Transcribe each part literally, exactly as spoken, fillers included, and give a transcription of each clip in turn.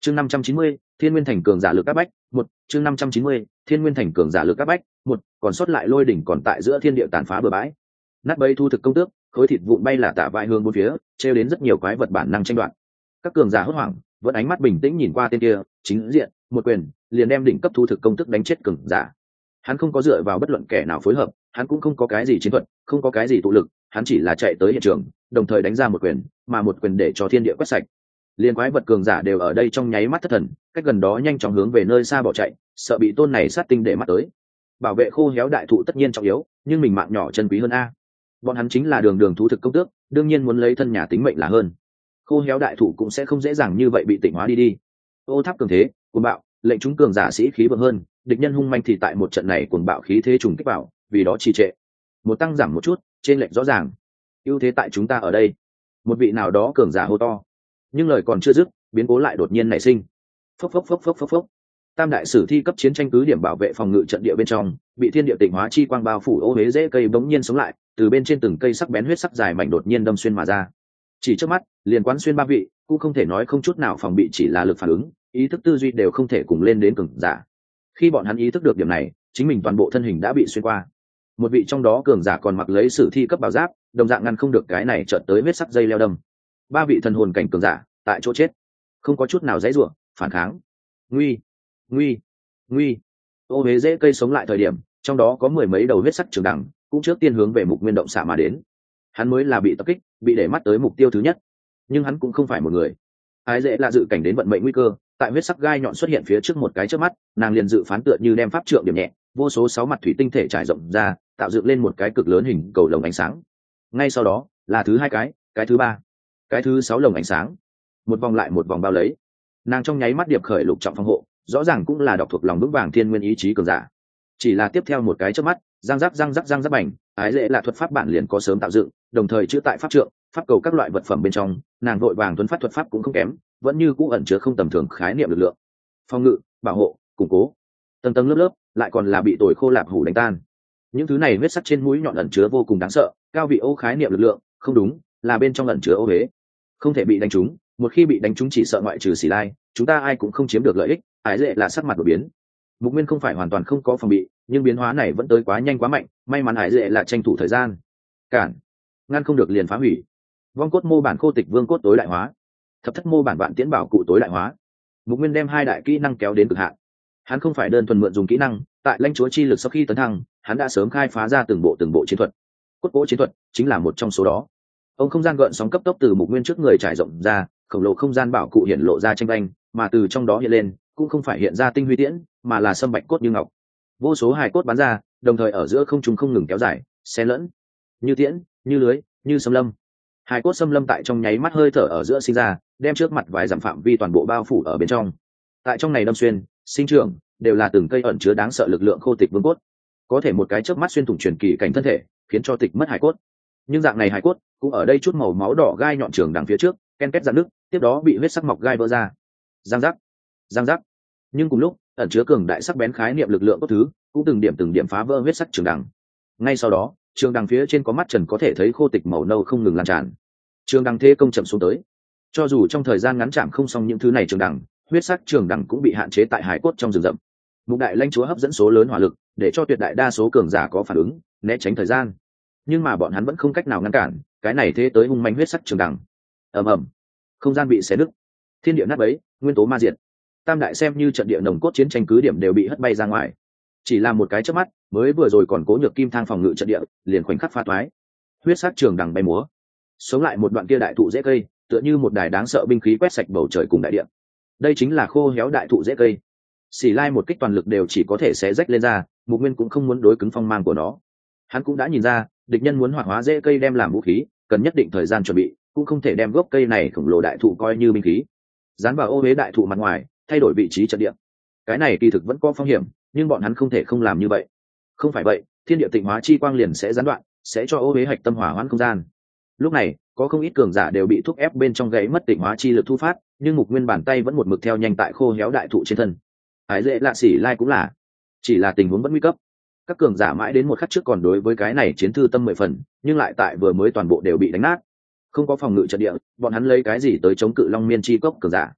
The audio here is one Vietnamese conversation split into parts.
chương năm trăm chín mươi, thiên nguyên thành cường giả lực áp bách một chương năm trăm chín mươi, thiên nguyên thành cường giả lực áp bách một còn sót lại lôi đỉnh còn tại giữa thiên địa tàn phá bừa bãi, nát bấy thu thực công tước, khối thịt vụn bay là tả vãi hướng bốn phía, trêu đến rất nhiều quái vật bản năng tranh đoạt. Các cường giả hốt hoảng vẫn ánh mắt bình tĩnh nhìn qua tên kia, chính diện một quyền liền đem đỉnh cấp thu thực công tức đánh chết cường giả. Hắn không có dựa vào bất luận kẻ nào phối hợp, hắn cũng không có cái gì chiến thuật, không có cái gì tụ lực, hắn chỉ là chạy tới hiện trường, đồng thời đánh ra một quyền, mà một quyền để cho thiên địa quét sạch. Liên quái vật cường giả đều ở đây trong nháy mắt thất thần, cách gần đó nhanh chóng hướng về nơi xa bỏ chạy, sợ bị tôn này sát tinh để mắt tới. Bảo vệ khô héo đại thụ tất nhiên trọng yếu, nhưng mình mạng nhỏ chân quý hơn a. Bọn hắn chính là đường đường thú thực công tước, đương nhiên muốn lấy thân nhà tính mệnh là hơn. Khô héo đại thụ cũng sẽ không dễ dàng như vậy bị tịnh hóa đi đi. Ô tháp cường thế, cuồng bạo, lệnh chúng cường giả sĩ khí vượng hơn, địch nhân hung manh thì tại một trận này cuồng bạo khí thế trùng kích vào, vì đó trì trệ. Một tăng giảm một chút, trên lệnh rõ ràng. Ưu thế tại chúng ta ở đây. Một vị nào đó cường giả hô to. Nhưng lời còn chưa dứt, biến cố lại đột nhiên nảy sinh. Phốc phốc phốc phốc phốc phốc. Tam đại sử thi cấp chiến tranh cứ điểm bảo vệ phòng ngự trận địa bên trong, bị thiên địa tịnh hóa chi quang bao phủ, ô huế rễ cây bỗng nhiên sống lại, từ bên trên từng cây sắc bén huyết sắc dài mảnh đột nhiên đâm xuyên mà ra. Chỉ trước mắt, liền quán xuyên ba vị, cũng không thể nói không chút nào phòng bị, chỉ là lực phản ứng, ý thức tư duy đều không thể cùng lên đến cường giả. Khi bọn hắn ý thức được điểm này, chính mình toàn bộ thân hình đã bị xuyên qua. Một vị trong đó cường giả còn mặc lấy sử thi cấp bảo giáp, đồng dạng ngăn không được cái này chợt tới huyết sắc dây leo đâm. Ba vị thần hồn cảnh cường giả tại chỗ chết, không có chút nào giãy giụa, phản kháng. Nguy, nguy, nguy. Ô huế rễ cây sống lại thời điểm, trong đó có mười mấy đầu huyết sắc trường đẳng, cũng trước tiên hướng về Mục Nguyên động xạ mà đến. Hắn mới là bị tập kích, bị để mắt tới mục tiêu thứ nhất, nhưng hắn cũng không phải một người. Ái dễ là dự cảnh đến vận mệnh nguy cơ, tại huyết sắc gai nhọn xuất hiện phía trước một cái trước mắt, nàng liền dự phán tựa như đem pháp trượng điểm nhẹ, vô số sáu mặt thủy tinh thể trải rộng ra, tạo dựng lên một cái cực lớn hình cầu lồng ánh sáng. Ngay sau đó là thứ hai cái, cái thứ ba, cái thứ sáu lồng ánh sáng, một vòng lại một vòng bao lấy. Nàng trong nháy mắt điệp khởi lục trọng phòng hộ, rõ ràng cũng là đọc thuộc lòng vững vàng thiên nguyên ý chí cường giả. Chỉ là tiếp theo một cái chớp mắt, răng rắc răng rắc răng rắc bành, ái lệ là thuật pháp bản liền có sớm tạo dựng, đồng thời chữ tại pháp trượng, pháp cầu các loại vật phẩm bên trong, nàng vội vàng tuấn phát thuật pháp cũng không kém, vẫn như cũ ẩn chứa không tầm thường khái niệm lực lượng. Phòng ngự, bảo hộ, củng cố, tầng tầng lớp lớp, lại còn là bị tồi khô lạp hủ đánh tan. Những thứ này huyết sắc trên mũi nhọn ẩn chứa vô cùng đáng sợ, cao vị ô khái niệm lực lượng, không đúng, là bên trong ẩn chứa ô huế, không thể bị đánh trúng, một khi bị đánh trúng chỉ sợ ngoại trừ xỉ lai, chúng ta ai cũng không chiếm được lợi ích. Ái lệ là sắc mặt đột biến. Mục Nguyên không phải hoàn toàn không có phòng bị, nhưng biến hóa này vẫn tới quá nhanh quá mạnh, may mắn Ái lệ là tranh thủ thời gian, cản, ngăn không được liền phá hủy. Vong cốt mô bản khô tịch vương cốt tối đại hóa, thập thất mô bản vạn tiễn bảo cụ tối đại hóa. Mục Nguyên đem hai đại kỹ năng kéo đến cực hạn. Hắn không phải đơn thuần mượn dùng kỹ năng, tại lãnh chúa chi lực sau khi tấn thăng, hắn đã sớm khai phá ra từng bộ từng bộ chiến thuật. Cốt cố chiến thuật chính là một trong số đó. Ông không gian gợn sóng cấp tốc từ Mục Nguyên trước người trải rộng ra, khổng lồ không gian bảo cụ hiện lộ ra tranh vanh, mà từ trong đó hiện lên, cũng không phải hiện ra tinh huy tiễn, mà là sâm bạch cốt như ngọc. Vô số hài cốt bắn ra, đồng thời ở giữa không trung không ngừng kéo dài, xen lẫn, như tiễn, như lưới, như xâm lâm. Hài cốt xâm lâm tại trong nháy mắt hơi thở ở giữa sinh ra, đem trước mặt vài dặm phạm vi toàn bộ bao phủ ở bên trong. Tại trong này đâm xuyên, sinh trưởng, đều là từng cây ẩn chứa đáng sợ lực lượng khô tịch vương cốt. Có thể một cái chớp mắt xuyên thủng truyền kỳ cảnh thân thể, khiến cho tịch mất hài cốt. Nhưng dạng này hài cốt cũng ở đây chút màu máu đỏ gai nhọn trường đằng phía trước, ken két dạn nước, tiếp đó bị huyết sắc mọc gai vỡ ra. Giang giác, giang giác. Nhưng cùng lúc, ẩn chứa cường đại sắc bén khái niệm lực lượng tốt thứ, cũng từng điểm từng điểm phá vỡ huyết sắc trường đằng. Ngay sau đó, trường đằng phía trên có mắt trần có thể thấy khô tịch màu nâu không ngừng lan tràn. Trường đằng thế công chậm xuống tới. Cho dù trong thời gian ngắn chạm không xong những thứ này trường đằng, huyết sắc trường đằng cũng bị hạn chế tại hải cốt trong rừng rậm. Mục đại lãnh chúa hấp dẫn số lớn hỏa lực, để cho tuyệt đại đa số cường giả có phản ứng, né tránh thời gian. Nhưng mà bọn hắn vẫn không cách nào ngăn cản, cái này thế tới hung manh huyết sắc trường đằng. Ầm ầm, không gian bị xé nứt, thiên địa nát bấy, nguyên tố ma diệt. Tam đại xem như trận địa nồng cốt chiến tranh cứ điểm đều bị hất bay ra ngoài. Chỉ là một cái chớp mắt, mới vừa rồi còn cố nhược kim thang phòng ngự trận địa, liền khoảnh khắc phá toái. Huyết sắc trường đằng bay múa, sống lại một đoạn kia đại thụ rễ cây, tựa như một đài đáng sợ binh khí quét sạch bầu trời cùng đại địa. Đây chính là khô héo đại thụ rễ cây. Xỉ lai một kích toàn lực đều chỉ có thể xé rách lên ra, Mục Nguyên cũng không muốn đối cứng phong mang của nó. Hắn cũng đã nhìn ra, địch nhân muốn hoạt hóa rễ cây đem làm vũ khí, cần nhất định thời gian chuẩn bị, cũng không thể đem gốc cây này khổng lồ đại thụ coi như binh khí. Dán vào ô huế đại thụ mặt ngoài, thay đổi vị trí trận địa. Cái này kỳ thực vẫn có phong hiểm, nhưng bọn hắn không thể không làm như vậy. Không phải vậy, thiên địa tịnh hóa chi quang liền sẽ gián đoạn, sẽ cho ô huế hạch tâm hỏa hoãn không gian. Lúc này, có không ít cường giả đều bị thúc ép bên trong gãy mất tịnh hóa chi lực thu phát, nhưng Mục Nguyên bàn tay vẫn một mực theo nhanh tại khô héo đại thụ trên thân. Ái dễ lạ xỉ lai cũng là, chỉ là tình huống vẫn nguy cấp. Các cường giả mãi đến một khắc trước còn đối với cái này chiến thư tâm mười phần, nhưng lại tại vừa mới toàn bộ đều bị đánh nát. Không có phòng ngự trận địa, bọn hắn lấy cái gì tới chống cự Long Miên chi cốc cường giả?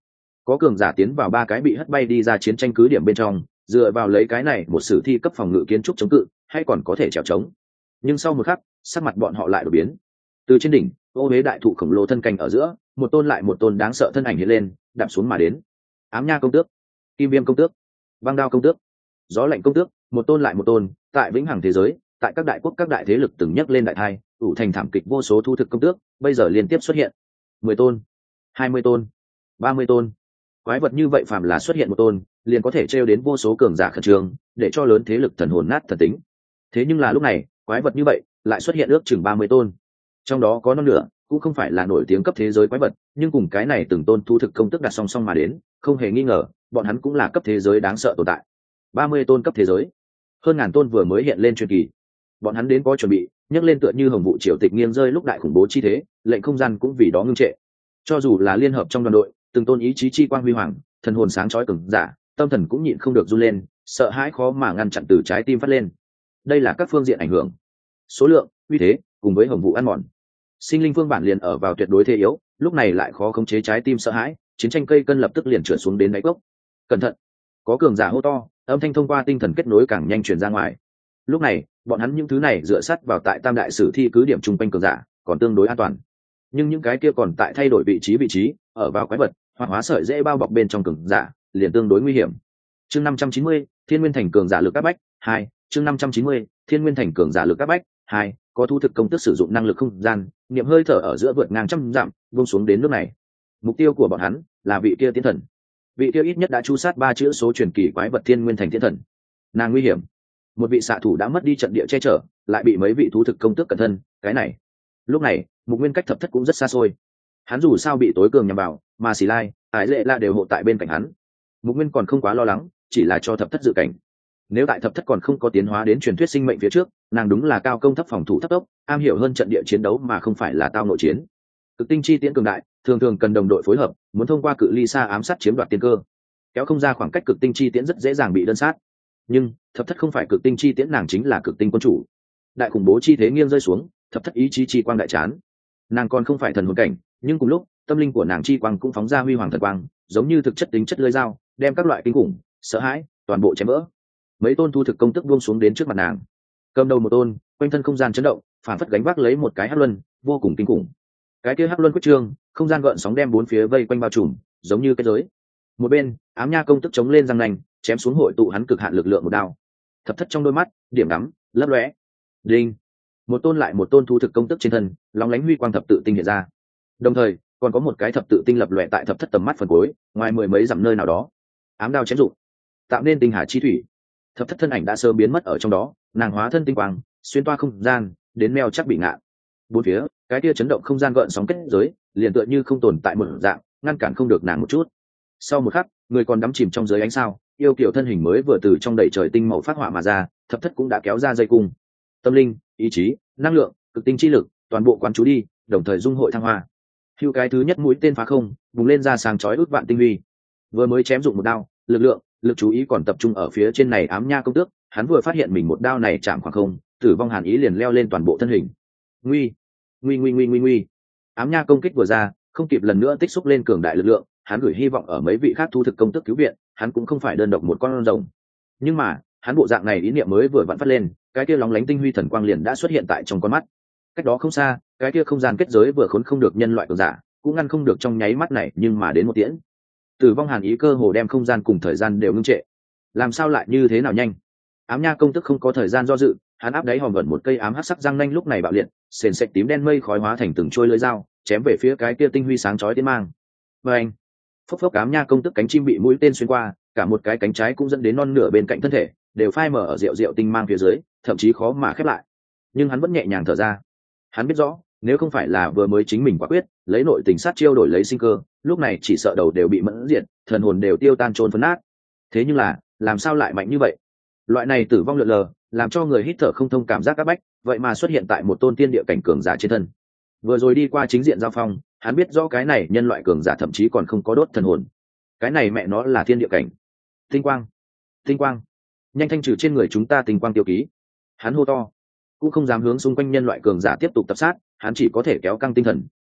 có cường giả tiến vào ba cái bị hất bay đi ra chiến tranh cứ điểm bên trong, dựa vào lấy cái này một sử thi cấp phòng ngự kiến trúc chống cự hay còn có thể trèo trống. Nhưng sau một khắc, sắc mặt bọn họ lại đổi biến. Từ trên đỉnh, ô huế đại thụ khổng lồ thân cành ở giữa, một tôn lại một tôn đáng sợ thân ảnh hiện lên, đạp xuống mà đến. Ám nha công tước, kim viêm công tước, băng đao công tước, gió lạnh công tước, một tôn lại một tôn, tại vĩnh hằng thế giới, tại các đại quốc các đại thế lực từng nhấc lên đại thai, ủ thành thảm kịch vô số thu thực công tước, bây giờ liên tiếp xuất hiện. Mười tôn, hai mươi tôn, ba mươi tôn. Quái vật như vậy phàm là xuất hiện một tôn, liền có thể trêu đến vô số cường giả khẩn trương, để cho lớn thế lực thần hồn nát thần tính. Thế nhưng là lúc này, quái vật như vậy lại xuất hiện ước chừng ba mươi tôn. Trong đó có non nửa cũng không phải là nổi tiếng cấp thế giới quái vật, nhưng cùng cái này từng tôn thu thực công tức đặt song song mà đến, không hề nghi ngờ, bọn hắn cũng là cấp thế giới đáng sợ tồn tại. ba mươi tôn cấp thế giới, hơn ngàn tôn vừa mới hiện lên truyền kỳ. Bọn hắn đến có chuẩn bị, nhấc lên tựa như hồng vụ triều tịch nghiêng rơi lúc đại khủng bố chi thế, lệnh không gian cũng vì đó ngưng trệ. Cho dù là liên hợp trong đoàn đội, từng tôn ý chí chi quang huy hoàng, thần hồn sáng chói cường giả, tâm thần cũng nhịn không được run lên, sợ hãi khó mà ngăn chặn từ trái tim phát lên. Đây là các phương diện ảnh hưởng, số lượng, uy thế, cùng với hồng vụ ăn mòn. Sinh linh phương bản liền ở vào tuyệt đối thế yếu, lúc này lại khó khống chế trái tim sợ hãi, chiến tranh cây cân lập tức liền trượt xuống đến đáy cốc. Cẩn thận! Có cường giả hô to, âm thanh thông qua tinh thần kết nối càng nhanh truyền ra ngoài. Lúc này, bọn hắn những thứ này dựa sát vào tại tam đại sử thi cứ điểm trung quanh cường giả, còn tương đối an toàn. Nhưng những cái kia còn tại thay đổi vị trí vị trí, ở vào quái vật hoặc hóa sợi dễ bao bọc bên trong cường giả, liền tương đối nguy hiểm. Chương năm trăm chín mươi, Thiên Nguyên Thành cường giả lực áp bách hai. Chương năm trăm chín mươi, Thiên Nguyên Thành cường giả lực áp bách hai. Có thu thực công tức sử dụng năng lực không gian, niệm hơi thở ở giữa vượt ngang trăm dặm, buông xuống đến nước này. Mục tiêu của bọn hắn là vị kia tiến thần. Vị kia ít nhất đã chu sát ba chữ số truyền kỳ quái vật Thiên Nguyên Thành tiến thần. Nàng nguy hiểm. Một vị xạ thủ đã mất đi trận địa che chở, lại bị mấy vị thú thực công tước cẩn thân, cái này. Lúc này, Mục Nguyên cách thập thất cũng rất xa xôi. Hắn dù sao bị tối cường nhằm vào, mà Xỉ Lai, Ái Lệ La đều hộ tại bên cạnh hắn. Mục Nguyên còn không quá lo lắng, chỉ là cho thập thất dự cảnh. Nếu tại thập thất còn không có tiến hóa đến truyền thuyết sinh mệnh phía trước, nàng đúng là cao công thấp phòng thủ thấp tốc, am hiểu hơn trận địa chiến đấu mà không phải là tao nội chiến. Cực tinh chi tiễn cường đại, thường thường cần đồng đội phối hợp, muốn thông qua cự ly xa ám sát chiếm đoạt tiên cơ. Kéo không ra khoảng cách cực tinh chi tiễn rất dễ dàng bị đơn sát. Nhưng thập thất không phải cực tinh chi tiễn, nàng chính là cực tinh quân chủ. Đại khủng bố chi thế nghiêng rơi xuống, thập thất ý chí chi quang đại chán. Nàng còn không phải thần hồn cảnh, nhưng cùng lúc tâm linh của nàng chi quang cũng phóng ra huy hoàng thần quang, giống như thực chất tính chất lưỡi dao, đem các loại kinh khủng, sợ hãi toàn bộ chém vỡ. Mấy tôn thu thực công tức buông xuống đến trước mặt nàng, cầm đầu một tôn, quanh thân không gian chấn động, phản phất gánh vác lấy một cái hắc luân, vô cùng kinh khủng. Cái kia hắc luân quyết trương, không gian gợn sóng đem bốn phía vây quanh bao trùm, giống như cái giới. Một bên, ám nha công tức chống lên răng nanh, chém xuống hội tụ hắn cực hạn lực lượng một đao. Thập thất trong đôi mắt, điểm đắm, lấp lóe. Đinh. Một tôn lại một tôn thu thực công tức trên thân, lóng lánh huy quang thập tự tinh hiện ra. Đồng thời, còn có một cái thập tự tinh lập lòe tại thập thất tầm mắt phần cuối, ngoài mười mấy dặm nơi nào đó. Ám đao chém dụng, tạo nên tinh hà chi thủy. Thập thất thân ảnh đã sớm biến mất ở trong đó, nàng hóa thân tinh quang, xuyên toa không gian, đến meo chắc bị ngạn. Bốn phía, cái kia chấn động không gian gợn sóng kết giới, liền tựa như không tồn tại một dạng, ngăn cản không được nàng một chút. Sau một khắc, người còn đắm chìm trong dưới ánh sao, yêu kiểu thân hình mới vừa từ trong đầy trời tinh màu phát họa mà ra, thập thất cũng đã kéo ra dây cung. Tâm linh, ý chí, năng lượng, cực tinh chi lực, toàn bộ quán chú đi, đồng thời dung hội thăng hoa. Hưu cái thứ nhất mũi tên phá không, bùng lên ra sáng chói ước vạn tinh huy. Vừa mới chém dụng một đao, lực lượng, lực chú ý còn tập trung ở phía trên này ám nha công tước, hắn vừa phát hiện mình một đao này chạm khoảng không, tử vong hàn ý liền leo lên toàn bộ thân hình. Nguy, nguy nguy nguy nguy nguy. Ám nha công kích vừa ra, không kịp lần nữa tích xúc lên cường đại lực lượng, hắn gửi hy vọng ở mấy vị khác thu thực công tước cứu viện, hắn cũng không phải đơn độc một con rồng. Nhưng mà, hắn bộ dạng này ý niệm mới vừa vặn phát lên, cái kia lóng lánh tinh huy thần quang liền đã xuất hiện tại trong con mắt. Cách đó không xa, cái kia không gian kết giới vừa khốn không được nhân loại cường giả, cũng ngăn không được trong nháy mắt này, nhưng mà đến một tiễn, tử vong hàn ý cơ hồ đem không gian cùng thời gian đều ngưng trệ. Làm sao lại như thế nào nhanh? Ám nha công tức không có thời gian do dự, hắn áp đáy hòm gần một cây ám hắc sắc răng nanh lúc này bạo liệt, sền sệt tím đen mây khói hóa thành từng trôi lưỡi dao, chém về phía cái kia tinh huy sáng chói tiến mang. Vâng! Phốc phốc, ám nha công tức cánh chim bị mũi tên xuyên qua, cả một cái cánh trái cũng dẫn đến non nửa bên cạnh thân thể, đều phai mở ở rượu rượu tinh mang phía dưới, thậm chí khó mà khép lại. Nhưng hắn vẫn nhẹ nhàng thở ra. Hắn biết rõ, nếu không phải là vừa mới chính mình quả quyết, lấy nội tình sát chiêu đổi lấy sinh cơ, lúc này chỉ sợ đầu đều bị mẫn diệt, thần hồn đều tiêu tan trôn phấn nát. Thế nhưng là, làm sao lại mạnh như vậy? Loại này tử vong lượn lờ, làm cho người hít thở không thông cảm giác áp bách, vậy mà xuất hiện tại một tôn tiên địa cảnh cường giả trên thân. Vừa rồi đi qua chính diện giao phong, hắn biết rõ cái này nhân loại cường giả thậm chí còn không có đốt thần hồn. Cái này mẹ nó là thiên địa cảnh. Tinh quang, tinh quang, nhanh thanh trừ trên người chúng ta tinh quang tiêu ký. Hắn hô to, cũng không dám hướng xung quanh nhân loại cường giả tiếp tục tập sát, hắn chỉ có thể kéo căng tinh thần,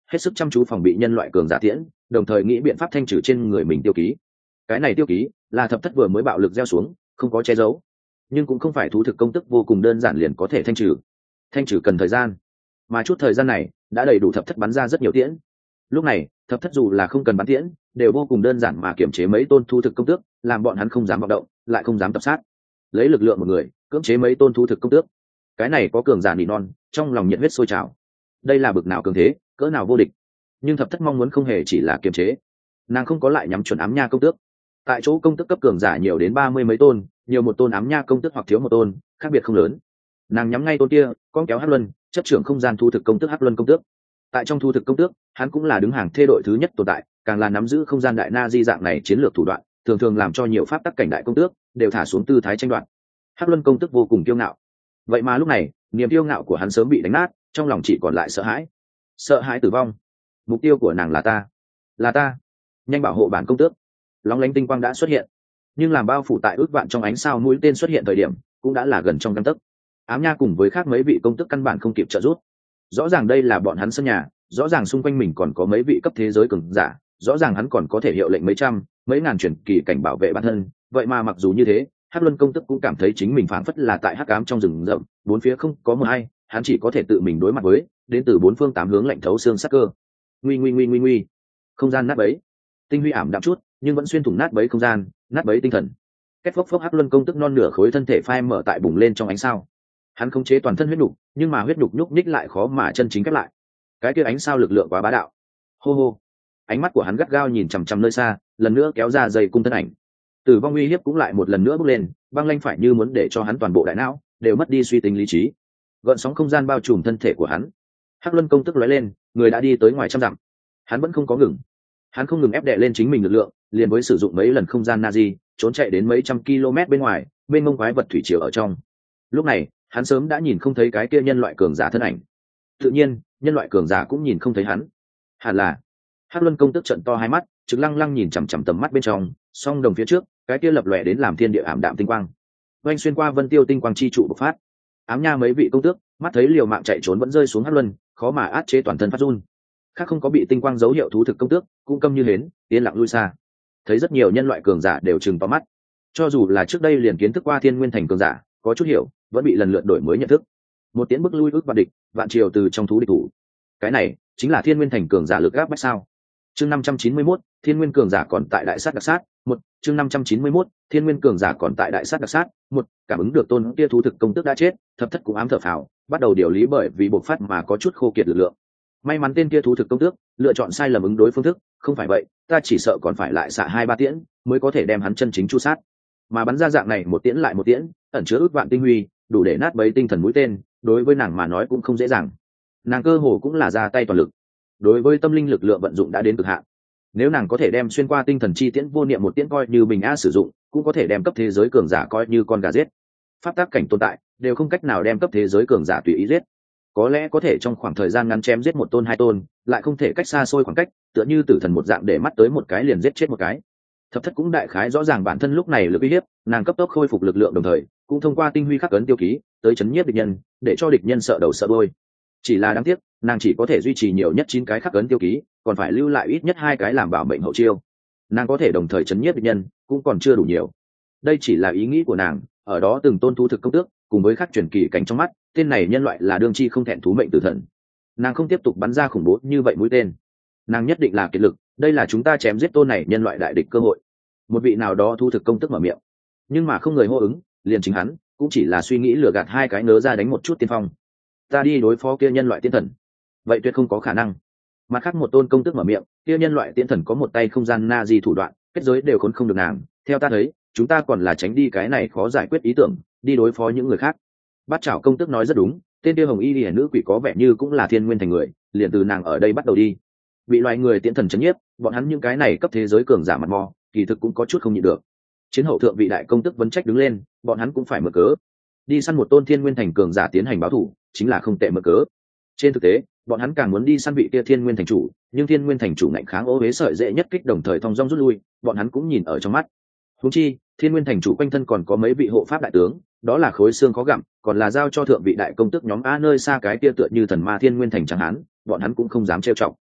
hết sức chăm chú phòng bị nhân loại cường giả tiễn, đồng thời nghĩ biện pháp thanh trừ trên người mình tiêu ký. Cái này tiêu ký là thập thất vừa mới bạo lực gieo xuống, không có che giấu, nhưng cũng không phải thú thực công tức vô cùng đơn giản liền có thể thanh trừ. Thanh trừ cần thời gian, mà chút thời gian này đã đầy đủ thập thất bắn ra rất nhiều tiễn. Lúc này thập thất dù là không cần bắn tiễn đều vô cùng đơn giản mà kiểm chế mấy tôn thú thực công tước, làm bọn hắn không dám vọng động, lại không dám tập sát. Lấy lực lượng một người cưỡng chế mấy tôn thú thực công tước, cái này có cường giả nỉ non, trong lòng nhiệt huyết sôi trào. Đây là bực nào cường thế, cỡ nào vô địch. Nhưng thập thất mong muốn không hề chỉ là kiềm chế, nàng không có lại nhắm chuẩn ám nha công tước. Tại chỗ công tước cấp cường giả nhiều đến ba mươi mấy tôn, nhiều một tôn ám nha công tước hoặc thiếu một tôn, khác biệt không lớn. Nàng nhắm ngay tôn kia con kéo hắc luân, chấp trưởng không gian thu thực công tước hắc luân công tước. Tại trong thu thực công tước, hắn cũng là đứng hàng thê đội thứ nhất tồn tại, càng là nắm giữ không gian đại na di dạng này chiến lược thủ đoạn, thường thường làm cho nhiều pháp tắc cảnh đại công tước đều thả xuống tư thái tranh đoạt. Hắc luân công tước vô cùng kiêu ngạo, vậy mà lúc này niềm kiêu ngạo của hắn sớm bị đánh nát, trong lòng chỉ còn lại sợ hãi, sợ hãi tử vong. Mục tiêu của nàng là ta, là ta, nhanh bảo hộ bản công tước. Lóng lánh tinh quang đã xuất hiện, nhưng làm bao phủ tại ước vạn trong ánh sao mũi tên xuất hiện thời điểm cũng đã là gần trong gang tấc. Ám nha cùng với khác mấy vị công tước căn bản không kịp trợ giúp. Rõ ràng đây là bọn hắn sân nhà, rõ ràng xung quanh mình còn có mấy vị cấp thế giới cường giả, rõ ràng hắn còn có thể hiệu lệnh mấy trăm mấy ngàn truyền kỳ cảnh bảo vệ bản thân, vậy mà mặc dù như thế hắc luân công tức cũng cảm thấy chính mình phảng phất là tại hắc ám trong rừng rậm, bốn phía không có mờ hay, hắn chỉ có thể tự mình đối mặt với đến từ bốn phương tám hướng lạnh thấu xương sắc cơ. Nguy nguy nguy nguy nguy, không gian nát bấy, tinh huy ảm đạm chút nhưng vẫn xuyên thủng nát bấy không gian, nát bấy tinh thần. Kết phốc phốc hắc luân công tức non nửa khối thân thể phai mở tại bùng lên trong ánh sao. Hắn khống chế toàn thân huyết nhục, nhưng mà huyết nhục nhúc nhích lại khó mà chân chính khép lại. Cái kia ánh sao lực lượng quá bá đạo. Hô hô, ánh mắt của hắn gắt gao nhìn chằm chằm nơi xa, lần nữa kéo ra dây cung thân ảnh. Tử vong uy hiếp cũng lại một lần nữa bốc lên, băng lanh phải như muốn để cho hắn toàn bộ đại não đều mất đi suy tính lý trí. Gợn sóng không gian bao trùm thân thể của hắn. Hắc luân công tức lóe lên, người đã đi tới ngoài trăm dặm. Hắn vẫn không có ngừng, hắn không ngừng ép đè lên chính mình lực lượng, liền với sử dụng mấy lần không gian Nazi, trốn chạy đến mấy trăm km bên ngoài, bên mông quái vật thủy triều ở trong. Lúc này hắn sớm đã nhìn không thấy cái kia nhân loại cường giả thân ảnh, tự nhiên nhân loại cường giả cũng nhìn không thấy hắn. Hẳn là hắc luân công tức trận to hai mắt, trực lăng lăng nhìn chằm chằm tầm mắt bên trong, song đồng phía trước cái kia lập lòe đến làm thiên địa ảm đạm tinh quang, oanh xuyên qua vân tiêu tinh quang chi trụ bộc phát. Ám nha mấy vị công tước mắt thấy liều mạng chạy trốn vẫn rơi xuống hắc luân, khó mà át chế toàn thân phát run. Khác không có bị tinh quang dấu hiệu thú thực công tước cũng câm như hến, yên lặng lui xa. Thấy rất nhiều nhân loại cường giả đều trừng to mắt, cho dù là trước đây liền kiến thức qua thiên nguyên thành cường giả có chút hiểu, vẫn bị lần lượt đổi mới nhận thức. Một tiếng bức lui ước vạn địch, vạn triều từ trong thú địch thủ. Cái này chính là thiên nguyên thành cường giả lực áp bách sao? Chương năm trăm chín mươi mốt, thiên nguyên cường giả còn tại đại sát đặc sát. Một, chương năm trăm chín mươi mốt, thiên nguyên cường giả còn tại đại sát đặc sát. Một, cảm ứng được tôn kia thú thực công tước đã chết, thập thất cũng ám thở phào, bắt đầu điều lý bởi vì bộc phát mà có chút khô kiệt lực lượng. May mắn tên kia thú thực công tước lựa chọn sai lầm ứng đối phương thức, không phải vậy ta chỉ sợ còn phải lại xạ hai ba tiễn mới có thể đem hắn chân chính chu sát. Mà bắn ra dạng này một tiễn lại một tiễn, ẩn chứa ước vạn tinh huy, đủ để nát bấy tinh thần mũi tên, đối với nàng mà nói cũng không dễ dàng. Nàng cơ hồ cũng là ra tay toàn lực, đối với tâm linh lực lượng vận dụng đã đến cực hạn. Nếu nàng có thể đem xuyên qua tinh thần chi tiễn vô niệm một tiễn coi như bình a sử dụng, cũng có thể đem cấp thế giới cường giả coi như con gà giết. Pháp tác cảnh tồn tại đều không cách nào đem cấp thế giới cường giả tùy ý giết. Có lẽ có thể trong khoảng thời gian ngắn chém giết một tôn hai tôn, lại không thể cách xa xôi khoảng cách, tựa như tử thần một dạng để mắt tới một cái liền giết chết một cái. Thập thất cũng đại khái rõ ràng bản thân lúc này lực uy hiếp, nàng cấp tốc khôi phục lực lượng đồng thời cũng thông qua tinh huy khắc ấn tiêu ký tới chấn nhiếp địch nhân, để cho địch nhân sợ đầu sợ đuôi. Chỉ là đáng tiếc nàng chỉ có thể duy trì nhiều nhất chín cái khắc ấn tiêu ký, còn phải lưu lại ít nhất hai cái làm bảo mệnh hậu chiêu. Nàng có thể đồng thời chấn nhiếp địch nhân cũng còn chưa đủ nhiều. Đây chỉ là ý nghĩ của nàng, ở đó từng tôn thú thực công tước cùng với khắc truyền kỳ cảnh trong mắt tên này nhân loại là đương chi không thẹn thú mệnh tử thần. Nàng không tiếp tục bắn ra khủng bố như vậy mũi tên, nàng nhất định là kiệt lực, đây là chúng ta chém giết tôn này nhân loại đại địch cơ hội. Một vị nào đó thu thực công tức mở miệng, nhưng mà không người hô ứng, liền chính hắn cũng chỉ là suy nghĩ lừa gạt hai cái nớ ra đánh một chút tiên phong. Ta đi đối phó kia nhân loại tiên thần, vậy tuyệt không có khả năng. Mặt khác một tôn công tức mở miệng, kia nhân loại tiên thần có một tay không gian na di thủ đoạn, kết giới đều khốn không được nàng. Theo ta thấy, chúng ta còn là tránh đi cái này khó giải quyết ý tưởng, đi đối phó những người khác. Bát Trảo công tức nói rất đúng, tên kia hồng y liễu nữ quỷ có vẻ như cũng là thiên nguyên thành người, liền từ nàng ở đây bắt đầu đi. Bị loài người tiễn thần chấn nhiếp, bọn hắn những cái này cấp thế giới cường giả mặt mò, kỳ thực cũng có chút không nhịn được. Chiến hậu thượng vị đại công tức vấn trách đứng lên, bọn hắn cũng phải mở cớ. Đi săn một tôn thiên nguyên thành cường giả tiến hành báo thù, chính là không tệ mở cớ. Trên thực tế, bọn hắn càng muốn đi săn vị kia thiên nguyên thành chủ, nhưng thiên nguyên thành chủ ngạnh kháng ô hế sợi dễ nhất kích đồng thời thong dong rút lui, bọn hắn cũng nhìn ở trong mắt. Huống chi, thiên nguyên thành chủ quanh thân còn có mấy vị hộ pháp đại tướng, đó là khối xương khó gặm, còn là giao cho thượng vị đại công tức nhóm a nơi xa cái kia tựa như thần ma thiên nguyên thành chẳng hán, bọn hắn cũng không dám trêu chọc.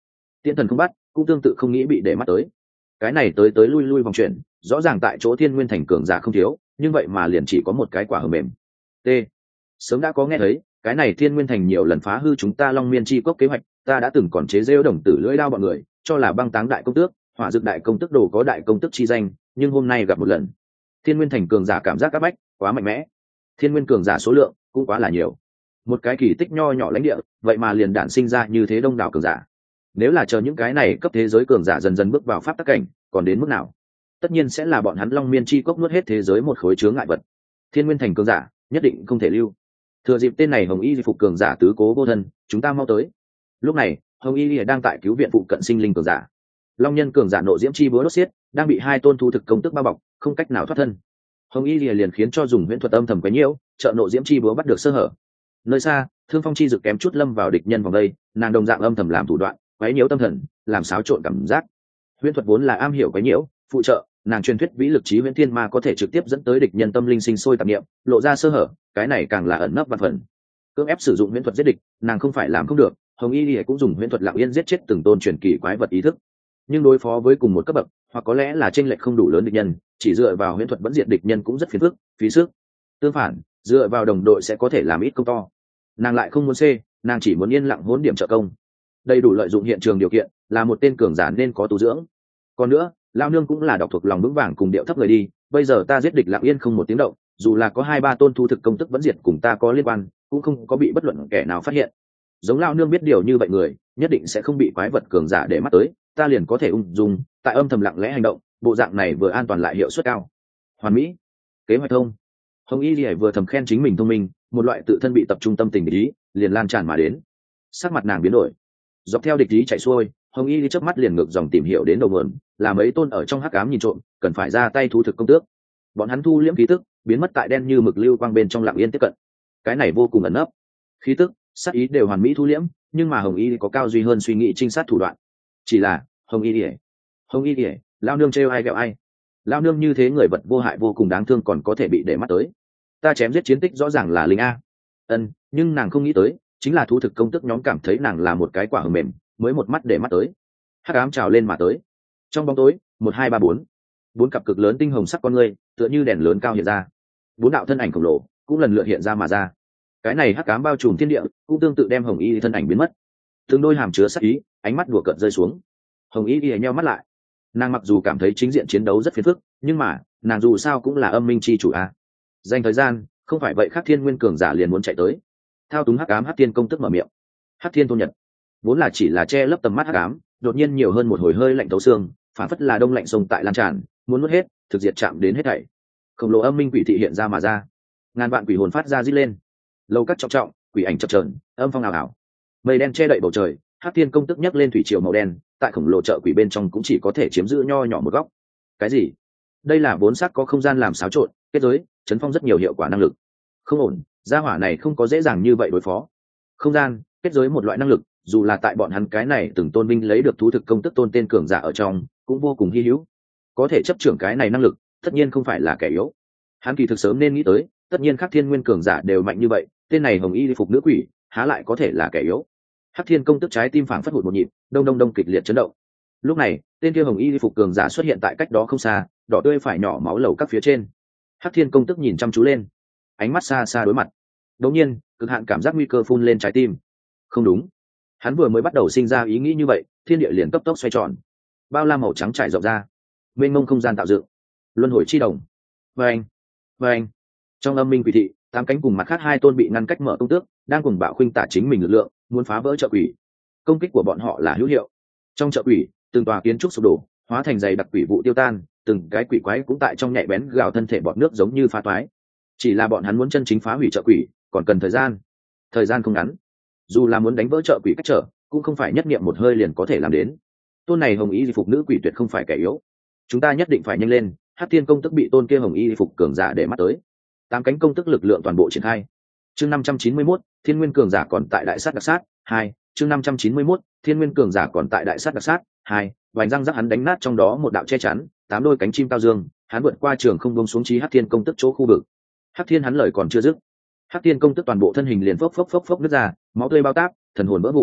tiễn thần không bắt cũng tương tự không nghĩ bị để mắt tới. Cái này tới tới lui lui vòng chuyển, rõ ràng tại chỗ thiên nguyên thành cường giả không thiếu, nhưng vậy mà liền chỉ có một cái quả hờ mềm. T. Sớm đã có nghe thấy, cái này thiên nguyên thành nhiều lần phá hư chúng ta Long Miên chi cốc kế hoạch, ta đã từng còn chế giễu đồng tử lưỡi đao bọn người, cho là băng táng đại công tước, hỏa dược đại công tước đồ có đại công tước chi danh, nhưng hôm nay gặp một lần. Thiên nguyên thành cường giả cảm giác áp bách, quá mạnh mẽ. Thiên nguyên cường giả số lượng cũng quá là nhiều. Một cái kỳ tích nho nhỏ lãnh địa, vậy mà liền đản sinh ra như thế đông đảo cường giả. Nếu là chờ những cái này cấp thế giới cường giả dần dần bước vào pháp tắc cảnh, còn đến mức nào? Tất nhiên sẽ là bọn hắn Long Miên chi cốc nuốt hết thế giới một khối chướng ngại vật. Thiên nguyên thành cường giả nhất định không thể lưu. Thừa dịp tên này Hồng Y phục cường giả tứ cố vô thân, chúng ta mau tới. Lúc này, Hồng Y đang tại cứu viện phụ cận sinh linh cường giả. Long nhân cường giả nộ diễm chi búa đốt xiết, đang bị hai tôn thu thực công tức bao bọc, không cách nào thoát thân. Hồng Y liền khiến cho dùng huyễn thuật âm thầm quấy nhiễu, trợ nộ diễm chi búa bắt được sơ hở. Nơi xa, Thương Phong chi dực kém chút lâm vào địch nhân vòng đây, nàng đồng dạng âm thầm làm thủ đoạn, quấy nhiễu tâm thần, làm xáo trộn cảm giác. Huyễn thuật vốn là am hiểu quấy nhiễu, phụ trợ, nàng truyền thuyết vĩ lực trí huyễn thiên ma có thể trực tiếp dẫn tới địch nhân tâm linh sinh sôi tạp niệm, lộ ra sơ hở, cái này càng là ẩn nấp văn phần. Cưỡng ép sử dụng huyễn thuật giết địch, nàng không phải làm không được, Hồng Y Lệ cũng dùng huyễn thuật lặng yên giết chết từng tôn truyền kỳ quái vật ý thức. Nhưng đối phó với cùng một cấp bậc, hoặc có lẽ là chênh lệch không đủ lớn địch nhân, chỉ dựa vào huyễn thuật vẫn diệt địch nhân cũng rất phiền phức, phí sức. Tương phản, dựa vào đồng đội sẽ có thể làm ít công to. Nàng lại không muốn C, nàng chỉ muốn yên lặng hỗn điểm trợ công. Đầy đủ lợi dụng hiện trường điều kiện, là một tên cường giả nên có tu dưỡng. Còn nữa, lao nương cũng là đọc thuộc lòng vững vàng cùng điệu thấp người đi, bây giờ ta giết địch lặng yên không một tiếng động, dù là có hai ba tôn thu thực công tức vẫn diệt cùng ta có liên quan, cũng không có bị bất luận kẻ nào phát hiện. Giống lao nương biết điều như vậy người, nhất định sẽ không bị quái vật cường giả để mắt tới, ta liền có thể ung dung tại âm thầm lặng lẽ hành động, bộ dạng này vừa an toàn lại hiệu suất cao. Hoàn mỹ, kế hoạch thông. Hồng Y Lệ vừa thầm khen chính mình thông minh, một loại tự thân bị tập trung tâm tình ý liền lan tràn mà đến. Sắc mặt nàng biến đổi, dọc theo địch ý chạy xuôi, Hồng Y chớp mắt liền ngược dòng tìm hiểu đến đầu nguồn, là mấy tôn ở trong hắc ám nhìn trộm, cần phải ra tay thu thực công tước. Bọn hắn thu liễm khí tức, biến mất tại đen như mực lưu quang bên trong lặng yên tiếp cận. Cái này vô cùng ẩn nấp, khí tức, sát ý đều hoàn mỹ thu liễm, nhưng mà Hồng Y có cao duy hơn suy nghĩ trinh sát thủ đoạn. Chỉ là, Hồng Y Lệ, Hồng Y Lệ, lao nương trêu ai ghẹo ai? Lao nương như thế người vật vô hại vô cùng đáng thương còn có thể bị để mắt tới. Ta chém giết chiến tích rõ ràng là linh a. Ân, nhưng nàng không nghĩ tới, chính là thu thực công tức nhóm cảm thấy nàng là một cái quả hờ mềm, mới một mắt để mắt tới. Hắc ám trào lên mà tới. Trong bóng tối, một hai ba bốn, bốn cặp cực lớn tinh hồng sắc con người, tựa như đèn lớn cao hiện ra. Bốn đạo thân ảnh khổng lồ cũng lần lượt hiện ra mà ra. Cái này hắc ám bao trùm thiên địa, cũng tương tự đem Hồng Y thân ảnh biến mất. Từng đôi hàm chứa sắc ý, ánh mắt đùa cợt rơi xuống. Hồng Y Y nheo mắt lại. Nàng mặc dù cảm thấy chính diện chiến đấu rất phiền phức, nhưng mà nàng dù sao cũng là âm minh chi chủ a. Dành thời gian, không phải vậy Khắc Thiên Nguyên cường giả liền muốn chạy tới. Thao túng hắc ám Hắc Thiên công tức mở miệng. Hắc Thiên Tôn Nhật, vốn là chỉ là che lấp tầm mắt hắc ám, đột nhiên nhiều hơn một hồi hơi lạnh tấu xương, phản phất là đông lạnh sông tại lan tràn, muốn nuốt hết, thực diệt chạm đến hết thảy. Khổng lồ âm minh quỷ thị hiện ra mà ra, ngàn vạn quỷ hồn phát ra rít lên. Lâu cắt trọng trọng, quỷ ảnh chập chờn, âm phong ảo ảo. Mây đen che đậy bầu trời, Hắc Thiên công tức nhấc lên thủy triều màu đen, tại khổng lồ chợ quỷ bên trong cũng chỉ có thể chiếm giữ nho nhỏ một góc. Cái gì? Đây là vốn sắc có không gian làm xáo trộn, kết giới, chấn phong rất nhiều hiệu quả năng lực. Không ổn, gia hỏa này không có dễ dàng như vậy đối phó. Không gian, kết giới một loại năng lực, dù là tại bọn hắn cái này từng tôn vinh lấy được thú thực công tức tôn tên cường giả ở trong, cũng vô cùng hy hữu. Có thể chấp trưởng cái này năng lực, tất nhiên không phải là kẻ yếu. Hắn kỳ thực sớm nên nghĩ tới, tất nhiên Khắc Thiên Nguyên cường giả đều mạnh như vậy, tên này Hồng Y phục nữ quỷ, há lại có thể là kẻ yếu. Hắc Thiên công tức trái tim phảng phất hụt một nhịp, đông đông đông kịch liệt chấn động. Lúc này, tên kia Hồng Y phục cường giả xuất hiện tại cách đó không xa, đỏ tươi phải nhỏ máu lầu các phía trên. Hắc Thiên công tức nhìn chăm chú lên, ánh mắt xa xa đối mặt. Đột nhiên, cực hạn cảm giác nguy cơ phun lên trái tim. Không đúng, hắn vừa mới bắt đầu sinh ra ý nghĩ như vậy, thiên địa liền cấp tốc xoay tròn, bao la màu trắng trải rộng ra, mênh mông không gian tạo dựng, luân hồi chi đồng. Vâng, vâng. Trong âm minh quỷ thị, tám cánh cùng mặt khác hai tôn bị ngăn cách mở công tước, đang cùng bạo khuynh tả chính mình lực lượng, muốn phá vỡ chợ quỷ. Công kích của bọn họ là hữu hiệu. Trong chợ quỷ, từng tòa kiến trúc sụp đổ, hóa thành dày đặc quỷ vụ tiêu tan, từng cái quỷ quái cũng tại trong nhạy bén gào thân thể bọt nước giống như phá toái. Chỉ là bọn hắn muốn chân chính phá hủy chợ quỷ, còn cần thời gian. Thời gian không ngắn. Dù là muốn đánh vỡ chợ quỷ cách trở, cũng không phải nhất niệm một hơi liền có thể làm đến. Tôn này Hồng Y phục nữ quỷ tuyệt không phải kẻ yếu. Chúng ta nhất định phải nhanh lên, Hắc Thiên công tức bị tôn kia Hồng Y phục cường giả để mắt tới. Tám cánh công tức lực lượng toàn bộ triển khai. Chương năm trăm chín mươi mốt, Thiên Nguyên cường giả còn tại đại sát đặc sát, hai. Chương năm trăm chín mươi mốt, Thiên Nguyên cường giả còn tại đại sát đặc sát, hai. Vành răng rắc hắn đánh nát trong đó một đạo che chắn, tám đôi cánh chim cao dương, hắn vượt qua trường không buông xuống chí Hắc Thiên công tức chỗ khu vực. Hắc Thiên hắn lời còn chưa dứt, Hắc Thiên công tức toàn bộ thân hình liền phốc phốc phốc phốc nứt ra, máu tươi bao táp, thần hồn vỡ vụn.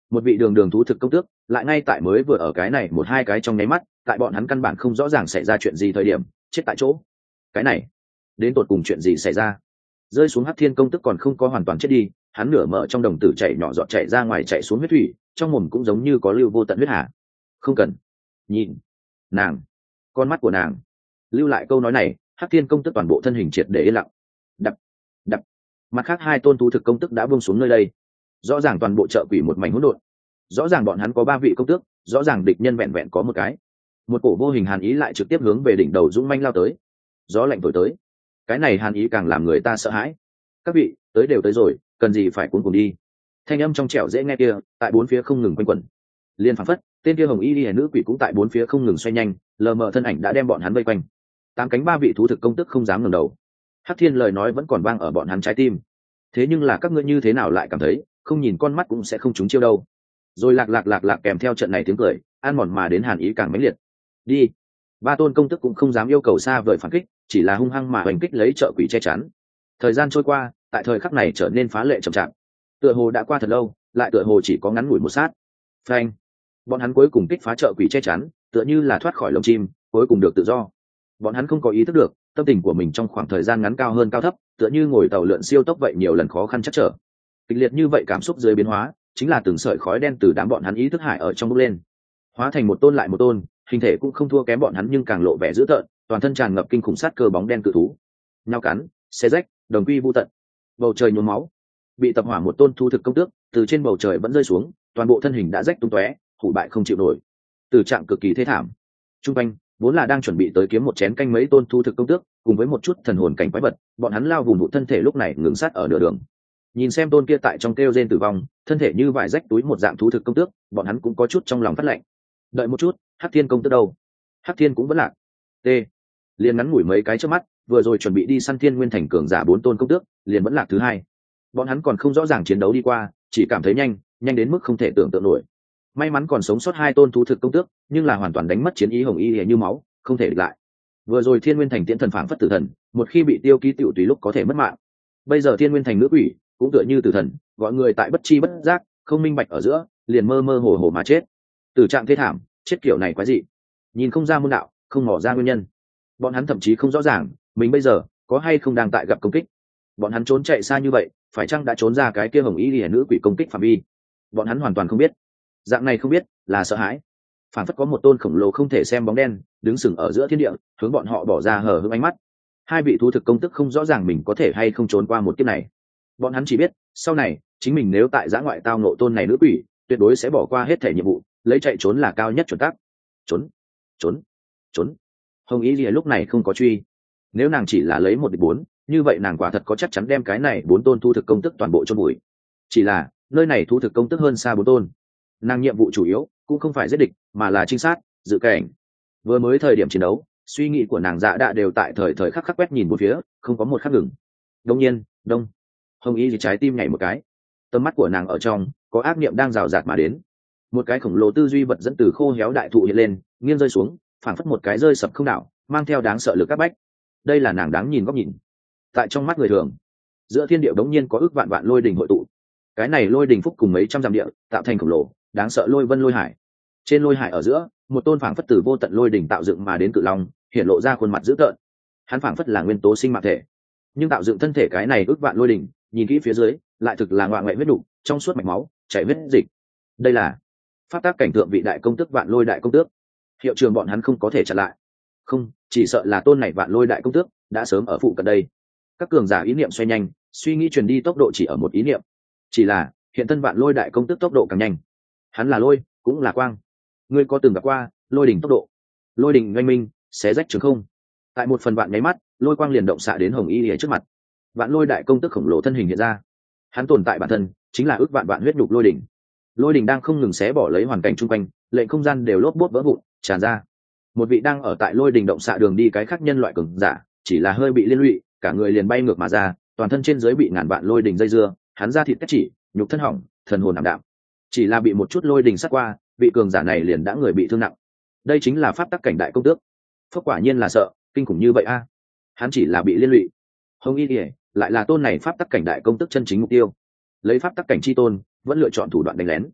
một vị đường đường thú thực công tước lại ngay tại mới vừa ở cái này một hai cái trong nháy mắt, tại bọn hắn căn bản không rõ ràng xảy ra chuyện gì thời điểm chết tại chỗ. Cái này đến tột cùng chuyện gì xảy ra? Rơi xuống Hắc Thiên công tức còn không có hoàn toàn chết đi, hắn nửa mở trong đồng tử chảy nhỏ giọt chảy ra ngoài, chạy xuống huyết thủy, trong mồm cũng giống như có lưu vô tận huyết hà. Không cần nhìn nàng, con mắt của nàng lưu lại câu nói này, Hắc Thiên công tức toàn bộ thân hình triệt để yên lặng. Đập đập mặt khác hai tôn thú thực công tức đã buông xuống nơi đây. Rõ ràng toàn bộ chợ quỷ một mảnh hỗn độn, rõ ràng bọn hắn có ba vị công tước, rõ ràng địch nhân vẹn vẹn có một cái. Một cổ vô hình hàn ý lại trực tiếp hướng về đỉnh đầu dũng manh lao tới, gió lạnh thổi tới, cái này hàn ý càng làm người ta sợ hãi. Các vị tới đều tới rồi, cần gì phải cuốn cùng đi. Thanh âm trong trẻo dễ nghe kia tại bốn phía không ngừng quanh quẩn, liên phảng phất tên kia hồng y liễu nữ quỷ cũng tại bốn phía không ngừng xoay nhanh, lờ mờ thân ảnh đã đem bọn hắn vây quanh. Tám cánh ba vị thú thực công tức không dám ngẩng đầu. Hắc Thiên lời nói vẫn còn vang ở bọn hắn trái tim. Thế nhưng là các ngươi như thế nào lại cảm thấy không nhìn con mắt cũng sẽ không trúng chiêu đâu? Rồi lạc lạc lạc lạc kèm theo trận này tiếng cười, an mòn mà đến hàn ý càng mãnh liệt. Đi. Ba tôn công tức cũng không dám yêu cầu xa vời phản kích, chỉ là hung hăng mà hoành kích lấy trợ quỷ che chắn. Thời gian trôi qua, tại thời khắc này trở nên phá lệ chậm chạp. Tựa hồ đã qua thật lâu, lại tựa hồ chỉ có ngắn ngủi một sát. Phanh. Bọn hắn cuối cùng kích phá trợ quỷ che chắn, tựa như là thoát khỏi lồng chim, cuối cùng được tự do. Bọn hắn không có ý thức được, tâm tình của mình trong khoảng thời gian ngắn cao hơn cao thấp, tựa như ngồi tàu lượn siêu tốc vậy, nhiều lần khó khăn chắc trở. Kịch liệt như vậy cảm xúc dưới biến hóa, chính là từng sợi khói đen từ đám bọn hắn ý thức hải ở trong bốc lên, hóa thành một tôn lại một tôn, hình thể cũng không thua kém bọn hắn nhưng càng lộ vẻ dữ tợn, toàn thân tràn ngập kinh khủng sát cơ bóng đen cự thú, nhao cắn, xé rách, đồng quy vu tận. Bầu trời nhuốm máu, bị tập hỏa một tôn thu thực công tước từ trên bầu trời vẫn rơi xuống, toàn bộ thân hình đã rách tung tóe, hủ bại không chịu nổi, tử trạng cực kỳ thê thảm. Trung quanh vốn là đang chuẩn bị tới kiếm một chén canh mấy tôn thu thực công tước, cùng với một chút thần hồn cảnh quái vật, bọn hắn lao vùng vụ thân thể lúc này ngừng sát ở nửa đường. Nhìn xem tôn kia tại trong kêu rên tử vong, thân thể như vải rách túi một dạng thú thực công tước, bọn hắn cũng có chút trong lòng phát lạnh. Đợi một chút, Hắc Thiên công tước đâu? Hắc Thiên cũng vẫn lạc. T. Liền ngắn ngủi mấy cái trước mắt, vừa rồi chuẩn bị đi săn Thiên Nguyên thành cường giả bốn tôn công tước, liền vẫn lạc thứ hai. Bọn hắn còn không rõ ràng chiến đấu đi qua, chỉ cảm thấy nhanh, nhanh đến mức không thể tưởng tượng nổi. May mắn còn sống sót hai tôn thú thực công tước, nhưng là hoàn toàn đánh mất chiến ý hồng y như máu, không thể địch lại. Vừa rồi Thiên Nguyên thành tiễn thần phảng phất tử thần, một khi bị tiêu ký tiểu tùy lúc có thể mất mạng. Bây giờ Thiên Nguyên thành nữ quỷ cũng tựa như tử thần, gọi người tại bất chi bất giác, không minh bạch ở giữa, liền mơ mơ hồ hồ mà chết. Tử trạng thê thảm, chết kiểu này quái dị, nhìn không ra môn đạo, không mò ra nguyên nhân. Bọn hắn thậm chí không rõ ràng mình bây giờ có hay không đang tại gặp công kích. Bọn hắn trốn chạy xa như vậy, phải chăng đã trốn ra cái kia hồng y liễu nữ quỷ công kích phạm vi? Bọn hắn hoàn toàn không biết. Dạng này không biết là sợ hãi, phản phất có một tôn khổng lồ không thể xem bóng đen đứng sừng ở giữa thiên địa, hướng bọn họ bỏ ra hờ hững ánh mắt. Hai vị thú thực công tức không rõ ràng mình có thể hay không trốn qua một kiếp này. Bọn hắn chỉ biết sau này chính mình nếu tại giã ngoại tao nộ tôn này nữ quỷ, tuyệt đối sẽ bỏ qua hết thể nhiệm vụ, lấy chạy trốn là cao nhất chuẩn tắc. Trốn, trốn, trốn. Hồng y lìa lúc này không có truy. Nếu nàng chỉ là lấy một địch bốn, như vậy nàng quả thật có chắc chắn đem cái này bốn tôn thu thực công tức toàn bộ chôn bụi. Chỉ là nơi này thu thực công tức hơn xa bốn tôn, nàng nhiệm vụ chủ yếu cũng không phải giết địch, mà là trinh sát, dự cảnh. Vừa mới thời điểm chiến đấu, suy nghĩ của nàng dạ đã đều tại thời thời khắc khắc quét nhìn bốn phía, không có một khắc ngừng. Đông nhiên, đông. Hồng y thì trái tim nhảy một cái, tầm mắt của nàng ở trong có ác niệm đang rào rạt mà đến. Một cái khổng lồ tư duy vật dẫn từ khô héo đại thụ hiện lên, nghiêng rơi xuống, phảng phất một cái rơi sập không đảo, mang theo đáng sợ lực áp bách. Đây là nàng đáng nhìn góc nhìn. Tại trong mắt người thường, giữa thiên địa đống nhiên có ước vạn vạn lôi đình hội tụ. Cái này lôi đình phúc cùng mấy trăm dặm địa, tạo thành khổng lồ, đáng sợ lôi vân lôi hải. Trên lôi hải ở giữa, một tôn phảng phất từ vô tận lôi đỉnh tạo dựng mà đến cự long, hiện lộ ra khuôn mặt dữ tợn. Hắn phảng phất là nguyên tố sinh mạng thể, nhưng tạo dựng thân thể cái này ước vạn lôi đỉnh, nhìn kỹ phía dưới, lại thực là ngoại ngoại huyết đủ, trong suốt mạch máu, chảy huyết dịch. Đây là pháp tác cảnh tượng vị đại công tước vạn lôi đại công tước. Hiệu trường bọn hắn không có thể chặn lại. Không, chỉ sợ là tôn này vạn lôi đại công tước đã sớm ở phụ cận đây. Các cường giả ý niệm xoay nhanh, suy nghĩ truyền đi tốc độ chỉ ở một ý niệm. Chỉ là hiện thân vạn lôi đại công tước tốc độ càng nhanh. Hắn là lôi, cũng là quang. Ngươi có từng gặp qua lôi đỉnh tốc độ? Lôi đỉnh oanh minh, xé rách trường không. Tại một phần vạn nháy mắt, lôi quang liền động xạ đến hồng y lìa trước mặt. Vạn lôi đại công tước khổng lồ thân hình hiện ra. Hắn tồn tại bản thân chính là ước vạn vạn huyết nhục lôi đỉnh. Lôi đỉnh đang không ngừng xé bỏ lấy hoàn cảnh chung quanh, lệnh không gian đều lốp bốt vỡ vụn, tràn ra. Một vị đang ở tại lôi đỉnh động xạ đường đi cái khác nhân loại cường giả, chỉ là hơi bị liên lụy, cả người liền bay ngược mà ra, toàn thân trên dưới bị ngàn vạn lôi đỉnh dây dưa, hắn ra thịt cách chỉ, nhục thân hỏng, thần hồn ảm đạm. Chỉ là bị một chút lôi đỉnh sát qua, vị cường giả này liền đã người bị thương nặng. Đây chính là pháp tắc cảnh đại công tước. Phúc quả nhiên là sợ, kinh khủng như vậy a. Hắn chỉ là bị liên lụy. Hồng Y Điệp lại là tôn này pháp tắc cảnh đại công tước chân chính mục tiêu. Lấy pháp tắc cảnh chi tôn, vẫn lựa chọn thủ đoạn đánh lén.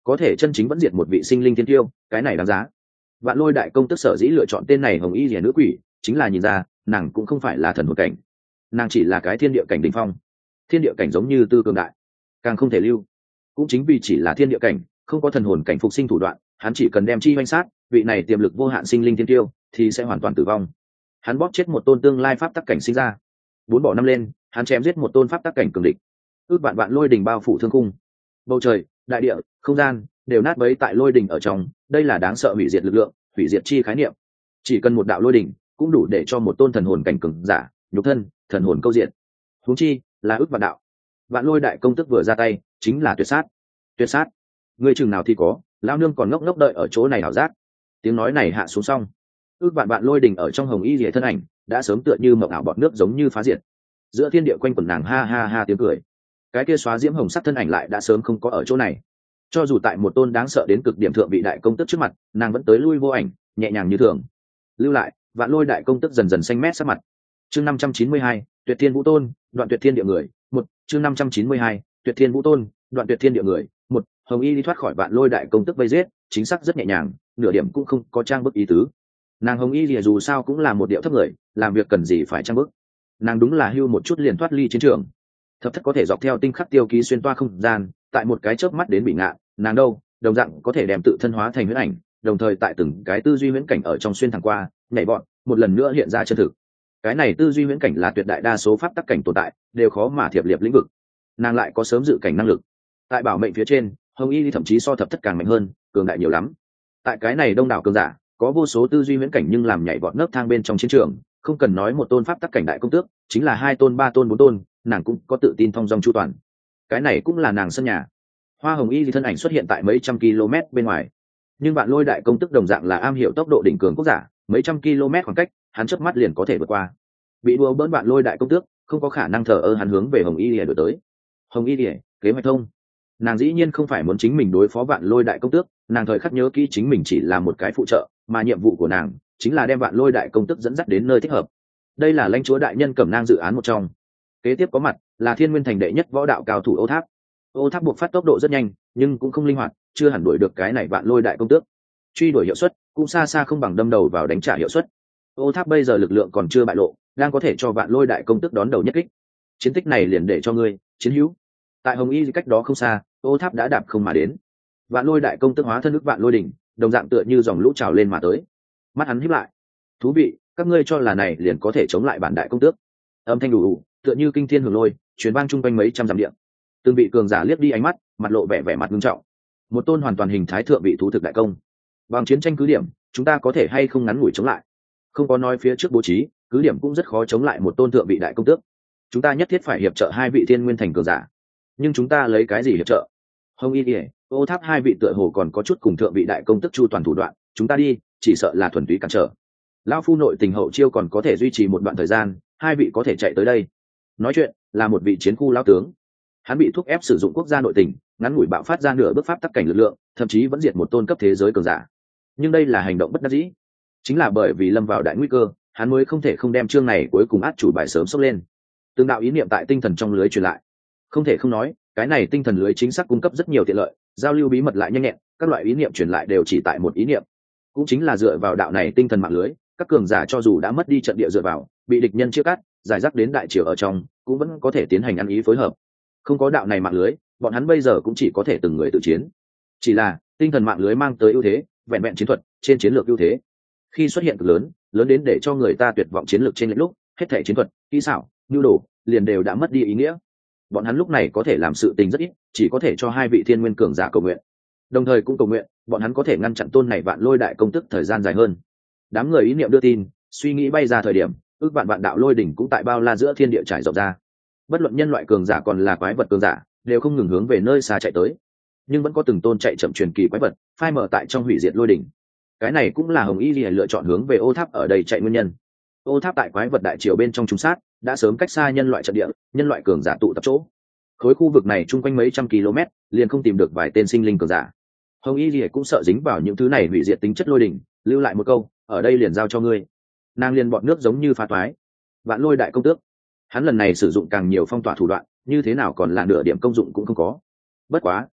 có thể chân chính vẫn diệt một vị sinh linh thiên tiêu, cái này đáng giá. Vạn Lôi đại công tức sở dĩ lựa chọn tên này hồng y rìa nữ quỷ, chính là nhìn ra nàng cũng không phải là thần hồn cảnh, nàng chỉ là cái thiên địa cảnh đỉnh phong. Thiên địa cảnh giống như Tư Cường đại, càng không thể lưu. Cũng chính vì chỉ là thiên địa cảnh, không có thần hồn cảnh phục sinh thủ đoạn, hắn chỉ cần đem chi hoành sát, vị này tiềm lực vô hạn sinh linh thiên tiêu thì sẽ hoàn toàn tử vong. Hắn bóp chết một tôn tương lai pháp tắc cảnh sinh ra, bốn bỏ năm lên, hắn chém giết một tôn pháp tắc cảnh cường địch. Ước vạn vạn lôi đình bao phủ thương khung, bầu trời, đại địa, không gian đều nát bấy tại lôi đình ở trong. Đây là đáng sợ hủy diệt lực lượng, hủy diệt chi khái niệm. Chỉ cần một đạo lôi đình cũng đủ để cho một tôn thần hồn cảnh cường giả nhục thân thần hồn câu diện, huống chi là ước vạn đạo. Vạn Lôi đại công tức vừa ra tay chính là tuyệt sát. Tuyệt sát, người chừng nào thì có, lão nương còn ngốc ngốc đợi ở chỗ này hảo giác. Tiếng nói này hạ xuống xong, ước vạn vạn lôi đình ở trong hồng y rìa thân ảnh đã sớm tựa như mộng ảo bọt nước giống như phá diệt. Giữa thiên địa quanh quẩn nàng ha ha ha tiếng cười. Cái kia xóa diễm hồng sắc thân ảnh lại đã sớm không có ở chỗ này. Cho dù tại một tôn đáng sợ đến cực điểm thượng vị đại công tức trước mặt, nàng vẫn tới lui vô ảnh, nhẹ nhàng như thường. Lưu lại, Vạn Lôi đại công tức dần dần xanh mét sắc mặt. Chương năm trăm chín mươi hai, Tuyệt Thiên Vũ Tôn, Đoạn Tuyệt Thiên Địa Người, một. Chương năm trăm chín mươi hai, Tuyệt Thiên Vũ Tôn, Đoạn Tuyệt Thiên Địa Người, một. Hồng Y đi thoát khỏi Vạn Lôi đại công tức vây giết, chính xác rất nhẹ nhàng, nửa điểm cũng không có trang bức ý tứ. Nàng Hồng Y lìa dù sao cũng là một điệu thấp người, làm việc cần gì phải trang bức. Nàng đúng là hưu một chút liền thoát ly chiến trường. Thập thất có thể dọc theo tinh khắc tiêu ký xuyên toa không gian, tại một cái chớp mắt đến bị ngạn, nàng đâu, đồng dạng có thể đem tự thân hóa thành huyễn ảnh, đồng thời tại từng cái tư duy huyễn cảnh ở trong xuyên thẳng qua, nhảy bọn, một lần nữa hiện ra chân thực. Cái này tư duy huyễn cảnh là tuyệt đại đa số pháp tắc cảnh tồn tại đều khó mà thiệp liệp lĩnh vực, nàng lại có sớm dự cảnh năng lực. Tại bảo mệnh phía trên, Hồng Y thậm chí so thập thất càng mạnh hơn, cường đại nhiều lắm. Tại cái này đông đảo cường giả, có vô số tư duy huyễn cảnh nhưng làm nhảy vọt nấc thang bên trong chiến trường, không cần nói một tôn pháp tắc cảnh đại công tước, chính là hai tôn ba tôn bốn tôn, nàng cũng có tự tin thong dong chu toàn. Cái này cũng là nàng sân nhà. Hoa Hồng Y thì thân ảnh xuất hiện tại mấy trăm km bên ngoài, nhưng Vạn Lôi đại công tức đồng dạng là am hiểu tốc độ đỉnh cường quốc giả, mấy trăm km khoảng cách hắn chớp mắt liền có thể vượt qua. Bị đùa bỡn Vạn Lôi đại công tước không có khả năng thờ ơ, hắn hướng về Hồng Y lìa đổi tới. Hồng Y lìa, kế hoạch thông. Nàng dĩ nhiên không phải muốn chính mình đối phó Vạn Lôi đại công tước, nàng thời khắc nhớ kỹ chính mình chỉ là một cái phụ trợ, mà nhiệm vụ của nàng chính là đem Vạn Lôi đại công tức dẫn dắt đến nơi thích hợp. Đây là lãnh chúa đại nhân cẩm nang dự án một trong. Kế tiếp có mặt là Thiên Nguyên thành đệ nhất võ đạo cao thủ Ô Tháp. Ô Tháp buộc phát tốc độ rất nhanh, nhưng cũng không linh hoạt, chưa hẳn đuổi được cái này Vạn Lôi đại công tước. Truy đuổi hiệu suất cũng xa xa không bằng đâm đầu vào đánh trả hiệu suất. Ô Tháp bây giờ lực lượng còn chưa bại lộ, đang có thể cho Vạn Lôi đại công tước đón đầu nhất kích. Chiến tích này liền để cho ngươi, chiến hữu. Tại Hồng Y cách đó không xa, Ô Tháp đã đạp không mà đến. Vạn Lôi đại công tước hóa thân nước Vạn Lôi đỉnh, đồng dạng tựa như dòng lũ trào lên mà tới. Mắt hắn híp lại. Thú vị, các ngươi cho là này liền có thể chống lại bản đại công tước? Âm thanh đủ đủ, tựa như kinh thiên hưởng lôi, truyền vang chung quanh mấy trăm dặm địa. Từng vị cường giả liếc đi ánh mắt, mặt lộ vẻ vẻ mặt nghiêm trọng. Một tôn hoàn toàn hình thái thượng vị thú thực đại công. Bằng chiến tranh cứ điểm, chúng ta có thể hay không ngắn ngủi chống lại? Không có nói phía trước bố trí, cứ điểm cũng rất khó chống lại một tôn thượng vị đại công tước. Chúng ta nhất thiết phải hiệp trợ hai vị Thiên Nguyên thành cường giả. Nhưng chúng ta lấy cái gì hiệp trợ? Hồng Y Điệp, Ô Tháp hai vị tựa hồ còn có chút cùng thượng vị đại công tước chu toàn thủ đoạn, chúng ta đi, chỉ sợ là thuần túy cản trở. Lão phu nội tình hậu chiêu còn có thể duy trì một đoạn thời gian, hai vị có thể chạy tới đây. Nói chuyện là một vị chiến khu lão tướng, hắn bị thúc ép sử dụng quốc gia nội tình, ngắn ngủi bạo phát ra nửa bước pháp tắc cảnh lực lượng, thậm chí vẫn diệt một tôn cấp thế giới cường giả. Nhưng đây là hành động bất đắc dĩ, chính là bởi vì lâm vào đại nguy cơ, hắn mới không thể không đem chương này cuối cùng át chủ bài sớm xốc lên. Tương đạo ý niệm tại tinh thần trong lưới truyền lại, không thể không nói, cái này tinh thần lưới chính xác cung cấp rất nhiều tiện lợi, giao lưu bí mật lại nhanh nhẹn, các loại ý niệm truyền lại đều chỉ tại một ý niệm. Cũng chính là dựa vào đạo này tinh thần mạng lưới, các cường giả cho dù đã mất đi trận địa dựa vào, bị địch nhân chia cắt, giải rác đến đại triều ở trong, cũng vẫn có thể tiến hành ăn ý phối hợp. Không có đạo này mạng lưới, bọn hắn bây giờ cũng chỉ có thể từng người tự chiến. Chỉ là tinh thần mạng lưới mang tới ưu thế, vẹn vẹn chiến thuật trên chiến lược ưu thế. Khi xuất hiện cực lớn, lớn đến để cho người ta tuyệt vọng chiến lược trên lệch lúc, hết thảy chiến thuật, kỹ xảo, nhu đồ, liền đều đã mất đi ý nghĩa. Bọn hắn lúc này có thể làm sự tình rất ít, chỉ có thể cho hai vị thiên nguyên cường giả cầu nguyện. Đồng thời cũng cầu nguyện, bọn hắn có thể ngăn chặn tôn này Vạn Lôi đại công tức thời gian dài hơn. Đám người ý niệm đưa tin, suy nghĩ bay ra thời điểm, ước vạn vạn đạo lôi đỉnh cũng tại bao la giữa thiên địa trải rộng ra. Bất luận nhân loại cường giả còn là quái vật cường giả, đều không ngừng hướng về nơi xa chạy tới. Nhưng vẫn có từng tôn chạy chậm truyền kỳ quái vật, phai mở tại trong hủy diệt lôi đỉnh. Cái này cũng là Hồng Y Lìa lựa chọn hướng về Ô Tháp ở đây chạy nguyên nhân. Ô Tháp tại quái vật đại triều bên trong trùng sát, đã sớm cách xa nhân loại trận địa, nhân loại cường giả tụ tập chỗ. Khối khu vực này chung quanh mấy trăm km, liền không tìm được vài tên sinh linh cường giả. Hồng Y Lìa cũng sợ dính vào những thứ này hủy diệt tính chất lôi đỉnh, lưu lại một câu, ở đây liền giao cho ngươi. Nàng liền bọn nước giống như pha toái. Vạn Lôi đại công tước, hắn lần này sử dụng càng nhiều phong tỏa thủ đoạn, như thế nào còn là nửa điểm công dụng cũng không có. Bất quá,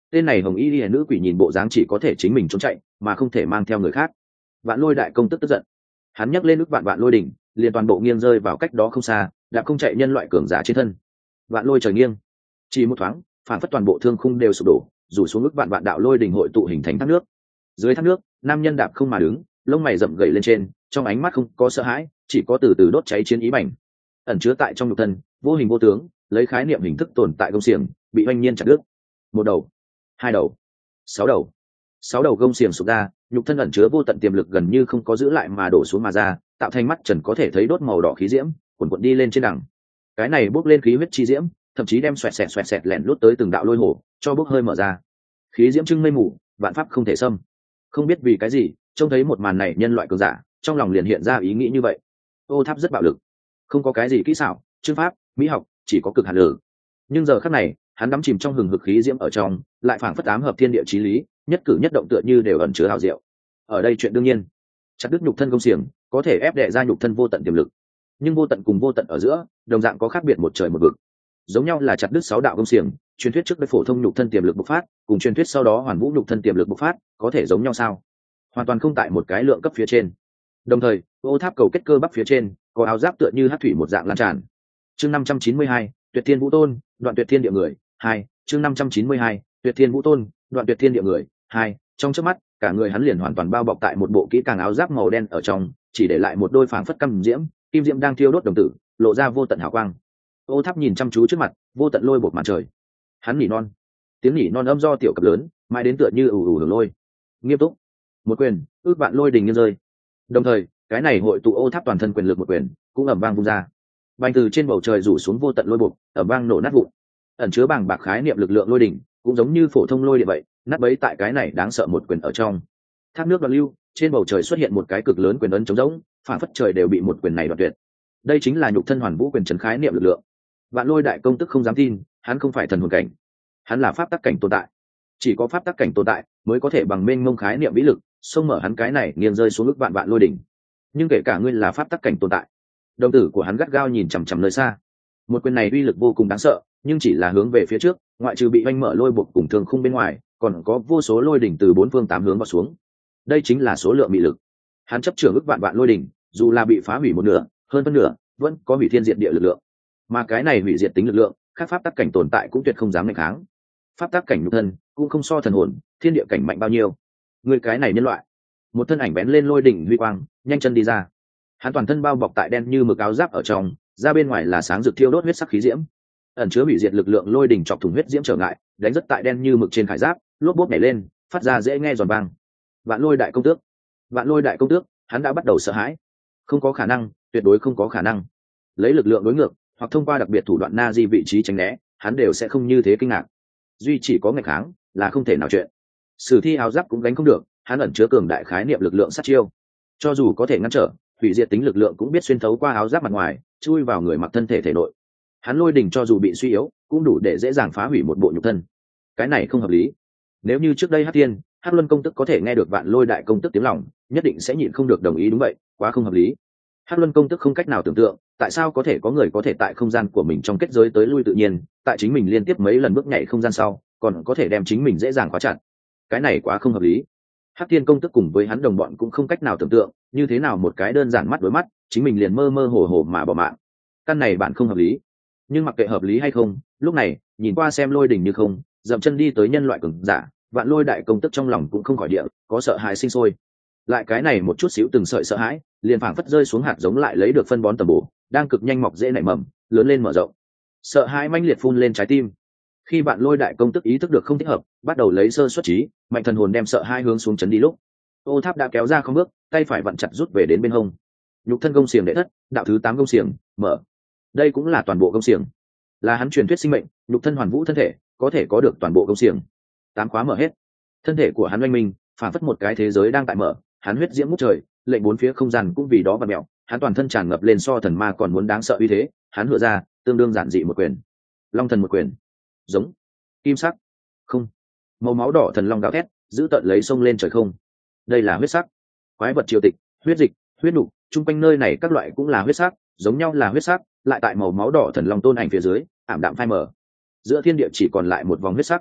tên này hồng y nữ quỷ nhìn bộ dáng chỉ có thể chính mình trốn chạy mà không thể mang theo người khác. Vạn Lôi đại công tức tức giận, hắn nhấc lên ức vạn vạn lôi đỉnh, liền toàn bộ nghiêng rơi vào cách đó không xa đã không chạy nhân loại cường giả trên thân. Vạn lôi trời nghiêng, chỉ một thoáng phản phất toàn bộ thương khung đều sụp đổ, rủ xuống ức vạn vạn đạo lôi đỉnh hội tụ hình thành thác nước. Dưới thác nước, nam nhân đạp không mà đứng, lông mày rậm gầy lên trên, trong ánh mắt không có sợ hãi, chỉ có từ từ đốt cháy chiến ý bành. Ẩn chứa tại trong nhục thân, vô hình vô tướng, lấy khái niệm hình thức tồn tại công xiềng, bị oanh nhiên chặt đứt. Một đầu, hai đầu, sáu đầu, sáu đầu gông xiềng sụp ra, nhục thân ẩn chứa vô tận tiềm lực gần như không có giữ lại mà đổ xuống mà ra, tạo thành mắt trần có thể thấy đốt màu đỏ khí diễm, cuồn cuộn đi lên trên đằng. Cái này bốc lên khí huyết chi diễm, thậm chí đem xoẹt xẹt xoẹt xẹt lẻn lút tới từng đạo lôi hổ, cho bốc hơi mở ra. Khí diễm trưng mây mù, vạn pháp không thể xâm. Không biết vì cái gì, trông thấy một màn này nhân loại cường giả, trong lòng liền hiện ra ý nghĩ như vậy. Ô Tháp rất bạo lực, không có cái gì kỹ xảo, chương pháp, mỹ học, chỉ có cực hạt lử. Nhưng giờ khắc này, hắn đắm chìm trong hừng hực khí diễm ở trong, lại phảng phất ám hợp thiên địa chí lý, nhất cử nhất động tựa như đều ẩn chứa hào diệu. Ở đây chuyện đương nhiên, chặt đứt nhục thân công xiềng, có thể ép đè ra nhục thân vô tận tiềm lực. Nhưng vô tận cùng vô tận ở giữa, đồng dạng có khác biệt một trời một vực. Giống nhau là chặt đứt sáu đạo công xiềng, truyền thuyết trước đây phổ thông nhục thân tiềm lực bộc phát, cùng truyền thuyết sau đó hoàn vũ nhục thân tiềm lực bộc phát, có thể giống nhau sao? Hoàn toàn không tại một cái lượng cấp phía trên. Đồng thời, Ô Tháp cầu kết cơ bắp phía trên, có áo giáp tựa như hắc thủy một dạng lan tràn. Chương năm trăm chín mươi hai, Tuyệt Thiên Vũ Tôn, đoạn Tuyệt Thiên địa người, hai. Chương năm trăm chín mươi hai, Tuyệt Thiên Vũ Tôn, đoạn Tuyệt Thiên địa người, hai. Trong chớp mắt, cả người hắn liền hoàn toàn bao bọc tại một bộ kỹ càng áo giáp màu đen ở trong, chỉ để lại một đôi phảng phất căm diễm, kim diễm đang thiêu đốt đồng tử, lộ ra vô tận hào quang. Ô Tháp nhìn chăm chú trước mặt, vô tận lôi bột màn trời. Hắn nỉ non, tiếng nỉ non âm do tiểu cập lớn, mãi đến tựa như ù ù hưởng lôi. Nghiêm túc, một quyền, ước vạn lôi đình nghiêng rơi. Đồng thời, cái này hội tụ Ô Tháp toàn thân quyền lực một quyền, cũng ầm vang vung ra. Bành từ trên bầu trời rủ xuống vô tận lôi bột, ầm vang nổ nát vụn. Ẩn chứa bàng bạc khái niệm lực lượng lôi đỉnh, cũng giống như phổ thông lôi điện vậy, nát bấy tại cái này đáng sợ một quyền ở trong. Thác nước đoạn lưu, trên bầu trời xuất hiện một cái cực lớn quyền ấn trống rỗng, phản phất trời đều bị một quyền này đoạt tuyệt. Đây chính là nhục thân hoàn vũ quyền trấn khái niệm lực lượng. Vạn Lôi đại công tức không dám tin, hắn không phải thần hồn cảnh, hắn là pháp tắc cảnh tồn tại. Chỉ có pháp tắc cảnh tồn tại mới có thể bằng mênh mông khái niệm vĩ lực, xông mở hắn cái này nghiêng rơi xuống ức vạn vạn lôi đỉnh. Nhưng kể cả ngươi là pháp tắc cảnh tồn tại, đồng tử của hắn gắt gao nhìn chằm chằm nơi xa. Một quyền này uy lực vô cùng đáng sợ, nhưng chỉ là hướng về phía trước, ngoại trừ bị oanh mở lôi buộc cùng thường khung bên ngoài, còn có vô số lôi đỉnh từ bốn phương tám hướng vào xuống. Đây chính là số lượng mị lực. Hắn chấp trưởng ức vạn vạn lôi đỉnh, dù là bị phá hủy một nửa, hơn phân nửa, vẫn có hủy thiên diệt địa lực lượng. Mà cái này hủy diệt tính lực lượng, các pháp tắc cảnh tồn tại cũng tuyệt không dám nghịch kháng. Pháp tắc cảnh nhục thân cũng không so thần hồn, thiên địa cảnh mạnh bao nhiêu. Người cái này nhân loại, một thân ảnh bén lên lôi đỉnh huy quang, nhanh chân đi ra. Hắn toàn thân bao bọc tại đen như mực áo giáp ở trong, ra bên ngoài là sáng rực thiêu đốt huyết sắc khí diễm, ẩn chứa hủy diệt lực lượng lôi đỉnh chọc thủng huyết diễm trở ngại, đánh rất tại đen như mực trên khải giáp, lốp bốp nhảy lên, phát ra dễ nghe giòn vang. Vạn Lôi đại công tước, Vạn Lôi đại công tước, hắn đã bắt đầu sợ hãi. Không có khả năng, tuyệt đối không có khả năng. Lấy lực lượng đối ngược, hoặc thông qua đặc biệt thủ đoạn na di vị trí tránh né, hắn đều sẽ không như thế kinh ngạc. Duy chỉ có nghịch kháng, là không thể nào chuyện. Sử thi áo giáp cũng gánh không được, hắn ẩn chứa cường đại khái niệm lực lượng sát chiêu. Cho dù có thể ngăn trở, hủy diệt tính lực lượng cũng biết xuyên thấu qua áo giáp mặt ngoài, chui vào người mặc thân thể thể nội. Hắn lôi đỉnh cho dù bị suy yếu, cũng đủ để dễ dàng phá hủy một bộ nhục thân. Cái này không hợp lý. Nếu như trước đây Hắc Thiên, Hắc Luân công tức có thể nghe được Vạn Lôi đại công tức tiếng lòng, nhất định sẽ nhịn không được đồng ý đúng vậy, quá không hợp lý. Hắc Luân công tức không cách nào tưởng tượng, tại sao có thể có người có thể tại không gian của mình trong kết giới tới lui tự nhiên, tại chính mình liên tiếp mấy lần bước nhảy không gian sau, còn có thể đem chính mình dễ dàng khóa chặt. Cái này quá không hợp lý. Hắc Thiên công tức cùng với hắn đồng bọn cũng không cách nào tưởng tượng, như thế nào một cái đơn giản mắt đối mắt, chính mình liền mơ mơ hồ hồ mà bỏ mạng. Căn này bạn không hợp lý. Nhưng mặc kệ hợp lý hay không, lúc này, nhìn qua xem lôi đỉnh như không, dậm chân đi tới nhân loại cường giả, Vạn Lôi đại công tức trong lòng cũng không khỏi địa, có sợ hãi sinh sôi. Lại cái này một chút xíu từng sợi sợ hãi, liền phảng phất rơi xuống hạt giống lại lấy được phân bón tầm bổ, đang cực nhanh mọc dễ nảy mầm, lớn lên mở rộng. Sợ hãi mãnh liệt phun lên trái tim. Khi Vạn Lôi đại công tức ý thức được không thích hợp, bắt đầu lấy sơ xuất trí, mạnh thần hồn đem sợ hai hướng xuống chấn đi lúc, Ô Tháp đã kéo ra không bước, tay phải vặn chặt rút về đến bên hông. Nhục thân công xiềng đệ thất, đạo thứ tám công xiềng mở. Đây cũng là toàn bộ công xiềng, là hắn truyền thuyết sinh mệnh, nhục thân hoàn vũ thân thể, có thể có được toàn bộ công xiềng. Tám khóa mở hết, thân thể của hắn oanh minh, phản phất một cái thế giới đang tại mở, hắn huyết diễm ngút trời, lệnh bốn phía không gian cũng vì đó và mèo, hắn toàn thân tràn ngập lên so thần ma còn muốn đáng sợ uy thế, hắn hựa ra, tương đương giản dị một quyền. Long thần một quyền, giống, kim sắc, không, màu máu đỏ thần long gào thét, giữ tận lấy sông lên trời không. Đây là huyết sắc, quái vật triều tịch, huyết dịch, huyết nục, chung quanh nơi này các loại cũng là huyết sắc, giống nhau là huyết sắc, lại tại màu máu đỏ thần long tôn ảnh phía dưới, ảm đạm phai mờ. Giữa thiên địa chỉ còn lại một vòng huyết sắc.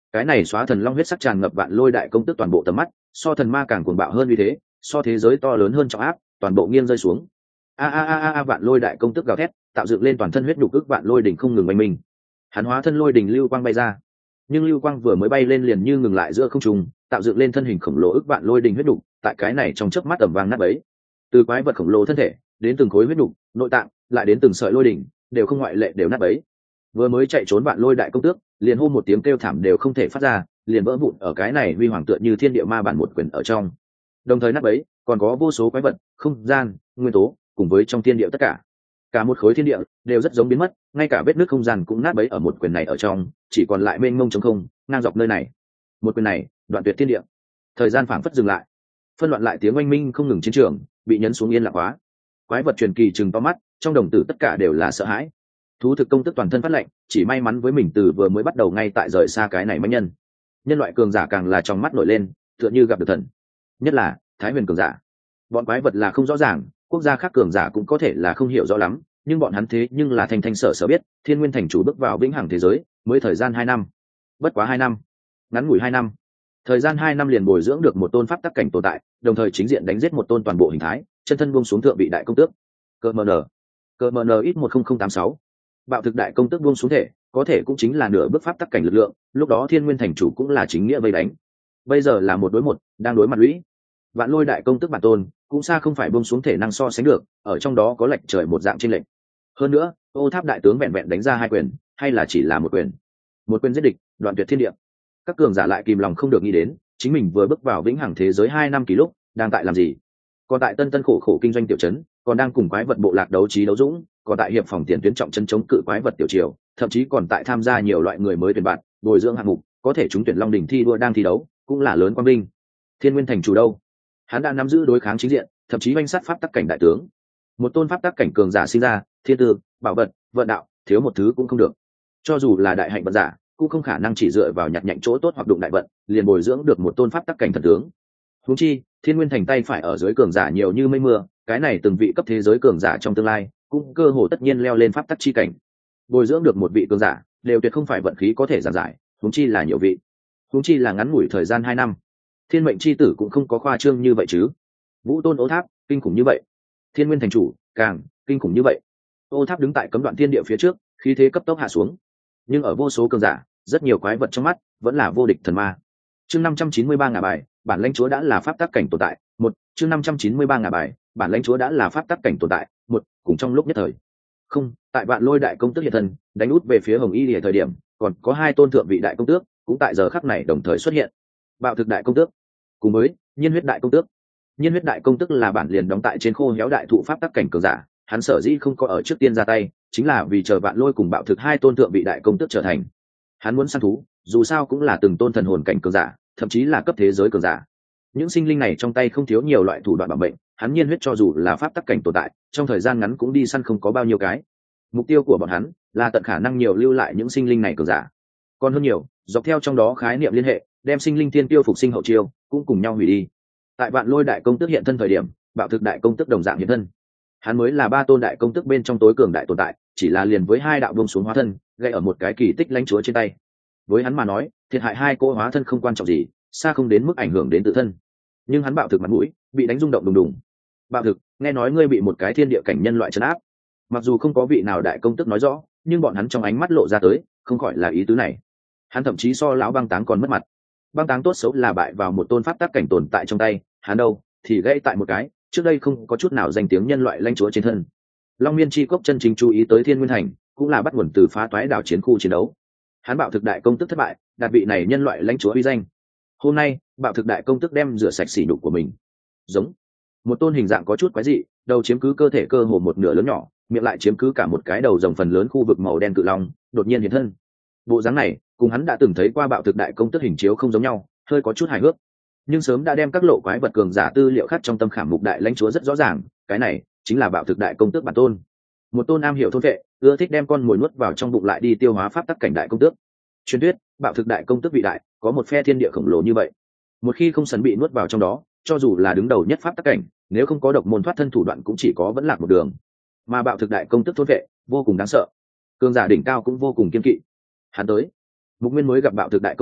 cái này xóa thần long huyết sắc tràn ngập vạn lôi đại công tức toàn bộ tầm mắt, so thần ma càng cuồng bạo hơn như thế, so thế giới to lớn hơn trọng áp, toàn bộ nghiêng rơi xuống. A a a a vạn lôi đại công tức gào thét, tạo dựng lên toàn thân huyết nhục ức vạn lôi đỉnh không ngừng oanh mình. Hắn hóa thân lôi đỉnh lưu quang bay ra, nhưng lưu quang vừa mới bay lên liền như ngừng lại giữa không trung, tạo dựng lên thân hình khổng lồ ức vạn lôi đỉnh huyết nhục, tại cái này trong chớp mắt ầm vang nát bấy. Từ quái vật khổng lồ thân thể đến từng khối huyết nhục, nội tạng, lại đến từng sợi lôi đỉnh, đều không ngoại lệ đều nát bấy. Vừa mới chạy trốn vạn lôi đại công tước, liền hô một tiếng kêu thảm đều không thể phát ra, liền vỡ vụn ở cái này huy hoàng tựa như thiên địa ma bản một quyền ở trong. Đồng thời nát bấy, còn có vô số quái vật, không gian, nguyên tố, cùng với trong thiên địa tất cả. Cả một khối thiên địa đều rất giống biến mất, ngay cả vết nứt không gian cũng nát bấy ở một quyền này ở trong, chỉ còn lại mênh mông trống không, ngang dọc nơi này. Một quyền này, đoạn tuyệt thiên địa. Thời gian phảng phất dừng lại. Phân loạn lại tiếng oanh minh không ngừng chiến trường, bị nhấn xuống yên lặng quá. Quái vật truyền kỳ trừng to mắt, trong đồng tử tất cả đều là sợ hãi. Thú thực công tức toàn thân phát lệnh, chỉ may mắn với mình từ vừa mới bắt đầu ngay tại rời xa cái này mãnh nhân. Nhân loại cường giả càng là trong mắt nổi lên, tựa như gặp được thần. Nhất là Thái Huyền cường giả. Bọn quái vật là không rõ ràng, quốc gia khác cường giả cũng có thể là không hiểu rõ lắm, nhưng bọn hắn thế nhưng là thanh thanh sở sở biết, Thiên Nguyên thành chủ bước vào vĩnh hằng thế giới, mới thời gian hai năm. Bất quá hai năm, ngắn ngủi hai năm. Thời gian hai năm liền bồi dưỡng được một tôn pháp tắc cảnh tồn tại, đồng thời chính diện đánh giết một tôn toàn bộ hình thái, chân thân buông xuống thượng vị đại công tước. Cơ mờ nở, cơ mờ nở ít một không không tám sáu. Bạo thực đại công tước buông xuống thể, có thể cũng chính là nửa bước pháp tắc cảnh lực lượng, lúc đó Thiên Nguyên thành chủ cũng là chính nghĩa vây đánh. Bây giờ là một đối một, đang đối mặt lũy. Vạn lôi đại công tước bản tôn, cũng xa không phải buông xuống thể năng so sánh được, ở trong đó có lệch trời một dạng trên lệch. Hơn nữa, Ô Tháp đại tướng vẹn vẹn đánh ra hai quyền, hay là chỉ là một quyền. Một quyền giết địch, đoạn tuyệt thiên địa. Các cường giả lại kìm lòng không được nghĩ đến, chính mình vừa bước vào vĩnh hằng thế giới hai năm kỳ lúc, đang tại làm gì? Còn tại tân tân khổ khổ kinh doanh tiểu trấn, còn đang cùng quái vật bộ lạc đấu trí đấu dũng, còn tại hiệp phòng tiền tuyến trọng chân chống cự quái vật tiểu triều, thậm chí còn tại tham gia nhiều loại người mới tuyển bạn, bồi dưỡng hạng mục, có thể trúng tuyển Long đỉnh thi đua đang thi đấu, cũng là lớn quang vinh. Thiên Nguyên thành chủ đâu? Hắn đã nắm giữ đối kháng chính diện, thậm chí oanh sát pháp tắc cảnh đại tướng. Một tôn pháp tắc cảnh cường giả sinh ra, thiên tư, bảo vật, vận đạo, thiếu một thứ cũng không được. Cho dù là đại hạnh vận giả, cũng không khả năng chỉ dựa vào nhặt nhạnh chỗ tốt hoặc đụng đại vận, liền bồi dưỡng được một tôn pháp tắc cảnh thần tướng. Huống chi, Thiên Nguyên thành tay phải ở dưới cường giả nhiều như mây mưa, cái này từng vị cấp thế giới cường giả trong tương lai, cũng cơ hồ tất nhiên leo lên pháp tắc chi cảnh. Bồi dưỡng được một vị cường giả, đều tuyệt không phải vận khí có thể giản giải, huống chi là nhiều vị. Huống chi là ngắn ngủi thời gian hai năm. Thiên mệnh chi tử cũng không có khoa trương như vậy chứ. Vũ tôn Ô Tháp, kinh khủng như vậy. Thiên Nguyên thành chủ, càng kinh khủng như vậy. Ô Tháp đứng tại cấm đoạn thiên địa phía trước, khí thế cấp tốc hạ xuống. Nhưng ở vô số cường giả, rất nhiều quái vật trong mắt, vẫn là vô địch thần ma. Chương năm trăm chín mươi ba ngả bài, bản lãnh chúa đã là pháp tắc cảnh tồn tại. Một, chương năm trăm chín mươi ba ngả bài, bản lãnh chúa đã là pháp tắc cảnh tồn tại. Một, cùng trong lúc nhất thời. Không, tại Vạn Lôi đại công tước hiện thân, đánh út về phía Hồng Y Liễu thời điểm, còn có hai tôn thượng vị đại công tước, cũng tại giờ khắc này đồng thời xuất hiện. Bạo thực đại công tước, cùng với Nhiên huyết đại công tước. Nhiên huyết đại công tước là bản liền đóng tại trên khô héo đại thụ pháp tắc cảnh cường giả, hắn sở dĩ không có ở trước tiên ra tay, chính là vì chờ Vạn Lôi cùng Bạo thực hai tôn thượng vị đại công tước trở thành. Hắn muốn săn thú, dù sao cũng là từng tôn thần hồn cảnh cường giả, thậm chí là cấp thế giới cường giả. Những sinh linh này trong tay không thiếu nhiều loại thủ đoạn bảo mệnh, hắn Nhiên huyết cho dù là pháp tắc cảnh tồn tại, trong thời gian ngắn cũng đi săn không có bao nhiêu cái. Mục tiêu của bọn hắn là tận khả năng nhiều lưu lại những sinh linh này cường giả. Còn hơn nhiều, dọc theo trong đó khái niệm liên hệ, đem sinh linh tiên tiêu phục sinh hậu chiêu, cũng cùng nhau hủy đi. Tại Vạn Lôi đại công tước hiện thân thời điểm, Bạo thực đại công tước đồng dạng hiện thân. Hắn mới là ba tôn đại công tước bên trong tối cường đại tồn tại, chỉ là liền với hai đạo buông xuống hóa thân, gây ở một cái kỳ tích lãnh chúa trên tay. Với hắn mà nói, thiệt hại hai cô hóa thân không quan trọng gì, xa không đến mức ảnh hưởng đến tự thân. Nhưng hắn Bạo thực mặt mũi bị đánh rung động đùng đùng. Bạo thực, nghe nói ngươi bị một cái thiên địa cảnh nhân loại trấn áp. Mặc dù không có vị nào đại công tước nói rõ, nhưng bọn hắn trong ánh mắt lộ ra tới, không khỏi là ý tứ này. Hắn thậm chí so lão băng táng còn mất mặt. Băng táng tốt xấu là bại vào một tôn pháp tắc cảnh tồn tại trong tay, hắn đâu thì gãy tại một cái trước đây không có chút nào danh tiếng nhân loại lãnh chúa trên thân. Long Miên chi cốc chân chính chú ý tới Thiên Nguyên thành, cũng là bắt nguồn từ phá toái đảo chiến khu chiến đấu. Hắn Bạo thực đại công tức thất bại, đạt vị này nhân loại lãnh chúa uy danh. Hôm nay, Bạo thực đại công tức đem rửa sạch sỉ nhục của mình. Giống một tôn hình dạng có chút quái dị, đầu chiếm cứ cơ thể cơ hồ một nửa lớn nhỏ, miệng lại chiếm cứ cả một cái đầu rồng phần lớn khu vực màu đen cự long, đột nhiên hiện thân. Bộ dáng này, cùng hắn đã từng thấy qua Bạo thực đại công tức hình chiếu không giống nhau, hơi có chút hài hước. Nhưng sớm đã đem các lộ quái vật cường giả tư liệu khắc trong tâm khảm mục đại lãnh chúa rất rõ ràng, cái này chính là Bạo thực đại công tước bản tôn. Một tôn am hiểu thôn vệ, ưa thích đem con mồi nuốt vào trong bụng lại đi tiêu hóa pháp tắc cảnh đại công tước. Truyền thuyết, Bạo thực đại công tước vị đại, có một phe thiên địa khổng lồ như vậy. Một khi không sấn bị nuốt vào trong đó, cho dù là đứng đầu nhất pháp tắc cảnh, nếu không có độc môn thoát thân thủ đoạn cũng chỉ có vẫn lạc một đường. Mà Bạo thực đại công tước thôn vệ, vô cùng đáng sợ. Cường giả đỉnh cao cũng vô cùng kiên kỵ. Hắn tới. Mục Nguyên mới gặp Bạo thực đại công tước,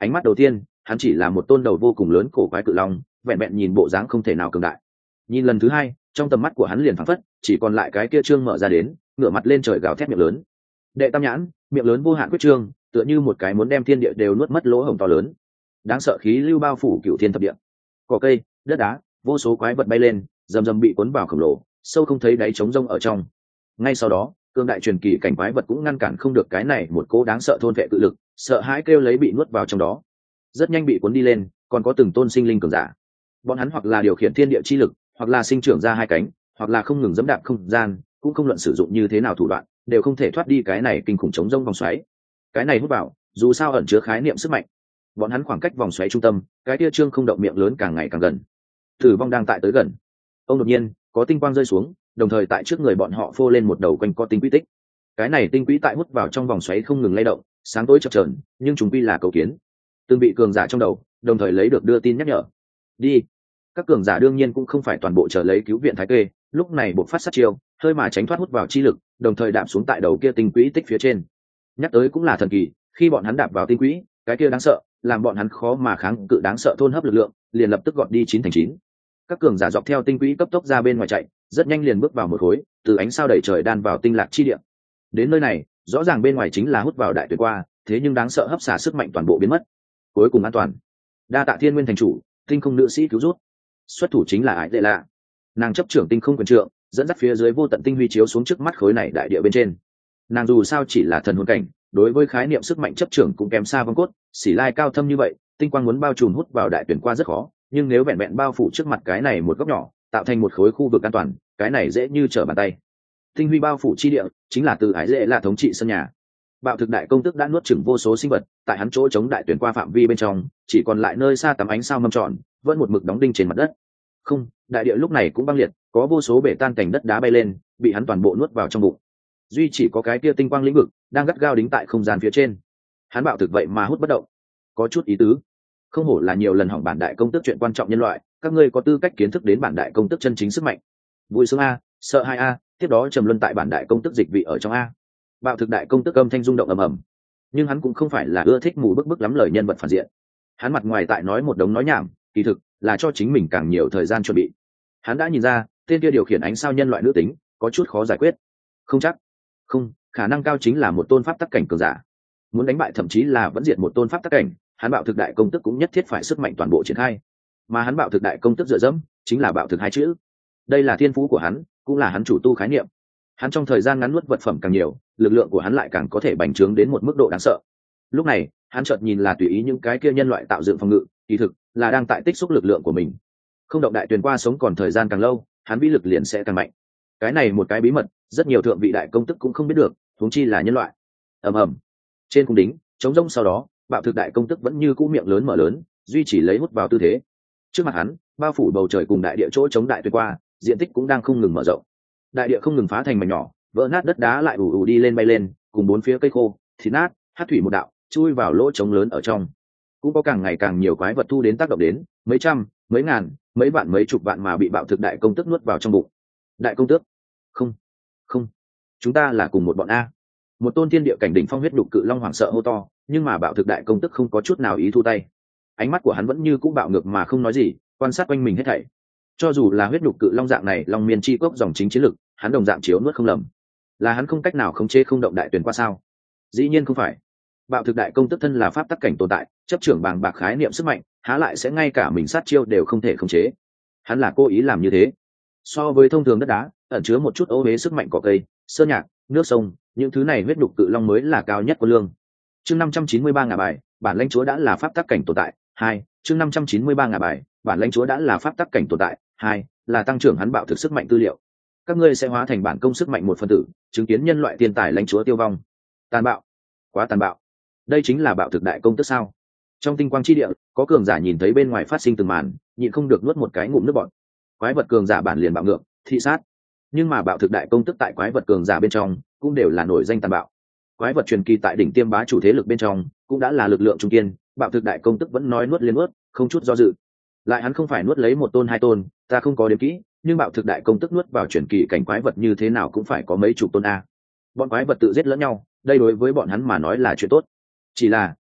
Ánh mắt đầu tiên hắn chỉ là một tôn đầu vô cùng lớn cổ quái cự long, vẹn vẹn nhìn bộ dáng không thể nào cường đại. Nhìn lần thứ hai, trong tầm mắt của hắn liền phảng phất chỉ còn lại cái kia trương mở ra đến ngửa mặt lên trời gào thét miệng lớn. Đệ tam nhãn, miệng lớn vô hạn quyết trương, tựa như một cái muốn đem thiên địa đều nuốt mất lỗ hổng to lớn. Đáng sợ khí lưu bao phủ cửu thiên thập địa. Cỏ cây, đất đá, vô số quái vật bay lên, rầm rầm bị cuốn vào khổng lồ, sâu không thấy đáy trống rông ở trong. Ngay sau đó, cương đại truyền kỳ cảnh quái vật cũng ngăn cản không được cái này một cỗ đáng sợ thôn vệ cự lực, sợ hãi kêu lấy bị nuốt vào trong đó. Rất nhanh bị cuốn đi lên, còn có từng tôn sinh linh cường giả. Bọn hắn hoặc là điều khiển thiên địa chi lực, hoặc là sinh trưởng ra hai cánh, hoặc là không ngừng dẫm đạp không gian, cũng không luận sử dụng như thế nào thủ đoạn, đều không thể thoát đi cái này kinh khủng chống rông vòng xoáy. Cái này hút vào, dù sao ẩn chứa khái niệm sức mạnh. Bọn hắn khoảng cách vòng xoáy trung tâm, cái tia trương không động miệng lớn càng ngày càng gần. Tử vong đang tại tới gần. Ông đột nhiên, có tinh quang rơi xuống, đồng thời tại trước người bọn họ phô lên một đầu quanh co tinh quỹ tích. Cái này tinh quỹ tại hút vào trong vòng xoáy không ngừng lay động, sáng tối chập chờn, nhưng chúng quy là cầu kiến. Từng bị cường giả trong đầu, đồng thời lấy được đưa tin nhắc nhở. Đi. Các cường giả đương nhiên cũng không phải toàn bộ chờ lấy cứu viện thái kê, lúc này buộc phát sát chiêu, hơi mà tránh thoát hút vào chi lực, đồng thời đạp xuống tại đầu kia tinh quỹ tích phía trên. Nhắc tới cũng là thần kỳ, khi bọn hắn đạp vào tinh quỹ, cái kia đáng sợ, làm bọn hắn khó mà kháng cự đáng sợ thôn hấp lực lượng, liền lập tức gọt đi chín thành chín. Các cường giả dọc theo tinh quỹ cấp tốc ra bên ngoài chạy, rất nhanh liền bước vào một khối, từ ánh sao đầy trời đan vào tinh lạc chi địa. Đến nơi này, rõ ràng bên ngoài chính là hút vào đại tuyệt qua, thế nhưng đáng sợ hấp xả sức mạnh toàn bộ biến mất. Cuối cùng an toàn. Đa tạ Thiên Nguyên thành chủ, tinh không nữ sĩ cứu rút. Xuất thủ chính là Ải Đệ Lạ. Nàng chấp trưởng tinh không quyền trượng, dẫn dắt phía dưới vô tận tinh huy chiếu xuống trước mắt khối này đại địa bên trên. Nàng dù sao chỉ là thần hồn cảnh, đối với khái niệm sức mạnh chấp trưởng cũng kém xa vong cốt, xỉ lai cao thâm như vậy, tinh quang muốn bao trùm hút vào đại tuyển qua rất khó, nhưng nếu vẹn vẹn bao phủ trước mặt cái này một góc nhỏ, tạo thành một khối khu vực an toàn, cái này dễ như trở bàn tay. Tinh huy bao phủ chi địa chính là từ Ải Dễ là thống trị sân nhà. Bạo thực đại công tức đã nuốt chửng vô số sinh vật, tại hắn chỗ chống đại tuyển qua phạm vi bên trong, chỉ còn lại nơi xa tầm ánh sao mâm tròn, vẫn một mực đóng đinh trên mặt đất. Không, đại địa lúc này cũng băng liệt, có vô số bể tan cảnh đất đá bay lên, bị hắn toàn bộ nuốt vào trong bụng. Duy chỉ có cái kia tinh quang lĩnh vực đang gắt gao đính tại không gian phía trên. Hắn bạo thực vậy mà hút bất động, có chút ý tứ. Không hổ là nhiều lần hỏng bản đại công tức chuyện quan trọng nhân loại, các ngươi có tư cách kiến thức đến bản đại công tức chân chính sức mạnh. Vui sướng a, sợ hai a, tiếp đó trầm luân tại bản đại công tức dịch vị ở trong a. Bạo thực đại công tức âm thanh rung động ầm ầm. Nhưng hắn cũng không phải là ưa thích mù bức bức lắm lời nhân vật phản diện. Hắn mặt ngoài tại nói một đống nói nhảm, kỳ thực là cho chính mình càng nhiều thời gian chuẩn bị. Hắn đã nhìn ra, tên kia điều khiển ánh sao nhân loại nữ tính, có chút khó giải quyết. Không chắc. Không, khả năng cao chính là một tôn pháp tắc cảnh cường giả. Muốn đánh bại thậm chí là vẫn diệt một tôn pháp tắc cảnh, hắn bạo thực đại công tức cũng nhất thiết phải sức mạnh toàn bộ triển khai. Mà hắn bạo thực đại công tức dựa dẫm, chính là bạo thực hai chữ. Đây là thiên phú của hắn, cũng là hắn chủ tu khái niệm. Hắn trong thời gian ngắn nuốt vật phẩm càng nhiều, lực lượng của hắn lại càng có thể bành trướng đến một mức độ đáng sợ. Lúc này, hắn chợt nhìn là tùy ý những cái kia nhân loại tạo dựng phòng ngự, kỳ thực là đang tại tích xúc lực lượng của mình. Không động đại truyền qua sống còn thời gian càng lâu, hắn vĩ lực liền sẽ càng mạnh. Cái này một cái bí mật, rất nhiều thượng vị đại công tức cũng không biết được, huống chi là nhân loại. Ầm ầm. Trên cung đính, chống rông sau đó, bạo thực đại công tức vẫn như cũ miệng lớn mở lớn, duy trì lấy hút vào tư thế. Trước mặt hắn, bao phủ bầu trời cùng đại địa chỗ chống đại tuyệt qua, diện tích cũng đang không ngừng mở rộng. Đại địa không ngừng phá thành mảnh nhỏ, vỡ nát đất đá lại ù ù đi lên bay lên, cùng bốn phía cây khô, thịt nát, hát thủy một đạo, chui vào lỗ trống lớn ở trong. Cũng có càng ngày càng nhiều quái vật thu đến tác động đến, mấy trăm, mấy ngàn, mấy vạn mấy chục vạn mà bị bạo thực đại công tức nuốt vào trong bụng. Đại công tước, không, không, chúng ta là cùng một bọn a. Một tôn thiên địa cảnh đỉnh phong huyết đục cự long hoảng sợ hô to, nhưng mà bạo thực đại công tức không có chút nào ý thu tay. Ánh mắt của hắn vẫn như cũ bạo ngược mà không nói gì, quan sát quanh mình hết thảy. Cho dù là huyết đục cự long dạng này, long miên chi cốc dòng chính chiến lực, hắn đồng dạng chiếu nuốt không lầm. Là hắn không cách nào khống chế không động đại tuyển qua sao? Dĩ nhiên không phải. Bạo thực đại công tức thân là pháp tắc cảnh tồn tại, chấp trưởng bàng bạc khái niệm sức mạnh, há lại sẽ ngay cả mình sát chiêu đều không thể khống chế. Hắn là cố ý làm như thế. So với thông thường đất đá, ẩn chứa một chút ô uế sức mạnh cỏ cây, sơn nhạc, nước sông, những thứ này huyết đục cự long mới là cao nhất của lương. Chương năm trăm chín mươi ba ngả bài, bản lãnh chúa đã là pháp tắc cảnh tồn tại. Hai, chương năm trăm chín mươi ba ngả bài, bản lãnh chúa đã là pháp tắc cảnh tồn tại. Hai, là tăng trưởng hắn bạo thực sức mạnh tư liệu. Các ngươi sẽ hóa thành bản công sức mạnh một phần tử, chứng kiến nhân loại tiền tài lãnh chúa tiêu vong. Tàn bạo, quá tàn bạo. Đây chính là bạo thực đại công tức sao? Trong tinh quang chi địa, có cường giả nhìn thấy bên ngoài phát sinh từng màn, nhịn không được nuốt một cái ngụm nước bọt. Quái vật cường giả bản liền bạo ngược, thị sát. Nhưng mà bạo thực đại công tức tại quái vật cường giả bên trong, cũng đều là nổi danh tàn bạo. Quái vật truyền kỳ tại đỉnh tiêm bá chủ thế lực bên trong, cũng đã là lực lượng trung kiên, bạo thực đại công tức vẫn nói nuốt liên nuốt, không chút do dự. Lại hắn không phải nuốt lấy một tôn hai tôn, ta không có đếm kỹ, nhưng bạo thực đại công tức nuốt vào truyền kỳ cảnh quái vật như thế nào cũng phải có mấy chục tôn a. Bọn quái vật tự giết lẫn nhau, đây đối với bọn hắn mà nói là chuyện tốt. Chỉ là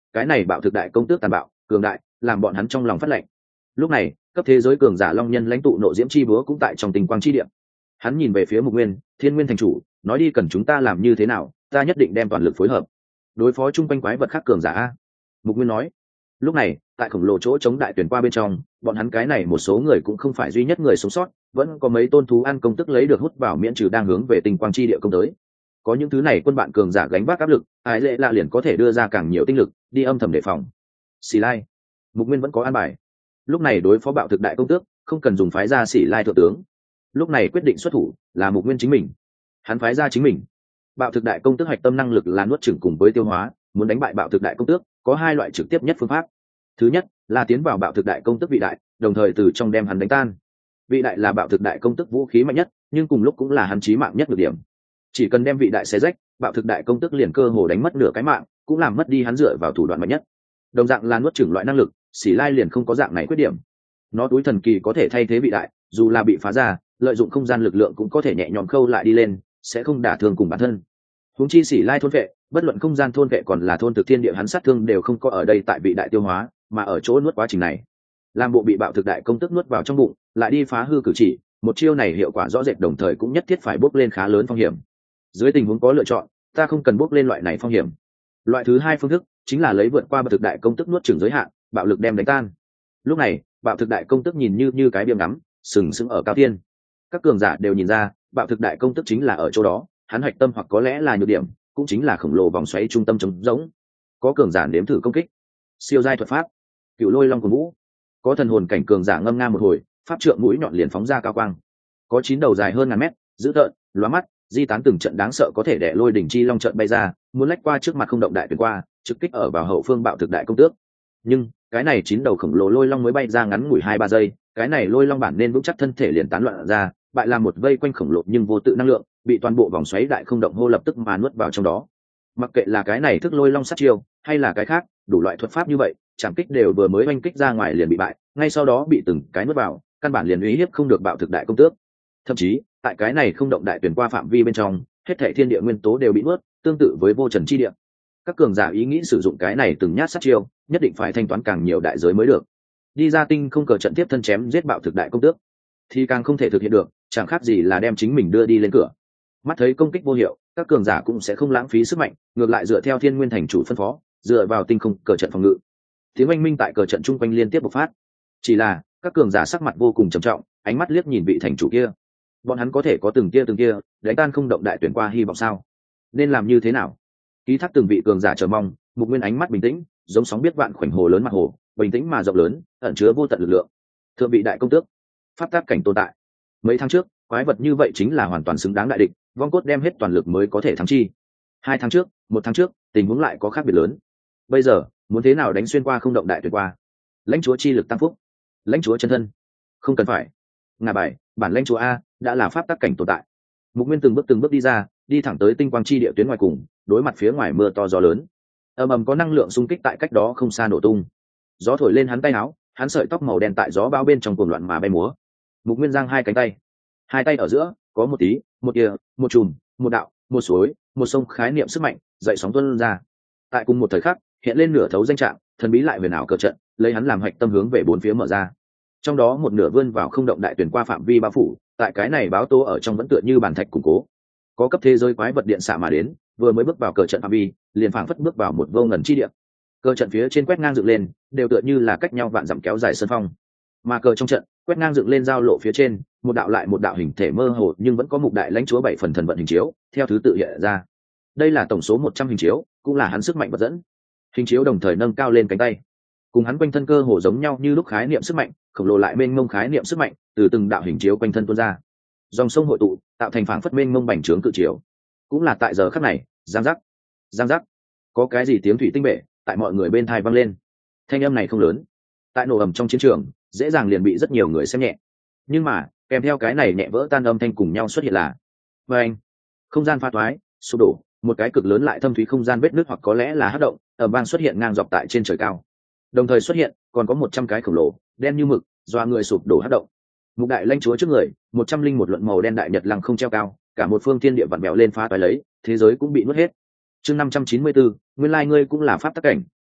cái này bạo thực đại công tước tàn bạo cường đại làm bọn hắn trong lòng phát lệnh. Lúc này cấp thế giới cường giả long nhân lãnh tụ nộ diễm chi búa cũng tại trong tình quang chi địa. Hắn nhìn về phía Mục Nguyên, Thiên Nguyên thành chủ, nói đi cần chúng ta làm như thế nào, ta nhất định đem toàn lực phối hợp đối phó chung quanh quái vật khác cường giả a. Mục Nguyên nói. Lúc này tại khổng lồ chỗ chống đại tuyển qua bên trong, bọn hắn cái này một số người cũng không phải duy nhất người sống sót, vẫn có mấy tôn thú ăn công tức lấy được hút vào miễn trừ đang hướng về tình quang chi địa công tới. Có những thứ này quân bạn cường giả gánh vác áp lực, Ái Lệ Lạ liền có thể đưa ra càng nhiều tinh lực đi âm thầm đề phòng. Xỉ Lai, Mục Nguyên vẫn có an bài. Lúc này đối phó bạo thực đại công tước, không cần dùng phái ra Xỉ Lai thượng tướng. Lúc này quyết định xuất thủ là Mục Nguyên chính mình. Hắn phái ra chính mình. Bạo thực đại công tước hoạch tâm năng lực là nuốt chửng cùng với tiêu hóa, muốn đánh bại bạo thực đại công tước, có hai loại trực tiếp nhất phương pháp. Thứ nhất là tiến vào bạo thực đại công tước vị đại, đồng thời từ trong đem hắn đánh tan. Vị đại là bạo thực đại công tước vũ khí mạnh nhất, nhưng cùng lúc cũng là hắn chí mạng nhất nhược điểm. Chỉ cần đem vị đại xé rách, bạo thực đại công tước liền cơ hồ đánh mất nửa cái mạng, cũng làm mất đi hắn dựa vào thủ đoạn mạnh nhất. Đồng dạng là nuốt chửng loại năng lực, Xỉ Lai liền không có dạng này khuyết điểm. Nó túi thần kỳ có thể thay thế vị đại, dù là bị phá ra, lợi dụng không gian lực lượng cũng có thể nhẹ nhõm khâu lại đi lên, sẽ không đả thương cùng bản thân. Huống chi Xỉ Lai thôn vệ, bất luận không gian thôn vệ còn là thôn thực thiên địa hắn sát thương đều không có ở đây tại vị đại tiêu hóa, mà ở chỗ nuốt quá trình này. Làm bộ bị bạo thực đại công tức nuốt vào trong bụng, lại đi phá hư cử chỉ, một chiêu này hiệu quả rõ rệt, đồng thời cũng nhất thiết phải bước lên khá lớn phong hiểm. Dưới tình huống có lựa chọn, ta không cần bước lên loại này phong hiểm. Loại thứ hai phương thức chính là lấy vượt qua bạo thực đại công tức nuốt chửng giới hạn, bạo lực đem đánh tan. Lúc này, bạo thực đại công tức nhìn như như cái biêm ngắm, sừng sững ở cao thiên. Các cường giả đều nhìn ra, bạo thực đại công tức chính là ở chỗ đó, hắn hạch tâm hoặc có lẽ là nhược điểm, cũng chính là khổng lồ vòng xoáy trung tâm trống rỗng. Có cường giả nếm thử công kích, siêu giai thuật pháp, Cựu Lôi Long của Vũ. Có thần hồn cảnh cường giả ngâm nga một hồi, pháp trượng mũi nhọn liền phóng ra cao quang. Có chín đầu dài hơn ngàn mét, dữ tợn, lóa mắt, di tán từng trận đáng sợ có thể đè lôi đỉnh chi long trận bay ra, muốn lách qua trước mặt không động đại tuyển qua, trực kích ở vào hậu phương bạo thực đại công tước. Nhưng cái này chín đầu khổng lồ lôi long mới bay ra ngắn ngủi hai ba giây, cái này lôi long bản nên vững chắc thân thể liền tán loạn ra, bại làm một vây quanh khổng lồ nhưng vô tự năng lượng, bị toàn bộ vòng xoáy đại không động hô lập tức mà nuốt vào trong đó. Mặc kệ là cái này thức lôi long sát chiêu, hay là cái khác, đủ loại thuật pháp như vậy, chạm kích đều vừa mới oanh kích ra ngoài liền bị bại, ngay sau đó bị từng cái nuốt vào, căn bản liền uy hiếp không được bạo thực đại công tước. Thậm chí tại cái này không động đại tuyển qua phạm vi bên trong, hết thảy thiên địa nguyên tố đều bị nuốt, tương tự với vô trần chi địa. Các cường giả ý nghĩ sử dụng cái này từng nhát sát chiêu, nhất định phải thanh toán càng nhiều đại giới mới được. Đi ra tinh không cờ trận tiếp thân chém giết bạo thực đại công tước, thì càng không thể thực hiện được, chẳng khác gì là đem chính mình đưa đi lên cửa. Mắt thấy công kích vô hiệu, các cường giả cũng sẽ không lãng phí sức mạnh, ngược lại dựa theo Thiên Nguyên thành chủ phân phó, dựa vào tinh không cờ trận phòng ngự. Tiếng oanh minh tại cờ trận chung quanh liên tiếp bộc phát. Chỉ là các cường giả sắc mặt vô cùng trầm trọng, ánh mắt liếc nhìn vị thành chủ kia. Bọn hắn có thể có từng kia từng kia đánh tan không động đại tuyển qua hy vọng sao? Nên làm như thế nào? Ký thác từng vị cường giả chờ mong, Mục Nguyên ánh mắt bình tĩnh, giống sóng biết vạn khoảnh hồ lớn mặt hồ, bình tĩnh mà rộng lớn, ẩn chứa vô tận lực lượng. Thượng vị đại công tước, pháp tác cảnh tồn tại. Mấy tháng trước, quái vật như vậy chính là hoàn toàn xứng đáng đại địch, vong cốt đem hết toàn lực mới có thể thắng chi. Hai tháng trước, một tháng trước, tình huống lại có khác biệt lớn. Bây giờ, muốn thế nào đánh xuyên qua không động đại tuyển qua? Lãnh chúa chi lực tăng phúc, lãnh chúa chân thân, không cần phải. Ngà bài, bản lãnh chúa a đã là pháp tác cảnh tồn tại. Mục Nguyên từng bước từng bước đi ra, đi thẳng tới tinh quang chi địa tuyến ngoài cùng, đối mặt phía ngoài mưa to gió lớn. Ầm ầm có năng lượng xung kích tại cách đó không xa nổ tung. Gió thổi lên hắn tay áo, hắn sợi tóc màu đen tại gió bao bên trong cuồng loạn mà bay múa. Mục Nguyên giang hai cánh tay, hai tay ở giữa có một tí, một tia, một chùm, một đạo, một suối, một sông khái niệm sức mạnh dậy sóng tuôn ra. Tại cùng một thời khắc, hiện lên nửa thấu danh trạng, thần bí lại huyền ảo cờ trận, lấy hắn làm hạch tâm hướng về bốn phía mở ra. Trong đó một nửa vươn vào không động đại tuyển qua phạm vi bao phủ, tại cái này báo tố ở trong vẫn tựa như bàn thạch củng cố. Có cấp thế giới quái vật điện xạ mà đến, vừa mới bước vào cờ trận phạm vi, liền phảng phất bước vào một vô ngần chi địa. Cờ trận phía trên quét ngang dựng lên, đều tựa như là cách nhau vạn dặm kéo dài sân phong. Mà cờ trong trận, quét ngang dựng lên giao lộ phía trên, một đạo lại một đạo hình thể mơ hồ nhưng vẫn có mục đại lãnh chúa bảy phần thần vận hình chiếu, theo thứ tự hiện ra. Đây là tổng số một trăm hình chiếu, cũng là hắn sức mạnh vật dẫn. Hình chiếu đồng thời nâng cao lên cánh tay, cùng hắn quanh thân cơ hồ giống nhau như lúc khái niệm sức mạnh, khổng lồ lại mênh mông khái niệm sức mạnh, từ từng đạo hình chiếu quanh thân tuôn ra. Dòng sông hội tụ, tạo thành phảng phất mênh mông bành trướng cự chiều. Cũng là tại giờ khắc này, giang giác, giang giác, có cái gì tiếng thủy tinh bể tại mọi người bên tai vang lên. Thanh âm này không lớn, tại nổ ầm trong chiến trường, dễ dàng liền bị rất nhiều người xem nhẹ. Nhưng mà, kèm theo cái này nhẹ vỡ tan âm thanh cùng nhau xuất hiện là, vâng, không gian pha toái, sụp đổ, một cái cực lớn lại thâm thúy không gian vết nứt hoặc có lẽ là hất động, ầm vang xuất hiện ngang dọc tại trên trời cao. Đồng thời xuất hiện, còn có một trăm cái khổng lồ, đen như mực, doa người sụp đổ hất động. Mục đại lãnh chúa trước người, một trăm linh một luận màu đen đại nhật lăng không treo cao, cả một phương thiên địa vặn vẹo lên phá toái lấy, thế giới cũng bị nuốt hết. Chương năm trăm chín mươi bốn, nguyên lai ngươi cũng là pháp tắc cảnh,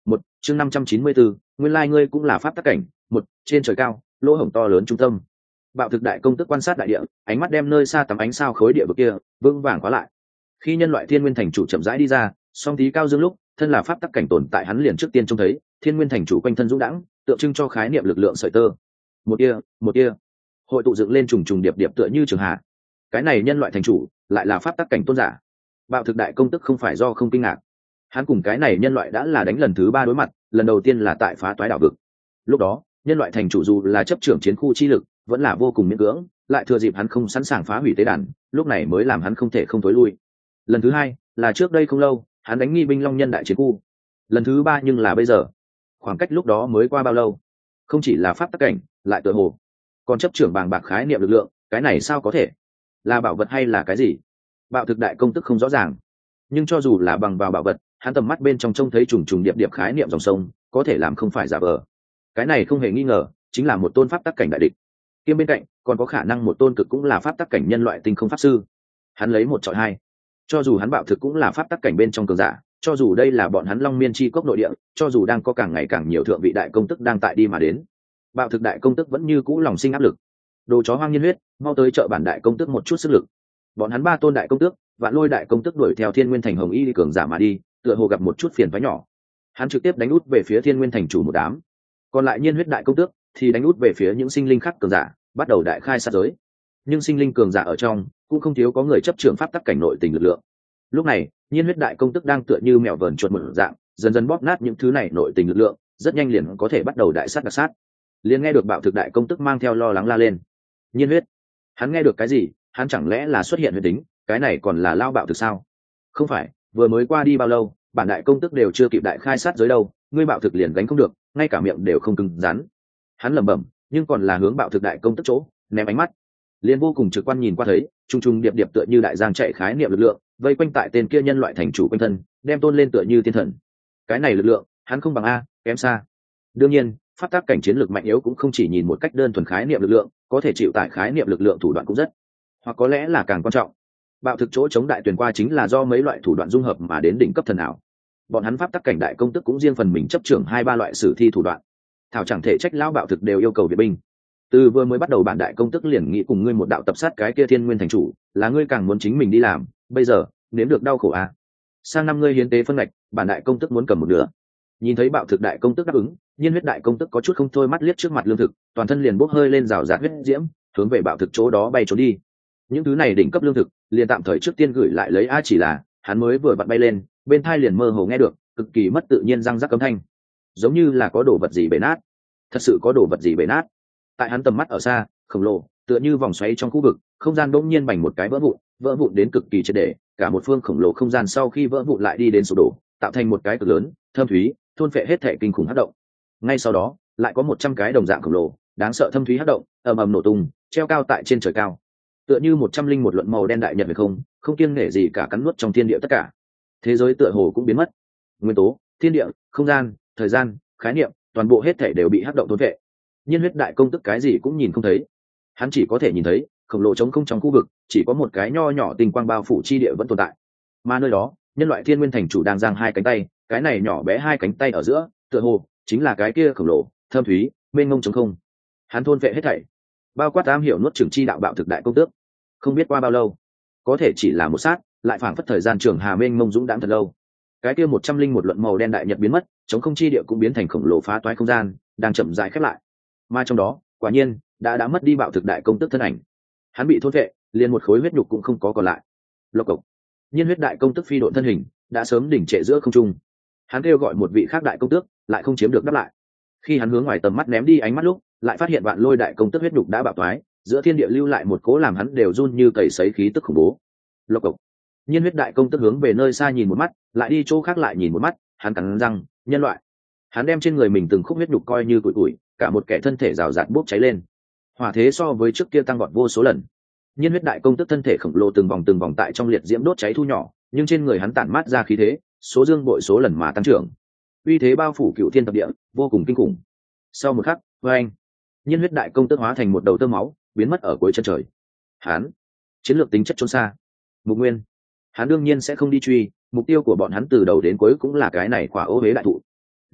một chương năm trăm chín mươi bốn, nguyên lai ngươi cũng là pháp tắc cảnh. Một trên trời cao, lỗ hổng to lớn trung tâm. Bạo thực đại công tức quan sát đại địa, ánh mắt đem nơi xa tấm ánh sao khối địa vực kia vững vàng khóa lại. Khi nhân loại thiên nguyên thành chủ chậm rãi đi ra, song tí cao dương lúc, thân là pháp tắc cảnh tồn tại hắn liền trước tiên trông thấy thiên nguyên thành chủ quanh thân dũng đãng, tượng trưng cho khái niệm lực lượng sợi tơ. Một tia, một tia, hội tụ dựng lên trùng trùng điệp điệp tựa như trường hạ. Cái này nhân loại thành chủ lại là pháp tắc cảnh tôn giả. Bạo thực đại công tức không phải do không kinh ngạc, hắn cùng cái này nhân loại đã là đánh lần thứ ba đối mặt, lần đầu tiên là tại phá toái đảo vực. Lúc đó nhân loại thành chủ dù là chấp trưởng chiến khu chi lực vẫn là vô cùng miễn cưỡng, lại thừa dịp hắn không sẵn sàng phá hủy tế đàn, lúc này mới làm hắn không thể không tối lui. Lần thứ hai là trước đây không lâu, hắn đánh nghi binh long nhân đại chiến khu. Lần thứ ba nhưng là bây giờ. Khoảng cách lúc đó mới qua bao lâu? Không chỉ là pháp tắc cảnh, lại tựa hồ còn chấp trưởng bàng bạc khái niệm lực lượng, cái này sao có thể? Là bảo vật hay là cái gì? Bạo thực đại công tức không rõ ràng, nhưng cho dù là bằng vào bảo vật, hắn tầm mắt bên trong trông thấy trùng trùng điệp điệp khái niệm dòng sông, có thể làm không phải giả vờ. Cái này không hề nghi ngờ chính là một tôn pháp tắc cảnh đại địch. Kiêm bên cạnh còn có khả năng một tôn cực cũng là pháp tắc cảnh nhân loại tinh không pháp sư. Hắn lấy một chọi hai. Cho dù hắn bạo thực cũng là pháp tắc cảnh bên trong cường giả, cho dù đây là bọn hắn Long Miên chi cốc nội địa, cho dù đang có càng ngày càng nhiều thượng vị đại công tức đang tại đi mà đến, bạo thực đại công tức vẫn như cũ lòng sinh áp lực. Đồ chó hoang nhiên huyết, mau tới chợ bản đại công tức một chút sức lực. Bọn hắn ba tôn đại công tước, Vạn Lôi đại công tức đuổi theo Thiên Nguyên thành Hồng Y cường giả mà đi, tựa hồ gặp một chút phiền toái nhỏ. Hắn trực tiếp đánh út về phía Thiên Nguyên thành chủ một đám. Còn lại nhiên huyết đại công tước thì đánh út về phía những sinh linh khác cường giả, bắt đầu đại khai sát giới. Nhưng sinh linh cường giả ở trong cũng không thiếu có người chấp trưởng pháp tắc cảnh nội tình lực lượng. Lúc này nhiên huyết đại công tức đang tựa như mèo vờn chuột một dạng, dần dần bóp nát những thứ này nội tình lực lượng, rất nhanh liền có thể bắt đầu đại sát đặc sát. Liền nghe được bạo thực đại công tức mang theo lo lắng la lên: nhiên huyết! Hắn nghe được cái gì? Hắn chẳng lẽ là xuất hiện huyết tính? Cái này còn là lao bạo thực sao? Không phải, vừa mới qua đi bao lâu, bản đại công tức đều chưa kịp đại khai sát giới đâu, ngươi bạo thực liền gánh không được, ngay cả miệng đều không cứng rắn. Hắn lẩm bẩm, nhưng còn là hướng bạo thực đại công tức chỗ ném ánh mắt, liền vô cùng trực quan nhìn qua thấy trung trung điệp điệp tựa như đại giang chạy khái niệm lực lượng vây quanh tại tên kia nhân loại thành chủ quanh thân, đem tôn lên tựa như thiên thần. Cái này lực lượng hắn không bằng a, kém xa. Đương nhiên pháp tắc cảnh chiến lược mạnh yếu cũng không chỉ nhìn một cách đơn thuần khái niệm lực lượng, có thể chịu tải khái niệm lực lượng thủ đoạn cũng rất, hoặc có lẽ là càng quan trọng, bạo thực chỗ chống đại tuyển qua chính là do mấy loại thủ đoạn dung hợp mà đến đỉnh cấp thần ảo. Bọn hắn pháp tắc cảnh đại công tức cũng riêng phần mình chấp trưởng hai ba loại sử thi thủ đoạn. Thảo chẳng thể trách lão bạo thực đều yêu cầu viện binh. Từ vừa mới bắt đầu bản đại công tức liền nghĩ cùng ngươi một đạo tập sát cái kia Thiên Nguyên thành chủ, là ngươi càng muốn chính mình đi làm, bây giờ nếm được đau khổ à? Sang năm ngươi hiến tế phân ngạch, bản đại công tức muốn cầm một nửa. Nhìn thấy bạo thực đại công tức đáp ứng, nhiên huyết đại công tức có chút không thôi mắt liếc trước mặt lương thực, toàn thân liền bốc hơi lên rào rạt huyết diễm, hướng về bạo thực chỗ đó bay trốn đi. Những thứ này đỉnh cấp lương thực, liền tạm thời trước tiên gửi lại lấy a, chỉ là hắn mới vừa vặn bay lên, bên thai liền mơ hồ nghe được cực kỳ mất tự nhiên răng rắc cấm thanh, giống như là có đồ vật gì bể nát. Thật sự có đồ vật gì bể nát. Tại hắn tầm mắt ở xa, khổng lồ tựa như vòng xoáy trong khu vực, không gian bỗng nhiên bành một cái vỡ vụn, vỡ vụn đến cực kỳ triệt để, cả một phương khổng lồ không gian sau khi vỡ vụn lại đi đến sụp đổ, tạo thành một cái cực lớn, thâm thúy, thôn phệ hết thể kinh khủng hắc động. Ngay sau đó, lại có một trăm cái đồng dạng khổng lồ, đáng sợ thâm thúy hắc động, ầm ầm nổ tung, treo cao tại trên trời cao. Tựa như một trăm linh một luận màu đen đại nhật về không, không kiêng nể gì cả cắn nuốt trong thiên địa tất cả. Thế giới tựa hồ cũng biến mất. Nguyên tố, thiên địa, không gian, thời gian, khái niệm, toàn bộ hết thể đều bị hắc động thôn phệ. Nhiên huyết đại công tức cái gì cũng nhìn không thấy, hắn chỉ có thể nhìn thấy khổng lồ trống không trong khu vực chỉ có một cái nho nhỏ tinh quang bao phủ chi địa vẫn tồn tại, mà nơi đó nhân loại Thiên Nguyên thành chủ đang giang hai cánh tay, cái này nhỏ bé hai cánh tay ở giữa tựa hồ chính là cái kia khổng lồ thâm thúy mênh mông trống không. Hắn thôn vệ hết thảy, bao quát am hiểu nuốt chửng chi đạo bạo thực đại công tước. Không biết qua bao lâu, có thể chỉ là một sát, lại phảng phất thời gian trường hà mênh mông dũng đãng thật lâu. Cái kia một trăm linh một luận màu đen đại nhật biến mất, trống không chi địa cũng biến thành khổng lồ phá toái không gian, đang chậm rãi khép lại. Mà trong đó quả nhiên đã đã mất đi bạo thực đại công tức thân ảnh, hắn bị thôn vệ, liền một khối huyết nhục cũng không có còn lại. Lộc cộc, nhiên huyết đại công tức phi độn thân hình đã sớm đỉnh trệ giữa không trung. Hắn kêu gọi một vị khác đại công tước, lại không chiếm được đáp lại. Khi hắn hướng ngoài tầm mắt ném đi ánh mắt lúc, lại phát hiện Vạn Lôi đại công tức huyết nhục đã bạo toái, giữa thiên địa lưu lại một cố làm hắn đều run như cầy sấy khí tức khủng bố. Lộc cộc, nhiên huyết đại công tức hướng về nơi xa nhìn một mắt, lại đi chỗ khác lại nhìn một mắt, hắn cắn răng, nhân loại. Hắn đem trên người mình từng khúc huyết nhục coi như củi củi, cả một kẻ thân thể rào rạt bốc cháy lên. Hỏa thế so với trước kia tăng vọt vô số lần. Nhiên huyết đại công tức thân thể khổng lồ từng vòng từng vòng tại trong liệt diễm đốt cháy thu nhỏ, nhưng trên người hắn tản mát ra khí thế, số dương bội số lần mà tăng trưởng. Uy thế bao phủ cựu thiên thập địa, vô cùng kinh khủng. Sau một khắc, oeng, nhiên huyết đại công tức hóa thành một đầu tơ máu, biến mất ở cuối chân trời. Hắn chiến lược tính chất trốn xa. Mục Nguyên, hắn đương nhiên sẽ không đi truy, mục tiêu của bọn hắn từ đầu đến cuối cũng là cái này quả ô huế đại thụ.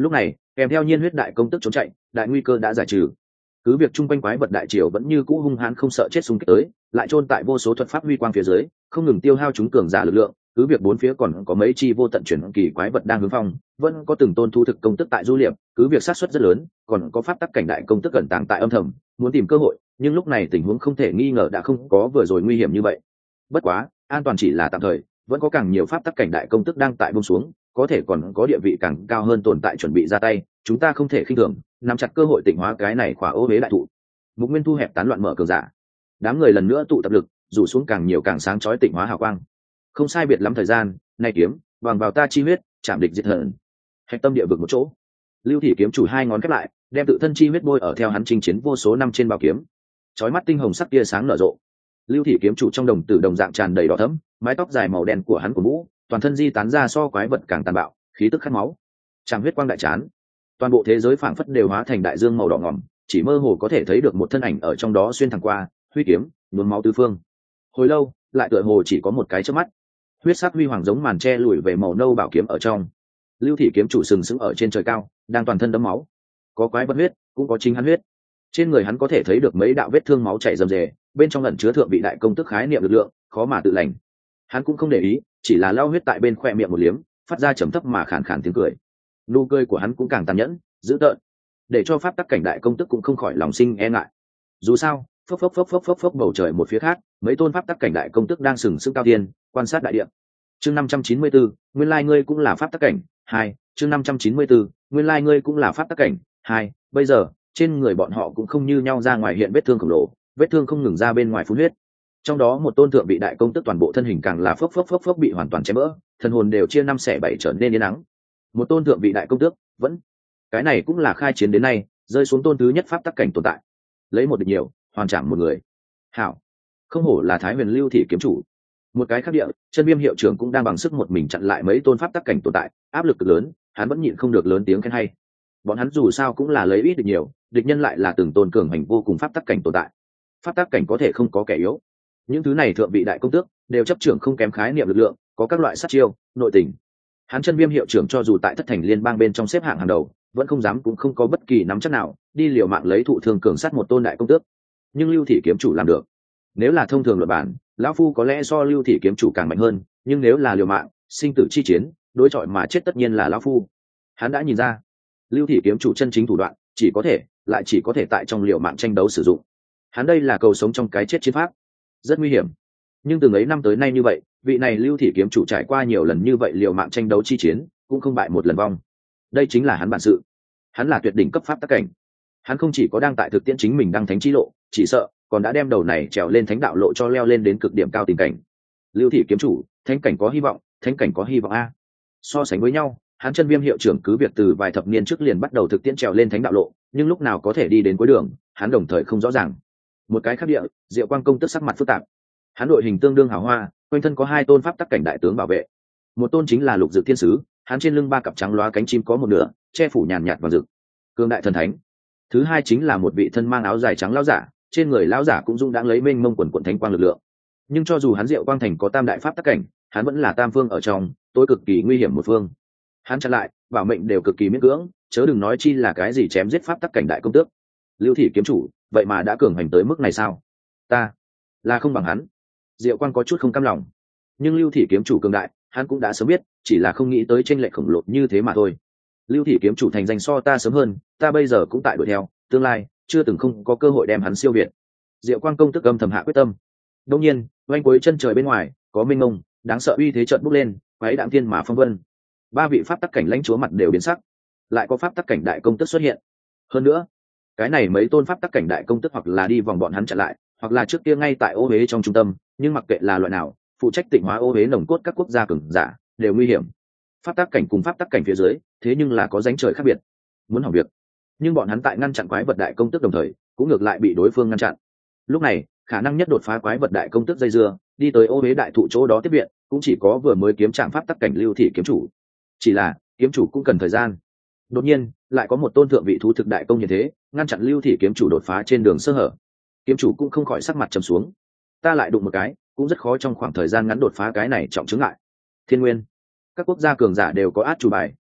Lúc này kèm theo nhiên huyết đại công tức trốn chạy, đại nguy cơ đã giải trừ. Cứ việc chung quanh quái vật đại triều vẫn như cũ hung hãn không sợ chết xung kích tới, lại chôn tại vô số thuật pháp huy quang phía dưới, không ngừng tiêu hao chúng cường giả lực lượng. Cứ việc bốn phía còn có mấy chi vô tận chuyển kỳ quái vật đang hướng phong, vẫn có từng tôn thu thực công tức tại du liệp. Cứ việc sát suất rất lớn, còn có pháp tắc cảnh đại công tức ẩn tàng tại âm thầm, muốn tìm cơ hội. Nhưng lúc này tình huống không thể nghi ngờ đã không có vừa rồi nguy hiểm như vậy. Bất quá, an toàn chỉ là tạm thời, vẫn có càng nhiều pháp tắc cảnh đại công tức đang tại buông xuống, có thể còn có địa vị càng cao hơn tồn tại chuẩn bị ra tay. Chúng ta không thể khinh thường, nắm chặt cơ hội tịnh hóa cái này khỏa ô huế đại thụ. Mục Nguyên thu hẹp tán loạn mở cường giả, đám người lần nữa tụ tập lực, rủ xuống càng nhiều càng sáng chói tịnh hóa hào quang. Không sai biệt lắm thời gian, nay kiếm bằng vào ta chi huyết, chạm địch diệt hận. Hạch tâm địa vực một chỗ, Lưu Thị kiếm chủ hai ngón khép lại, đem tự thân chi huyết bôi ở theo hắn chinh chiến vô số năm trên bảo kiếm. Chói mắt tinh hồng sắc tia sáng nở rộ. Lưu Thị kiếm chủ trong đồng tử đồng dạng tràn đầy đỏ thẫm, mái tóc dài màu đen của hắn của mũ, toàn thân di tán ra so quái vật càng tàn bạo, khí tức khát máu. Tràng huyết quang đại chán, toàn bộ thế giới phảng phất đều hóa thành đại dương màu đỏ ngòm, chỉ mơ hồ có thể thấy được một thân ảnh ở trong đó xuyên thẳng qua, huy kiếm nhuốm máu tứ phương. Hồi lâu, lại tựa hồ chỉ có một cái chớp mắt, huyết sắc huy hoàng giống màn che lùi về màu nâu bảo kiếm ở trong. Lưu Thị kiếm chủ sừng sững ở trên trời cao, đang toàn thân đẫm máu, có quái vật huyết, cũng có chính hắn huyết. Trên người hắn có thể thấy được mấy đạo vết thương máu chảy rầm rề, bên trong ẩn chứa thượng vị đại công tức khái niệm lực lượng, khó mà tự lành. Hắn cũng không để ý, chỉ là lau huyết tại bên khoe miệng một liếm, phát ra trầm thấp mà khàn khàn tiếng cười. Nụ cười của hắn cũng càng tàn nhẫn, dữ tợn, để cho pháp tắc cảnh đại công tức cũng không khỏi lòng sinh e ngại. Dù sao, phốc phốc phốc phốc phốc phốc bầu trời một phía khác, mấy tôn pháp tắc cảnh đại công tức đang sừng sững cao thiên, quan sát đại địa. Chương năm trăm chín mươi bốn, nguyên lai ngươi cũng là pháp tắc cảnh. Hai, chương năm trăm chín mươi bốn, nguyên lai ngươi cũng là pháp tắc cảnh. Hai, bây giờ, trên người bọn họ cũng không như nhau ra ngoài hiện vết thương khổng lồ, vết thương không ngừng ra bên ngoài phun huyết. Trong đó một tôn thượng vị đại công tức toàn bộ thân hình càng là phốc phốc phốc phốc bị hoàn toàn chém vỡ, thần hồn đều chia năm xẻ bảy trở nên yên ắng. Một tôn thượng vị đại công tước vẫn, cái này cũng là khai chiến đến nay rơi xuống tôn thứ nhất pháp tắc cảnh tồn tại, lấy một địch nhiều, hoàn chạm một người. Hảo, không hổ là Thái Huyền Lưu Thị kiếm chủ. Một cái khác địa, Chân Viêm hiệu trưởng cũng đang bằng sức một mình chặn lại mấy tôn pháp tắc cảnh tồn tại, áp lực cực lớn, hắn vẫn nhịn không được lớn tiếng khen hay. Bọn hắn dù sao cũng là lấy ít địch nhiều, địch nhân lại là từng tôn cường hành vô cùng pháp tắc cảnh tồn tại. Pháp tắc cảnh có thể không có kẻ yếu. Những thứ này thượng vị đại công tước đều chấp trưởng không kém khái niệm lực lượng, có các loại sát chiêu, nội tình. Hắn Chân Viêm hiệu trưởng cho dù tại thất thành liên bang bên trong xếp hạng hàng đầu, vẫn không dám cũng không có bất kỳ nắm chắc nào đi liều mạng lấy thụ thương cường sát một tôn đại công tước. Nhưng Lưu Thị kiếm chủ làm được. Nếu là thông thường luật bản, lão phu có lẽ so Lưu Thị kiếm chủ càng mạnh hơn, nhưng nếu là liều mạng, sinh tử chi chiến, đối chọi mà chết tất nhiên là lão phu. Hắn đã nhìn ra, Lưu Thị kiếm chủ chân chính thủ đoạn, chỉ có thể, lại chỉ có thể tại trong liều mạng tranh đấu sử dụng. Hắn đây là cầu sống trong cái chết chiến pháp, rất nguy hiểm. Nhưng từ ấy năm tới nay như vậy, vị này Lưu Thị kiếm chủ trải qua nhiều lần như vậy liều mạng tranh đấu chi chiến, cũng không bại một lần vong. Đây chính là hắn bản sự. Hắn là tuyệt đỉnh cấp pháp tắc cảnh. Hắn không chỉ có đang tại thực tiễn chính mình đăng thánh chi lộ, chỉ sợ còn đã đem đầu này trèo lên thánh đạo lộ cho leo lên đến cực điểm cao tình cảnh. Lưu Thị kiếm chủ, thánh cảnh có hy vọng, thánh cảnh có hy vọng a. So sánh với nhau, hắn Chân Viêm hiệu trưởng cứ việc từ vài thập niên trước liền bắt đầu thực tiễn trèo lên thánh đạo lộ, nhưng lúc nào có thể đi đến cuối đường, hắn đồng thời không rõ ràng. Một cái khác địa, Diệu Quang công tức sắc mặt phức tạp. Hắn đội hình tương đương hào hoa, quanh thân có hai tôn pháp tắc cảnh đại tướng bảo vệ. Một tôn chính là Lục Dực Thiên Sứ, hắn trên lưng ba cặp trắng loá cánh chim có một nửa, che phủ nhàn nhạt vàng rực. Cương đại thần thánh. Thứ hai chính là một vị thân mang áo dài trắng lão giả, trên người lão giả cũng dung đang lấy mênh mông quần quần thánh quang lực lượng. Nhưng cho dù hắn Diệu Quang thành có tam đại pháp tắc cảnh, hắn vẫn là tam phương ở trong, tối cực kỳ nguy hiểm một phương. Hắn chặn lại, bảo mệnh đều cực kỳ miễn cưỡng, chớ đừng nói chi là cái gì chém giết pháp tắc cảnh đại công tước. Lưu Thị kiếm chủ, vậy mà đã cường hành tới mức này sao? Ta là không bằng hắn. Diệu Quang có chút không cam lòng. Nhưng Lưu Thị kiếm chủ cường đại, hắn cũng đã sớm biết, chỉ là không nghĩ tới chênh lệch khổng lồ như thế mà thôi. Lưu Thị kiếm chủ thành danh so ta sớm hơn, ta bây giờ cũng tại đuổi theo, tương lai chưa từng không có cơ hội đem hắn siêu việt. Diệu Quang công tức âm thầm hạ quyết tâm. Đương nhiên, quanh cuối chân trời bên ngoài có minh ngông, đáng sợ uy thế chợt bốc lên, quái đạm thiên mà phong vân. Ba vị pháp tắc cảnh lãnh chúa mặt đều biến sắc, lại có pháp tắc cảnh đại công tức xuất hiện. Hơn nữa, cái này mấy tôn pháp tắc cảnh đại công tức hoặc là đi vòng bọn hắn chặn lại, hoặc là trước kia ngay tại ô huế trong trung tâm, nhưng mặc kệ là loại nào, phụ trách tịnh hóa ô huế nồng cốt các quốc gia cường giả đều nguy hiểm. Pháp tắc cảnh cùng pháp tắc cảnh phía dưới, thế nhưng là có ranh trời khác biệt, muốn hỏng việc. Nhưng bọn hắn tại ngăn chặn quái vật đại công tức đồng thời, cũng ngược lại bị đối phương ngăn chặn. Lúc này, khả năng nhất đột phá quái vật đại công tức dây dưa, đi tới ô huế đại thụ chỗ đó tiếp viện, cũng chỉ có vừa mới kiếm trạng pháp tắc cảnh Lưu Thị kiếm chủ. Chỉ là kiếm chủ cũng cần thời gian. Đột nhiên, lại có một tôn thượng vị thú thực đại công như thế, ngăn chặn Lưu Thị kiếm chủ đột phá trên đường sơ hở. Kiếm chủ cũng không khỏi sắc mặt trầm xuống. Ta lại đụng một cái, cũng rất khó trong khoảng thời gian ngắn đột phá cái này trọng chứng lại. Thiên Nguyên, các quốc gia cường giả đều có át chủ bài,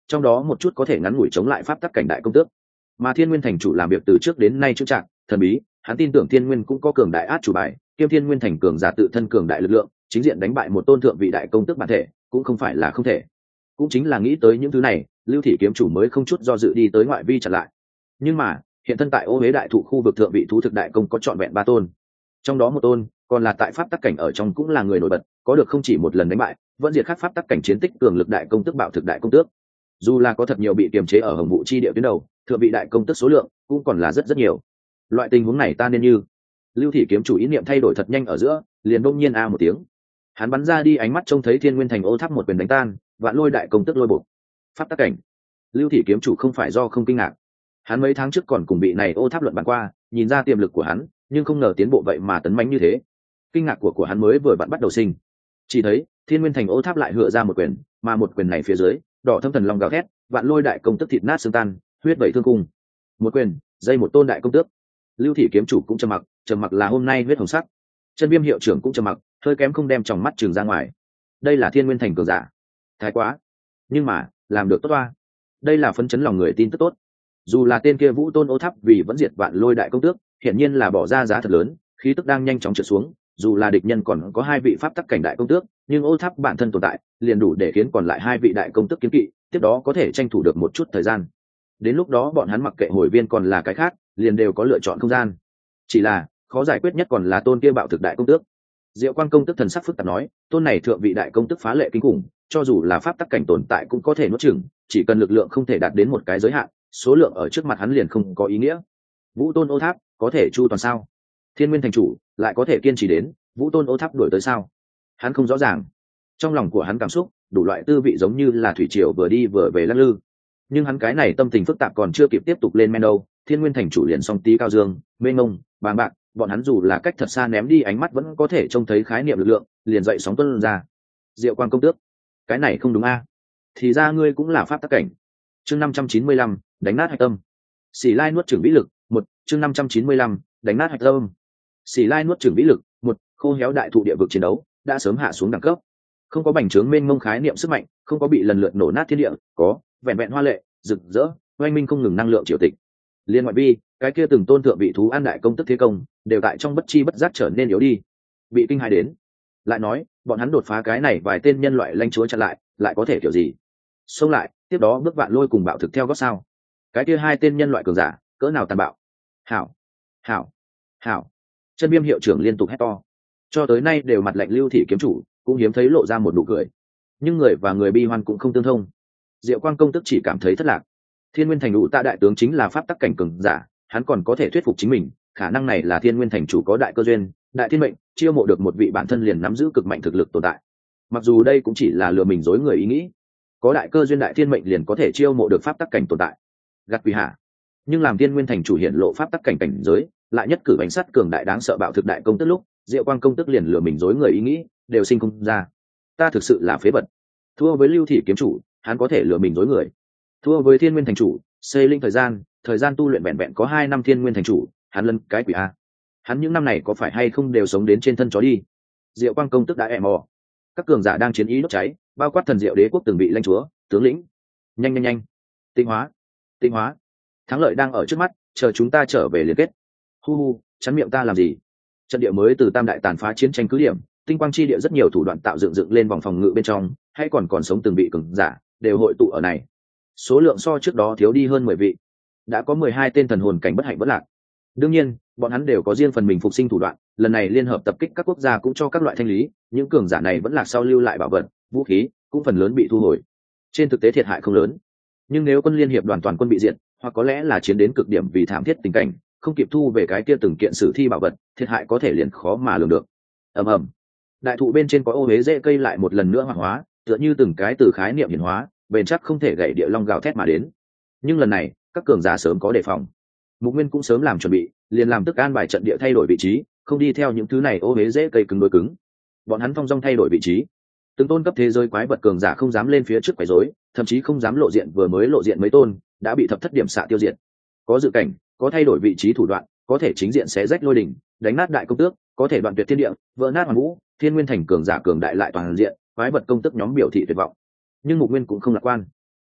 trong đó một chút có thể ngắn ngủi chống lại pháp tắc cảnh đại công tước. Mà Thiên Nguyên thành chủ làm việc từ trước đến nay chững chạc thần bí, hắn tin tưởng Thiên Nguyên cũng có cường đại át chủ bài, kiêm Thiên Nguyên thành cường giả tự thân cường đại lực lượng, chính diện đánh bại một tôn thượng vị đại công tước bản thể cũng không phải là không thể. Cũng chính là nghĩ tới những thứ này, Lưu Thị kiếm chủ mới không chút do dự đi tới ngoại vi chặn lại. Nhưng mà hiện thân tại Ô Huế đại thụ khu vực thượng vị thú thực đại công có trọn vẹn ba tôn, trong đó một tôn còn là tại pháp tắc cảnh ở trong cũng là người nổi bật, có được không chỉ một lần đánh bại vẫn diệt khắc pháp tắc cảnh chiến tích cường lực đại công tước bạo thực đại công tước. Dù là có thật nhiều bị kiềm chế ở hồng vụ chi địa tuyến đầu, thượng vị đại công tước số lượng cũng còn là rất rất nhiều. Loại tình huống này ta nên như Lưu Thị kiếm chủ ý niệm thay đổi thật nhanh ở giữa, liền đông nhiên a một tiếng, hắn bắn ra đi ánh mắt trông thấy Thiên Nguyên thành ô tháp một quyền đánh tan, vạn lôi đại công tước lôi bộ pháp tắc cảnh. Lưu Thị kiếm chủ không phải do không kinh ngạc, hắn mấy tháng trước còn cùng bị này ô tháp luận bàn qua, nhìn ra tiềm lực của hắn, nhưng không ngờ tiến bộ vậy mà tấn mãnh như thế. Kinh ngạc của của hắn mới vừa vặn bắt đầu sinh, chỉ thấy Thiên Nguyên thành ô tháp lại hựa ra một quyền, mà một quyền này phía dưới đỏ thâm thần long gào thét, vạn lôi đại công tước thịt nát xương tan, huyết vẩy thương cung. Một quyền dây một tôn đại công tước. Lưu Thị kiếm chủ cũng trầm mặc, trầm mặc là hôm nay huyết hồng sắc. Chân Viêm hiệu trưởng cũng trầm mặc, hơi kém không đem tròng mắt trừng ra ngoài. Đây là Thiên Nguyên thành cường giả, thái quá, nhưng mà làm được tốt toa. Đây là phấn chấn lòng người tin tức tốt. Dù là tên kia Vũ Tôn ô tháp vì vẫn diệt vạn lôi đại công tước, hiển nhiên là bỏ ra giá thật lớn, khí tức đang nhanh chóng trượt xuống. Dù là địch nhân còn có hai vị pháp tắc cảnh đại công tước, nhưng ô tháp bản thân tồn tại liền đủ để khiến còn lại hai vị đại công tước kiến kỵ, tiếp đó có thể tranh thủ được một chút thời gian. Đến lúc đó bọn hắn mặc kệ hồi viên còn là cái khác, liền đều có lựa chọn không gian. Chỉ là khó giải quyết nhất còn là tôn kia bạo thực đại công tước. Diệu Quang công tước thần sắc phức tạp nói, tôn này thượng vị đại công tước phá lệ kinh khủng, cho dù là pháp tắc cảnh tồn tại cũng có thể nuốt chửng, chỉ cần lực lượng không thể đạt đến một cái giới hạn, số lượng ở trước mặt hắn liền không có ý nghĩa. Vũ Tôn ô tháp có thể chu toàn sao? Thiên Nguyên thành chủ lại có thể kiên trì đến Vũ Tôn ô tháp đuổi tới sao? Hắn không rõ ràng. Trong lòng của hắn cảm xúc đủ loại tư vị giống như là thủy triều vừa đi vừa về lắc lư. Nhưng hắn cái này tâm tình phức tạp còn chưa kịp tiếp tục lên men đâu, Thiên Nguyên thành chủ liền song tí cao dương, mênh mông, bàng bạc, bọn hắn dù là cách thật xa ném đi ánh mắt vẫn có thể trông thấy khái niệm lực lượng, liền dậy sóng tuôn ra. Diệu Quang công tước, cái này không đúng a? Thì ra ngươi cũng là pháp tắc cảnh. Chương năm trăm chín mươi lăm, đánh nát hạch tâm. Xỉ Lai nuốt chửng vĩ lực, một, chương năm trăm chín mươi lăm, đánh nát hạch tâm. Xỉ Lai nuốt chửng vĩ lực, một, khô héo đại thụ địa vực chiến đấu đã sớm hạ xuống đẳng cấp. Không có bành trướng mênh mông khái niệm sức mạnh, không có bị lần lượt nổ nát thiên địa, có vẹn vẹn hoa lệ, rực rỡ, oanh minh không ngừng năng lượng triều tịch. Liên ngoại vi, cái kia từng tôn thượng vị thú an đại công tức thế công, đều tại trong bất chi bất giác trở nên yếu đi. Bị kinh hãi đến. Lại nói, bọn hắn đột phá cái này vài tên nhân loại lanh chúa chặn lại, lại có thể kiểu gì? Xông lại, tiếp đó bước vạn lôi cùng bạo thực theo gót sao? Cái kia hai tên nhân loại cường giả, cỡ nào tàn bạo? Hảo, hảo, hảo. Chân Viêm hiệu trưởng liên tục hét to. Cho tới nay đều mặt lạnh Lưu Thị kiếm chủ, cũng hiếm thấy lộ ra một nụ cười. Nhưng người và người bi hoan cũng không tương thông. Diệu Quang công tức chỉ cảm thấy thất lạc. Thiên Nguyên thành đủ tạ đại tướng chính là pháp tắc cảnh cường giả, hắn còn có thể thuyết phục chính mình, khả năng này là Thiên Nguyên thành chủ có đại cơ duyên, đại thiên mệnh, chiêu mộ được một vị bản thân liền nắm giữ cực mạnh thực lực tồn tại. Mặc dù đây cũng chỉ là lừa mình dối người ý nghĩ, có đại cơ duyên đại thiên mệnh liền có thể chiêu mộ được pháp tắc cảnh tồn tại. Gạt quỷ hạ. Nhưng làm Thiên Nguyên thành chủ hiện lộ pháp tắc cảnh cảnh giới, lại nhất cử bánh sắt cường đại đáng sợ bạo thực đại công tức lúc, Diệu Quang công tức liền lừa mình dối người ý nghĩ, đều sinh không ra. Ta thực sự là phế vật. Thua với Lưu Thị kiếm chủ, hắn có thể lừa mình dối người. Thua với Thiên Nguyên thành chủ, xây linh thời gian, thời gian tu luyện vẹn vẹn có hai năm Thiên Nguyên thành chủ, hắn lân cái quỷ a. Hắn những năm này có phải hay không đều sống đến trên thân chó đi. Diệu Quang công tức đã ẹ mò. Các cường giả đang chiến ý đốt cháy, bao quát thần Diệu đế quốc từng bị lãnh chúa, tướng lĩnh. Nhanh nhanh nhanh. Tinh hóa, tinh hóa. Thắng lợi đang ở trước mắt, chờ chúng ta trở về liên kết. Hu hu, chắn miệng ta làm gì? Trận địa mới từ Tam đại tàn phá chiến tranh cứ điểm, tinh quang chi địa rất nhiều thủ đoạn tạo dựng dựng lên vòng phòng ngự bên trong, hay còn còn sống từng bị cường giả, đều hội tụ ở này. Số lượng so trước đó thiếu đi hơn mười vị, đã có mười hai tên thần hồn cảnh bất hạnh bất lạc. Đương nhiên, bọn hắn đều có riêng phần mình phục sinh thủ đoạn, lần này liên hợp tập kích các quốc gia cũng cho các loại thanh lý, những cường giả này vẫn lạc sau lưu lại bảo vật, vũ khí, cũng phần lớn bị thu hồi. Trên thực tế thiệt hại không lớn, nhưng nếu quân liên hiệp đoàn toàn quân bị diệt, hoặc có lẽ là chiến đến cực điểm vì thảm thiết tình cảnh, không kịp thu về cái kia từng kiện sử thi bảo vật, thiệt hại có thể liền khó mà lường được. Ầm ầm. Đại thụ bên trên có ô huế rễ cây lại một lần nữa hoạt hóa, tựa như từng cái từ khái niệm hiển hóa, bền chắc không thể gãy địa long gào thét mà đến. Nhưng lần này, các cường giả sớm có đề phòng. Mục Nguyên cũng sớm làm chuẩn bị, liền làm tức an bài trận địa thay đổi vị trí, không đi theo những thứ này ô huế rễ cây cứng đối cứng. Bọn hắn phong dong thay đổi vị trí. Từng tôn cấp thế giới quái vật cường giả không dám lên phía trước quấy rối, thậm chí không dám lộ diện, vừa mới lộ diện mấy tôn, đã bị thập thất điểm xạ tiêu diệt. Có dự cảnh, có thay đổi vị trí thủ đoạn, có thể chính diện xé rách lôi đỉnh, đánh nát đại công tước, có thể đoạn tuyệt thiên địa, vỡ nát hoàn vũ, Thiên Nguyên thành cường giả cường đại lại toàn diện, quái vật công tức nhóm biểu thị tuyệt vọng. Nhưng Mục Nguyên cũng không lạc quan.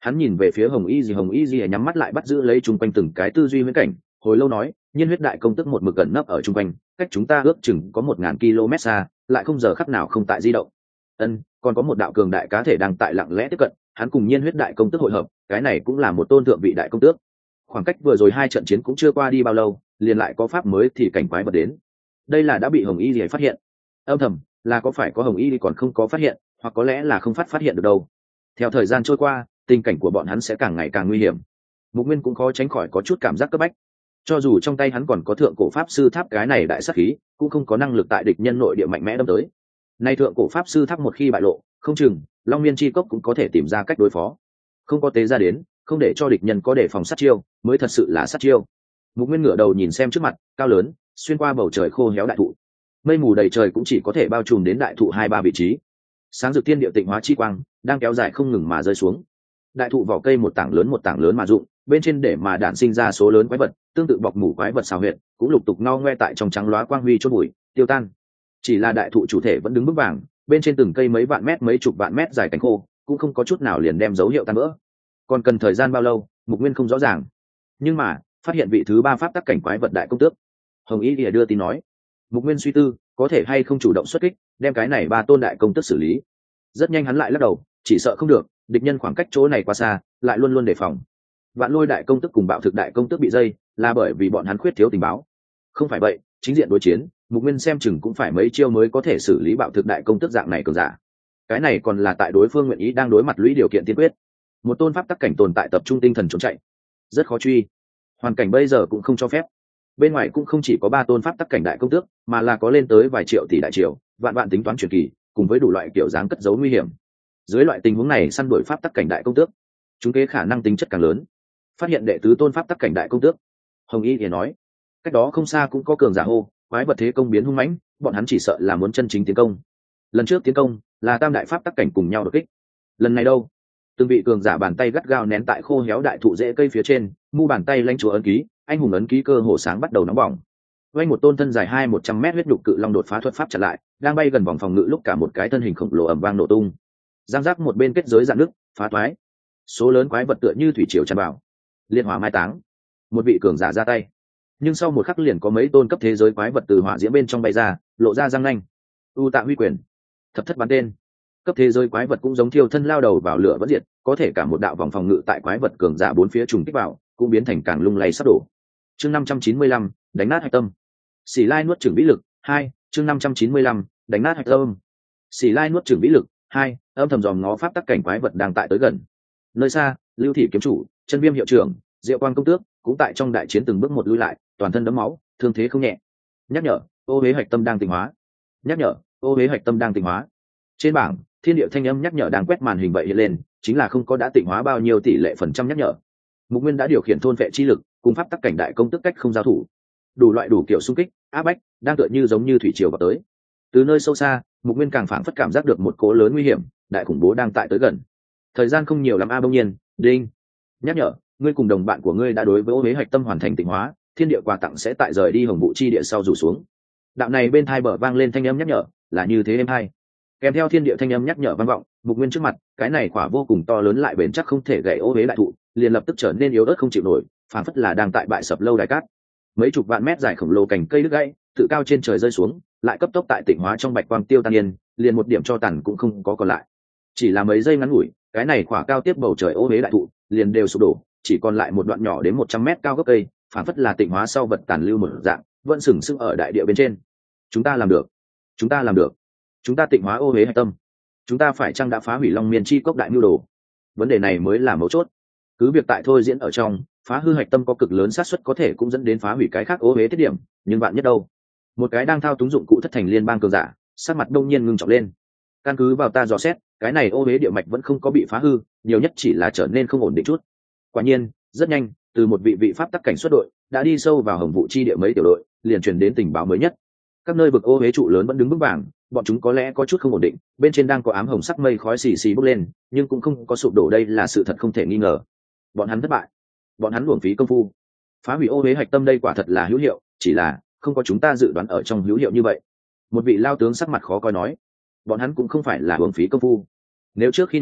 Hắn nhìn về phía Hồng Y Gì, Hồng Y Gì nhắm mắt lại bắt giữ lấy chung quanh từng cái tư duy huyễn cảnh, hồi lâu nói, nhiên huyết đại công tức một mực gần nấp ở chung quanh, cách chúng ta ước chừng có một ngàn km xa, lại không giờ khắc nào không tại di động. Ân, còn có một đạo cường đại cá thể đang tại lặng lẽ tiếp cận, hắn cùng nhiên huyết đại công tức hội hợp, cái này cũng là một tôn thượng vị đại công tước. Khoảng cách vừa rồi hai trận chiến cũng chưa qua đi bao lâu, liền lại có pháp mới thì cảnh quái vật đến. Đây là đã bị Hồng Y Gì phát hiện. Âm thầm, là có phải có Hồng Y Gì còn không có phát hiện, hoặc có lẽ là không phát phát hiện được đâu. Theo thời gian trôi qua, tình cảnh của bọn hắn sẽ càng ngày càng nguy hiểm. Mục Nguyên cũng khó tránh khỏi có chút cảm giác cấp bách. Cho dù trong tay hắn còn có thượng cổ pháp sư tháp cái này đại sát khí, cũng không có năng lực tại địch nhân nội địa mạnh mẽ đâm tới. Nay thượng cổ pháp sư tháp một khi bại lộ, không chừng Long Miên chi cốc cũng có thể tìm ra cách đối phó. Không có tế ra đến, không để cho địch nhân có đề phòng sát chiêu, mới thật sự là sát chiêu. Mục Nguyên ngửa đầu nhìn xem trước mặt, cao lớn, xuyên qua bầu trời khô héo đại thụ. Mây mù đầy trời cũng chỉ có thể bao trùm đến đại thụ hai ba vị trí. Sáng rực thiên địa tịnh hóa chi quang đang kéo dài không ngừng mà rơi xuống. Đại thụ vỏ cây một tảng lớn một tảng lớn mà rụng, bên trên để mà đản sinh ra số lớn quái vật, tương tự bọc mủ quái vật xào huyệt, cũng lục tục no ngoe tại trong trắng loá quang huy chốt bụi, tiêu tan. Chỉ là đại thụ chủ thể vẫn đứng vững vàng, bên trên từng cây mấy vạn mét mấy chục vạn mét dài cánh khô, cũng không có chút nào liền đem dấu hiệu tan vỡ. Còn cần thời gian bao lâu, Mục Nguyên không rõ ràng. Nhưng mà, phát hiện vị thứ ba pháp tắc cảnh quái vật đại công tước. Hồng Y Lìa đưa tin nói, Mục Nguyên suy tư, có thể hay không chủ động xuất kích, đem cái này ba tôn đại công tước xử lý. Rất nhanh hắn lại lắc đầu, chỉ sợ không được, địch nhân khoảng cách chỗ này quá xa, lại luôn luôn đề phòng. Vạn Lôi đại công tước cùng Bạo Thực đại công tước bị dây, là bởi vì bọn hắn khuyết thiếu tình báo. Không phải vậy, chính diện đối chiến, Mục Nguyên xem chừng cũng phải mấy chiêu mới có thể xử lý Bạo Thực đại công tước dạng này cường giả. Cái này còn là tại đối phương nguyện ý đang đối mặt lũy điều kiện tiên quyết. Một tôn pháp tắc cảnh tồn tại tập trung tinh thần trốn chạy, rất khó truy. Hoàn cảnh bây giờ cũng không cho phép. Bên ngoài cũng không chỉ có ba tôn pháp tắc cảnh đại công tước, mà là có lên tới vài triệu tỷ đại triều, vạn vạn tính toán truyền kỳ, cùng với đủ loại kiểu dáng cất giấu nguy hiểm. Dưới loại tình huống này săn đuổi pháp tắc cảnh đại công tước, chúng kế khả năng tính chất càng lớn. Phát hiện đệ tứ tôn pháp tắc cảnh đại công tước, Hồng Y thì nói, cách đó không xa cũng có cường giả hô, quái vật thế công biến hung mãnh, bọn hắn chỉ sợ là muốn chân chính tiến công. Lần trước tiến công là tam đại pháp tắc cảnh cùng nhau đột kích. Lần này đâu? Từng vị cường giả bàn tay gắt gao nén tại khô héo đại thụ rễ cây phía trên, mu bàn tay lãnh chúa ấn ký, anh hùng ấn ký cơ hồ sáng bắt đầu nóng bỏng. Vây một tôn thân dài hai một trăm mét huyết nhục cự long đột phá thuật pháp chặn lại, đang bay gần vòng phòng ngự lúc cả một cái thân hình khổng lồ ầm vang nổ tung. Giang giác một bên kết giới dạn nước, phá toái. Số lớn quái vật tựa như thủy triều tràn vào. Liên hỏa mai táng. Một vị cường giả ra tay. Nhưng sau một khắc liền có mấy tôn cấp thế giới quái vật từ hỏa diễm bên trong bay ra, lộ ra răng nanh. U Tạ Huy Quyền, thập thất bắn tên. Cấp thế giới quái vật cũng giống thiêu thân lao đầu vào lửa vẫn diệt, có thể cả một đạo vòng phòng ngự tại quái vật cường giả bốn phía trùng kích vào, cũng biến thành càng lung lay sắp đổ. Chương năm trăm chín mươi lăm, đánh nát hạch tâm. Xỉ Lai nuốt chửng vĩ lực hai, chương năm trăm chín mươi lăm, đánh nát hạch tâm. Xỉ Lai nuốt chửng vĩ lực hai, âm thầm dòm ngó pháp tắc cảnh quái vật đang tại tới gần. Nơi xa, Lưu Thị kiếm chủ, Chân Viêm hiệu trưởng, Diệu Quang công tước cũng tại trong đại chiến từng bước một lui lại, toàn thân đẫm máu, thương thế không nhẹ. Nhắc nhở, ô hế hạch tâm đang tịnh hóa. Nhắc nhở, ô hế hạch tâm đang tịnh hóa. Trên bảng, thiên địa thanh âm nhắc nhở đang quét màn hình vậy hiện lên, chính là không có đã tịnh hóa bao nhiêu tỷ lệ phần trăm nhắc nhở. Mục Nguyên đã điều khiển thôn vệ chi lực, cùng pháp tắc cảnh đại công tức cách không giao thủ. Đủ loại đủ kiểu xung kích, áp bách, đang tựa như giống như thủy triều vào tới. Từ nơi sâu xa, Mục Nguyên càng phảng phất cảm giác được một cỗ lớn nguy hiểm, đại khủng bố đang tại tới gần. Thời gian không nhiều lắm a bỗng nhiên, đinh. Nhắc nhở, ngươi cùng đồng bạn của ngươi đã đối với ô hế hạch tâm hoàn thành tịnh hóa, thiên địa quà tặng sẽ tại rời đi hồng vụ chi địa sau rủ xuống. Đạo này bên thai bờ vang lên thanh âm nhắc nhở, là như thế em hai. Kèm theo thiên địa thanh âm nhắc nhở vang vọng, Mục Nguyên trước mặt, cái này quả vô cùng to lớn lại bền chắc không thể gãy ô hế đại thụ, liền lập tức trở nên yếu ớt không chịu nổi, phảng phất là đang tại bại sập lâu đài cát. Mấy chục vạn mét dài khổng lồ cành cây đứt gãy, tự cao trên trời rơi xuống, lại cấp tốc tại tịnh hóa trong bạch quang tiêu tan yên, liền một điểm cho tàn cũng không có còn lại. Chỉ là mấy giây ngắn ngủi, cái này quả cao tiếp bầu trời ô hế đại thụ, liền đều sụp đổ, chỉ còn lại một đoạn nhỏ đến một trăm mét cao gốc cây, phảng phất là tịnh hóa sau vật tàn lưu một dạng, vẫn sừng sững ở đại địa bên trên. Chúng ta làm được, chúng ta làm được, chúng ta tịnh hóa ô hế hạch tâm, chúng ta phải chăng đã phá hủy Long Miên chi cốc đại mưu đồ? Vấn đề này mới là mấu chốt. Cứ việc tại thôi diễn ở trong, phá hư hạch tâm có cực lớn xác suất có thể cũng dẫn đến phá hủy cái khác ô hế tiết điểm, nhưng bạn nhất đâu? Một cái đang thao túng dụng cụ thất thành liên bang cường giả, sắc mặt đông nhiên ngưng trọng lên. Căn cứ vào ta dò xét, cái này ô hế địa mạch vẫn không có bị phá hư, nhiều nhất chỉ là trở nên không ổn định chút. Quả nhiên, rất nhanh, từ một vị vị pháp tắc cảnh xuất đội đã đi sâu vào hồng vụ chi địa mấy tiểu đội, liền truyền đến tình báo mới nhất. Các nơi vực ô hế trụ lớn vẫn đứng vững vàng, bọn chúng có lẽ có chút không ổn định, bên trên đang có ám hồng sắc mây khói xì xì bốc lên, nhưng cũng không có sụp đổ, đây là sự thật không thể nghi ngờ. Bọn hắn thất bại, bọn hắn uổng phí công phu. Phá hủy ô hế hạch tâm đây quả thật là hữu hiệu, chỉ là không có chúng ta dự đoán ở trong hữu hiệu như vậy. Một vị lao tướng sắc mặt khó coi nói, bọn hắn cũng không phải là uổng phí công phu. Nếu trước khi nói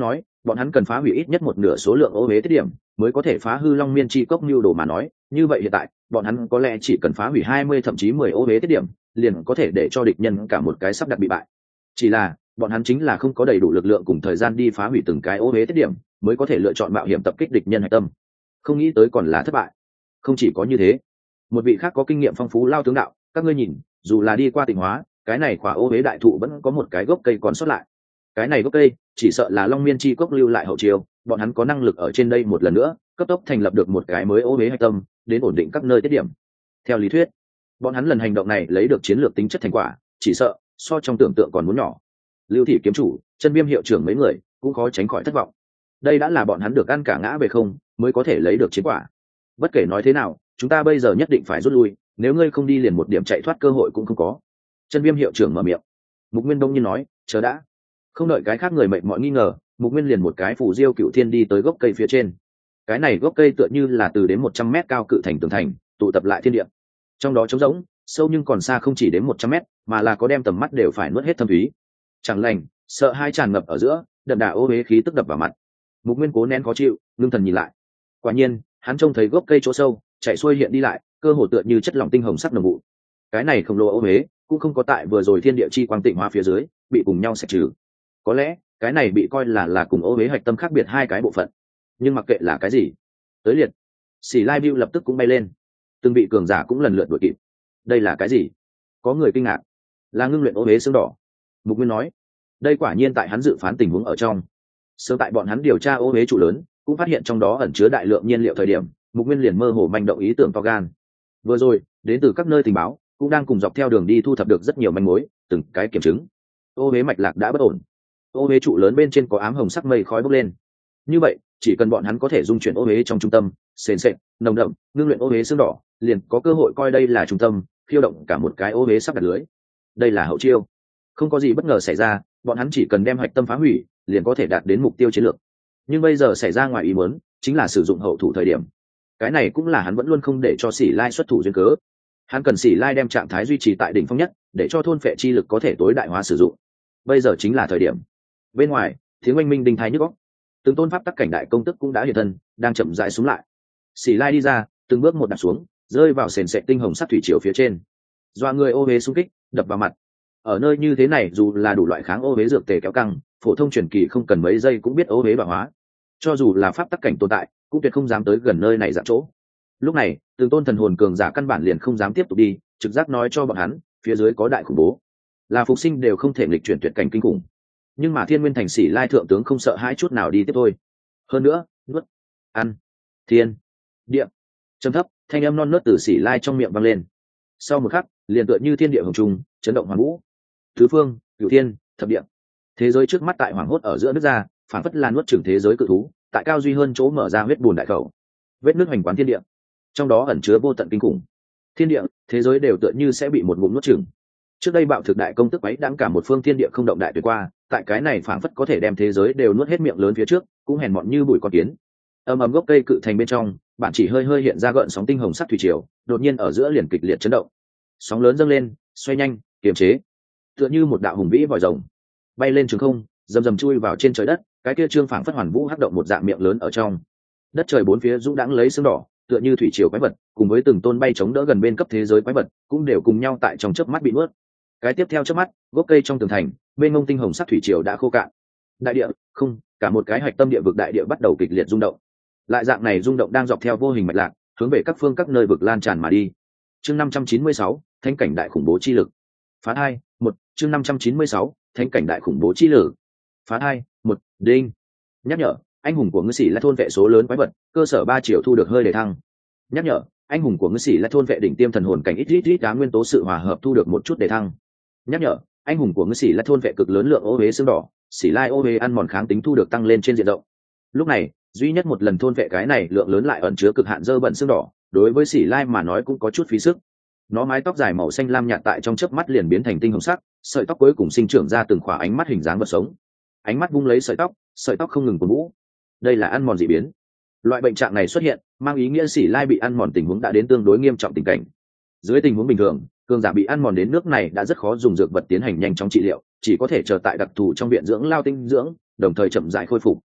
bọn hắn cần phá hủy ít nhất một nửa số lượng ô huế tiết điểm mới có thể phá hư long miên chi cốc mưu đồ mà nói. Như vậy hiện tại bọn hắn có lẽ chỉ cần phá hủy hai mươi thậm chí mười ô huế tiết điểm liền có thể để cho địch nhân cả một cái sắp đặt bị bại. Chỉ là bọn hắn chính là không có đầy đủ lực lượng cùng thời gian đi phá hủy từng cái ô huế tiết điểm mới có thể lựa chọn mạo hiểm tập kích địch nhân hạch tâm. Không nghĩ tới còn là thất bại. Không chỉ có như thế, một vị khác có kinh nghiệm phong phú lao tướng đạo, các ngươi nhìn, dù là đi qua tịnh hóa, cái này khỏa ô huế đại thụ vẫn có một cái gốc cây còn sót lại. Cái này gốc cây chỉ sợ là long miên chi cốc lưu lại hậu chiêu, bọn hắn có năng lực ở trên đây một lần nữa cấp tốc thành lập được một cái mới ô huế hạch tâm đến ổn định các nơi tiết điểm. Theo lý thuyết, bọn hắn lần hành động này lấy được chiến lược tính chất thành quả chỉ sợ so trong tưởng tượng còn muốn nhỏ. Lưu Thị kiếm chủ, Chân Viêm hiệu trưởng mấy người cũng khó tránh khỏi thất vọng. Đây đã là bọn hắn được ăn cả ngã về không mới có thể lấy được chiến quả. Bất kể nói thế nào, chúng ta bây giờ nhất định phải rút lui, nếu ngươi không đi liền một điểm chạy thoát cơ hội cũng không có. Chân Viêm hiệu trưởng mở miệng. Mục Nguyên đông nhiên nói, chờ đã. Không đợi cái khác người mệt mỏi nghi ngờ, Mục Nguyên liền một cái phù diêu cựu thiên đi tới gốc cây phía trên. Cái này gốc cây tựa như là từ đến một trăm mét cao cự thành tường thành, tụ tập lại thiên địa. Trong đó trống rỗng, sâu nhưng còn xa không chỉ đến một trăm mét, mà là có đem tầm mắt đều phải nuốt hết thâm thúy. Chẳng lành, sợ hai tràn ngập ở giữa, đậm đà ô huế khí tức đập vào mặt. Mục Nguyên cố nén khó chịu, ngưng thần nhìn lại. Quả nhiên, hắn trông thấy gốc cây chỗ sâu, chạy xuôi hiện đi lại, cơ hồ tựa như chất lỏng tinh hồng sắc nồng vụ. Cái này khổng lồ ô huế, cũng không có tại vừa rồi thiên địa chi quang tịnh hóa phía dưới, bị cùng nhau xẻ trừ. Có lẽ, cái này bị coi là là cùng ô huế hạch tâm khác biệt hai cái bộ phận. Nhưng mặc kệ là cái gì, tới liệt, Xỉ Lai View lập tức cũng bay lên. Từng vị cường giả cũng lần lượt đuổi kịp. Đây là cái gì? Có người kinh ngạc. Là ngưng luyện ô huế xương đỏ. Mục Nguyên nói, đây quả nhiên tại hắn dự phán tình huống ở trong. Sớm tại bọn hắn điều tra ô huế trụ lớn, cũng phát hiện trong đó ẩn chứa đại lượng nhiên liệu thời điểm, Mục Nguyên liền mơ hồ manh động ý tưởng to gan. Vừa rồi, đến từ các nơi tình báo, cũng đang cùng dọc theo đường đi thu thập được rất nhiều manh mối, từng cái kiểm chứng. Ô huế mạch lạc đã bất ổn. Ô huế trụ lớn bên trên có ám hồng sắc mây khói bốc lên. Như vậy, chỉ cần bọn hắn có thể dung chuyển ô huế trong trung tâm, sền sệt, nồng đậm, ngưng luyện ô huế xương đỏ, liền có cơ hội coi đây là trung tâm, khiêu động cả một cái ô huế sắp đặt lưới. Đây là hậu chiêu. Không có gì bất ngờ xảy ra, bọn hắn chỉ cần đem hạch tâm phá hủy, liền có thể đạt đến mục tiêu chiến lược. Nhưng bây giờ xảy ra ngoài ý muốn, chính là sử dụng hậu thủ thời điểm. Cái này cũng là hắn vẫn luôn không để cho Xỉ Lai xuất thủ duyên cớ. Hắn cần Xỉ Lai đem trạng thái duy trì tại đỉnh phong nhất, để cho thôn phệ chi lực có thể tối đại hóa sử dụng. Bây giờ chính là thời điểm. Bên ngoài, tiếng oanh minh đinh thái nhức óc. Từng tôn pháp tắc cảnh đại công tức cũng đã hiện thân, đang chậm rãi xuống lại. Xỉ Lai đi ra, từng bước một đạp xuống, rơi vào sền sệt tinh hồng sắc thủy triều phía trên. Doa người ô huế xung kích, đập vào mặt. Ở nơi như thế này dù là đủ loại kháng ô huế dược tề kéo căng, phổ thông truyền kỳ không cần mấy giây cũng biết ô huế bạo hóa. Cho dù là pháp tắc cảnh tồn tại, cũng tuyệt không dám tới gần nơi này dạng chỗ. Lúc này, từng tôn thần hồn cường giả căn bản liền không dám tiếp tục đi, trực giác nói cho bọn hắn, phía dưới có đại khủng bố, là phục sinh đều không thể nghịch chuyển tuyệt cảnh kinh khủng. Nhưng mà Thiên Nguyên Thành Xỉ Lai thượng tướng không sợ hãi chút nào đi tiếp thôi. Hơn nữa, nuốt, ăn, thiên, địa, trầm thấp, thanh âm non nớt từ Xỉ Lai trong miệng vang lên. Sau một khắc, liền tựa như thiên địa hồng trùng, chấn động hoàn vũ. Tứ phương, cửu thiên, thập địa. Thế giới trước mắt tại hoàng hốt ở giữa nước ra, phản phất là nuốt chửng thế giới cự thú, tại cao duy hơn chỗ mở ra huyết bùn đại khẩu. Vết nước hoành quán thiên địa, trong đó ẩn chứa vô tận kinh khủng. Thiên địa, thế giới đều tựa như sẽ bị một ngụm nuốt chửng. Trước đây bạo thực đại công tức ấy đang cả một phương thiên địa không động đại tuyệt qua, tại cái này phảng phất có thể đem thế giới đều nuốt hết miệng lớn phía trước, cũng hèn mọn như bụi con kiến. Ầm ầm gốc cây cự thành bên trong, bạn chỉ hơi hơi hiện ra gợn sóng tinh hồng sắc thủy triều, đột nhiên ở giữa liền kịch liệt chấn động. Sóng lớn dâng lên, xoay nhanh, kiềm chế, tựa như một đạo hùng vĩ vòi rồng, bay lên trường không, dầm dầm chui vào trên trời đất, cái kia trương phảng phất hoàn vũ hắc động một dạng miệng lớn ở trong. Đất trời bốn phía dũng đãng lấy sương đỏ, tựa như thủy triều quái vật, cùng với từng tôn bay chống đỡ gần bên cấp thế giới quái vật, cũng đều cùng nhau tại trong chớp mắt bị nuốt. Cái tiếp theo chớp mắt, gốc cây trong tường thành, bên ngông tinh hồng sắc thủy triều đã khô cạn. Đại địa, không, cả một cái hạch tâm địa vực đại địa bắt đầu kịch liệt rung động. Lại dạng này rung động đang dọc theo vô hình mạch lạc, hướng về các phương các nơi vực lan tràn mà đi. Chương năm trăm chín mươi sáu, thánh cảnh đại khủng bố chi lực. Phá hai, một, chương năm trăm chín mươi sáu, thánh cảnh đại khủng bố chi lực. Phá hai, một, đinh. Nhắc nhở, anh hùng của ngư sĩ là thôn vệ số lớn quái vật, cơ sở ba triệu thu được hơi đề thăng. Nhắc nhở, anh hùng của ngư sĩ là thôn vệ đỉnh tiêm thần hồn cảnh ít ít ít đá nguyên tố sự hòa hợp thu được một chút đề thăng. Nhắc nhở, anh hùng của ngư sĩ là thôn vệ cực lớn lượng ô huế xương đỏ, sĩ lai ô huế ăn mòn kháng tính thu được tăng lên trên diện rộng. Lúc này, duy nhất một lần thôn vệ cái này lượng lớn lại ẩn chứa cực hạn dơ bẩn xương đỏ, đối với sĩ lai mà nói cũng có chút phí sức. Nó mái tóc dài màu xanh lam nhạt tại trong chớp mắt liền biến thành tinh hồng sắc, sợi tóc cuối cùng sinh trưởng ra từng khỏa ánh mắt hình dáng vật sống. Ánh mắt vung lấy sợi tóc, sợi tóc không ngừng cuộn vũ. Đây là ăn mòn dị biến. Loại bệnh trạng này xuất hiện, mang ý nghĩa sĩ lai bị ăn mòn tình huống đã đến tương đối nghiêm trọng tình cảnh. Dưới tình huống bình thường, cường giả bị ăn mòn đến nước này đã rất khó dùng dược vật tiến hành nhanh chóng trị liệu, chỉ có thể chờ tại đặc thù trong viện dưỡng lao tinh dưỡng, đồng thời chậm rãi khôi phục.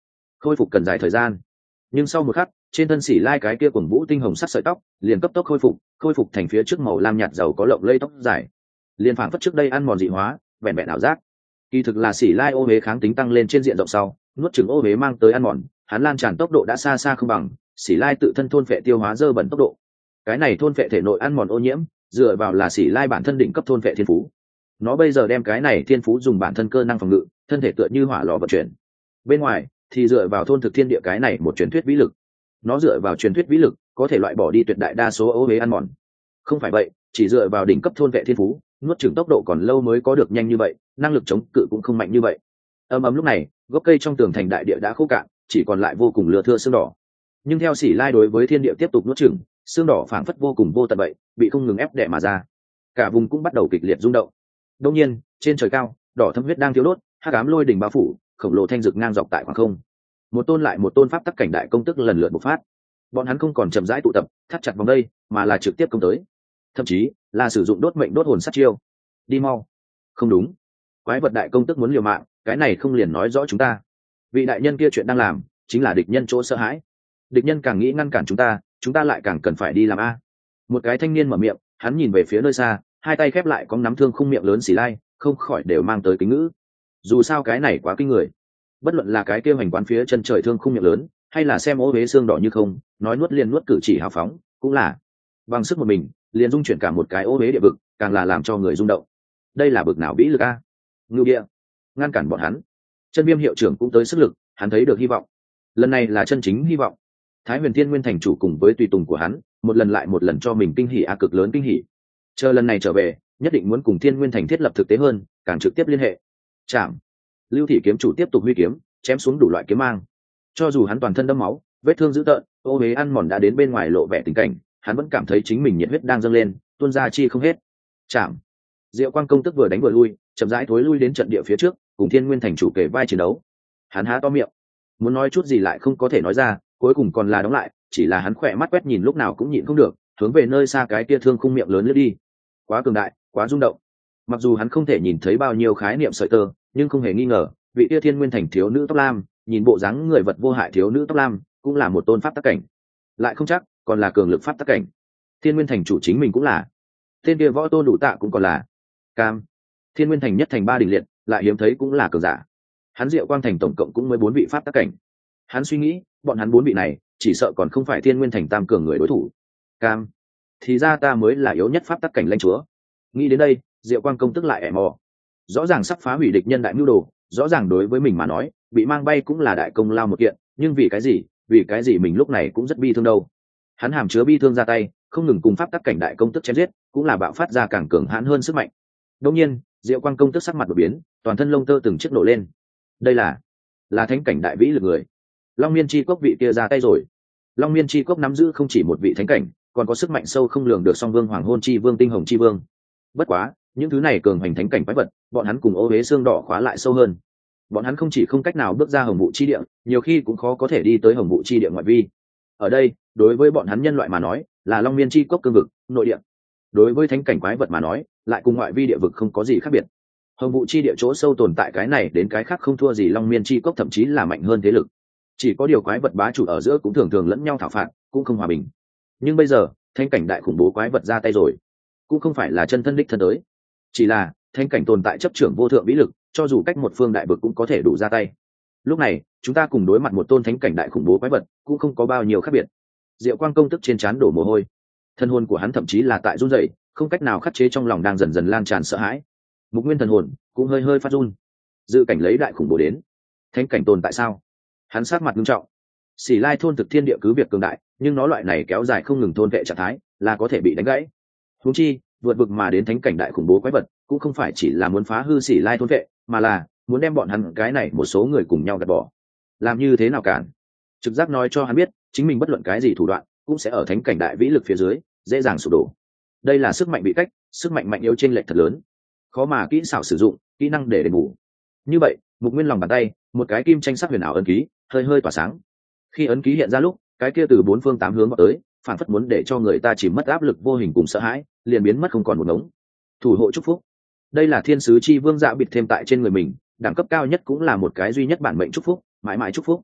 khôi phục cần dài thời gian, nhưng sau một khắc trên thân xỉ lai cái kia cuồng vũ tinh hồng sắc sợi tóc liền cấp tốc khôi phục khôi phục thành phía trước màu lam nhạt giàu có lộng lây tóc dài, liền phảng phất trước đây ăn mòn dị hóa vẹn vẹn ảo giác. Kỳ thực là xỉ lai ô huế kháng tính tăng lên trên diện rộng sau, nuốt chửng ô huế mang tới ăn mòn, hắn lan tràn tốc độ đã xa xa không bằng xỉ lai tự thân thôn phệ tiêu hóa dơ bẩn tốc độ. Cái này thôn phệ thể nội ăn mòn ô nhiễm dựa vào là xỉ lai bản thân đỉnh cấp thôn phệ thiên phú. Nó bây giờ đem cái này thiên phú dùng bản thân cơ năng phòng ngự, thân thể tựa như hỏa lò vận chuyển. Bên ngoài thì dựa vào thôn thực thiên địa cái này một truyền thuyết vĩ lực. Nó dựa vào truyền thuyết vĩ lực có thể loại bỏ đi tuyệt đại đa số ô huế ăn mòn. Không phải vậy, chỉ dựa vào đỉnh cấp thôn vệ thiên phú, nuốt chửng tốc độ còn lâu mới có được nhanh như vậy, năng lực chống cự cũng không mạnh như vậy. Ầm ầm lúc này, gốc cây trong tường thành đại địa đã khô cạn, chỉ còn lại vô cùng lưa thưa xương đỏ. Nhưng theo xỉ lai đối với thiên địa tiếp tục nuốt chửng, xương đỏ phảng phất vô cùng vô tận vậy, bị không ngừng ép đè mà ra. Cả vùng cũng bắt đầu kịch liệt rung động. Đột nhiên, trên trời cao, đỏ thâm huyết đang thiêu đốt, hắc ám lôi đỉnh bao phủ, khổng lồ thanh dực ngang dọc tại khoảng không. Một tôn lại một tôn pháp tắc cảnh đại công tức lần lượt bộc phát. Bọn hắn không còn chậm rãi tụ tập, thắt chặt vòng đây, mà là trực tiếp công tới. Thậm chí là sử dụng đốt mệnh đốt hồn sát chiêu. Đi mau. Không đúng. Quái vật đại công tức muốn liều mạng, cái này không liền nói rõ chúng ta. Vị đại nhân kia chuyện đang làm, chính là địch nhân chỗ sợ hãi. Địch nhân càng nghĩ ngăn cản chúng ta, chúng ta lại càng cần phải đi làm a. Một cái thanh niên mở miệng, hắn nhìn về phía nơi xa, hai tay khép lại có nắm thương khung miệng lớn xì lai, không khỏi đều mang tới kính ngữ. Dù sao cái này quá kinh người. Bất luận là cái kia hành quán phía chân trời thương khung miệng lớn, hay là xem ô huế xương đỏ như không, nói nuốt liền nuốt cử chỉ hào phóng, cũng là bằng sức một mình liền dung chuyển cả một cái ô huế địa vực, càng là làm cho người rung động. Đây là bực nào vĩ lực a. Ngưu địa ngăn cản bọn hắn. Chân Viêm hiệu trưởng cũng tới sức lực, hắn thấy được hy vọng. Lần này là chân chính hy vọng. Thái Huyền Thiên Nguyên thành chủ cùng với tùy tùng của hắn, một lần lại một lần cho mình kinh hỉ a cực lớn kinh hỉ. Chờ lần này trở về, nhất định muốn cùng Thiên Nguyên thành thiết lập thực tế hơn, càng trực tiếp liên hệ. Chạm. Lưu Thị kiếm chủ tiếp tục huy kiếm, chém xuống đủ loại kiếm mang. Cho dù hắn toàn thân đẫm máu, vết thương dữ tợn, ô huế ăn mòn đã đến bên ngoài lộ vẻ tình cảnh, hắn vẫn cảm thấy chính mình nhiệt huyết đang dâng lên, tuôn ra chi không hết. Chạm. Diệu Quang công tức vừa đánh vừa lui, chậm rãi thối lui đến trận địa phía trước, cùng Thiên Nguyên thành chủ kể vai chiến đấu. Hắn há to miệng, muốn nói chút gì lại không có thể nói ra, cuối cùng còn là đóng lại, chỉ là hắn khỏe mắt quét nhìn lúc nào cũng nhịn không được, hướng về nơi xa cái kia thương khung miệng lớn lướt đi. Quá cường đại, quá rung động. Mặc dù hắn không thể nhìn thấy bao nhiêu khái niệm sợi tơ, nhưng không hề nghi ngờ, vị kia Thiên Nguyên thành thiếu nữ tóc lam, nhìn bộ dáng người vật vô hại thiếu nữ tóc lam, cũng là một tôn pháp tắc cảnh. Lại không chắc, còn là cường lực pháp tắc cảnh. Thiên Nguyên thành chủ chính mình cũng là. Tên kia võ tôn đủ tạ cũng còn là. Cam. Thiên Nguyên thành nhất thành ba đỉnh liệt, lại hiếm thấy cũng là cường giả. Hắn Diệu Quang thành tổng cộng cũng mới bốn vị pháp tắc cảnh. Hắn suy nghĩ, bọn hắn bốn vị này, chỉ sợ còn không phải Thiên Nguyên thành tam cường người đối thủ. Cam. Thì ra ta mới là yếu nhất pháp tắc cảnh lãnh chúa. Nghĩ đến đây, Diệu Quang công tức lại ẻ mò. Rõ ràng sắp phá hủy địch nhân đại mưu đồ, rõ ràng đối với mình mà nói, bị mang bay cũng là đại công lao một kiện, nhưng vì cái gì, vì cái gì mình lúc này cũng rất bi thương đâu. Hắn hàm chứa bi thương ra tay, không ngừng cùng pháp tắc cảnh đại công tức chém giết, cũng là bạo phát ra càng cường hãn hơn sức mạnh. Đương nhiên, Diệu Quang công tức sắc mặt đột biến, toàn thân lông tơ từng chiếc nổ lên. Đây là, là thánh cảnh đại vĩ lực người. Long Miên Chi Cốc vị kia ra tay rồi. Long Miên Chi Cốc nắm giữ không chỉ một vị thánh cảnh, còn có sức mạnh sâu không lường được song vương hoàng hôn chi vương tinh hồng chi vương. Bất quá, những thứ này cường hành thánh cảnh quái vật, bọn hắn cùng ô huế xương đỏ khóa lại sâu hơn. Bọn hắn không chỉ không cách nào bước ra hồng vụ chi địa, nhiều khi cũng khó có thể đi tới hồng vụ chi địa ngoại vi. Ở đây, đối với bọn hắn nhân loại mà nói, là Long Miên Chi Cốc cương vực, nội địa. Đối với thánh cảnh quái vật mà nói, lại cùng ngoại vi địa vực không có gì khác biệt. Hồng vụ chi địa chỗ sâu tồn tại cái này đến cái khác không thua gì Long Miên Chi Cốc, thậm chí là mạnh hơn thế lực. Chỉ có điều quái vật bá chủ ở giữa cũng thường thường lẫn nhau thảo phạt, cũng không hòa bình. Nhưng bây giờ, thánh cảnh đại khủng bố quái vật ra tay rồi, cũng không phải là chân thân đích thân tới, chỉ là thánh cảnh tồn tại chấp trưởng vô thượng vĩ lực, cho dù cách một phương đại vực cũng có thể đủ ra tay. Lúc này, chúng ta cùng đối mặt một tôn thánh cảnh đại khủng bố quái vật, cũng không có bao nhiêu khác biệt. Diệu Quang công tức trên trán đổ mồ hôi, thân hồn của hắn thậm chí là tại run rẩy, không cách nào khắc chế trong lòng đang dần dần lan tràn sợ hãi. Mục nguyên thần hồn cũng hơi hơi phát run. Dự cảnh lấy đại khủng bố đến, thánh cảnh tồn tại sao? Hắn sát mặt nghiêm trọng. Xỉ Lai thôn thực thiên địa cứ việc cường đại, nhưng nó loại này kéo dài không ngừng thôn vệ trạng thái, là có thể bị đánh gãy. Huống chi, vượt vực mà đến thánh cảnh đại khủng bố quái vật, cũng không phải chỉ là muốn phá hư Xỉ Lai thôn vệ, mà là muốn đem bọn hắn cái này một số người cùng nhau gạt bỏ. Làm như thế nào cản? Trực giác nói cho hắn biết, chính mình bất luận cái gì thủ đoạn, cũng sẽ ở thánh cảnh đại vĩ lực phía dưới, dễ dàng sụp đổ. Đây là sức mạnh bị cách, sức mạnh mạnh yếu chênh lệch thật lớn, khó mà kỹ xảo sử dụng, kỹ năng để đền bù. Như vậy, Mục Nguyên lòng bàn tay, một cái kim tranh sắc huyền ảo ấn ký, hơi hơi tỏa sáng. Khi ấn ký hiện ra lúc, cái kia từ bốn phương tám hướng vào tới, phản phất muốn để cho người ta chỉ mất áp lực vô hình cùng sợ hãi, liền biến mất không còn một ngống. Thủ hộ chúc phúc. Đây là thiên sứ chi vương dạ bịt thêm tại trên người mình, đẳng cấp cao nhất cũng là một cái duy nhất bản mệnh chúc phúc, mãi mãi chúc phúc.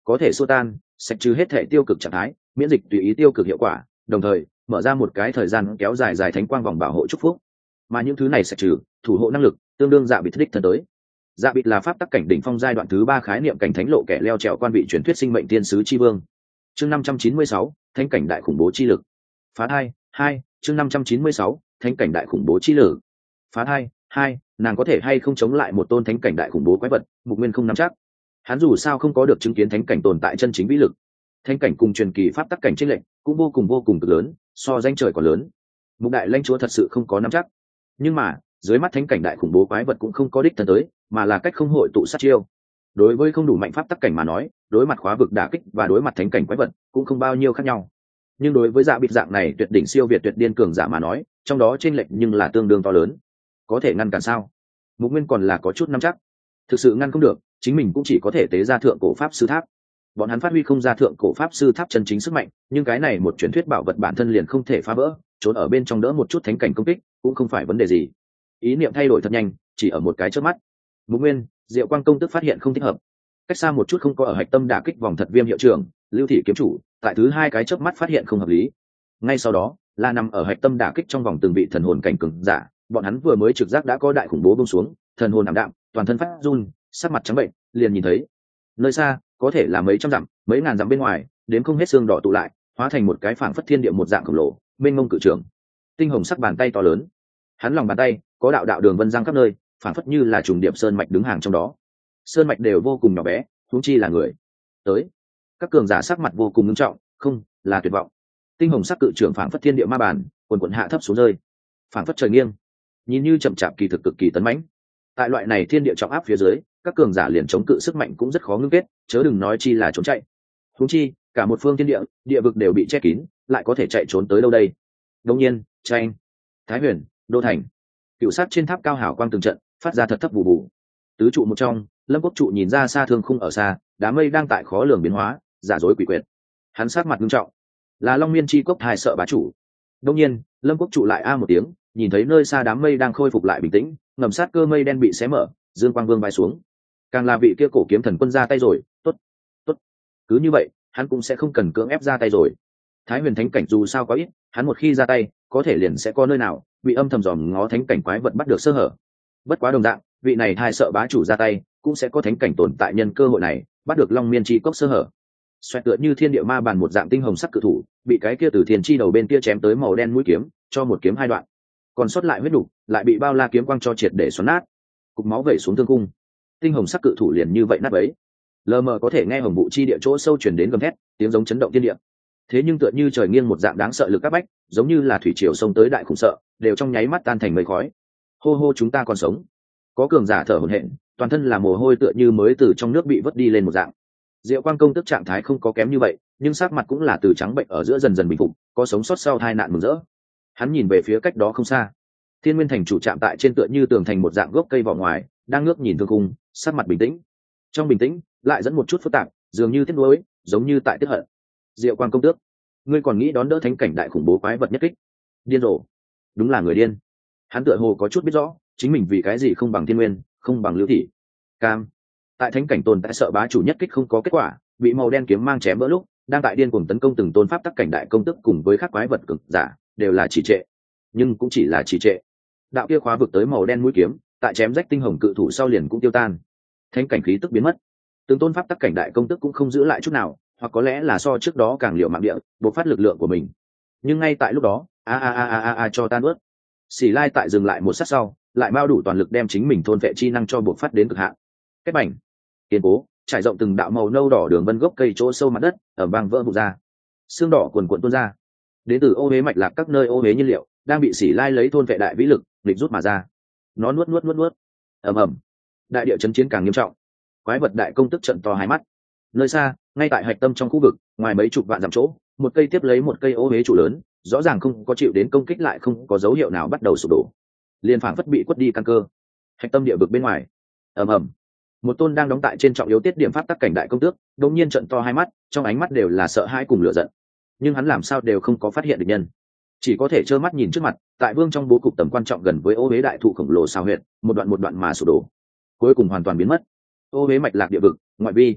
có thể xua tan sạch trừ hết thể tiêu cực trạng thái, miễn dịch tùy ý tiêu cực hiệu quả, đồng thời mở ra một cái thời gian kéo dài dài thánh quang vòng bảo hộ chúc phúc. Mà những thứ này sạch trừ thủ hộ năng lực tương đương dạ bị đích thân tới. Dạ bị là pháp tắc cảnh đỉnh phong giai đoạn thứ ba khái niệm cảnh thánh lộ kẻ leo trèo quan vị truyền thuyết sinh mệnh tiên sứ chi vương. Chương năm trăm chín mươi sáu, thánh cảnh đại khủng bố chi lực. Phá hai, hai, chương năm trăm chín mươi sáu, thánh cảnh đại khủng bố chi lực. Phá hai, hai, nàng có thể hay không chống lại một tôn thánh cảnh đại khủng bố quái vật, Mục Nguyên không nắm chắc. Hắn dù sao không có được chứng kiến thánh cảnh tồn tại chân chính vĩ lực. Thánh cảnh cùng truyền kỳ pháp tắc cảnh chênh lệch cũng vô cùng vô cùng cực lớn, so danh trời còn lớn. Mục đại lãnh chúa thật sự không có nắm chắc. Nhưng mà, dưới mắt thánh cảnh đại khủng bố quái vật cũng không có đích thân tới, mà là cách không hội tụ sát chiêu. Đối với không đủ mạnh pháp tắc cảnh mà nói, đối mặt khóa vực đả kích và đối mặt thánh cảnh quái vật cũng không bao nhiêu khác nhau. Nhưng đối với dạ bịt dạng này tuyệt đỉnh siêu việt tuyệt điên cường giả mà nói, trong đó chênh lệch nhưng là tương đương to lớn. Có thể ngăn cản sao? Mục Nguyên còn là có chút nắm chắc. Thực sự ngăn không được, chính mình cũng chỉ có thể tế ra thượng cổ pháp sư tháp. Bọn hắn phát huy không ra thượng cổ pháp sư tháp chân chính sức mạnh, nhưng cái này một truyền thuyết bảo vật bản thân liền không thể phá vỡ, trốn ở bên trong đỡ một chút thánh cảnh công kích cũng không phải vấn đề gì. Ý niệm thay đổi thật nhanh, chỉ ở một cái chớp mắt. Mục Nguyên, Diệu Quang công tức phát hiện không thích hợp. Cách xa một chút không có ở hạch tâm đả kích vòng thật viêm hiệu trưởng, Lưu thị kiếm chủ, tại thứ hai cái chớp mắt phát hiện không hợp lý. Ngay sau đó, là nằm ở hạch tâm đả kích trong vòng từng vị thần hồn cảnh cường giả, bọn hắn vừa mới trực giác đã có đại khủng bố buông xuống, thần hồn ảm đạm, toàn thân phát run, sắc mặt trắng bệnh, liền nhìn thấy nơi xa có thể là mấy trăm dặm, mấy ngàn dặm bên ngoài, đến không hết xương đỏ tụ lại, hóa thành một cái phảng phất thiên địa một dạng khổng lồ, mênh mông cự trường, tinh hồng sắc bàn tay to lớn. Hắn lòng bàn tay có đạo đạo đường vân giang khắp nơi, phảng phất như là trùng điệp sơn mạch đứng hàng trong đó. Sơn mạch đều vô cùng nhỏ bé, huống chi là người. Tới, các cường giả sắc mặt vô cùng nghiêm trọng, không, là tuyệt vọng. Tinh hồng sắc cự trường phảng phất thiên địa ma bàn, quần quần hạ thấp xuống rơi, phảng phất trời nghiêng, nhìn như chậm chạp kỳ thực cực kỳ tấn mãnh. Tại loại này thiên địa trọng áp phía dưới, các cường giả liền chống cự sức mạnh cũng rất khó ngưng kết, chớ đừng nói chi là trốn chạy. Huống chi, cả một phương thiên địa, địa vực đều bị che kín, lại có thể chạy trốn tới đâu đây? Đương nhiên, Tranh, Thái Huyền, Đô Thành, cựu sát trên tháp cao hảo quang từng trận, phát ra thật thấp bù bù. Tứ trụ một trong, Lâm Quốc trụ nhìn ra xa thương khung ở xa, đám mây đang tại khó lường biến hóa, giả dối quỷ quyệt. Hắn sát mặt nghiêm trọng, là Long Miên chi cốc hài sợ bá chủ. Đương nhiên, Lâm Quốc trụ lại a một tiếng, nhìn thấy nơi xa đám mây đang khôi phục lại bình tĩnh, ngầm sát cơ mây đen bị xé mở, dương quang vương bay xuống. Càng là vị kia cổ kiếm thần quân ra tay rồi, tốt, tốt. Cứ như vậy, hắn cũng sẽ không cần cưỡng ép ra tay rồi. Thái Huyền thánh cảnh dù sao có ít, hắn một khi ra tay, có thể liền sẽ có nơi nào bị âm thầm dòm ngó thánh cảnh quái vật bắt được sơ hở. Bất quá đồng dạng, vị này hai sợ bá chủ ra tay, cũng sẽ có thánh cảnh tồn tại nhân cơ hội này, bắt được Long Miên chi cốc sơ hở. Xoẹt tựa như thiên địa ma bàn một dạng tinh hồng sắc cự thủ, bị cái kia từ thiên chi đầu bên kia chém tới màu đen mũi kiếm, cho một kiếm hai đoạn. Còn sót lại huyết đủ, lại bị bao la kiếm quang cho triệt để xoắn nát. Cục máu vẩy xuống thương cung. Tinh hồng sắc cự thủ liền như vậy nát bấy. Lờ mờ có thể nghe hồng vụ chi địa chỗ sâu truyền đến gầm thét, tiếng giống chấn động thiên địa. Thế nhưng tựa như trời nghiêng một dạng đáng sợ lực các bách, giống như là thủy triều sông tới đại khủng sợ, đều trong nháy mắt tan thành mây khói. Hô hô chúng ta còn sống. Có cường giả thở hổn hển, toàn thân là mồ hôi tựa như mới từ trong nước bị vớt đi lên một dạng. Diệu Quang công tức trạng thái không có kém như vậy, nhưng sắc mặt cũng là từ trắng bệnh ở giữa dần dần bình phục, có sống sót sau tai nạn mừng rỡ. Hắn nhìn về phía cách đó không xa, Thiên Nguyên thành chủ chạm tại trên tựa như tường thành một dạng gốc cây vỏ ngoài, đang ngước nhìn thương khung, sắc mặt bình tĩnh. Trong bình tĩnh, lại dẫn một chút phức tạp, dường như tiếc nuối, giống như tại tiếc hận. Diệu Quang công tước, ngươi còn nghĩ đón đỡ thánh cảnh đại khủng bố quái vật nhất kích? Điên rồ, đúng là người điên. Hắn tựa hồ có chút biết rõ, chính mình vì cái gì không bằng Thiên Nguyên, không bằng Liễu thị. Cam, tại thánh cảnh tồn tại sợ bá chủ nhất kích không có kết quả, bị màu đen kiếm mang chém vỡ lúc, đang tại điên cuồng tấn công từng tôn pháp tắc cảnh đại công tức cùng với các quái vật cực giả, đều là chỉ trệ, nhưng cũng chỉ là chỉ trệ. Đạo kia khóa vực tới màu đen mũi kiếm, tại chém rách tinh hồng cự thủ sau liền cũng tiêu tan, thánh cảnh khí tức biến mất, từng tôn pháp tắc cảnh đại công tức cũng không giữ lại chút nào, hoặc có lẽ là so trước đó càng liều mạng địa, bộc phát lực lượng của mình. Nhưng ngay tại lúc đó, a a a a a, a cho tan ướt. Xỉ Lai tại dừng lại một sát sau, lại bao đủ toàn lực đem chính mình thôn vệ chi năng cho bộc phát đến cực hạn. Kết bảnh, kiên cố, trải rộng từng đạo màu nâu đỏ đường vân gốc cây chỗ sâu mặt đất, ở vang vỡ vụn ra. Xương đỏ cuồn cuộn tuôn ra. Đến từ ô huế mạch lạc các nơi ô huế nhiên liệu, đang bị Xỉ Lai lấy thôn vệ đại vĩ lực, nghịch rút mà ra. Nó nuốt nuốt nuốt nuốt. Ầm ầm. Đại địa chấn chiến càng nghiêm trọng. Quái vật đại công tức trận to hai mắt. Nơi xa, ngay tại hạch tâm trong khu vực, ngoài mấy chục vạn dặm chỗ, một cây tiếp lấy một cây ô huế trụ lớn, rõ ràng không có chịu đến công kích lại không có dấu hiệu nào bắt đầu sụp đổ. Liên phảng phất bị quất đi căn cơ. Hạch tâm địa vực bên ngoài. Ầm ầm. Một tôn đang đóng tại trên trọng yếu tiết điểm pháp tắc cảnh đại công tước, đột nhiên trận to hai mắt, trong ánh mắt đều là sợ hãi cùng lửa giận. Nhưng hắn làm sao đều không có phát hiện được nhân, chỉ có thể trơ mắt nhìn trước mặt, tại vương trong bố cục tầm quan trọng gần với ô huế đại thụ khổng lồ sao huyệt, một đoạn một đoạn mà sụp đổ, cuối cùng hoàn toàn biến mất. Ô huế mạch lạc địa vực, ngoại vi.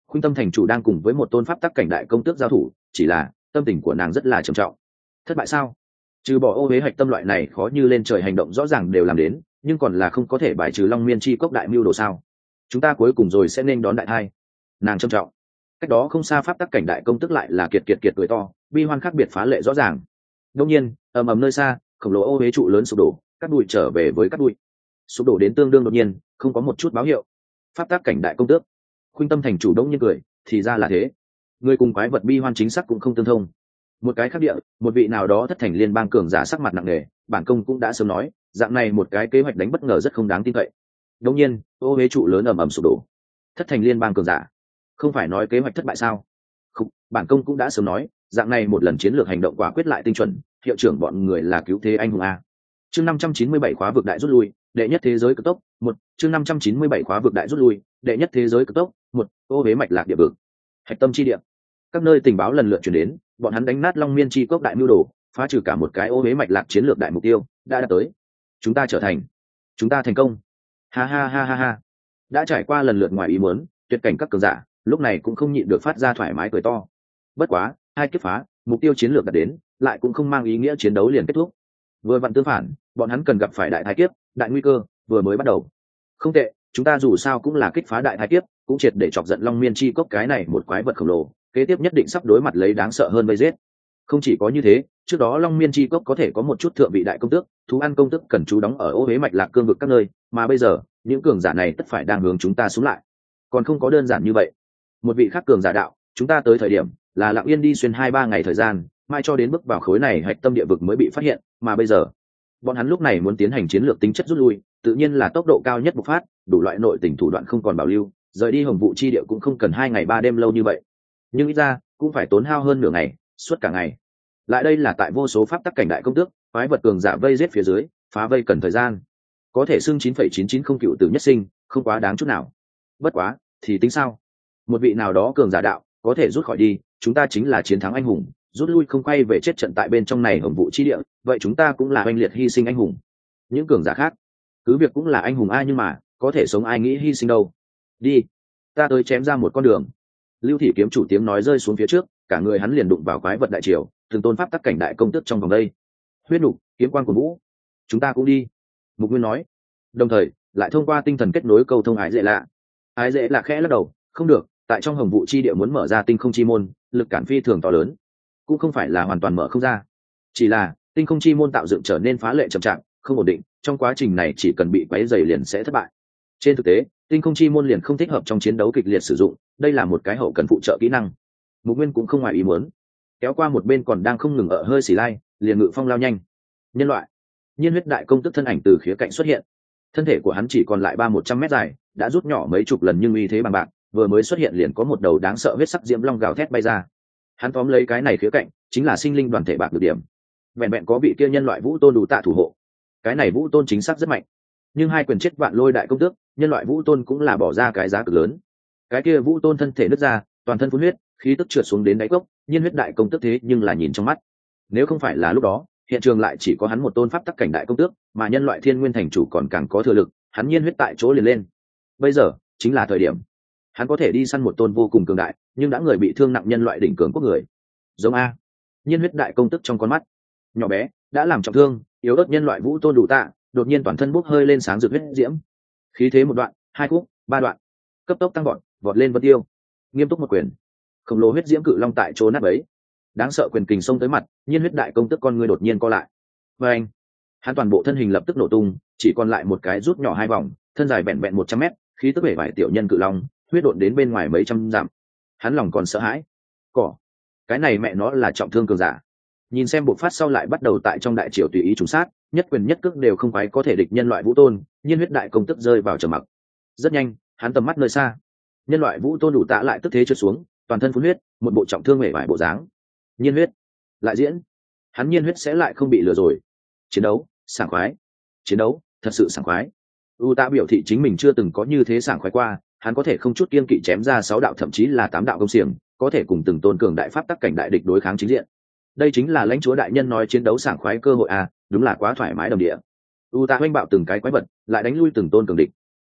Khuynh Tâm thành chủ đang cùng với một tôn pháp tắc cảnh đại công tước giao thủ, chỉ là tâm tình của nàng rất là trầm trọng. Thất bại sao? Trừ bỏ ô huế hạch tâm loại này khó như lên trời hành động rõ ràng đều làm đến, nhưng còn là không có thể bài trừ Long Miên chi cốc đại mưu đồ sao? Chúng ta cuối cùng rồi sẽ nên đón đại thai. Nàng trầm trọng. Cách đó không xa pháp tắc cảnh đại công tức lại là kiệt kiệt kiệt cười to, bi hoan khác biệt phá lệ rõ ràng. Đương nhiên, ầm ầm nơi xa, khổng lồ ô huế trụ lớn sụp đổ, cắt bụi trở về với cắt bụi. Sụp đổ đến tương đương đột nhiên, không có một chút báo hiệu. Pháp tắc cảnh đại công tước. Khuynh Tâm thành chủ đông nhiên cười, thì ra là thế. Người cùng quái vật bi hoan chính xác cũng không tương thông. Một cái khác địa, một vị nào đó thất thành liên bang cường giả sắc mặt nặng nề, bản công cũng đã sớm nói, dạng này một cái kế hoạch đánh bất ngờ rất không đáng tin cậy. Đương nhiên, ô huế trụ lớn ầm ầm sụp đổ. Thất thành liên bang cường giả, không phải nói kế hoạch thất bại sao? Không, bản công cũng đã sớm nói, dạng này một lần chiến lược hành động quả quyết lại tinh chuẩn, hiệu trưởng bọn người là cứu thế anh hùng a. Chương năm trăm chín mươi bảy khóa vực đại rút lui, đệ nhất thế giới cực tốc, một, chương năm trăm chín mươi bảy khóa vực đại rút lui, đệ nhất thế giới cực tốc, một, ô huế mạch lạc địa vực. Hạch tâm chi địa. Các nơi tình báo lần lượt truyền đến, bọn hắn đánh nát Long Miên chi cốc đại mưu đồ, phá trừ cả một cái ô huế mạch lạc chiến lược đại mục tiêu, đã đạt tới. Chúng ta trở thành, chúng ta thành công. Ha ha ha ha ha. Đã trải qua lần lượt ngoài ý muốn, tuyệt cảnh các cường giả, lúc này cũng không nhịn được phát ra thoải mái cười to. Bất quá, hai kiếp phá, mục tiêu chiến lược đạt đến, lại cũng không mang ý nghĩa chiến đấu liền kết thúc. Vừa vặn tương phản, bọn hắn cần gặp phải đại thái kiếp, đại nguy cơ vừa mới bắt đầu. Không tệ, chúng ta dù sao cũng là kích phá đại thái kiếp, cũng triệt để chọc giận Long Miên chi cốc cái này một quái vật khổng lồ, kế tiếp nhất định sắp đối mặt lấy đáng sợ hơn vây giết. Không chỉ có như thế, trước đó Long Miên chi cốc có thể có một chút thượng vị đại công tước, thú ăn công tước cần chú đóng ở ô huế mạch lạc cương vực các nơi, mà bây giờ, những cường giả này tất phải đang hướng chúng ta xuống lại. Còn không có đơn giản như vậy. Một vị khác cường giả đạo, chúng ta tới thời điểm là lặng yên đi xuyên hai ba ngày thời gian, mai cho đến bước vào khối này hạch tâm địa vực mới bị phát hiện, mà bây giờ, bọn hắn lúc này muốn tiến hành chiến lược tính chất rút lui, tự nhiên là tốc độ cao nhất bộc phát, đủ loại nội tình thủ đoạn không còn bảo lưu, rời đi Hồng Vụ chi địa cũng không cần hai ngày ba đêm lâu như vậy, nhưng ít ra cũng phải tốn hao hơn nửa ngày, suốt cả ngày. Lại đây là tại vô số pháp tắc cảnh đại công tước, quái vật cường giả vây giết phía dưới, phá vây cần thời gian, có thể xưng chín phẩy chín chín không cựu tử nhất sinh, không quá đáng chút nào. Bất quá, thì tính sao? Một vị nào đó cường giả đạo, có thể rút khỏi đi, chúng ta chính là chiến thắng anh hùng, rút lui không quay về chết trận tại bên trong này Hồng Vụ chi địa, vậy chúng ta cũng là oanh liệt hy sinh anh hùng. Những cường giả khác, cứ việc cũng là anh hùng ai nhưng mà, có thể sống ai nghĩ hy sinh đâu. Đi, ta tới chém ra một con đường. Lưu Thị kiếm chủ tiếng nói rơi xuống phía trước, cả người hắn liền đụng vào quái vật đại triều, từng tôn pháp tắc cảnh đại công tước trong vòng đây. Huyết nục, kiếm quan của vũ, chúng ta cũng đi. Mục Nguyên nói, đồng thời lại thông qua tinh thần kết nối cầu thông ái dễ lạ. Ái dễ lạ khẽ lắc đầu, không được, tại trong Hồng Vụ chi địa muốn mở ra tinh không chi môn, lực cản phi thường to lớn, cũng không phải là hoàn toàn mở không ra, chỉ là tinh không chi môn tạo dựng trở nên phá lệ chậm chạp, không ổn định, trong quá trình này chỉ cần bị quấy dày liền sẽ thất bại. Trên thực tế, tinh không chi môn liền không thích hợp trong chiến đấu kịch liệt sử dụng, đây là một cái hậu cần phụ trợ kỹ năng. Mục Nguyên cũng không ngoài ý muốn, kéo qua một bên còn đang không ngừng ở hơi xì lai, liền ngự phong lao nhanh. Nhân loại, Nhiên huyết đại công tức thân ảnh từ khía cạnh xuất hiện, thân thể của hắn chỉ còn lại ba một trăm mét dài, đã rút nhỏ mấy chục lần nhưng uy thế bằng bạc, vừa mới xuất hiện liền có một đầu đáng sợ huyết sắc diễm long gào thét bay ra. Hắn tóm lấy cái này khía cạnh, chính là sinh linh đoàn thể bạc được điểm. Vẹn vẹn có vị kia nhân loại vũ tôn đủ tạ thủ hộ, cái này vũ tôn chính xác rất mạnh, nhưng hai quyền chết vạn lôi đại công tước, nhân loại vũ tôn cũng là bỏ ra cái giá cực lớn. Cái kia vũ tôn thân thể nứt ra, toàn thân phun huyết, khí tức trượt xuống đến đáy cốc, nhiên huyết đại công tước thế nhưng là nhìn trong mắt. Nếu không phải là lúc đó, hiện trường lại chỉ có hắn một tôn pháp tắc cảnh đại công tước, mà nhân loại thiên nguyên thành chủ còn càng có thừa lực, hắn nhiên huyết tại chỗ liền lên. Bây giờ chính là thời điểm, hắn có thể đi săn một tôn vô cùng cường đại, nhưng đã người bị thương nặng nhân loại đỉnh cường quốc người. Giống a, nhiên huyết đại công tức trong con mắt nhỏ bé đã làm trọng thương, yếu ớt nhân loại vũ tôn đủ tạ, đột nhiên toàn thân bốc hơi lên sáng rực huyết diễm, khí thế một đoạn, hai khúc, ba đoạn, cấp tốc tăng vọt, vọt lên vân tiêu, nghiêm túc một quyền, khổng lồ huyết diễm cự long tại chỗ nát bấy, đáng sợ quyền kình xông tới mặt, nhiên huyết đại công tức con người đột nhiên co lại, và anh, hắn toàn bộ thân hình lập tức nổ tung, chỉ còn lại một cái rút nhỏ hai vòng, thân dài bẹn bẹn một trăm mét, khí tức bể vải tiểu nhân cự long, huyết độn đến bên ngoài mấy trăm dặm. Hắn lòng còn sợ hãi, cỏ, cái này mẹ nó là trọng thương cường giả. Nhìn xem bộ phát sau lại bắt đầu tại trong đại triều tùy ý trùng sát, nhất quyền nhất cước đều không phải có thể địch nhân loại vũ tôn, nhiên huyết đại công tức rơi vào trầm mặc. Rất nhanh, hắn tầm mắt nơi xa, nhân loại vũ tôn đủ tạ lại tức thế trượt xuống, toàn thân phun huyết, một bộ trọng thương mể vải bộ dáng. Nhiên huyết lại diễn, hắn nhiên huyết sẽ lại không bị lừa rồi. Chiến đấu sảng khoái, chiến đấu thật sự sảng khoái. U tạ biểu thị chính mình chưa từng có như thế sảng khoái qua, hắn có thể không chút kiên kỵ chém ra sáu đạo thậm chí là tám đạo công xiềng, có thể cùng từng tôn cường đại pháp tắc cảnh đại địch đối kháng chính diện. Đây chính là lãnh chúa đại nhân nói chiến đấu sảng khoái cơ hội à, đúng là quá thoải mái đồng địa. U tạ oanh bạo từng cái quái vật, lại đánh lui từng tôn cường địch.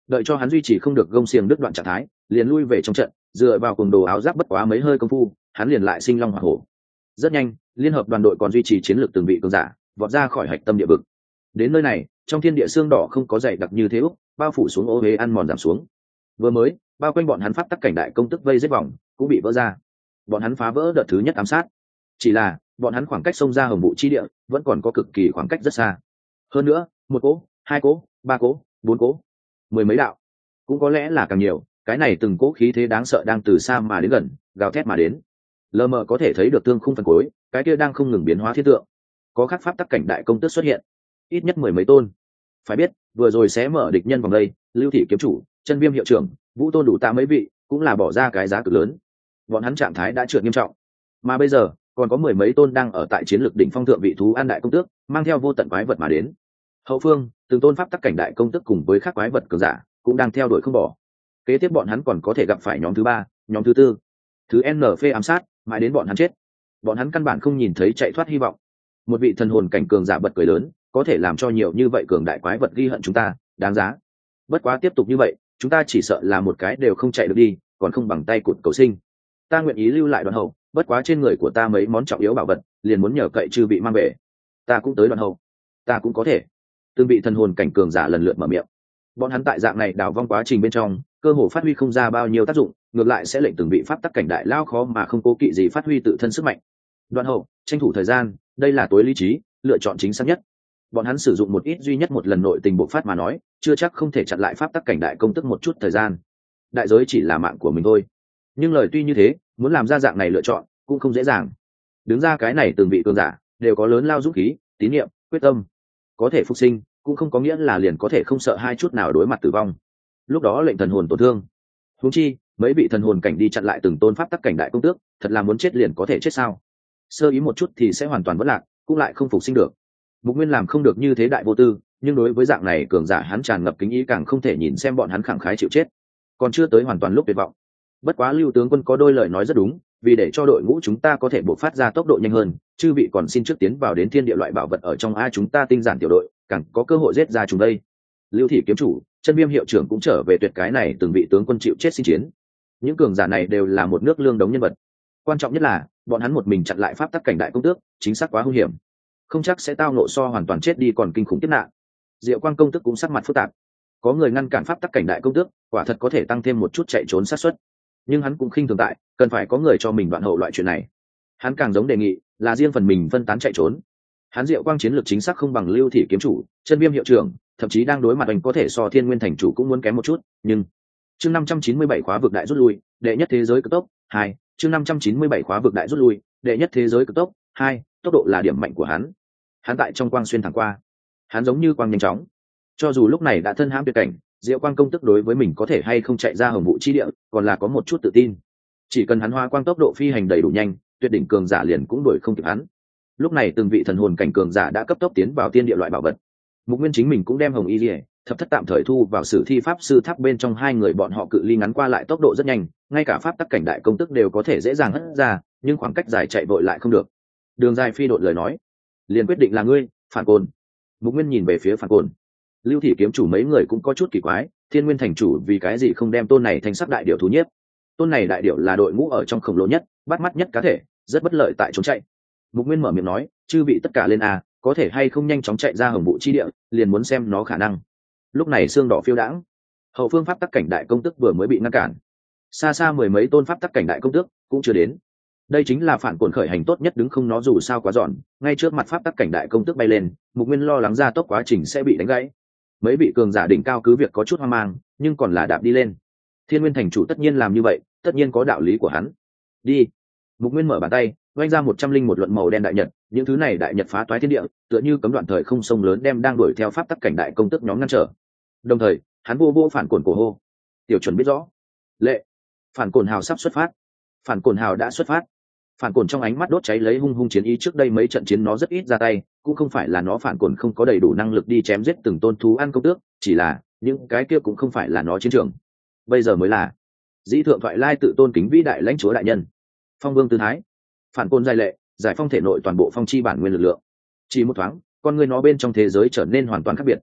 Đợi cho hắn duy trì không được gông xiềng đứt đoạn trạng thái, liền lui về trong trận, dựa vào cùng đồ áo giáp bất quá mấy hơi công phu, hắn liền lại sinh long hỏa hổ. Rất nhanh, liên hợp đoàn đội còn duy trì chiến lược từng vị cường giả, vọt ra khỏi hạch tâm địa vực. Đến nơi này, trong thiên địa xương đỏ không có dày đặc như thế úc, bao phủ xuống ô huế ăn mòn giảm xuống. Vừa mới, bao quanh bọn hắn pháp tắc cảnh đại công tức vây giết vòng, cũng bị vỡ ra. Bọn hắn phá vỡ đợt thứ nhất ám sát. Chỉ là, bọn hắn khoảng cách xông ra hồng vụ chi địa, vẫn còn có cực kỳ khoảng cách rất xa. Hơn nữa, một cỗ, hai cỗ, ba cỗ, bốn cỗ, mười mấy đạo, cũng có lẽ là càng nhiều, cái này từng cỗ khí thế đáng sợ đang từ xa mà đến gần, gào thét mà đến. Lờ mờ có thể thấy được tương khung phần cuối, cái kia đang không ngừng biến hóa thiên tượng. Có khắc pháp tắc cảnh đại công tước xuất hiện, ít nhất mười mấy tôn. Phải biết, vừa rồi sẽ mở địch nhân vòng đây, Lưu Thị kiếm chủ, Chân Viêm hiệu trưởng, Vũ Tôn đủ tạ mấy vị, cũng là bỏ ra cái giá cực lớn. Bọn hắn trạng thái đã trượt nghiêm trọng, mà bây giờ còn có mười mấy tôn đang ở tại chiến lược đỉnh phong thượng vị thú an đại công tước, mang theo vô tận quái vật mà đến. Hậu phương, từng tôn pháp tắc cảnh đại công tước cùng với các quái vật cường giả, cũng đang theo đuổi không bỏ. Kế tiếp bọn hắn còn có thể gặp phải nhóm thứ ba, nhóm thứ tư, thứ N phê ám sát, mãi đến bọn hắn chết. Bọn hắn căn bản không nhìn thấy chạy thoát hy vọng. Một vị thần hồn cảnh cường giả bật cười lớn, có thể làm cho nhiều như vậy cường đại quái vật ghi hận chúng ta, đáng giá. Bất quá tiếp tục như vậy, chúng ta chỉ sợ là một cái đều không chạy được đi, còn không bằng tay cụt cầu sinh. Ta nguyện ý lưu lại đoàn hậu, bất quá trên người của ta mấy món trọng yếu bảo vật, liền muốn nhờ cậy chư vị mang về. Ta cũng tới đoàn hậu, ta cũng có thể. Từng vị thần hồn cảnh cường giả lần lượt mở miệng. Bọn hắn tại dạng này đào vong quá trình bên trong, cơ hồ phát huy không ra bao nhiêu tác dụng, ngược lại sẽ lệnh từng vị pháp tắc cảnh đại lao khó mà không cố kỵ gì phát huy tự thân sức mạnh. Đoàn hậu, tranh thủ thời gian, đây là tối lý trí, lựa chọn chính xác nhất. Bọn hắn sử dụng một ít duy nhất một lần nội tình bộc phát mà nói, chưa chắc không thể chặn lại pháp tắc cảnh đại công tức một chút thời gian. Đại giới chỉ là mạng của mình thôi. Nhưng lời tuy như thế, muốn làm ra dạng này lựa chọn cũng không dễ dàng. Đứng ra cái này từng vị cường giả đều có lớn lao dũng khí, tín nhiệm, quyết tâm. Có thể phục sinh, cũng không có nghĩa là liền có thể không sợ hai chút nào đối mặt tử vong. Lúc đó lệnh thần hồn tổn thương. Huống chi, mấy vị thần hồn cảnh đi chặn lại từng tôn pháp tắc cảnh đại công tước, thật là muốn chết liền có thể chết sao? Sơ ý một chút thì sẽ hoàn toàn vỡ lạc, cũng lại không phục sinh được. Mục Nguyên làm không được như thế đại vô tư, nhưng đối với dạng này cường giả hắn tràn ngập kính ý, càng không thể nhìn xem bọn hắn khẳng khái chịu chết. Còn chưa tới hoàn toàn lúc tuyệt vọng. Bất quá Lưu tướng quân có đôi lời nói rất đúng, vì để cho đội ngũ chúng ta có thể bộc phát ra tốc độ nhanh hơn, chư vị còn xin trước tiến vào đến thiên địa loại bảo vật ở trong a chúng ta tinh giản tiểu đội, càng có cơ hội giết ra chúng đây. Lưu Thị kiếm chủ, Chân Viêm hiệu trưởng cũng trở về tuyệt cái này từng vị tướng quân chịu chết xin chiến. Những cường giả này đều là một nước lương đống nhân vật. Quan trọng nhất là, bọn hắn một mình chặn lại pháp tắc cảnh đại công tước, chính xác quá hung hiểm. Không chắc sẽ tao nộ so hoàn toàn chết đi còn kinh khủng kiếp nạn. Diệu Quang công tước cũng sắc mặt phức tạp. Có người ngăn cản pháp tắc cảnh đại công tước, quả thật có thể tăng thêm một chút chạy trốn xác suất. Nhưng hắn cũng khinh thường tại, cần phải có người cho mình đoạn hậu loại chuyện này. Hắn càng giống đề nghị, là riêng phần mình phân tán chạy trốn. Hắn Diệu Quang chiến lược chính xác không bằng Lưu Thị kiếm chủ, Chân Viêm hiệu trưởng, thậm chí đang đối mặt anh có thể so Thiên Nguyên thành chủ cũng muốn kém một chút, nhưng chương năm trăm chín mươi bảy khóa vực đại rút lui, đệ nhất thế giới cực tốc, hai, chương năm trăm chín mươi bảy khóa vực đại rút lui, đệ nhất thế giới cực tốc, hai, tốc độ là điểm mạnh của hắn. Hắn tại trong quang xuyên thẳng qua, hắn giống như quang nhanh chóng. Cho dù lúc này đã thân hãm tuyệt cảnh, Diệu Quang công tức đối với mình có thể hay không chạy ra hồng vụ chi địa, còn là có một chút tự tin. Chỉ cần hắn hoa quang tốc độ phi hành đầy đủ nhanh, tuyệt đỉnh cường giả liền cũng đuổi không kịp hắn. Lúc này từng vị thần hồn cảnh cường giả đã cấp tốc tiến vào tiên địa loại bảo vật. Mục Nguyên chính mình cũng đem hồng y liễu thập thất tạm thời thu vào sử thi pháp sư tháp bên trong, hai người bọn họ cự ly ngắn qua lại tốc độ rất nhanh, ngay cả pháp tắc cảnh đại công tức đều có thể dễ dàng hất ra, nhưng khoảng cách dài chạy vội lại không được. Đường dài phi độn lời nói, liền quyết định là ngươi, Phản Côn. Mục Nguyên nhìn về phía Phản Côn. Lưu Thị kiếm chủ mấy người cũng có chút kỳ quái, Thiên Nguyên thành chủ vì cái gì không đem tôn này thành sắc đại điểu thú nhiếp? Tôn này đại điểu là đội ngũ ở trong khổng lồ nhất, bắt mắt nhất cá thể, rất bất lợi tại trốn chạy. Mục Nguyên mở miệng nói, chư vị tất cả lên a, có thể hay không nhanh chóng chạy ra hồng vụ chi địa, liền muốn xem nó khả năng. Lúc này xương đỏ phiêu đãng, hậu phương pháp tắc cảnh đại công tức vừa mới bị ngăn cản, xa xa mười mấy tôn pháp tắc cảnh đại công tước cũng chưa đến. Đây chính là Phản Côn khởi hành tốt nhất đứng không, nó dù sao quá giòn, ngay trước mặt pháp tắc cảnh đại công tước bay lên, Mục Nguyên lo lắng ra tốc quá trình sẽ bị đánh gãy. Mấy vị cường giả đỉnh cao cứ việc có chút hoang mang, nhưng còn là đạp đi lên. Thiên Nguyên thành chủ tất nhiên làm như vậy, tất nhiên có đạo lý của hắn. Đi. Mục Nguyên mở bàn tay, vung ra một trăm linh một luận màu đen đại nhật, những thứ này đại nhật phá toái thiên địa, tựa như cấm đoạn thời không sông lớn đem đang đuổi theo pháp tắc cảnh đại công tức nhóm ngăn trở. Đồng thời, hắn vô vô Phản Côn cổ hô. Tiểu chuẩn biết rõ. Lệ. Phản Côn hào sắp xuất phát. Phản Côn hào đã xuất phát. Phản Côn trong ánh mắt đốt cháy lấy hung hung chiến ý, trước đây mấy trận chiến nó rất ít ra tay, cũng không phải là nó Phản Côn không có đầy đủ năng lực đi chém giết từng tôn thú ăn công tước, chỉ là những cái kia cũng không phải là nó chiến trường. Bây giờ mới là dĩ thượng thoại lai tự tôn kính vĩ đại lãnh chúa đại nhân, phong vương tư thái. Phản Côn giai lệ, giải phong thể nội toàn bộ phong chi bản nguyên lực lượng. Chỉ một thoáng, con người nó bên trong thế giới trở nên hoàn toàn khác biệt.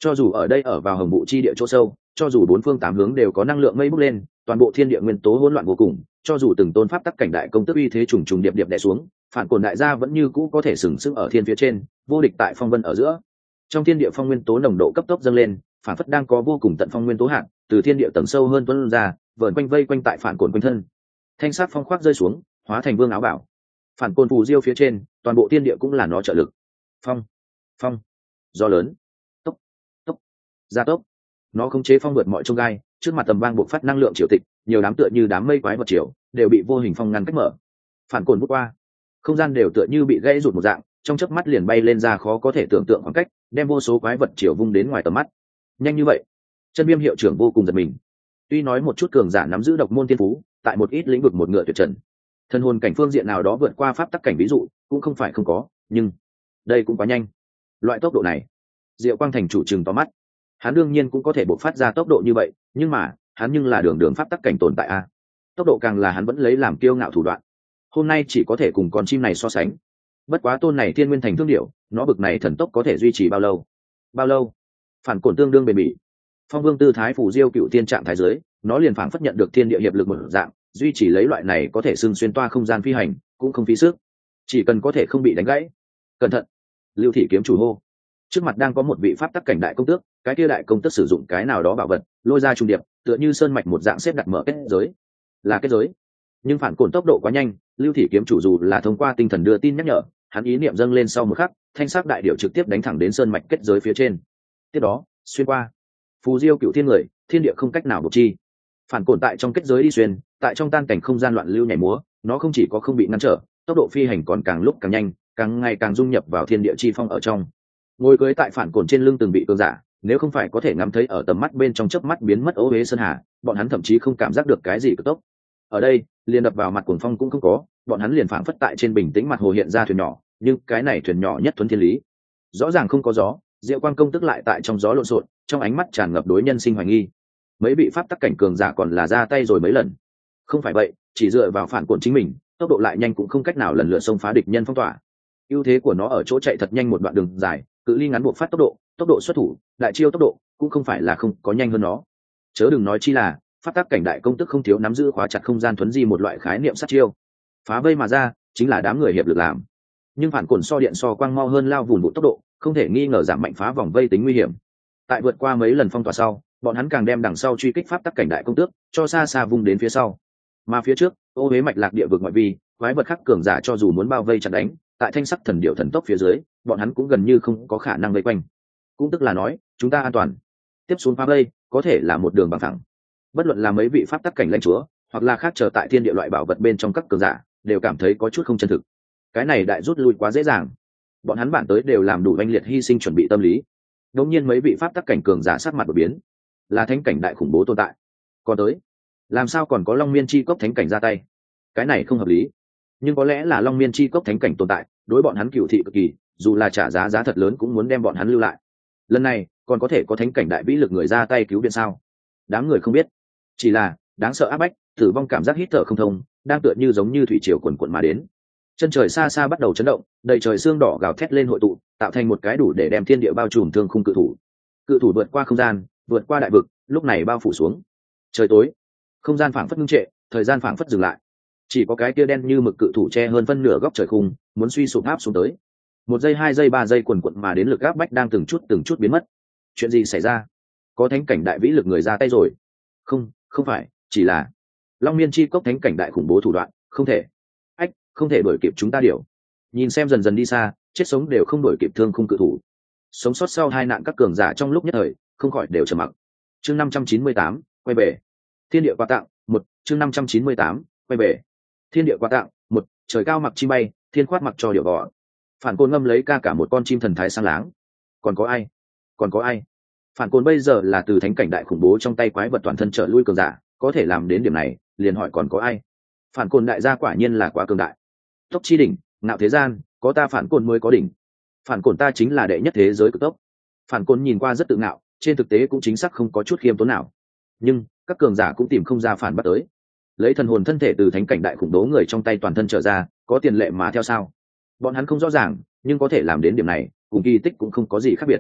Cho dù ở đây ở vào hồng vụ chi địa chỗ sâu, cho dù bốn phương tám hướng đều có năng lượng mây bốc lên, toàn bộ thiên địa nguyên tố hỗn loạn vô cùng, cho dù từng tôn pháp tắc cảnh đại công tức uy thế trùng trùng điệp điệp đè xuống, phản cồn đại gia vẫn như cũ có thể sừng sững ở thiên phía trên, vô địch tại phong vân ở giữa. Trong thiên địa phong nguyên tố nồng độ cấp tốc dâng lên, phản phất đang có vô cùng tận phong nguyên tố hạn từ thiên địa tầng sâu hơn tuôn ra, vờn quanh vây quanh tại phản cồn quanh thân. Thanh sắc phong khoác rơi xuống, hóa thành vương áo bảo. Phản cồn phù diêu phía trên, toàn bộ thiên địa cũng là nó trợ lực. Phong, phong, gió lớn, tốc, tốc, gia tốc. Nó khống chế phong vượt mọi chông gai, trước mặt tầm vang bộc phát năng lượng triều tịch, nhiều đám tựa như đám mây quái vật triều đều bị vô hình phong ngăn cách mở. Phản cồn vút qua, không gian đều tựa như bị gãy rụt một dạng, trong chớp mắt liền bay lên ra khó có thể tưởng tượng khoảng cách, đem vô số quái vật triều vung đến ngoài tầm mắt. Nhanh như vậy, chân viêm hiệu trưởng vô cùng giật mình. Tuy nói một chút cường giả nắm giữ độc môn thiên phú, tại một ít lĩnh vực một ngựa tuyệt trần, thân hồn cảnh phương diện nào đó vượt qua pháp tắc cảnh ví dụ cũng không phải không có, nhưng đây cũng quá nhanh. Loại tốc độ này, Diệu Quang thành chủ trừng to mắt. Hắn đương nhiên cũng có thể bộc phát ra tốc độ như vậy, nhưng mà hắn nhưng là đường đường pháp tắc cảnh tồn tại a, tốc độ càng là hắn vẫn lấy làm kiêu ngạo thủ đoạn. Hôm nay chỉ có thể cùng con chim này so sánh. Bất quá tôn này thiên nguyên thành thương điểu, nó bực này thần tốc có thể duy trì bao lâu? Bao lâu? Phản cổn tương đương bền bỉ. Phong vương tư thái phủ diêu cựu tiên trạng thái giới, nó liền phản phất nhận được thiên địa hiệp lực một dạng, duy trì lấy loại này có thể xưng xuyên toa không gian phi hành, cũng không phí sức. Chỉ cần có thể không bị đánh gãy. Cẩn thận! Lưu thị kiếm chủ hô. Trước mặt đang có một vị pháp tắc cảnh đại công tước, cái kia đại công tước sử dụng cái nào đó bảo vật, lôi ra trung điệp, tựa như sơn mạch một dạng xếp đặt mở kết giới. Là kết giới. Nhưng phản cổn tốc độ quá nhanh, Lưu thị kiếm chủ dù là thông qua tinh thần đưa tin nhắc nhở, hắn ý niệm dâng lên sau một khắc, thanh sắc đại điệu trực tiếp đánh thẳng đến sơn mạch kết giới phía trên. Tiếp đó, xuyên qua. Phù diêu cựu thiên người, thiên địa không cách nào buộc chi. Phản cổn tại trong kết giới đi xuyên, tại trong tan cảnh không gian loạn lưu nhảy múa, nó không chỉ có không bị ngăn trở, tốc độ phi hành còn càng lúc càng nhanh, càng ngày càng dung nhập vào thiên địa chi phong ở trong. Ngồi cưới tại phản cổn trên lưng từng bị cường giả, nếu không phải có thể ngắm thấy ở tầm mắt bên trong chớp mắt biến mất ố huế sơn hà, bọn hắn thậm chí không cảm giác được cái gì cực tốc. Ở đây, liền đập vào mặt cuồng phong cũng không có, bọn hắn liền phảng phất tại trên bình tĩnh mặt hồ hiện ra thuyền nhỏ, nhưng cái này thuyền nhỏ nhất thuần thiên lý. Rõ ràng không có gió, Diệu Quang công tức lại tại trong gió lộn xộn, trong ánh mắt tràn ngập đối nhân sinh hoài nghi. Mấy vị pháp tắc cảnh cường giả còn là ra tay rồi mấy lần. Không phải vậy, chỉ dựa vào phản cổn chính mình, tốc độ lại nhanh cũng không cách nào lần lượt xông phá địch nhân phong tỏa. Ưu thế của nó ở chỗ chạy thật nhanh một đoạn đường dài, cự ly ngắn buộc phát tốc độ, tốc độ xuất thủ, đại chiêu tốc độ cũng không phải là không có nhanh hơn nó. Chớ đừng nói chi là pháp tắc cảnh đại công tức không thiếu nắm giữ khóa chặt không gian thuấn di một loại khái niệm sát chiêu, phá vây mà ra chính là đám người hiệp lực làm. Nhưng phản cổn so điện so quang mau hơn lao vùn vụ tốc độ, không thể nghi ngờ giảm mạnh phá vòng vây tính nguy hiểm. Tại vượt qua mấy lần phong tỏa sau, bọn hắn càng đem đằng sau truy kích pháp tắc cảnh đại công tước cho xa xa vung đến phía sau. Mà phía trước, ô huế mạch lạc địa vực ngoại vi, quái vật khắc cường giả cho dù muốn bao vây chặt đánh, tại thanh sắc thần điệu thần tốc phía dưới, bọn hắn cũng gần như không có khả năng vây quanh. Cũng tức là nói, chúng ta an toàn. Tiếp xuống phá vây, có thể là một đường bằng thẳng. Bất luận là mấy vị pháp tắc cảnh lãnh chúa, hoặc là khác chờ tại thiên địa loại bảo vật bên trong các cường giả, đều cảm thấy có chút không chân thực. Cái này đại rút lui quá dễ dàng. Bọn hắn bản tới đều làm đủ oanh liệt hy sinh chuẩn bị tâm lý. Đống nhiên mấy vị pháp tắc cảnh cường giả sắc mặt đột biến, là thánh cảnh đại khủng bố tồn tại. Còn tới, làm sao còn có Long Miên chi cốc thánh cảnh ra tay? Cái này không hợp lý. Nhưng có lẽ là Long Miên chi cốc thánh cảnh tồn tại, đối bọn hắn cửu thị cực kỳ, dù là trả giá giá thật lớn cũng muốn đem bọn hắn lưu lại. Lần này, còn có thể có thánh cảnh đại vĩ lực người ra tay cứu viện sao? Đám người không biết, chỉ là đáng sợ áp bách, tử vong cảm giác hít thở không thông, đang tựa như giống như thủy triều cuồn cuộn mà đến. Chân trời xa xa bắt đầu chấn động, đầy trời xương đỏ gào thét lên hội tụ, tạo thành một cái đủ để đem thiên địa bao trùm thương khung cự thủ. Cự thủ vượt qua không gian, vượt qua đại vực, lúc này bao phủ xuống. Trời tối, không gian phảng phất ngưng trệ, thời gian phảng phất dừng lại. Chỉ có cái kia đen như mực cự thủ che hơn phân nửa góc trời khung, muốn suy sụp áp xuống tới. Một giây, hai giây, ba giây quần quận mà đến lực áp bách đang từng chút từng chút biến mất. Chuyện gì xảy ra? Có thánh cảnh đại vĩ lực người ra tay rồi? Không, không phải, chỉ là Long Miên chi cốc thánh cảnh đại khủng bố thủ đoạn, không thể. Ách, không thể đuổi kịp chúng ta điều. Nhìn xem dần dần đi xa, chết sống đều không đuổi kịp thương khung cự thủ. Sống sót sau hai nạn các cường giả trong lúc nhất thời, không khỏi đều trầm mặc. Chương năm trăm chín mươi tám, quay về. Thiên địa quà tặng, một, chương năm trăm chín mươi tám, quay về. Thiên địa quà tặng, một, trời cao mặc chim bay, thiên khoát mặc cho điệu bò. Phản côn ngâm lấy ca cả một con chim thần thái sang láng. Còn có ai? Còn có ai? Phản côn bây giờ là từ thánh cảnh đại khủng bố trong tay quái vật toàn thân trở lui cường giả, có thể làm đến điểm này, liền hỏi còn có ai? Phản côn đại gia quả nhiên là quá cường đại. Tốc chi đỉnh, ngạo thế gian, có ta phản côn mới có đỉnh. Phản côn ta chính là đệ nhất thế giới cực tốc. Phản côn nhìn qua rất tự ngạo, trên thực tế cũng chính xác không có chút khiêm tốn nào. Nhưng các cường giả cũng tìm không ra phản bắt tới. Lấy thần hồn thân thể từ thánh cảnh đại khủng bố người trong tay toàn thân trở ra, có tiền lệ mà theo sao? Bọn hắn không rõ ràng, nhưng có thể làm đến điểm này, cùng kỳ tích cũng không có gì khác biệt.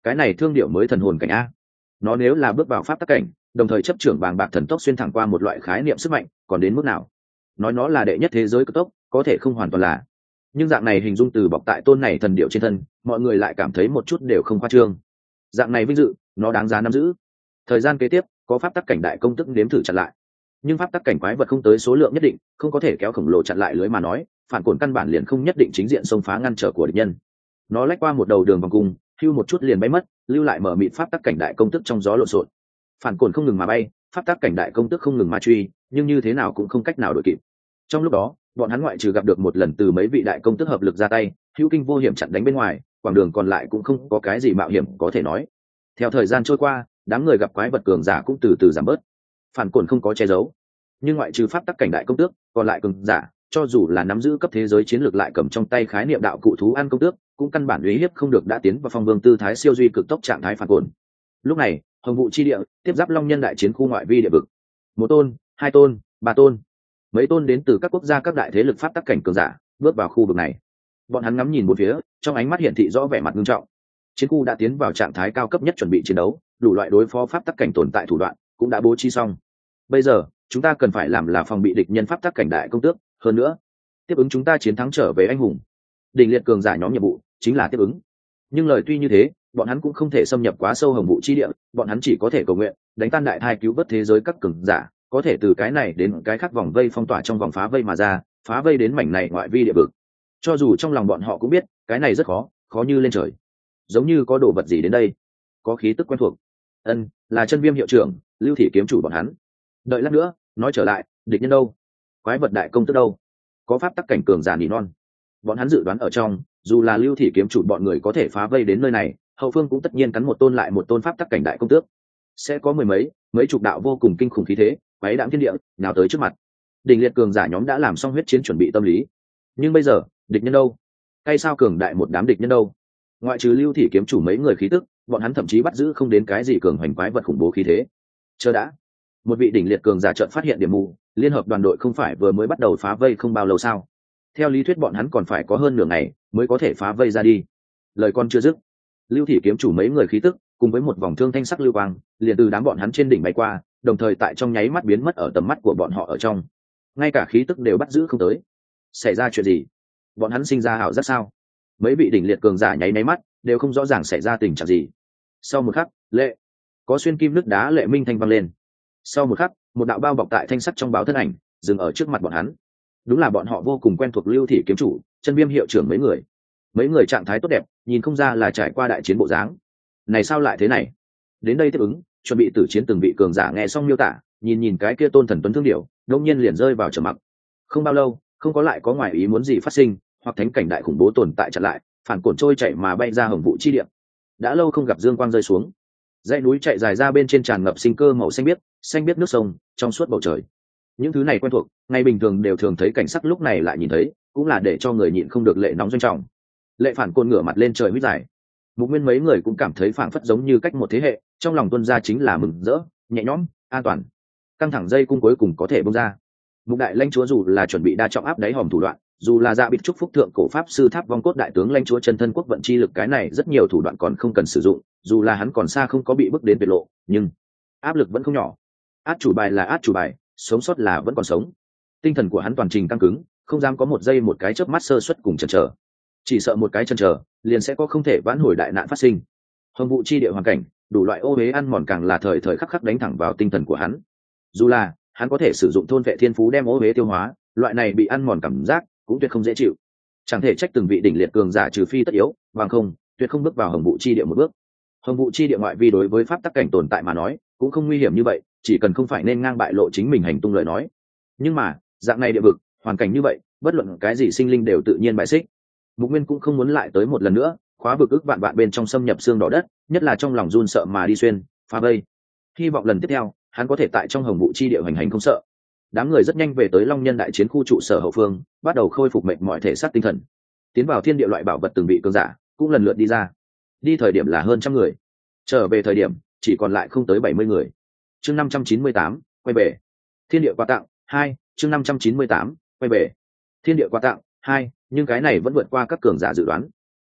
cái này thương điệu mới thần hồn cảnh a. Nó nếu là bước vào pháp tắc cảnh, đồng thời chấp trưởng bàng bạc thần tốc xuyên thẳng qua một loại khái niệm sức mạnh, còn đến mức nào? Nói nó là đệ nhất thế giới cực tốc, có thể không hoàn toàn là. Nhưng dạng này hình dung từ bọc tại tôn này thần điệu trên thân, mọi người lại cảm thấy một chút đều không khoa trương. Dạng này vinh dự, nó đáng giá nắm giữ. Thời gian kế tiếp, có pháp tắc cảnh đại công tức nếm thử chặn lại. Nhưng pháp tắc cảnh quái vật không tới số lượng nhất định, không có thể kéo khổng lồ chặn lại lưới mà nói, phản cổn căn bản liền không nhất định chính diện xông phá ngăn trở của địch nhân. Nó lách qua một đầu đường vòng cung, hưu một chút liền bay mất, lưu lại mở mịt pháp tắc cảnh đại công tức trong gió lộn xộn. Phản cổn không ngừng mà bay, pháp tắc cảnh đại công tức không ngừng mà truy, nhưng như thế nào cũng không cách nào đuổi kịp. Trong lúc đó, bọn hắn ngoại trừ gặp được một lần từ mấy vị đại công tức hợp lực ra tay, hữu kinh vô hiểm chặn đánh bên ngoài, quãng đường còn lại cũng không có cái gì mạo hiểm có thể nói. Theo thời gian trôi qua, đám người gặp quái vật cường giả cũng từ từ giảm bớt. Phản cổn không có che giấu, nhưng ngoại trừ pháp tắc cảnh đại công tước, còn lại cường giả, cho dù là nắm giữ cấp thế giới chiến lược lại cầm trong tay khái niệm đạo cụ thú ăn công tước, cũng căn bản uy hiếp không được đã tiến vào phong vương tư thái siêu duy cực tốc trạng thái phản cổn. Lúc này, hồng vụ chi địa tiếp giáp long nhân đại chiến khu ngoại vi địa vực, một tôn, hai tôn, ba tôn, mấy tôn đến từ các quốc gia các đại thế lực pháp tắc cảnh cường giả bước vào khu vực này. Bọn hắn ngắm nhìn một phía, trong ánh mắt hiển thị rõ vẻ mặt nghiêm trọng. Chiến khu đã tiến vào trạng thái cao cấp nhất chuẩn bị chiến đấu, đủ loại đối phó pháp tắc cảnh tồn tại thủ đoạn cũng đã bố trí xong. Bây giờ chúng ta cần phải làm là phòng bị địch nhân pháp tắc cảnh đại công tước, hơn nữa tiếp ứng chúng ta chiến thắng trở về anh hùng. Đỉnh liệt cường giả nhóm nhiệm vụ chính là tiếp ứng. Nhưng lời tuy như thế, bọn hắn cũng không thể xâm nhập quá sâu hồng vụ chi địa, bọn hắn chỉ có thể cầu nguyện đánh tan đại thai cứu vớt thế giới các cường giả, có thể từ cái này đến cái khác vòng vây phong tỏa trong vòng phá vây mà ra, phá vây đến mảnh này ngoại vi địa vực. Cho dù trong lòng bọn họ cũng biết cái này rất khó, khó như lên trời. Giống như có đồ vật gì đến đây, có khí tức quen thuộc. Ân, là chân viêm hiệu trưởng, lưu thị kiếm chủ bọn hắn. Đợi lát nữa, nói trở lại, địch nhân đâu? Quái vật đại công tức đâu? Có pháp tắc cảnh cường giả nỉ non. Bọn hắn dự đoán ở trong, dù là lưu thị kiếm chủ bọn người có thể phá vây đến nơi này, hậu phương cũng tất nhiên cắn một tôn lại một tôn pháp tắc cảnh đại công tước. Sẽ có mười mấy, mấy chục đạo vô cùng kinh khủng khí thế, quái đạm thiên địa, nào tới trước mặt. Đỉnh liệt cường giả nhóm đã làm xong huyết chiến chuẩn bị tâm lý. Nhưng bây giờ, địch nhân đâu? Hay sao cường đại một đám địch nhân đâu? Ngoại trừ lưu thị kiếm chủ mấy người khí tức, bọn hắn thậm chí bắt giữ không đến cái gì cường hoành quái vật khủng bố khí thế. Chờ đã, một vị đỉnh liệt cường giả chợt phát hiện điểm mù, liên hợp đoàn đội không phải vừa mới bắt đầu phá vây không bao lâu sao? Theo lý thuyết bọn hắn còn phải có hơn nửa ngày mới có thể phá vây ra đi. Lời con chưa dứt, lưu thị kiếm chủ mấy người khí tức cùng với một vòng thương thanh sắc lưu quang liền từ đám bọn hắn trên đỉnh bay qua, đồng thời tại trong nháy mắt biến mất ở tầm mắt của bọn họ ở trong. Ngay cả khí tức đều bắt giữ không tới. Xảy ra chuyện gì? Bọn hắn sinh ra ảo giác sao? Mấy vị đỉnh liệt cường giả nháy nháy mắt đều không rõ ràng xảy ra tình trạng gì. Sau một khắc, lệ có xuyên kim nước đá lệ minh thanh vang lên. Sau một khắc, một đạo bao bọc tại thanh sắt trong báo thân ảnh dừng ở trước mặt bọn hắn. Đúng là bọn họ vô cùng quen thuộc lưu thị kiếm chủ, chân viêm hiệu trưởng mấy người. Mấy người trạng thái tốt đẹp, nhìn không ra là trải qua đại chiến bộ dáng. Này sao lại thế này? Đến đây tiếp ứng, chuẩn bị tử chiến từng vị cường giả nghe xong miêu tả, nhìn nhìn cái kia tôn thần tuấn thương điểu, đột nhiên liền rơi vào trầm mặc. Không bao lâu, không có lại có ngoài ý muốn gì phát sinh, hoặc thánh cảnh đại khủng bố tồn tại chặn lại, phản cổn trôi chạy mà bay ra hồng vụ chi địa. Đã lâu không gặp dương quang rơi xuống, dãy núi chạy dài ra bên trên tràn ngập sinh cơ màu xanh biếc, xanh biếc nước sông trong suốt bầu trời. Những thứ này quen thuộc, ngày bình thường đều thường thấy cảnh sắc, lúc này lại nhìn thấy, cũng là để cho người nhịn không được lệ nóng doanh trọng. Lệ phản côn ngửa mặt lên trời huýt dài. Mục Nguyên mấy người cũng cảm thấy phảng phất giống như cách một thế hệ, trong lòng tuân ra chính là mừng rỡ, nhẹ nhõm, an toàn. Căng thẳng dây cung cuối cùng có thể bung ra. Mục đại lãnh chúa dù là chuẩn bị đa trọng áp đáy hòm thủ đoạn, dù là dạ bịt trúc phúc thượng cổ pháp sư tháp vong cốt đại tướng lãnh chúa chân thân quốc vận chi lực, cái này rất nhiều thủ đoạn còn không cần sử dụng, dù là hắn còn xa không có bị bước đến tuyệt lộ, nhưng áp lực vẫn không nhỏ. Át chủ bài là át chủ bài, sống sót là vẫn còn sống. Tinh thần của hắn toàn trình căng cứng, không dám có một giây một cái chớp mắt sơ suất cùng chần chờ. Chỉ sợ một cái chần chờ, liền sẽ có không thể vãn hồi đại nạn phát sinh. Hồng vụ chi địa hoàn cảnh, đủ loại ô uế ăn mòn càng là thời thời khắc khắc đánh thẳng vào tinh thần của hắn. Dù là hắn có thể sử dụng thôn vệ thiên phú đem ô uế tiêu hóa, loại này bị ăn mòn cảm giác cũng tuyệt không dễ chịu. Chẳng thể trách từng vị đỉnh liệt cường giả trừ phi tất yếu, bằng không, tuyệt không bước vào hồng vụ chi địa một bước. Hồng vụ chi địa ngoại vi đối với pháp tắc cảnh tồn tại mà nói, cũng không nguy hiểm như vậy, chỉ cần không phải nên ngang bại lộ chính mình hành tung lời nói. Nhưng mà, dạng này địa vực, hoàn cảnh như vậy, bất luận cái gì sinh linh đều tự nhiên bại xích. Mục Nguyên cũng không muốn lại tới một lần nữa, khóa vực ức vạn vạn bên trong xâm nhập xương đỏ đất, nhất là trong lòng run sợ mà đi xuyên, phá vây. Hy vọng lần tiếp theo, hắn có thể tại trong hồng vụ chi địa hành hành không sợ. Đám người rất nhanh về tới Long Nhân đại chiến khu trụ sở hậu phương, bắt đầu khôi phục mệt mỏi thể xác tinh thần. Tiến vào thiên địa loại bảo vật từng bị cường giả, cũng lần lượt đi ra. Đi thời điểm là hơn trăm người, trở về thời điểm chỉ còn lại không tới bảy mươi người. Chương năm trăm chín mươi tám, quay về. Thiên địa quà tặng hai, chương năm trăm chín mươi tám, quay về. Thiên địa quà tặng hai, nhưng cái này vẫn vượt qua các cường giả dự đoán.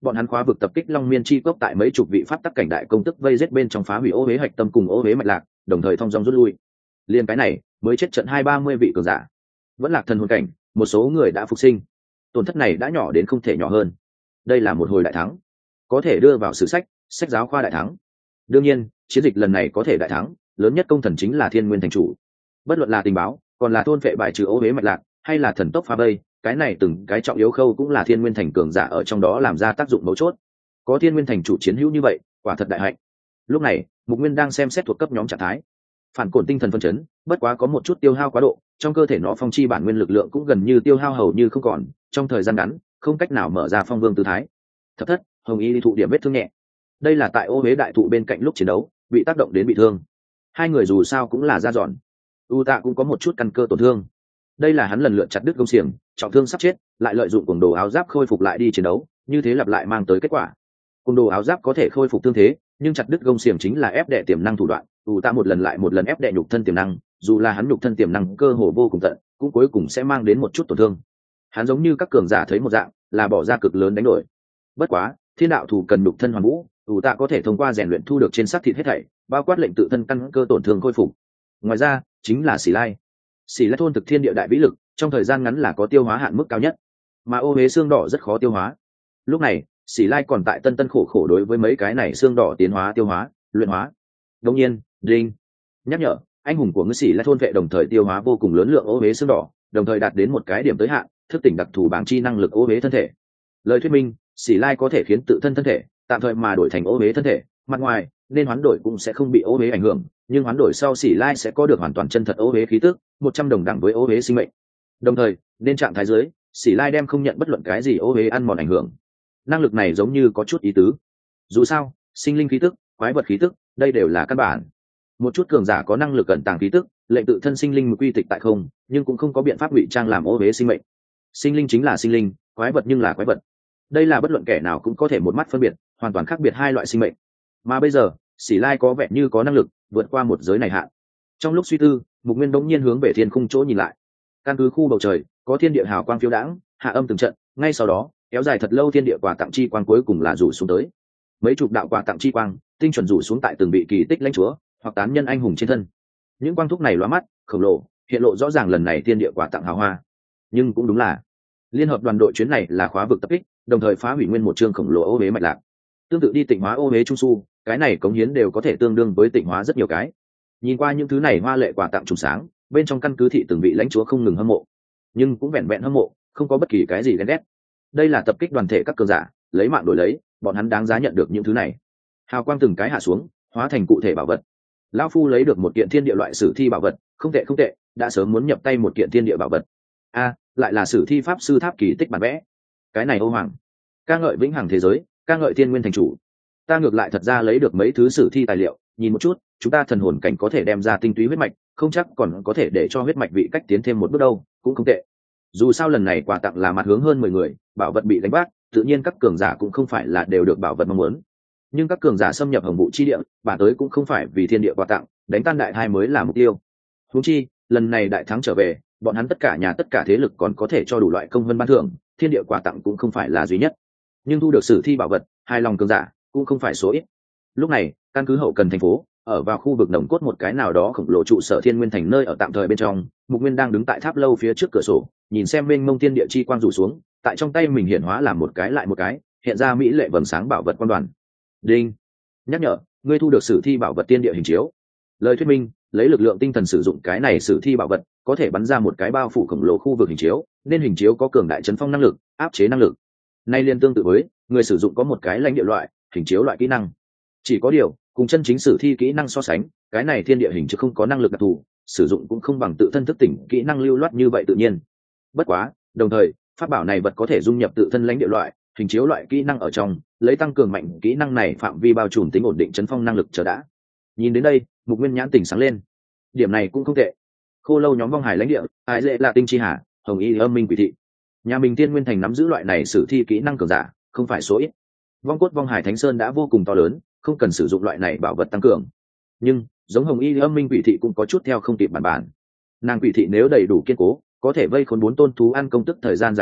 bọn hắn khóa vực tập kích long miên chi cốc tại mấy chục vị pháp tắc cảnh đại công tức vây giết bên trong phá hủy ô huế hạch tâm cùng ô huế mạch lạc, đồng thời thông dong rút lui. Liên cái này mới chết trận hai ba mươi vị cường giả, vẫn lạc thần hồn cảnh, một số người đã phục sinh. Tổn thất này đã nhỏ đến không thể nhỏ hơn. Đây là một hồi đại thắng, có thể đưa vào sử sách sách giáo khoa đại thắng. Đương nhiên chiến dịch lần này có thể đại thắng, lớn nhất công thần chính là Thiên Nguyên thành chủ. Bất luận là tình báo, còn là thôn vệ bài trừ ô huế mạch lạc, hay là thần tốc phá vây, cái này từng cái trọng yếu khâu cũng là Thiên Nguyên thành cường giả ở trong đó làm ra tác dụng mấu chốt. Có Thiên Nguyên thành chủ chiến hữu như vậy, quả thật đại hạnh. Lúc này Mục Nguyên đang xem xét thuộc cấp nhóm trạng thái, phản cổn tinh thần phân chấn, bất quá có một chút tiêu hao quá độ, trong cơ thể nó phong chi bản nguyên lực lượng cũng gần như tiêu hao hầu như không còn, trong thời gian ngắn không cách nào mở ra phong vương tư thái. Thập thất, Hồng Y đi thụ điểm vết thương nhẹ, đây là tại ô huế đại thụ bên cạnh lúc chiến đấu bị tác động đến bị thương. Hai người dù sao cũng là da giòn, U Tạ cũng có một chút căn cơ tổn thương, đây là hắn lần lượt chặt đứt gông xiềng, trọng thương sắp chết, lại lợi dụng cuồng đồ áo giáp khôi phục lại đi chiến đấu, như thế lặp lại mang tới kết quả. Cuồng đồ áo giáp có thể khôi phục thương thế, nhưng chặt đứt gông xiềng chính là ép đệ tiềm năng thủ đoạn. U Tạ một lần lại một lần ép đệ nhục thân tiềm năng, dù là hắn nhục thân tiềm năng cơ hồ vô cùng tận, cũng cuối cùng sẽ mang đến một chút tổn thương. Hắn giống như các cường giả thấy một dạng, là bỏ ra cực lớn đánh đổi. Bất quá thiên đạo thủ cần nhục thân hoàn vũ, U Tạ có thể thông qua rèn luyện thu được trên xác thịt hết thảy, bao quát lệnh tự thân căn cơ tổn thương khôi phục. Ngoài ra chính là xỉ lai xỉ lai thôn thực thiên địa đại vĩ lực, trong thời gian ngắn là có tiêu hóa hạn mức cao nhất, mà ô huế xương đỏ rất khó tiêu hóa. Lúc này xỉ lai còn tại tân tân khổ khổ đối với mấy cái này xương đỏ tiến hóa tiêu hóa luyện hóa. Đông nhiên đinh nhắc nhở, anh hùng của ngư xỉ lai thôn vệ đồng thời tiêu hóa vô cùng lớn lượng ô huế xương đỏ, đồng thời đạt đến một cái điểm tới hạn, thức tỉnh đặc thù bảng chi năng lực ô huế thân thể. Lời thuyết minh xỉ lai có thể khiến tự thân thân thể tạm thời mà đổi thành ô huế thân thể, mặt ngoài nên hoán đổi cũng sẽ không bị ô huế ảnh hưởng, nhưng hoán đổi sau xỉ lai sẽ có được hoàn toàn chân thật ô huế khí tức, một trăm đồng đẳng với ô huế sinh mệnh. Đồng thời nên trạng thái dưới xỉ lai đem không nhận bất luận cái gì ô huế ăn mòn ảnh hưởng. Năng lực này giống như có chút ý tứ, dù sao sinh linh khí tức, quái vật khí tức, đây đều là căn bản. Một chút cường giả có năng lực cẩn tàng khí tức, lệnh tự thân sinh linh quy tịch tại không, nhưng cũng không có biện pháp ngụy trang làm ô huế sinh mệnh. Sinh linh chính là sinh linh, quái vật nhưng là quái vật, đây là bất luận kẻ nào cũng có thể một mắt phân biệt, hoàn toàn khác biệt hai loại sinh mệnh. Mà bây giờ xỉ lai có vẻ như có năng lực vượt qua một giới này hạn. Trong lúc suy tư, Mục Nguyên bỗng nhiên hướng về thiên khung chỗ nhìn lại. Căn cứ khu bầu trời có thiên địa hào quang phiêu đãng, hạ âm từng trận, ngay sau đó kéo dài thật lâu thiên địa quà tặng chi quang cuối cùng là rủ xuống tới. Mấy chục đạo quà tặng chi quang tinh chuẩn rủ xuống tại từng vị kỳ tích lãnh chúa hoặc tán nhân anh hùng trên thân. Những quang thúc này lóa mắt, khổng lồ, hiện lộ rõ ràng lần này thiên địa quà tặng hào hoa. Nhưng cũng đúng là liên hợp đoàn đội chuyến này là khóa vực tập kích, đồng thời phá hủy nguyên một chương khổng lồ ô huế mạch lạc. Tương tự đi tịnh hóa ô huế trung su, cái này cống hiến đều có thể tương đương với tịnh hóa rất nhiều cái. Nhìn qua những thứ này hoa lệ quà tặng trùng sáng, bên trong căn cứ thị từng vị lãnh chúa không ngừng hâm mộ, nhưng cũng vẹn vẹn hâm mộ, không có bất kỳ cái gì ghen ghét. Đây là tập kích đoàn thể các cường giả, lấy mạng đổi lấy, bọn hắn đáng giá nhận được những thứ này. Hào quang từng cái hạ xuống, hóa thành cụ thể bảo vật. Lão phu lấy được một kiện thiên địa loại sử thi bảo vật, không tệ không tệ, đã sớm muốn nhập tay một kiện thiên địa bảo vật. A, lại là sử thi pháp sư tháp kỳ tích bản vẽ. Cái này ô hoàng, ca ngợi vĩnh hằng thế giới, ca ngợi thiên nguyên thành chủ. Ta ngược lại thật ra lấy được mấy thứ sử thi tài liệu, nhìn một chút, chúng ta thần hồn cảnh có thể đem ra tinh túy huyết mạch, không chắc còn có thể để cho huyết mạch vị cách tiến thêm một bước đâu, cũng không tệ. Dù sao lần này quà tặng là mặt hướng hơn mười người, bảo vật bị đánh bác, tự nhiên các cường giả cũng không phải là đều được bảo vật mong muốn. Nhưng các cường giả xâm nhập hồng vụ chi địa, bản tới cũng không phải vì thiên địa quà tặng, đánh tan đại hai mới là mục tiêu. Huống chi, lần này đại thắng trở về, bọn hắn tất cả nhà tất cả thế lực còn có thể cho đủ loại công vân ban thưởng, thiên địa quà tặng cũng không phải là duy nhất. Nhưng thu được sử thi bảo vật, hài lòng cường giả cũng không phải số ít. Lúc này, căn cứ hậu cần thành phố, ở vào khu vực nồng cốt một cái nào đó khổng lồ trụ sở Thiên Nguyên thành nơi ở tạm thời bên trong, Mục Nguyên đang đứng tại tháp lâu phía trước cửa sổ, nhìn xem mênh mông thiên địa chi quang rủ xuống, tại trong tay mình hiển hóa làm một cái lại một cái, hiện ra mỹ lệ vầng sáng bảo vật quan đoàn. Đinh, nhắc nhở, ngươi thu được sử thi bảo vật tiên địa hình chiếu. Lời thuyết minh, lấy lực lượng tinh thần sử dụng cái này sử thi bảo vật, có thể bắn ra một cái bao phủ khổng lồ khu vực hình chiếu, nên hình chiếu có cường đại chấn phong năng lực, áp chế năng lực. Nay liên tương tự với người sử dụng có một cái lãnh địa loại hình chiếu loại kỹ năng. Chỉ có điều, cùng chân chính sử thi kỹ năng so sánh, cái này thiên địa hình chứ không có năng lực đặc thù, sử dụng cũng không bằng tự thân thức tỉnh kỹ năng lưu loát như vậy tự nhiên. Bất quá, đồng thời, pháp bảo này vật có thể dung nhập tự thân lãnh địa loại hình chiếu loại kỹ năng ở trong, lấy tăng cường mạnh kỹ năng này phạm vi bao trùm tính ổn định chấn phong năng lực chờ đã. Nhìn đến đây, Mục Nguyên nhãn tỉnh sáng lên. Điểm này cũng không tệ. Khô lâu nhóm vong hải lãnh địa, ai dễ là tinh chi hà, hồng y âm minh quỷ thị. Nhà mình Thiên Nguyên thành nắm giữ loại này sử thi kỹ năng cường giả, không phải số ít. Vong cốt vong hải thánh sơn đã vô cùng to lớn, không cần sử dụng loại này bảo vật tăng cường. Nhưng giống hồng y âm minh quỷ thị cũng có chút theo không kịp bản bản. Nàng quỷ thị nếu đầy đủ kiên cố, có thể vây khốn bốn tôn thú ăn công tức thời gian dài hơn,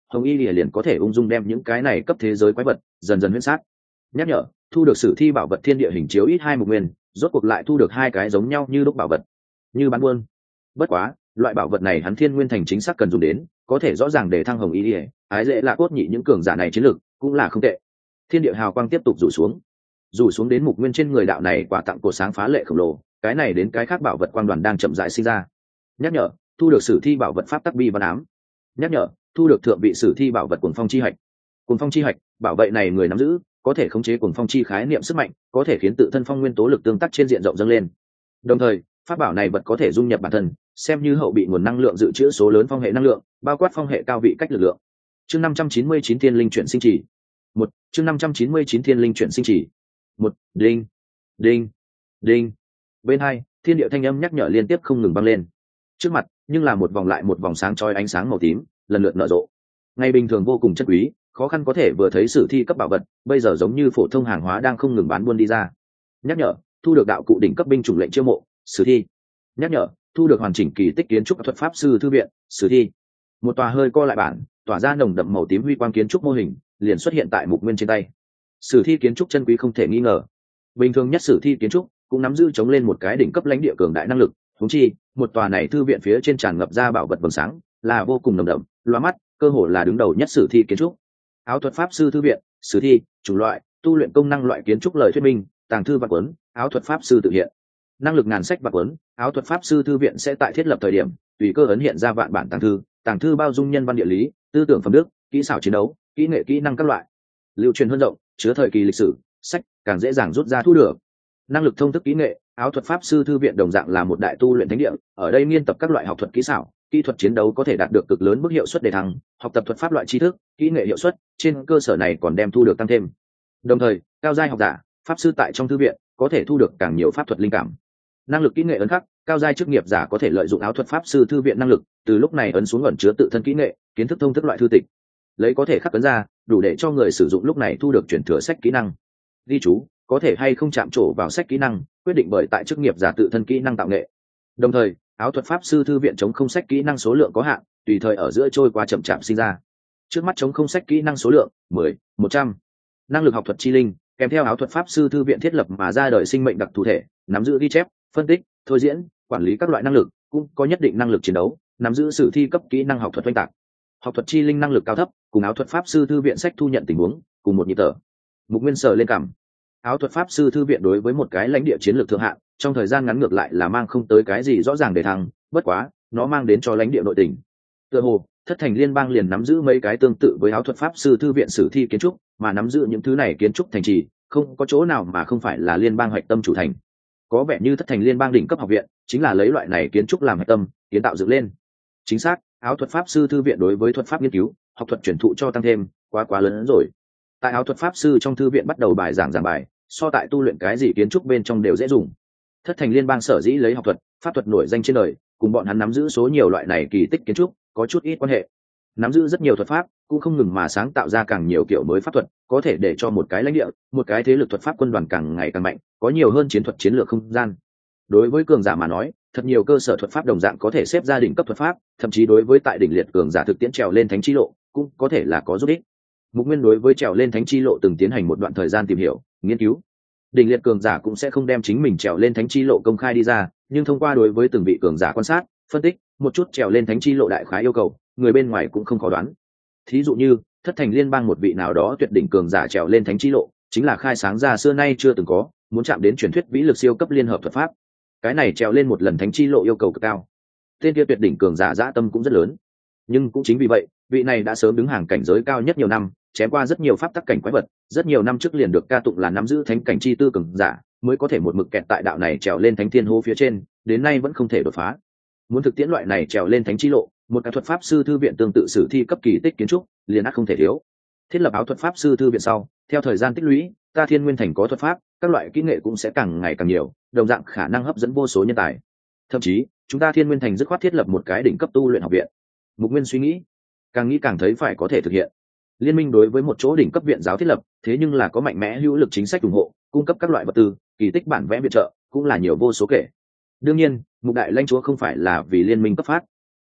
hồng y lìa liền có thể ung dung đem những cái này cấp thế giới quái vật dần dần huyễn sát. Nhắc nhở, thu được sử thi bảo vật thiên địa hình chiếu ít hai mục nguyên, rốt cuộc lại thu được hai cái giống nhau như lúc bảo vật, như bán buôn. Bất quá loại bảo vật này hắn thiên nguyên thành chính xác cần dùng đến, có thể rõ ràng để thăng hồng y lìa ái dễ là cốt nhị những cường giả này chiến lược cũng là không tệ. Thiên địa hào quang tiếp tục rủ xuống, rủ xuống đến mục nguyên trên người đạo này quả tặng cổ sáng phá lệ khổng lồ, cái này đến cái khác bảo vật quang đoàn đang chậm rãi sinh ra. Nhắc nhở, thu được sử thi bảo vật pháp tắc bi văn ám. Nhắc nhở, thu được thượng vị sử thi bảo vật cuồng phong chi hạch. Cuồng phong chi hạch, bảo vệ này người nắm giữ có thể khống chế cuồng phong chi khái niệm sức mạnh, có thể khiến tự thân phong nguyên tố lực tương tác trên diện rộng dâng lên. Đồng thời pháp bảo này vật có thể dung nhập bản thân, xem như hậu bị nguồn năng lượng dự trữ số lớn phong hệ năng lượng, bao quát phong hệ cao vị cách lực lượng. Chương năm trăm chín mươi chín thiên linh chuyển sinh chỉ. Một, chương năm trăm chín mươi chín thiên linh chuyển sinh chỉ. Một, đinh, đinh, đinh. Bên hai, thiên địa thanh âm nhắc nhở liên tiếp không ngừng vang lên. Trước mặt, nhưng là một vòng lại một vòng sáng chói ánh sáng màu tím, lần lượt nở rộ. Ngày bình thường vô cùng chân quý, khó khăn có thể vừa thấy sử thi cấp bảo vật, bây giờ giống như phổ thông hàng hóa đang không ngừng bán buôn đi ra. Nhắc nhở, thu được đạo cụ đỉnh cấp binh chủng lệnh chiêu mộ, sử thi. Nhắc nhở, thu được hoàn chỉnh kỳ tích kiến trúc thuật pháp sư thư viện, sử thi. Một tòa hơi co lại bản, tỏa ra nồng đậm màu tím huy quang kiến trúc mô hình, liền xuất hiện tại mục nguyên trên tay. Sử thi kiến trúc chân quý không thể nghi ngờ. Bình thường nhất sử thi kiến trúc cũng nắm giữ chống lên một cái đỉnh cấp lãnh địa cường đại năng lực, huống chi một tòa này thư viện phía trên tràn ngập ra bảo vật vầng sáng, là vô cùng nồng đậm, loa mắt, cơ hồ là đứng đầu nhất sử thi kiến trúc. Áo thuật pháp sư thư viện, sử thi, chủng loại, tu luyện công năng loại kiến trúc lời thuyết minh, tàng thư và cuốn, áo thuật pháp sư tự hiện. Năng lực ngàn sách và cuốn, áo thuật pháp sư thư viện sẽ tại thiết lập thời điểm, tùy cơ ấn hiện ra vạn bản tàng thư, tàng thư bao dung nhân văn địa lý, tư tưởng phẩm đức, kỹ xảo chiến đấu, kỹ nghệ kỹ năng các loại. Lưu truyền hơn rộng, chứa thời kỳ lịch sử, sách càng dễ dàng rút ra thu được. Năng lực thông thức kỹ nghệ, áo thuật pháp sư thư viện đồng dạng là một đại tu luyện thánh địa, ở đây nghiên tập các loại học thuật kỹ xảo, kỹ thuật chiến đấu có thể đạt được cực lớn mức hiệu suất để thăng, học tập thuật pháp loại tri thức, kỹ nghệ hiệu suất, trên cơ sở này còn đem thu được tăng thêm. Đồng thời, cao giai học giả, pháp sư tại trong thư viện có thể thu được càng nhiều pháp thuật linh cảm. Năng lực kỹ nghệ ấn khắc, cao giai chức nghiệp giả có thể lợi dụng áo thuật pháp sư thư viện năng lực, từ lúc này ấn xuống ẩn chứa tự thân kỹ nghệ, kiến thức thông thức loại thư tịch, lấy có thể khắc ấn ra, đủ để cho người sử dụng lúc này thu được chuyển thừa sách kỹ năng. Ghi chú, có thể hay không chạm trổ vào sách kỹ năng, quyết định bởi tại chức nghiệp giả tự thân kỹ năng tạo nghệ. Đồng thời, áo thuật pháp sư thư viện chống không sách kỹ năng số lượng có hạn, tùy thời ở giữa trôi qua chậm chạp sinh ra. Trước mắt chống không sách kỹ năng số lượng mười, một trăm. Năng lực học thuật chi linh, kèm theo áo thuật pháp sư thư viện thiết lập mà ra đời sinh mệnh đặc thù thể, nắm giữ ghi chép, phân tích, thôi diễn, quản lý các loại năng lực, cũng có nhất định năng lực chiến đấu, nắm giữ sử thi cấp kỹ năng học thuật oanh tạc. Học thuật chi linh năng lực cao thấp, cùng áo thuật pháp sư thư viện sách thu nhận tình huống, cùng một nhịp thở. Mục Nguyên sở lên cảm. Áo thuật pháp sư thư viện đối với một cái lãnh địa chiến lược thượng hạng, trong thời gian ngắn ngược lại là mang không tới cái gì rõ ràng để thăng, bất quá, nó mang đến cho lãnh địa nội tình. Tựa hồ, thất thành liên bang liền nắm giữ mấy cái tương tự với áo thuật pháp sư thư viện sử thi kiến trúc, mà nắm giữ những thứ này kiến trúc thành trì, không có chỗ nào mà không phải là liên bang hoạch tâm chủ thành. Có vẻ như thất thành liên bang đỉnh cấp học viện chính là lấy loại này kiến trúc làm hoạch tâm, kiến tạo dựng lên. Chính xác, áo thuật pháp sư thư viện đối với thuật pháp nghiên cứu, học thuật truyền thụ cho tăng thêm, quá quá lớn hơn rồi. Tại áo thuật pháp sư trong thư viện bắt đầu bài giảng giảng bài, so tại tu luyện cái gì kiến trúc bên trong đều dễ dùng. Thất thành liên bang sở dĩ lấy học thuật, pháp thuật nổi danh trên đời, cùng bọn hắn nắm giữ số nhiều loại này kỳ tích kiến trúc có chút ít quan hệ. Nắm giữ rất nhiều thuật pháp, cũng không ngừng mà sáng tạo ra càng nhiều kiểu mới pháp thuật, có thể để cho một cái lãnh địa, một cái thế lực thuật pháp quân đoàn càng ngày càng mạnh, có nhiều hơn chiến thuật chiến lược không gian. Đối với cường giả mà nói, thật nhiều cơ sở thuật pháp đồng dạng có thể xếp ra đỉnh cấp thuật pháp, thậm chí đối với tại đỉnh liệt cường giả thực tiễn trèo lên thánh chi lộ, cũng có thể là có giúp ích. Mục Nguyên đối với trèo lên thánh chi lộ từng tiến hành một đoạn thời gian tìm hiểu, nghiên cứu. Đỉnh liệt cường giả cũng sẽ không đem chính mình trèo lên thánh chi lộ công khai đi ra, nhưng thông qua đối với từng vị cường giả quan sát, phân tích, một chút trèo lên thánh chi lộ đại khái yêu cầu, người bên ngoài cũng không khó đoán. Thí dụ như, thất thành liên bang một vị nào đó tuyệt đỉnh cường giả trèo lên thánh chi lộ, chính là khai sáng ra xưa nay chưa từng có, muốn chạm đến truyền thuyết vĩ lực siêu cấp liên hợp thuật pháp. Cái này trèo lên một lần thánh chi lộ yêu cầu cực cao. Tên kia tuyệt đỉnh cường giả dã tâm cũng rất lớn. Nhưng cũng chính vì vậy, vị này đã sớm đứng hàng cảnh giới cao nhất nhiều năm, chém qua rất nhiều pháp tắc cảnh quái vật, rất nhiều năm trước liền được ca tụng là nắm giữ thánh cảnh chi tư cường giả, mới có thể một mực kẹt tại đạo này trèo lên thánh thiên hô phía trên, đến nay vẫn không thể đột phá. Muốn thực tiễn loại này trèo lên thánh chi lộ, một cái thuật pháp sư thư viện tương tự sử thi cấp kỳ tích kiến trúc, liền ắt không thể thiếu. Thiết lập áo thuật pháp sư thư viện sau, theo thời gian tích lũy, ta Thiên Nguyên Thành có thuật pháp, các loại kỹ nghệ cũng sẽ càng ngày càng nhiều, đồng dạng khả năng hấp dẫn vô số nhân tài. Thậm chí, chúng ta Thiên Nguyên Thành dứt khoát thiết lập một cái đỉnh cấp tu luyện học viện. Mục Nguyên suy nghĩ, càng nghĩ càng thấy phải có thể thực hiện. Liên minh đối với một chỗ đỉnh cấp viện giáo thiết lập, thế nhưng là có mạnh mẽ hữu lực chính sách ủng hộ, cung cấp các loại vật tư, kỳ tích bản vẽ viện trợ, cũng là nhiều vô số kể. Đương nhiên, Mục Đại lãnh chúa không phải là vì liên minh cấp phát.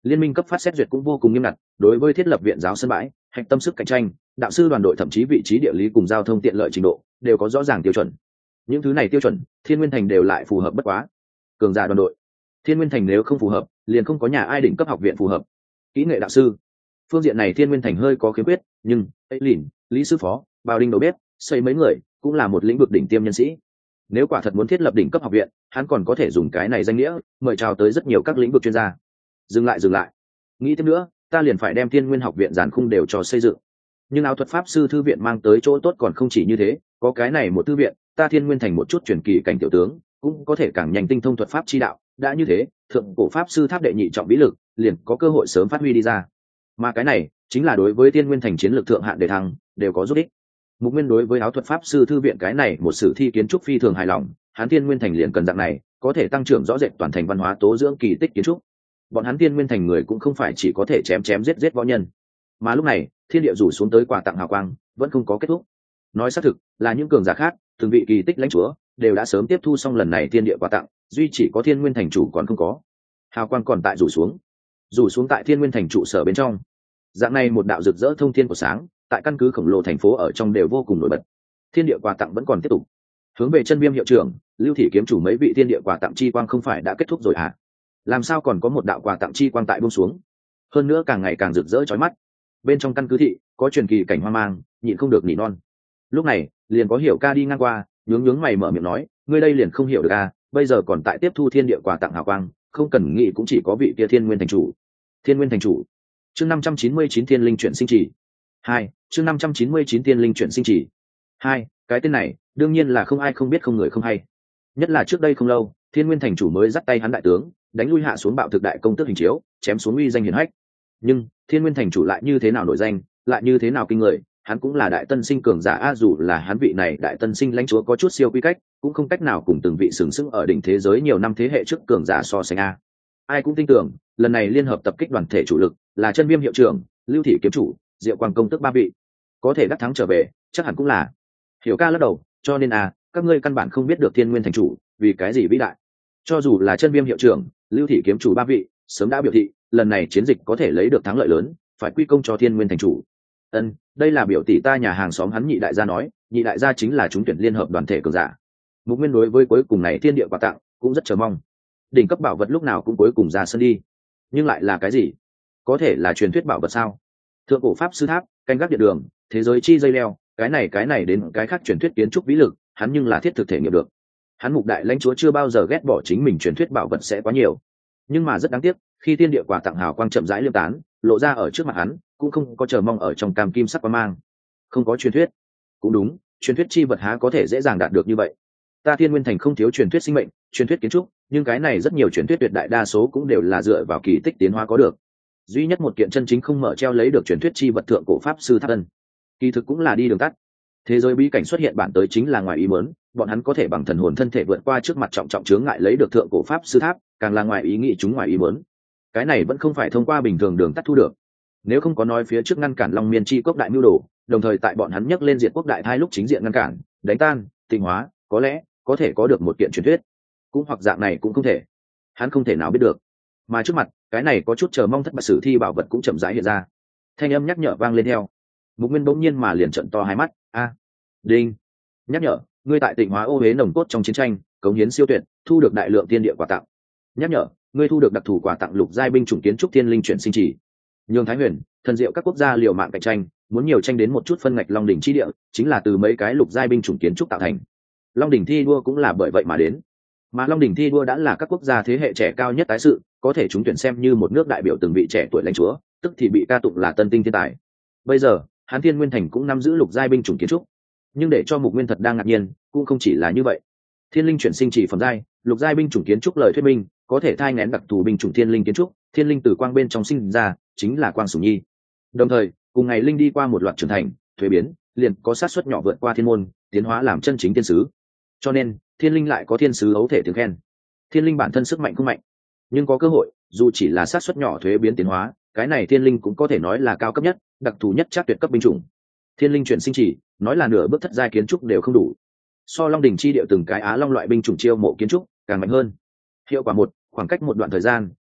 Liên minh cấp phát xét duyệt cũng vô cùng nghiêm ngặt, đối với thiết lập viện giáo sân bãi, hạch tâm sức cạnh tranh, đạo sư đoàn đội thậm chí vị trí địa lý cùng giao thông tiện lợi trình độ đều có rõ ràng tiêu chuẩn. Những thứ này tiêu chuẩn, Thiên Nguyên Thành đều lại phù hợp bất quá. Cường giả đoàn đội, Thiên Nguyên Thành nếu không phù hợp, liền không có nhà ai đỉnh cấp học viện phù hợp. Kỹ nghệ đạo sư, phương diện này Thiên Nguyên Thành hơi có khiếm khuyết, nhưng ấy lìn, lý sư phó, bao đinh đầu bếp, xây mấy người cũng là một lĩnh vực đỉnh tiêm nhân sĩ. Nếu quả thật muốn thiết lập đỉnh cấp học viện, hắn còn có thể dùng cái này danh nghĩa mời chào tới rất nhiều các lĩnh vực chuyên gia. Dừng lại dừng lại, nghĩ tiếp nữa, ta liền phải đem Thiên Nguyên học viện giàn khung đều cho xây dựng. Nhưng áo thuật pháp sư thư viện mang tới chỗ tốt còn không chỉ như thế, có cái này một thư viện, ta Thiên Nguyên Thành một chút truyền kỳ cảnh tiểu tướng cũng có thể càng nhanh tinh thông thuật pháp chi đạo. Đã như thế, thượng cổ pháp sư tháp đệ nhị trọng vĩ lực liền có cơ hội sớm phát huy đi ra. Mà cái này chính là đối với Thiên Nguyên Thành chiến lược thượng hạn để thăng đều có giúp ích. Mục Nguyên đối với áo thuật pháp sư thư viện cái này một sử thi kiến trúc phi thường hài lòng, hắn Thiên Nguyên Thành liền cần dạng này, có thể tăng trưởng rõ rệt toàn thành văn hóa tố dưỡng kỳ tích kiến trúc. Bọn hắn Thiên Nguyên Thành người cũng không phải chỉ có thể chém chém giết giết võ nhân, mà lúc này thiên địa rủ xuống tới quà tặng hào quang vẫn không có kết thúc. Nói xác thực là những cường giả khác, từng vị kỳ tích lãnh chúa đều đã sớm tiếp thu xong lần này thiên địa quà tặng, duy chỉ có Thiên Nguyên Thành chủ còn không có. Hào quang còn tại rủ xuống, rủ xuống tại Thiên Nguyên Thành trụ sở bên trong. Dạng này một đạo rực rỡ thông thiên của sáng, tại căn cứ khổng lồ thành phố ở trong đều vô cùng nổi bật. Thiên địa quà tặng vẫn còn tiếp tục. Hướng về chân viêm hiệu trưởng, Lưu Thị kiếm chủ mấy vị thiên địa quà tặng chi quang không phải đã kết thúc rồi à? Làm sao còn có một đạo quà tặng chi quang tại buông xuống? Hơn nữa càng ngày càng rực rỡ chói mắt. Bên trong căn cứ thị có truyền kỳ cảnh hoang mang, nhịn không được nỉ non. Lúc này liền có Hiểu Ca đi ngang qua, nhướng nhướng mày mở miệng nói, ngươi đây liền không hiểu được à? Bây giờ còn tại tiếp thu thiên địa quà tặng hào quang, không cần nghĩ cũng chỉ có vị kia Thiên Nguyên Thành chủ. Thiên Nguyên Thành chủ. Chương năm trăm chín mươi chín Thiên Linh chuyển sinh chỉ. Hai, chương năm trăm chín mươi chín Thiên Linh chuyển sinh chỉ. Hai, cái tên này, đương nhiên là không ai không biết không người không hay. Nhất là trước đây không lâu, Thiên Nguyên Thành chủ mới dắt tay hắn đại tướng, đánh lui hạ xuống bạo thực đại công tước hình chiếu, chém xuống uy danh hiển hách. Nhưng Thiên Nguyên Thành chủ lại như thế nào nổi danh, lại như thế nào kinh người, hắn cũng là đại tân sinh cường giả a, dù là hắn vị này đại tân sinh lãnh chúa có chút siêu quy cách, cũng không cách nào cùng từng vị sừng sững ở đỉnh thế giới nhiều năm thế hệ trước cường giả so sánh a. Ai cũng tin tưởng, lần này liên hợp tập kích đoàn thể chủ lực là Chân Viêm hiệu trưởng, Lưu Thị kiếm chủ, Diệu Quang công tước ba vị, có thể đắc thắng trở về, chắc hẳn cũng là. Hiểu Ca lắc đầu, cho nên a, các ngươi căn bản không biết được Thiên Nguyên Thành chủ vì cái gì vĩ đại. Cho dù là Chân Viêm hiệu trưởng, Lưu Thị kiếm chủ ba vị sớm đã biểu thị lần này chiến dịch có thể lấy được thắng lợi lớn, phải quy công cho Thiên Nguyên Thành chủ. Ân, đây là biểu tỷ ta nhà hàng xóm hắn Nhị đại gia nói, Nhị đại gia chính là trúng tuyển liên hợp đoàn thể cường giả. Mục Nguyên đối với cuối cùng này thiên địa quà tặng cũng rất chờ mong. Đỉnh cấp bảo vật lúc nào cũng cuối cùng ra sân đi, nhưng lại là cái gì? Có thể là truyền thuyết bảo vật sao? Thượng cổ pháp sư tháp, canh gác điện đường, thế giới chi dây leo, cái này cái này đến cái khác truyền thuyết kiến trúc vĩ lực, hắn nhưng là thiết thực thể nghiệm được. Hắn Mục đại lãnh chúa chưa bao giờ ghét bỏ chính mình truyền thuyết bảo vật sẽ quá nhiều, nhưng mà rất đáng tiếc, khi thiên địa quà tặng hào quang chậm rãi liêm tán, lộ ra ở trước mặt hắn, cũng không có chờ mong ở trong cam kim sắc quang mang. Không có truyền thuyết. Cũng đúng, truyền thuyết chi vật há có thể dễ dàng đạt được như vậy. Ta Thiên Nguyên Thành không thiếu truyền thuyết sinh mệnh, truyền thuyết kiến trúc, nhưng cái này rất nhiều truyền thuyết tuyệt đại đa số cũng đều là dựa vào kỳ tích tiến hóa có được. Duy nhất một kiện chân chính không mở treo lấy được truyền thuyết chi vật thượng cổ pháp sư tháp ân, kỳ thực cũng là đi đường tắt. Thế giới bí cảnh xuất hiện bản tới chính là ngoài ý muốn, bọn hắn có thể bằng thần hồn thân thể vượt qua trước mặt trọng trọng chướng ngại lấy được thượng cổ pháp sư tháp, càng là ngoài ý nghĩ chúng ngoài ý muốn. Cái này vẫn không phải thông qua bình thường đường tắt thu được. Nếu không có nói phía trước ngăn cản Long Miên chi quốc đại mưu đồ, đồng thời tại bọn hắn nhấc lên diện quốc đại thai lúc chính diện ngăn cản, đánh tan, tịnh hóa, có lẽ có thể có được một kiện truyền thuyết. Cũng hoặc dạng này cũng không thể. Hắn không thể nào biết được. Mà trước mặt, cái này có chút chờ mong thất bại sử thi bảo vật cũng chậm rãi hiện ra. Thanh âm nhắc nhở vang lên theo. Mục Nguyên bỗng nhiên mà liền trợn to hai mắt, a, đinh, nhắc nhở, ngươi tại Tịnh hóa ô huế nồng cốt trong chiến tranh, cống hiến siêu tuyệt, thu được đại lượng tiên địa quà tặng. Nhắc nhở, ngươi thu được đặc thù quà tặng lục giai binh chủng kiến trúc thiên linh chuyển sinh chỉ. Nhường Thái Huyền, thần diệu các quốc gia liều mạng cạnh tranh, muốn nhiều tranh đến một chút phân ngạch Long đỉnh chi địa, chính là từ mấy cái lục giai binh chủng kiến trúc tạo thành. Long đỉnh thi đua cũng là bởi vậy mà đến. Mà Long đỉnh thi đua đã là các quốc gia thế hệ trẻ cao nhất tái sự, có thể chúng tuyển xem như một nước đại biểu từng vị trẻ tuổi lãnh chúa, tức thì bị ca tụng là tân tinh thiên tài. Bây giờ, Hán Thiên Nguyên Thành cũng nắm giữ lục giai binh chủng kiến trúc. Nhưng để cho Mục Nguyên thật đang ngạc nhiên, cũng không chỉ là như vậy. Thiên linh chuyển sinh chỉ phẩm giai, lục giai binh chủng kiến trúc lời thuyết minh, có thể thai nghén đặc thù binh chủng thiên linh kiến trúc, thiên linh từ quang bên trong sinh ra, chính là quang sủng nhi. Đồng thời, cùng ngày linh đi qua một loạt trưởng thành, thuế biến, liền có sát suất nhỏ vượt qua thiên môn, tiến hóa làm chân chính thiên sứ. Cho nên, thiên linh lại có thiên sứ ấu thể tiếng khen. Thiên linh bản thân sức mạnh không mạnh, nhưng có cơ hội, dù chỉ là sát suất nhỏ thuế biến tiến hóa, cái này thiên linh cũng có thể nói là cao cấp nhất, đặc thù nhất chắc tuyệt cấp binh chủng. Thiên linh chuyển sinh chỉ, nói là nửa bước thất giai kiến trúc đều không đủ. So Long đỉnh chi điệu từng cái á long loại binh chủng chiêu mộ kiến trúc càng mạnh hơn. Hiệu quả một, khoảng cách một đoạn thời gian,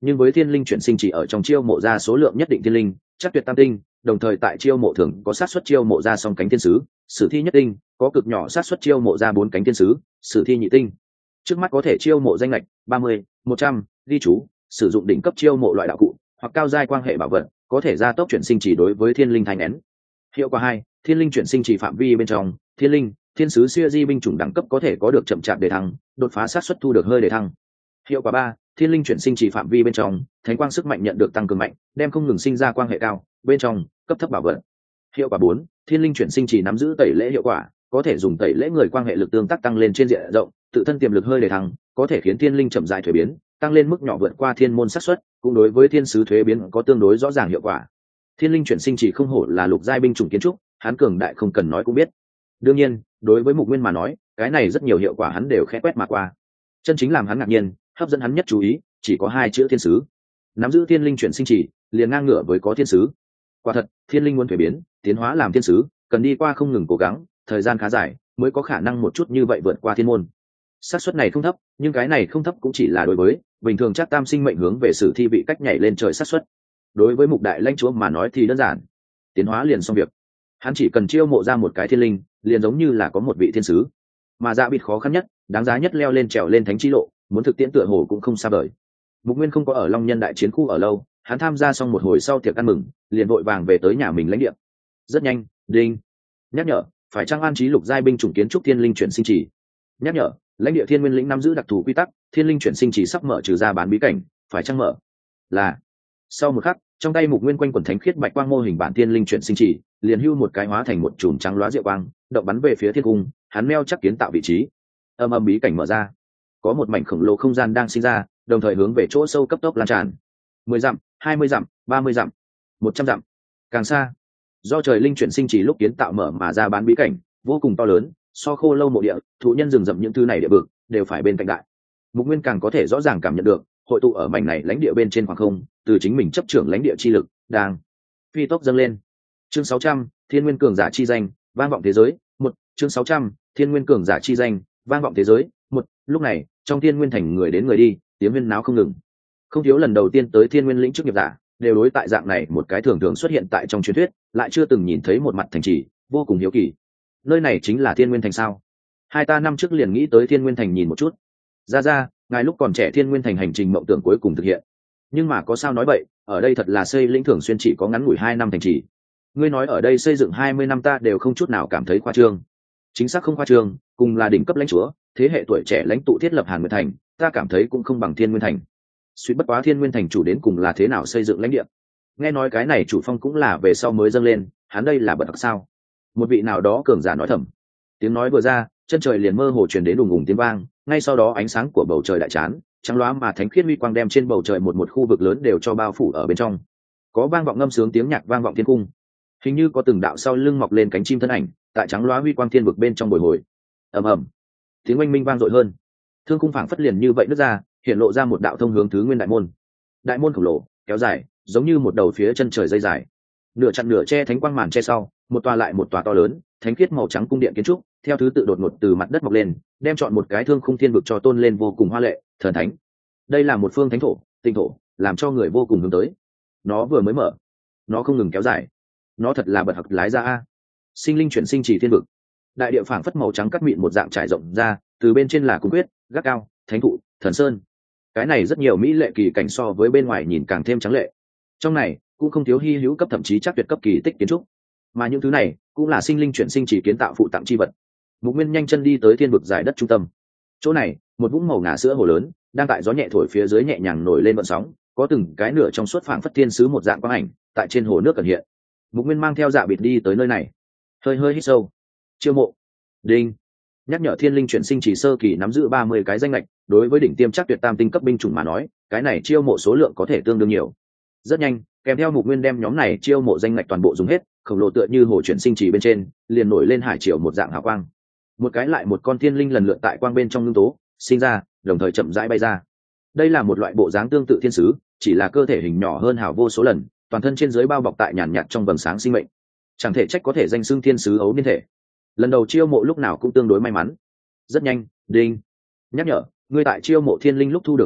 nhưng với thiên linh chuyển sinh chỉ ở trong chiêu mộ ra số lượng nhất định thiên linh chắc tuyệt tam tinh, đồng thời tại chiêu mộ thường có sát suất chiêu mộ ra song cánh thiên sứ sử thi nhất tinh, có cực nhỏ sát suất chiêu mộ ra bốn cánh thiên sứ sử thi nhị tinh. Trước mắt có thể chiêu mộ danh lệch ba mươi, một trăm, ghi chú sử dụng đỉnh cấp chiêu mộ loại đạo cụ hoặc cao giai quan hệ bảo vật, có thể gia tốc chuyển sinh chỉ đối với thiên linh thanh nén. Hiệu quả hai, thiên linh chuyển sinh chỉ phạm vi bên trong thiên linh thiên sứ siêu di binh chủng đẳng cấp có thể có được chậm chạp đề thăng, đột phá sát suất thu được hơi đề thăng. Hiệu quả ba, thiên linh chuyển sinh chỉ phạm vi bên trong thánh quang sức mạnh nhận được tăng cường mạnh, đem không ngừng sinh ra quan hệ cao bên trong cấp thấp bảo vật. Hiệu quả bốn, thiên linh chuyển sinh chỉ nắm giữ tẩy lễ hiệu quả, có thể dùng tẩy lễ người quan hệ lực tương tác tăng lên trên diện rộng, tự thân tiềm lực hơi đề thăng, có thể khiến thiên linh chậm rãi thuế biến, tăng lên mức nhỏ vượt qua thiên môn xác suất, cũng đối với thiên sứ thuế biến có tương đối rõ ràng hiệu quả. Thiên linh chuyển sinh chỉ không hổ là lục giai binh chủng kiến trúc, hắn cường đại không cần nói cũng biết. Đương nhiên, đối với Mục Nguyên mà nói, cái này rất nhiều hiệu quả hắn đều khẽ quét mà qua. Chân chính làm hắn ngạc nhiên, hấp dẫn hắn nhất chú ý, chỉ có hai chữ thiên sứ. Nắm giữ thiên linh chuyển sinh chỉ, liền ngang ngửa với có thiên sứ. Quả thật, thiên linh muốn thuế biến, tiến hóa làm thiên sứ, cần đi qua không ngừng cố gắng, thời gian khá dài, mới có khả năng một chút như vậy vượt qua thiên môn. Xác suất này không thấp, nhưng cái này không thấp cũng chỉ là đối với bình thường chắc tam sinh mệnh hướng về sử thi vị cách nhảy lên trời xác suất. Đối với Mục đại lãnh chúa mà nói thì đơn giản, tiến hóa liền xong việc. Hắn chỉ cần chiêu mộ ra một cái thiên linh, liền giống như là có một vị thiên sứ. Mà Dạ Bịt khó khăn nhất, đáng giá nhất leo lên trèo lên thánh chi lộ, muốn thực tiễn tựa hồ cũng không xa vời. Mục Nguyên không có ở Long Nhân đại chiến khu ở lâu, hắn tham gia xong một hồi sau tiệc ăn mừng, liền vội vàng về tới nhà mình lãnh địa. Rất nhanh, đinh nhắc nhở, phải trang an trí lục giai binh chủng kiến trúc thiên linh chuyển sinh chỉ. Nhắc nhở, lãnh địa thiên nguyên lĩnh nắm giữ đặc thù quy tắc, thiên linh chuyển sinh chỉ sắp mở trừ ra bán bí cảnh, phải trang mở. Là. Sau một khắc, trong tay Mục Nguyên quanh quần thánh khiết bạch quang mô hình bản thiên linh chuyển sinh chỉ, liền hưu một cái hóa thành một chùm trắng loá diệu quang, động bắn về phía thiên cung, hắn meo chắc kiến tạo vị trí. Âm âm bí cảnh mở ra, có một mảnh khổng lồ không gian đang sinh ra, đồng thời hướng về chỗ sâu cấp tốc lan tràn. Mười dặm, hai mươi dặm, ba mươi dặm, một trăm dặm, càng xa. Do trời linh chuyển sinh chỉ lúc kiến tạo mở mà ra bán bí cảnh, vô cùng to lớn, so khô lâu mộ địa, thụ nhân rừng rậm những thứ này địa vực đều phải bên cạnh đại. Mục Nguyên càng có thể rõ ràng cảm nhận được, hội tụ ở mảnh này lãnh địa bên trên khoảng không, từ chính mình chấp trưởng lãnh địa chi lực, đang phi tốc dâng lên. Chương sáu trăm, Thiên Nguyên cường giả chi danh, vang vọng thế giới. Một, chương sáu trăm, Thiên Nguyên cường giả chi danh, vang vọng thế giới. Một, lúc này, trong Thiên Nguyên thành người đến người đi, tiếng huyên náo không ngừng. Không thiếu lần đầu tiên tới Thiên Nguyên lĩnh chức nghiệp giả, đều đối tại dạng này một cái thường thường xuất hiện tại trong truyền thuyết, lại chưa từng nhìn thấy một mặt thành trì, vô cùng hiếu kỳ. Nơi này chính là Thiên Nguyên thành sao? Hai ta năm trước liền nghĩ tới Thiên Nguyên thành nhìn một chút. Ra ra, ngài lúc còn trẻ Thiên Nguyên thành hành trình mộng tưởng cuối cùng thực hiện. Nhưng mà có sao nói vậy, ở đây thật là xây lĩnh thường xuyên chỉ có ngắn ngủi hai năm thành trì. Ngươi nói ở đây xây dựng hai mươi năm ta đều không chút nào cảm thấy khoa trương. Chính xác không khoa trương, cùng là đỉnh cấp lãnh chúa, thế hệ tuổi trẻ lãnh tụ thiết lập Hàn Nguyên thành, ta cảm thấy cũng không bằng Thiên Nguyên thành. Suy bất quá Thiên Nguyên thành chủ đến cùng là thế nào xây dựng lãnh địa? Nghe nói cái này chủ phong cũng là về sau mới dâng lên, hắn đây là bật thật sao? Một vị nào đó cường giả nói thầm. Tiếng nói vừa ra, chân trời liền mơ hồ truyền đến đùng ùng tiếng vang, ngay sau đó ánh sáng của bầu trời đại chán, trắng loá mà thánh khiết huy quang đem trên bầu trời một một khu vực lớn đều cho bao phủ ở bên trong. Có vang vọng ngâm sướng tiếng nhạc vang vọng thiên cung, hình như có từng đạo sau lưng mọc lên cánh chim thân ảnh, tại trắng loá huy quang thiên vực bên trong bồi hồi. Ầm ầm, tiếng oanh minh vang dội hơn, thương cung phảng phất liền như vậy nứt ra, hiện lộ ra một đạo thông hướng thứ nguyên đại môn. Đại môn khổng lồ, kéo dài, giống như một đầu phía chân trời dây dài. Nửa chặn nửa che thánh quang màn che sau, một tòa lại một tòa to lớn, thánh khiết màu trắng cung điện kiến trúc, theo thứ tự đột ngột từ mặt đất mọc lên, đem chọn một cái thương khung thiên vực cho tôn lên vô cùng hoa lệ, thần thánh. Đây là một phương thánh thổ, tinh thổ, làm cho người vô cùng hướng tới. Nó vừa mới mở, nó không ngừng kéo dài. Nó thật là bật học lái ra a. Sinh linh chuyển sinh chỉ thiên vực. Đại địa phảng phất màu trắng cắt mịn một dạng trải rộng ra, từ bên trên là cung quyết, gác cao, thánh thụ, thần sơn. Cái này rất nhiều mỹ lệ kỳ cảnh so với bên ngoài nhìn càng thêm trắng lệ. Trong này cũng không thiếu hi hữu cấp thậm chí chắc tuyệt cấp kỳ tích kiến trúc, mà những thứ này cũng là sinh linh chuyển sinh chỉ kiến tạo phụ tặng chi vật. Mục Nguyên nhanh chân đi tới thiên vực giải đất trung tâm. Chỗ này, một vũng màu ngà sữa hồ lớn đang tại gió nhẹ thổi phía dưới nhẹ nhàng nổi lên vận sóng, có từng cái nửa trong suốt phảng phất thiên sứ một dạng quang ảnh tại trên hồ nước ẩn hiện. Mục Nguyên mang theo Dạ Bịt đi tới nơi này, hơi hơi hít sâu. Chiêu mộ. Đinh. Nhắc nhở thiên linh chuyển sinh chỉ sơ kỳ nắm giữ ba mươi cái danh lệch, đối với đỉnh tiêm chắc tuyệt tam tinh cấp binh chủng mà nói, cái này chiêu mộ số lượng có thể tương đương nhiều. Rất nhanh, kèm theo Mục Nguyên đem nhóm này chiêu mộ danh lệch toàn bộ dùng hết, khổng lồ tựa như hồ chuyển sinh chỉ bên trên, liền nổi lên hải triều một dạng hào quang. Một cái lại một con thiên linh lần lượt tại quang bên trong ngưng tố sinh ra, đồng thời chậm rãi bay ra. Đây là một loại bộ dáng tương tự thiên sứ, chỉ là cơ thể hình nhỏ hơn hào vô số lần, toàn thân trên dưới bao bọc tại nhàn nhạt trong vầng sáng sinh mệnh. Chẳng thể trách có thể danh xưng thiên sứ ấu niên thể. Lần đầu chiêu mộ lúc nào cũng tương đối may mắn. Rất nhanh, đinh. Nhắc nhở, ngươi tại chiêu mộ thiên linh lúc thu được bạo kích,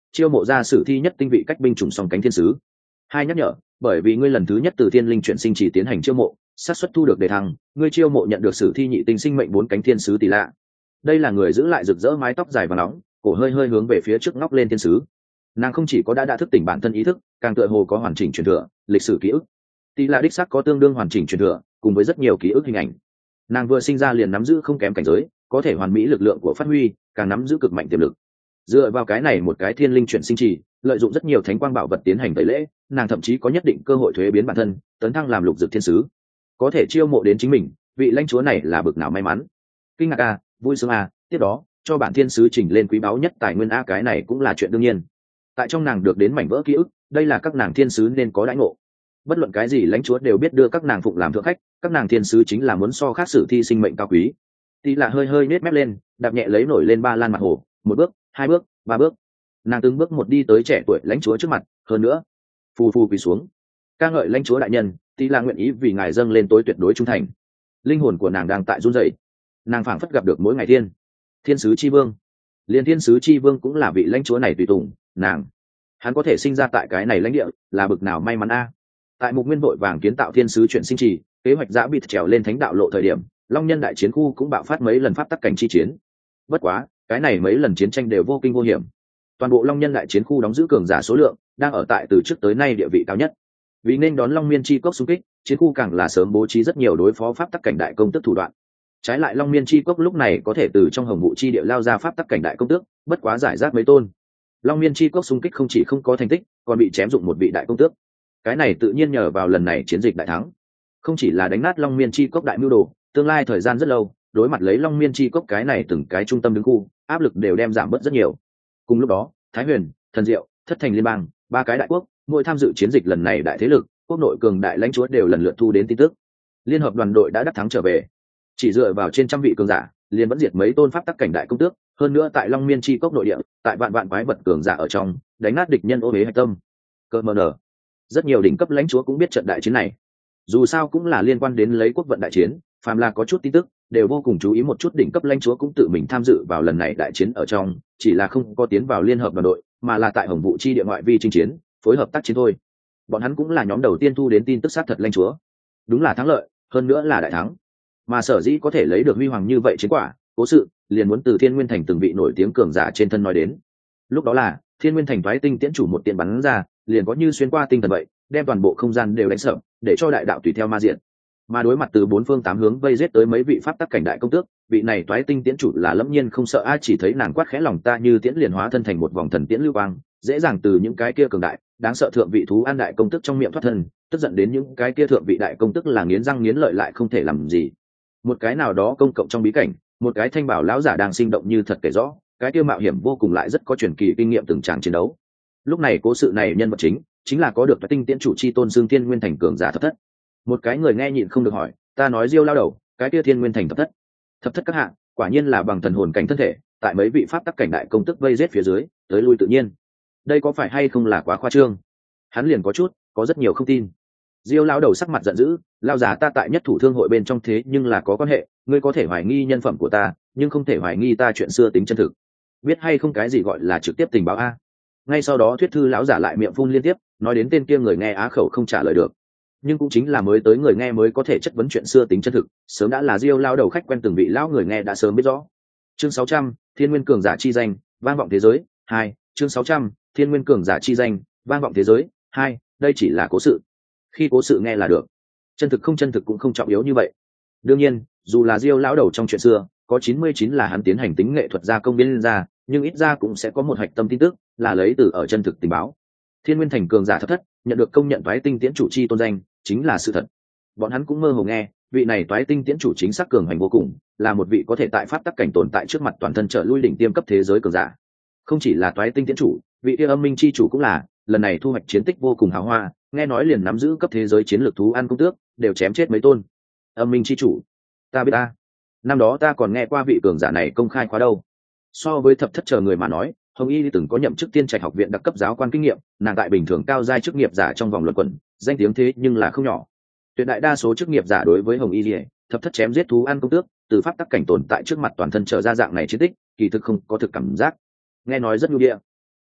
chiêu mộ ra sử thi nhất tinh vị cách binh chủng song cánh thiên sứ. Hai nhắc nhở, bởi vì ngươi lần thứ nhất từ thiên linh chuyển sinh chỉ tiến hành chiêu mộ, xác suất thu được đề thăng, ngươi chiêu mộ nhận được sử thi nhị tinh sinh mệnh bốn cánh thiên sứ tỷ lạ. Đây là người giữ lại rực rỡ mái tóc dài và nóng, cổ hơi hơi hướng về phía trước ngóc lên thiên sứ. Nàng không chỉ có đã đã thức tỉnh bản thân ý thức, càng tựa hồ có hoàn chỉnh truyền thừa, lịch sử ký ức. Tỷ lạ đích xác có tương đương hoàn chỉnh truyền thừa, cùng với rất nhiều ký ức hình ảnh. Nàng vừa sinh ra liền nắm giữ không kém cảnh giới, có thể hoàn mỹ lực lượng của phát huy, càng nắm giữ cực mạnh tiềm lực. Dựa vào cái này một cái thiên linh chuyển sinh trì, lợi dụng rất nhiều thánh quang bảo vật tiến hành tẩy lễ, nàng thậm chí có nhất định cơ hội thuế biến bản thân, tấn thăng làm lục dược thiên sứ. Có thể chiêu mộ đến chính mình, vị lãnh chúa này là bực nào may mắn. Kinh ngạc a, vui sướng a, tiếp đó cho bản thiên sứ chỉnh lên quý báu nhất tài nguyên a, cái này cũng là chuyện đương nhiên. Tại trong nàng được đến mảnh vỡ ký ức, đây là các nàng thiên sứ nên có đãi ngộ. Bất luận cái gì lãnh chúa đều biết đưa các nàng phụng làm thượng khách, các nàng thiên sứ chính là muốn so khác sử thi sinh mệnh cao quý. Tí là hơi hơi nết mép lên, đạp nhẹ lấy nổi lên ba lan mặt hồ, một bước, hai bước, ba bước. Nàng từng bước một đi tới trẻ tuổi lãnh chúa trước mặt, hơn nữa, phù phù quỳ xuống. Ca ngợi lãnh chúa đại nhân, Tí là nguyện ý vì ngài dâng lên tối tuyệt đối trung thành. Linh hồn của nàng đang tại run rẩy. Nàng phảng phất gặp được mỗi ngày thiên, thiên sứ chi vương. Liên thiên sứ chi vương cũng là vị lãnh chúa này tùy tùng, nàng, hắn có thể sinh ra tại cái này lãnh địa, là bực nào may mắn a. Tại Mục Nguyên vội vàng kiến tạo thiên sứ chuyển sinh trì, kế hoạch giã bịt trèo lên thánh đạo lộ thời điểm, Long Nhân đại chiến khu cũng bạo phát mấy lần pháp tắc cảnh chi chiến. Bất quá, cái này mấy lần chiến tranh đều vô kinh vô hiểm. Toàn bộ Long Nhân đại chiến khu đóng giữ cường giả số lượng đang ở tại từ trước tới nay địa vị cao nhất. Vì nên đón Long Miên chi cốc xung kích, chiến khu càng là sớm bố trí rất nhiều đối phó pháp tắc cảnh đại công tức thủ đoạn. Trái lại Long Miên chi cốc lúc này có thể từ trong hồng vụ chi địa lao ra pháp tắc cảnh đại công tước, bất quá giải rác mấy tôn. Long Miên chi cốc xung kích không chỉ không có thành tích, còn bị chém dụng một vị đại công tước. Cái này tự nhiên nhờ vào lần này chiến dịch đại thắng, không chỉ là đánh nát Long Miên chi cốc đại mưu đồ, tương lai thời gian rất lâu, đối mặt lấy Long Miên chi cốc cái này từng cái trung tâm đứng khu, áp lực đều đem giảm bớt rất nhiều. Cùng lúc đó, Thái Huyền, Thần Diệu, Thất Thành liên bang, ba cái đại quốc, mỗi tham dự chiến dịch lần này đại thế lực, quốc nội cường đại lãnh chúa đều lần lượt thu đến tin tức. Liên hợp đoàn đội đã đắc thắng trở về, chỉ dựa vào trên trăm vị cường giả, liền vẫn diệt mấy tôn pháp tắc cảnh đại công tước, hơn nữa tại Long Miên chi cốc nội địa, tại vạn vạn quái vật cường giả ở trong, đánh nát địch nhân ô uế hạch tâm. Cơ mờ nở, rất nhiều đỉnh cấp lãnh chúa cũng biết trận đại chiến này. Dù sao cũng là liên quan đến lấy quốc vận đại chiến, phàm là có chút tin tức, đều vô cùng chú ý một chút. Đỉnh cấp lãnh chúa cũng tự mình tham dự vào lần này đại chiến ở trong, chỉ là không có tiến vào liên hợp đoàn đội, mà là tại hồng vụ chi địa ngoại vi chinh chiến, phối hợp tác chiến thôi. Bọn hắn cũng là nhóm đầu tiên thu đến tin tức xác thật lãnh chúa. Đúng là thắng lợi, hơn nữa là đại thắng. Mà sở dĩ có thể lấy được huy hoàng như vậy chiến quả, cố sự liền muốn từ Thiên Nguyên Thành từng vị nổi tiếng cường giả trên thân nói đến. Lúc đó là Thiên Nguyên Thành phái tinh tiễn chủ một tiện bắn ra, liền có như xuyên qua tinh thần vậy, đem toàn bộ không gian đều đánh sập, để cho đại đạo tùy theo ma diện. Mà đối mặt từ bốn phương tám hướng vây giết tới mấy vị pháp tắc cảnh đại công tước, vị này toái tinh tiễn chủ là lẫm nhiên không sợ ai, chỉ thấy nàng quát khẽ lòng ta như tiễn liền hóa thân thành một vòng thần tiễn lưu quang, dễ dàng từ những cái kia cường đại đáng sợ thượng vị thú an đại công tước trong miệng thoát thân, tức giận đến những cái kia thượng vị đại công tước là nghiến răng nghiến lợi lại không thể làm gì. Một cái nào đó công cộng trong bí cảnh, một cái thanh bảo lão giả đang sinh động như thật kể rõ, cái kia mạo hiểm vô cùng lại rất có truyền kỳ kinh nghiệm từng tràng chiến đấu. Lúc này cố sự này nhân vật chính chính là có được toái tinh tiễn chủ chi tôn Dương Thiên Nguyên Thành cường giả thập thất. Một cái người nghe nhịn không được hỏi, ta nói Diêu lao đầu, cái kia Thiên Nguyên Thành thập thất, thập thất các hạng, quả nhiên là bằng thần hồn cảnh thân thể, tại mấy vị pháp tắc cảnh đại công tức vây giết phía dưới, tới lui tự nhiên. Đây có phải hay không là quá khoa trương? Hắn liền có chút, có rất nhiều không tin. Diêu lao đầu sắc mặt giận dữ, lao giả ta tại nhất thủ thương hội bên trong thế nhưng là có quan hệ, ngươi có thể hoài nghi nhân phẩm của ta, nhưng không thể hoài nghi ta chuyện xưa tính chân thực. Biết hay không cái gì gọi là trực tiếp tình báo a? Ngay sau đó thuyết thư lão giả lại miệng phun liên tiếp, nói đến tên kia người nghe á khẩu không trả lời được. Nhưng cũng chính là mới tới người nghe mới có thể chất vấn chuyện xưa tính chân thực, sớm đã là Diêu lao đầu khách quen từng vị lão người nghe đã sớm biết rõ. Chương sáu trăm, Thiên Nguyên cường giả chi danh, vang vọng thế giới, hai. Chương sáu trăm, Thiên Nguyên cường giả chi danh, vang vọng thế giới, hai. Đây chỉ là cố sự. Khi cố sự nghe là được, chân thực không chân thực cũng không trọng yếu như vậy. Đương nhiên, dù là Diêu lão đầu trong chuyện xưa, có chín mươi chín là hắn tiến hành tính nghệ thuật gia công biến ra, nhưng ít ra cũng sẽ có một hạch tâm tin tức là lấy từ ở chân thực tình báo. Thiên Nguyên Thành cường giả thập thất nhận được công nhận toái tinh tiễn chủ chi tôn danh, chính là sự thật. Bọn hắn cũng mơ hồ nghe, vị này toái tinh tiễn chủ chính xác cường hành vô cùng, là một vị có thể tại pháp tắc cảnh tồn tại trước mặt toàn thân trợ lui đỉnh tiêm cấp thế giới cường giả. Không chỉ là toái tinh tiễn chủ, vị kia âm minh chi chủ cũng là, lần này thu hoạch chiến tích vô cùng hào hoa, nghe nói liền nắm giữ cấp thế giới chiến lược thú ăn công tước, đều chém chết mấy tôn. Âm minh chi chủ, ta biết ta. Năm đó ta còn nghe qua vị cường giả này công khai khóa đâu. So với thập thất chờ người mà nói, Hồng Y từng có nhậm chức Tiên Trạch học viện đặc cấp giáo quan kinh nghiệm, nàng tại bình thường cao giai chức nghiệp giả trong vòng luận quẩn, danh tiếng thế nhưng là không nhỏ. Tuyệt đại đa số chức nghiệp giả đối với Hồng Y, thập thất chém giết thú ăn công tước, từ pháp tắc cảnh tồn tại trước mặt toàn thân trở ra dạng này chiến tích, kỳ thực không có thực cảm giác. Nghe nói rất nhu địa.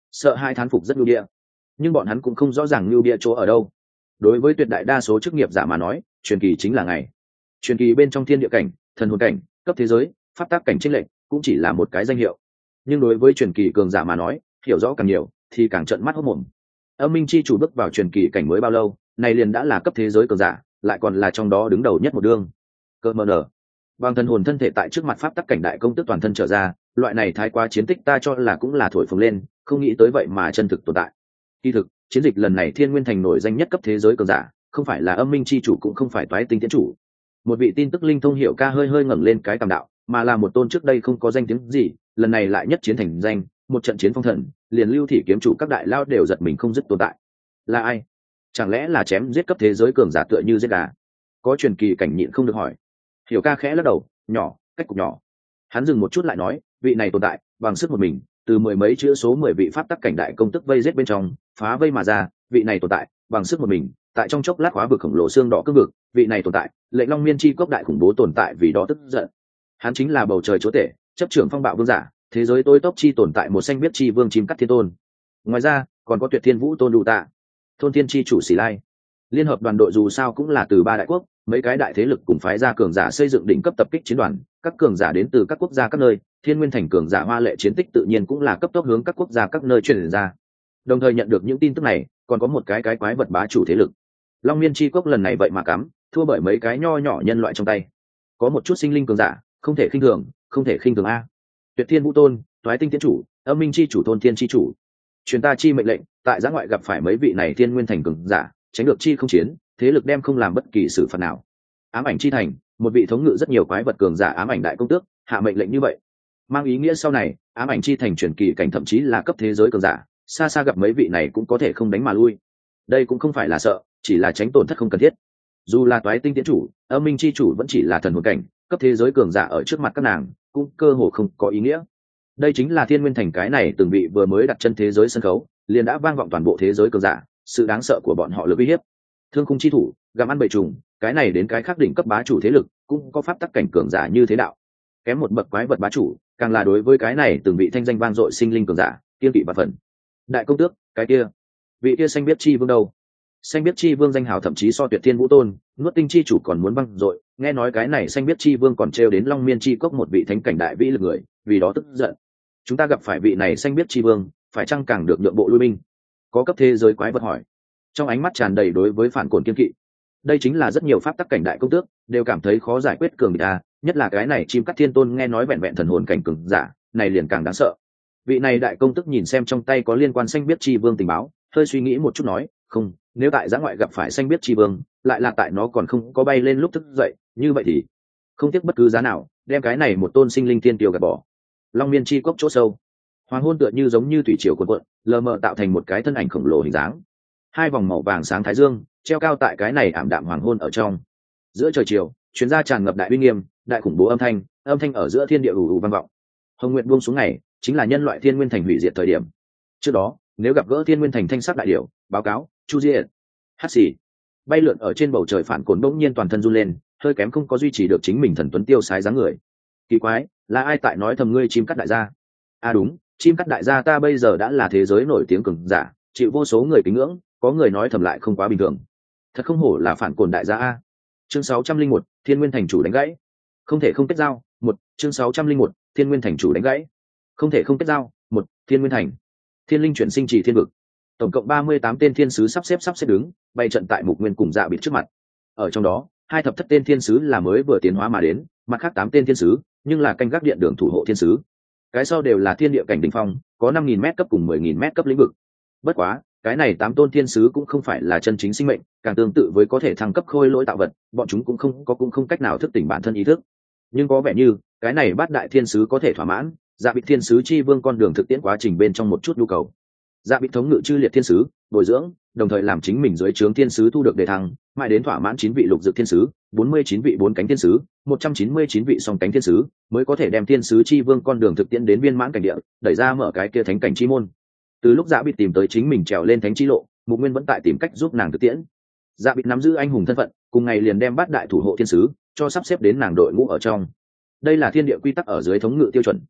sợ hai thán phục rất nhu địa, nhưng bọn hắn cũng không rõ ràng nhu địa chỗ ở đâu. Đối với tuyệt đại đa số chức nghiệp giả mà nói, truyền kỳ chính là ngày. Truyền kỳ bên trong thiên địa cảnh, thần hồn cảnh, cấp thế giới, pháp tác cảnh chênh lệch cũng chỉ là một cái danh hiệu. Nhưng đối với truyền kỳ cường giả mà nói, hiểu rõ càng nhiều thì càng trợn mắt hốt mồm. Âm minh chi chủ bước vào truyền kỳ cảnh mới bao lâu, này liền đã là cấp thế giới cường giả, lại còn là trong đó đứng đầu nhất một đương. Cơ mờ nở. Bằng thần hồn thân thể tại trước mặt pháp tắc cảnh đại công tức toàn thân trở ra, loại này thái quá chiến tích ta cho là cũng là thổi phồng lên, không nghĩ tới vậy mà chân thực tồn tại. Kỳ thực, chiến dịch lần này Thiên Nguyên Thành nổi danh nhất cấp thế giới cường giả, không phải là âm minh chi chủ cũng không phải toái tinh tiễn chủ. Một vị tin tức linh thông hiểu ca hơi hơi ngẩng lên cái cằm đạo, mà là một tôn trước đây không có danh tiếng gì, lần này lại nhất chiến thành danh, một trận chiến phong thần, liền lưu thị kiếm chủ các đại lao đều giật mình không dứt tồn tại. Là ai? Chẳng lẽ là chém giết cấp thế giới cường giả tựa như giết gà? Có truyền kỳ cảnh nhịn không được hỏi. Hiểu ca khẽ lắc đầu, nhỏ, cách cục nhỏ. Hắn dừng một chút lại nói, vị này tồn tại, bằng sức một mình, từ mười mấy chữ số mười vị pháp tắc cảnh đại công tức vây giết bên trong, phá vây mà ra, vị này tồn tại, bằng sức một mình, tại trong chốc lát hóa vực khổng lồ xương đỏ cương vực, vị này tồn tại, lệnh long miên chi cốc đại khủng bố tồn tại vì đó tức giận. Hắn chính là bầu trời chúa tể, chấp trưởng phong bạo vương giả, thế giới tối tốc chi tồn tại một xanh biết chi vương chim cắt thiên tôn. Ngoài ra, còn có tuyệt thiên vũ tôn đủ tạ, thôn thiên chi chủ xỉ lai. Liên hợp đoàn đội dù sao cũng là từ ba đại quốc, mấy cái đại thế lực cùng phái ra cường giả xây dựng đỉnh cấp tập kích chiến đoàn, các cường giả đến từ các quốc gia các nơi, Thiên Nguyên Thành cường giả hoa lệ chiến tích tự nhiên cũng là cấp tốc hướng các quốc gia các nơi truyền ra. Đồng thời nhận được những tin tức này, còn có một cái cái quái vật bá chủ thế lực. Long Miên chi quốc lần này vậy mà cắm, thua bởi mấy cái nho nhỏ nhân loại trong tay. Có một chút sinh linh cường giả, không thể khinh thường, không thể khinh thường a. Tuyệt Thiên Vũ Tôn, Toái Tinh Tiễn chủ, Âm Minh chi chủ Thôn Thiên chi chủ. Truyền ta chi mệnh lệnh, tại giã ngoại gặp phải mấy vị này Thiên Nguyên Thành cường giả, tránh được chi không chiến, thế lực đem không làm bất kỳ xử phạt nào. Ám ảnh chi thành, một vị thống ngự rất nhiều quái vật cường giả ám ảnh đại công tước, hạ mệnh lệnh như vậy. Mang ý nghĩa sau này, ám ảnh chi thành truyền kỳ cảnh thậm chí là cấp thế giới cường giả, xa xa gặp mấy vị này cũng có thể không đánh mà lui. Đây cũng không phải là sợ, chỉ là tránh tổn thất không cần thiết. Dù là Toái Tinh Tiễn chủ, Âm Minh chi chủ vẫn chỉ là thần hồn cảnh, cấp thế giới cường giả ở trước mặt các nàng, cũng cơ hồ không có ý nghĩa. Đây chính là Thiên Nguyên Thành cái này từng vị vừa mới đặt chân thế giới sân khấu, liền đã vang vọng toàn bộ thế giới cường giả, sự đáng sợ của bọn họ lực uy hiếp. Thương khung chi thủ, gặm ăn bầy trùng, cái này đến cái khác đỉnh cấp bá chủ thế lực, cũng có pháp tắc cảnh cường giả như thế đạo. Kém một bậc quái vật bá chủ, càng là đối với cái này từng vị thanh danh vang dội sinh linh cường giả, kiên kỵ và phần. Đại công tước, cái kia, vị kia xanh biết chi vương đâu? Xanh biết chi vương danh hào thậm chí so Tuyệt Thiên Vũ Tôn, Nuốt Tinh chi chủ còn muốn vang dội, nghe nói cái này xanh biết chi vương còn trêu đến Long Miên chi cốc một vị thánh cảnh đại vĩ lực người, vì đó tức giận. Chúng ta gặp phải vị này xanh biết chi vương, phải chăng càng được nhượng bộ lui binh? Có cấp thế giới quái vật hỏi, trong ánh mắt tràn đầy đối với phản cổn kiên kỵ. Đây chính là rất nhiều pháp tắc cảnh đại công tước đều cảm thấy khó giải quyết cường địch a, nhất là cái này chim cắt thiên tôn nghe nói vẹn vẹn thần hồn cảnh cường giả, này liền càng đáng sợ. Vị này đại công tước nhìn xem trong tay có liên quan xanh biết chi vương tình báo, hơi suy nghĩ một chút nói, không, nếu tại giã ngoại gặp phải xanh biết chi vương, lại là tại nó còn không có bay lên lúc thức dậy, như vậy thì không tiếc bất cứ giá nào, đem cái này một tôn sinh linh thiên tiêu gạt bỏ. Long Miên chi cốc chỗ sâu, hoàng hôn tựa như giống như thủy triều cuộn cuộn, lờ mờ tạo thành một cái thân ảnh khổng lồ hình dáng. Hai vòng màu vàng sáng thái dương treo cao tại cái này ảm đạm hoàng hôn ở trong. Giữa trời chiều, chuyến ra tràn ngập đại uy nghiêm, đại khủng bố âm thanh, âm thanh ở giữa thiên địa ù ù vang vọng. Hồng Nguyệt buông xuống ngày, chính là nhân loại Thiên Nguyên Thành hủy diệt thời điểm. Trước đó, nếu gặp gỡ Thiên Nguyên Thành thanh sắc đại điểu, báo cáo, Chu Diệt. Hắt xì. Bay lượn ở trên bầu trời phản cồn bỗng nhiên toàn thân run lên, hơi kém không có duy trì được chính mình thần tuấn tiêu sái dáng người. Kỳ quái, là ai tại nói thầm ngươi chim cắt đại gia? À đúng, chim cắt đại gia ta bây giờ đã là thế giới nổi tiếng cường giả, chịu vô số người kính ngưỡng, có người nói thầm lại không quá bình thường. Thật không hổ là phản cồn đại gia a. Chương sáu trăm linh một, Thiên Nguyên Thành chủ đánh gãy. Không thể không kết giao, một, chương sáu trăm linh một, Thiên Nguyên Thành chủ đánh gãy. Không thể không kết giao, một, Thiên Nguyên Thành. Thiên linh chuyển sinh trì thiên vực. Tổng cộng ba mươi tám tên thiên sứ sắp xếp sắp xếp đứng, bay trận tại Mục Nguyên cùng Dạ Bịt trước mặt. Ở trong đó, hai thập thất tên thiên sứ là mới vừa tiến hóa mà đến, mặt khác tám tên thiên sứ, nhưng là canh gác điện đường thủ hộ thiên sứ. Cái sau đều là thiên địa cảnh đỉnh phong, có năm nghìn mét cấp cùng mười nghìn mét cấp lĩnh vực. Bất quá, cái này tám tôn thiên sứ cũng không phải là chân chính sinh mệnh, càng tương tự với có thể thăng cấp khôi lỗi tạo vật, bọn chúng cũng không có cũng không cách nào thức tỉnh bản thân ý thức. Nhưng có vẻ như, cái này bát đại thiên sứ có thể thỏa mãn Dạ Bịt thiên sứ chi vương con đường thực tiễn quá trình bên trong một chút nhu cầu. Dạ Bịt thống ngự chư liệt thiên sứ, bồi dưỡng, đồng thời làm chính mình dưới trướng thiên sứ thu được đề thăng, mãi đến thỏa mãn chín vị lục dược thiên sứ, bốn mươi chín vị bốn cánh thiên sứ, một trăm chín mươi chín vị song cánh thiên sứ, mới có thể đem thiên sứ chi vương con đường thực tiễn đến viên mãn cảnh địa, đẩy ra mở cái kia thánh cảnh chi môn. Từ lúc Dạ Bịt tìm tới chính mình trèo lên thánh chi lộ, Mục Nguyên vẫn tại tìm cách giúp nàng thực tiễn. Dạ Bịt nắm giữ anh hùng thân phận, cùng ngày liền đem bát đại thủ hộ thiên sứ cho sắp xếp đến nàng đội ngũ ở trong. Đây là thiên địa quy tắc ở dưới thống ngự tiêu chuẩn.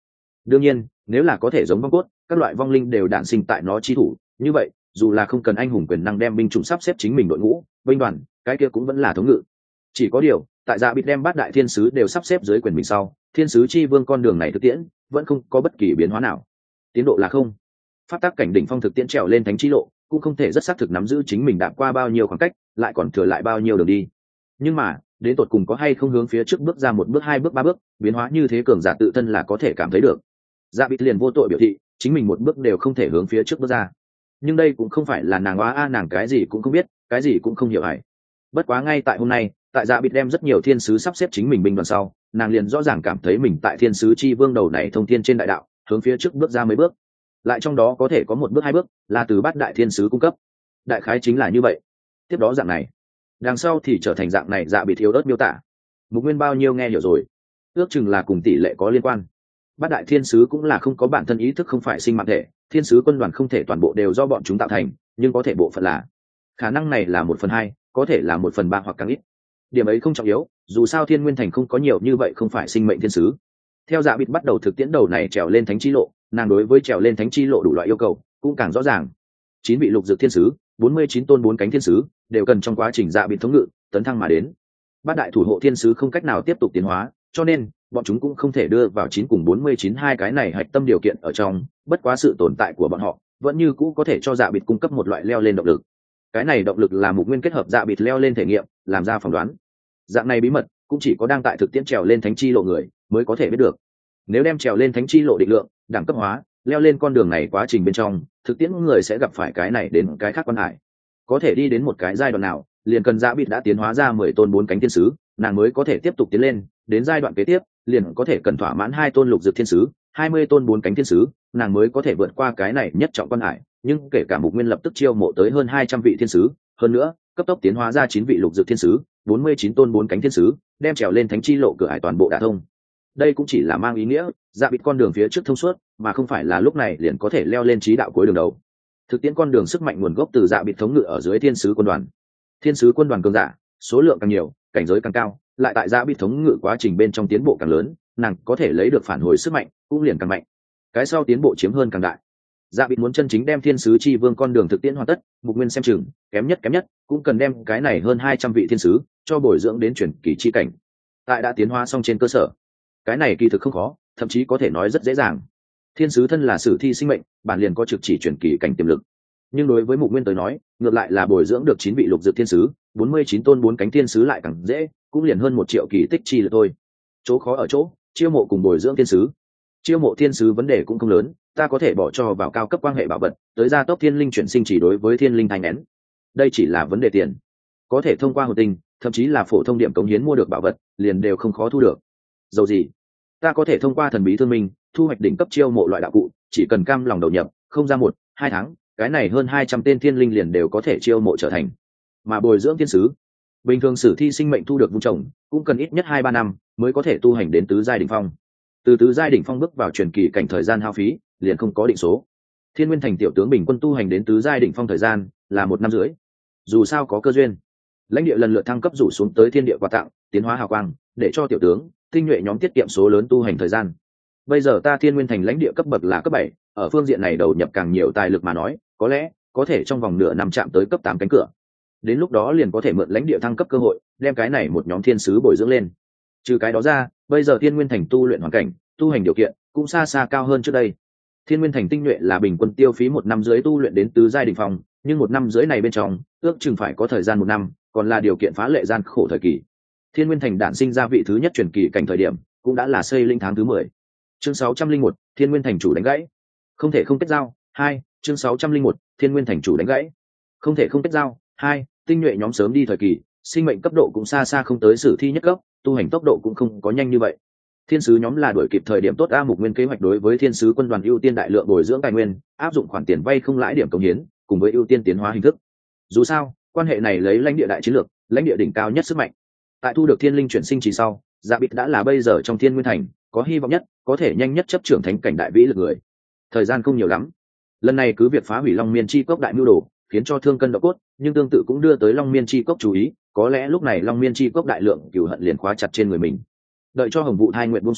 Đương nhiên nếu là có thể giống vong cốt, các loại vong linh đều đản sinh tại nó chi thủ, như vậy dù là không cần anh hùng quyền năng đem binh chủng sắp xếp chính mình đội ngũ binh đoàn, cái kia cũng vẫn là thống ngự. Chỉ có điều tại Dạ Bịt đem bát đại thiên sứ đều sắp xếp dưới quyền mình sau, thiên sứ chi vương con đường này thực tiễn vẫn không có bất kỳ biến hóa nào, tiến độ là không. Pháp tắc cảnh đỉnh phong thực tiễn trèo lên thánh chi lộ cũng không thể rất xác thực nắm giữ chính mình đạp qua bao nhiêu khoảng cách, lại còn thừa lại bao nhiêu đường đi. Nhưng mà đến tột cùng có hay không hướng phía trước bước ra một bước, hai bước, ba bước, biến hóa như thế cường giả tự thân là có thể cảm thấy được. Dạ Bịt liền vô tội biểu thị chính mình một bước đều không thể hướng phía trước bước ra. Nhưng đây cũng không phải là nàng oá a nàng cái gì cũng không biết, cái gì cũng không hiểu hải. Bất quá ngay tại hôm nay, tại Dạ Bịt đem rất nhiều thiên sứ sắp xếp chính mình binh đoàn sau, nàng liền rõ ràng cảm thấy mình tại thiên sứ chi vương đầu này thông thiên trên đại đạo hướng phía trước bước ra mấy bước, lại trong đó có thể có một bước, hai bước là từ bát đại thiên sứ cung cấp. Đại khái chính là như vậy. Tiếp đó dạng này, đằng sau thì trở thành dạng này. Dạ Bịt thiếu ớt miêu tả, Mục Nguyên bao nhiêu nghe hiểu rồi, ước chừng là cùng tỷ lệ có liên quan. Bát đại thiên sứ cũng là không có bản thân ý thức, không phải sinh mạng thể. Thiên sứ quân đoàn không thể toàn bộ đều do bọn chúng tạo thành, nhưng có thể bộ phận là. Khả năng này là một phần hai, có thể là một phần ba hoặc càng ít. Điểm ấy không trọng yếu, dù sao Thiên Nguyên Thành không có nhiều như vậy không phải sinh mệnh thiên sứ. Theo Dạ Bịt bắt đầu thực tiễn đầu này trèo lên thánh chi lộ, nàng đối với trèo lên thánh chi lộ đủ loại yêu cầu cũng càng rõ ràng. Chín vị lục dược thiên sứ, bốn mươi chín tôn bốn cánh thiên sứ đều cần trong quá trình Dạ Bịt thống ngự tấn thăng mà đến. Bát đại thủ hộ thiên sứ không cách nào tiếp tục tiến hóa, cho nên bọn chúng cũng không thể đưa vào chín cùng bốn mươi chín hai cái này hạch tâm điều kiện ở trong. Bất quá sự tồn tại của bọn họ vẫn như cũ có thể cho Dạ Bịt cung cấp một loại leo lên động lực. Cái này động lực là Mục Nguyên kết hợp Dạ Bịt leo lên thể nghiệm làm ra phỏng đoán. Dạng này bí mật cũng chỉ có đang tại thực tiễn trèo lên thánh chi lộ người mới có thể biết được. Nếu đem trèo lên thánh chi lộ định lượng, đẳng cấp hóa, leo lên con đường này quá trình bên trong, thực tiễn người sẽ gặp phải cái này đến cái khác quan hải. Có thể đi đến một cái giai đoạn nào, liền cần Dạ Bịt đã tiến hóa ra mười tôn bốn cánh thiên sứ, nàng mới có thể tiếp tục tiến lên, đến giai đoạn kế tiếp, liền có thể cần thỏa mãn hai tôn lục dược thiên sứ, hai mươi tôn bốn cánh thiên sứ, nàng mới có thể vượt qua cái này nhất trọng quan hải. Nhưng kể cả Mục Nguyên lập tức chiêu mộ tới hơn hai trăm vị thiên sứ, hơn nữa cấp tốc tiến hóa ra chín vị lục dược thiên sứ, bốn mươi chín tôn bốn cánh thiên sứ, đem trèo lên thánh chi lộ cửa ải toàn bộ đả thông. Đây cũng chỉ là mang ý nghĩa Dạ Bịt con đường phía trước thông suốt, mà không phải là lúc này liền có thể leo lên chí đạo cuối đường đầu. Thực tiễn con đường sức mạnh nguồn gốc từ Dạ Bịt thống ngự ở dưới thiên sứ quân đoàn. Thiên sứ quân đoàn cường giả số lượng càng nhiều, cảnh giới càng cao, lại tại Dạ Bịt thống ngự quá trình bên trong tiến bộ càng lớn, nàng có thể lấy được phản hồi sức mạnh cũng liền càng mạnh. Cái sau tiến bộ chiếm hơn càng đại. Dạ Bịt muốn chân chính đem thiên sứ chi vương con đường thực tiễn hoàn tất, Mục Nguyên xem chừng kém nhất kém nhất cũng cần đem cái này hơn hai trăm vị thiên sứ cho bồi dưỡng đến chuyển kỳ chi cảnh. Tại đã tiến hóa xong trên cơ sở, cái này kỳ thực không khó, thậm chí có thể nói rất dễ dàng. Thiên sứ thân là sử thi sinh mệnh, bản liền có trực chỉ chuyển kỳ cảnh tiềm lực. Nhưng đối với Mục Nguyên tới nói, ngược lại là bồi dưỡng được chín vị lục dược thiên sứ, bốn mươi chín tôn bốn cánh thiên sứ lại càng dễ, cũng liền hơn một triệu kỳ tích chi lực thôi. Chỗ khó ở chỗ chiêu mộ cùng bồi dưỡng thiên sứ. Chiêu mộ thiên sứ vấn đề cũng không lớn, ta có thể bỏ cho vào cao cấp quan hệ bảo vật, tới gia tốc thiên linh chuyển sinh chỉ đối với thiên linh thành nén. Đây chỉ là vấn đề tiền. Có thể thông qua hồn tinh, thậm chí là phổ thông điểm cống hiến mua được bảo vật, liền đều không khó thu được. Dầu gì, ta có thể thông qua thần bí thương minh thu hoạch đỉnh cấp chiêu mộ loại đạo cụ, chỉ cần cam lòng đầu nhập, không ra một hai tháng, cái này hơn hai trăm tên thiên linh liền đều có thể chiêu mộ trở thành. Mà bồi dưỡng thiên sứ, bình thường sử thi sinh mệnh thu được vung trồng cũng cần ít nhất hai ba năm mới có thể tu hành đến tứ giai đỉnh phong. Từ tứ giai đỉnh phong bước vào truyền kỳ cảnh thời gian hao phí liền không có định số. Thiên Nguyên Thành tiểu tướng bình quân tu hành đến tứ giai đỉnh phong thời gian là một năm rưỡi. Dù sao có cơ duyên, lãnh địa lần lượt thăng cấp rủ xuống tới thiên địa quà tặng, tiến hóa hào quang, để cho tiểu tướng tinh nhuệ nhóm tiết kiệm số lớn tu hành thời gian. Bây giờ ta Thiên Nguyên Thành lãnh địa cấp bậc là cấp bảy, ở phương diện này đầu nhập càng nhiều tài lực mà nói, có lẽ có thể trong vòng nửa năm chạm tới cấp tám cánh cửa. Đến lúc đó liền có thể mượn lãnh địa thăng cấp cơ hội, đem cái này một nhóm thiên sứ bồi dưỡng lên. Trừ cái đó ra, bây giờ Thiên Nguyên Thành tu luyện hoàn cảnh, tu hành điều kiện cũng xa xa cao hơn trước đây. Thiên Nguyên Thành tinh nhuệ là bình quân tiêu phí một năm dưới tu luyện đến tứ giai đỉnh phong, nhưng một năm dưới này bên trong, ước chừng phải có thời gian một năm, còn là điều kiện phá lệ gian khổ thời kỳ. Thiên Nguyên Thành đản sinh ra vị thứ nhất truyền kỳ cảnh thời điểm, cũng đã là xây linh tháng thứ mười. Chương sáu trăm linh một, Thiên Nguyên Thành chủ đánh gãy. Không thể không kết giao. hai, chương sáu trăm linh một, Thiên Nguyên Thành chủ đánh gãy. Không thể không kết giao. hai, tinh nhuệ nhóm sớm đi thời kỳ, sinh mệnh cấp độ cũng xa xa không tới sử thi nhất cấp, tu hành tốc độ cũng không có nhanh như vậy. Thiên sứ nhóm là đuổi kịp thời điểm tốt. A Mục Nguyên kế hoạch đối với thiên sứ quân đoàn ưu tiên đại lượng bồi dưỡng tài nguyên, áp dụng khoản tiền vay không lãi điểm cống hiến, cùng với ưu tiên tiến hóa hình thức. Dù sao, quan hệ này lấy lãnh địa đại chiến lược, lãnh địa đỉnh cao nhất sức mạnh. Tại thu được thiên linh chuyển sinh chỉ sau, Dạ Bịt đã là bây giờ trong Thiên Nguyên Thành có hy vọng nhất, có thể nhanh nhất chấp trưởng thánh cảnh đại vĩ lực người. Thời gian không nhiều lắm, lần này cứ việc phá hủy Long Miên chi cốc đại mưu đồ, khiến cho thương cân độ cốt, nhưng tương tự cũng đưa tới Long Miên chi cốc chú ý, có lẽ lúc này Long Miên chi cốc đại lượng cừu hận liền khóa chặt trên người mình. Đợi cho hồng vụ thai nguyện buông xuống,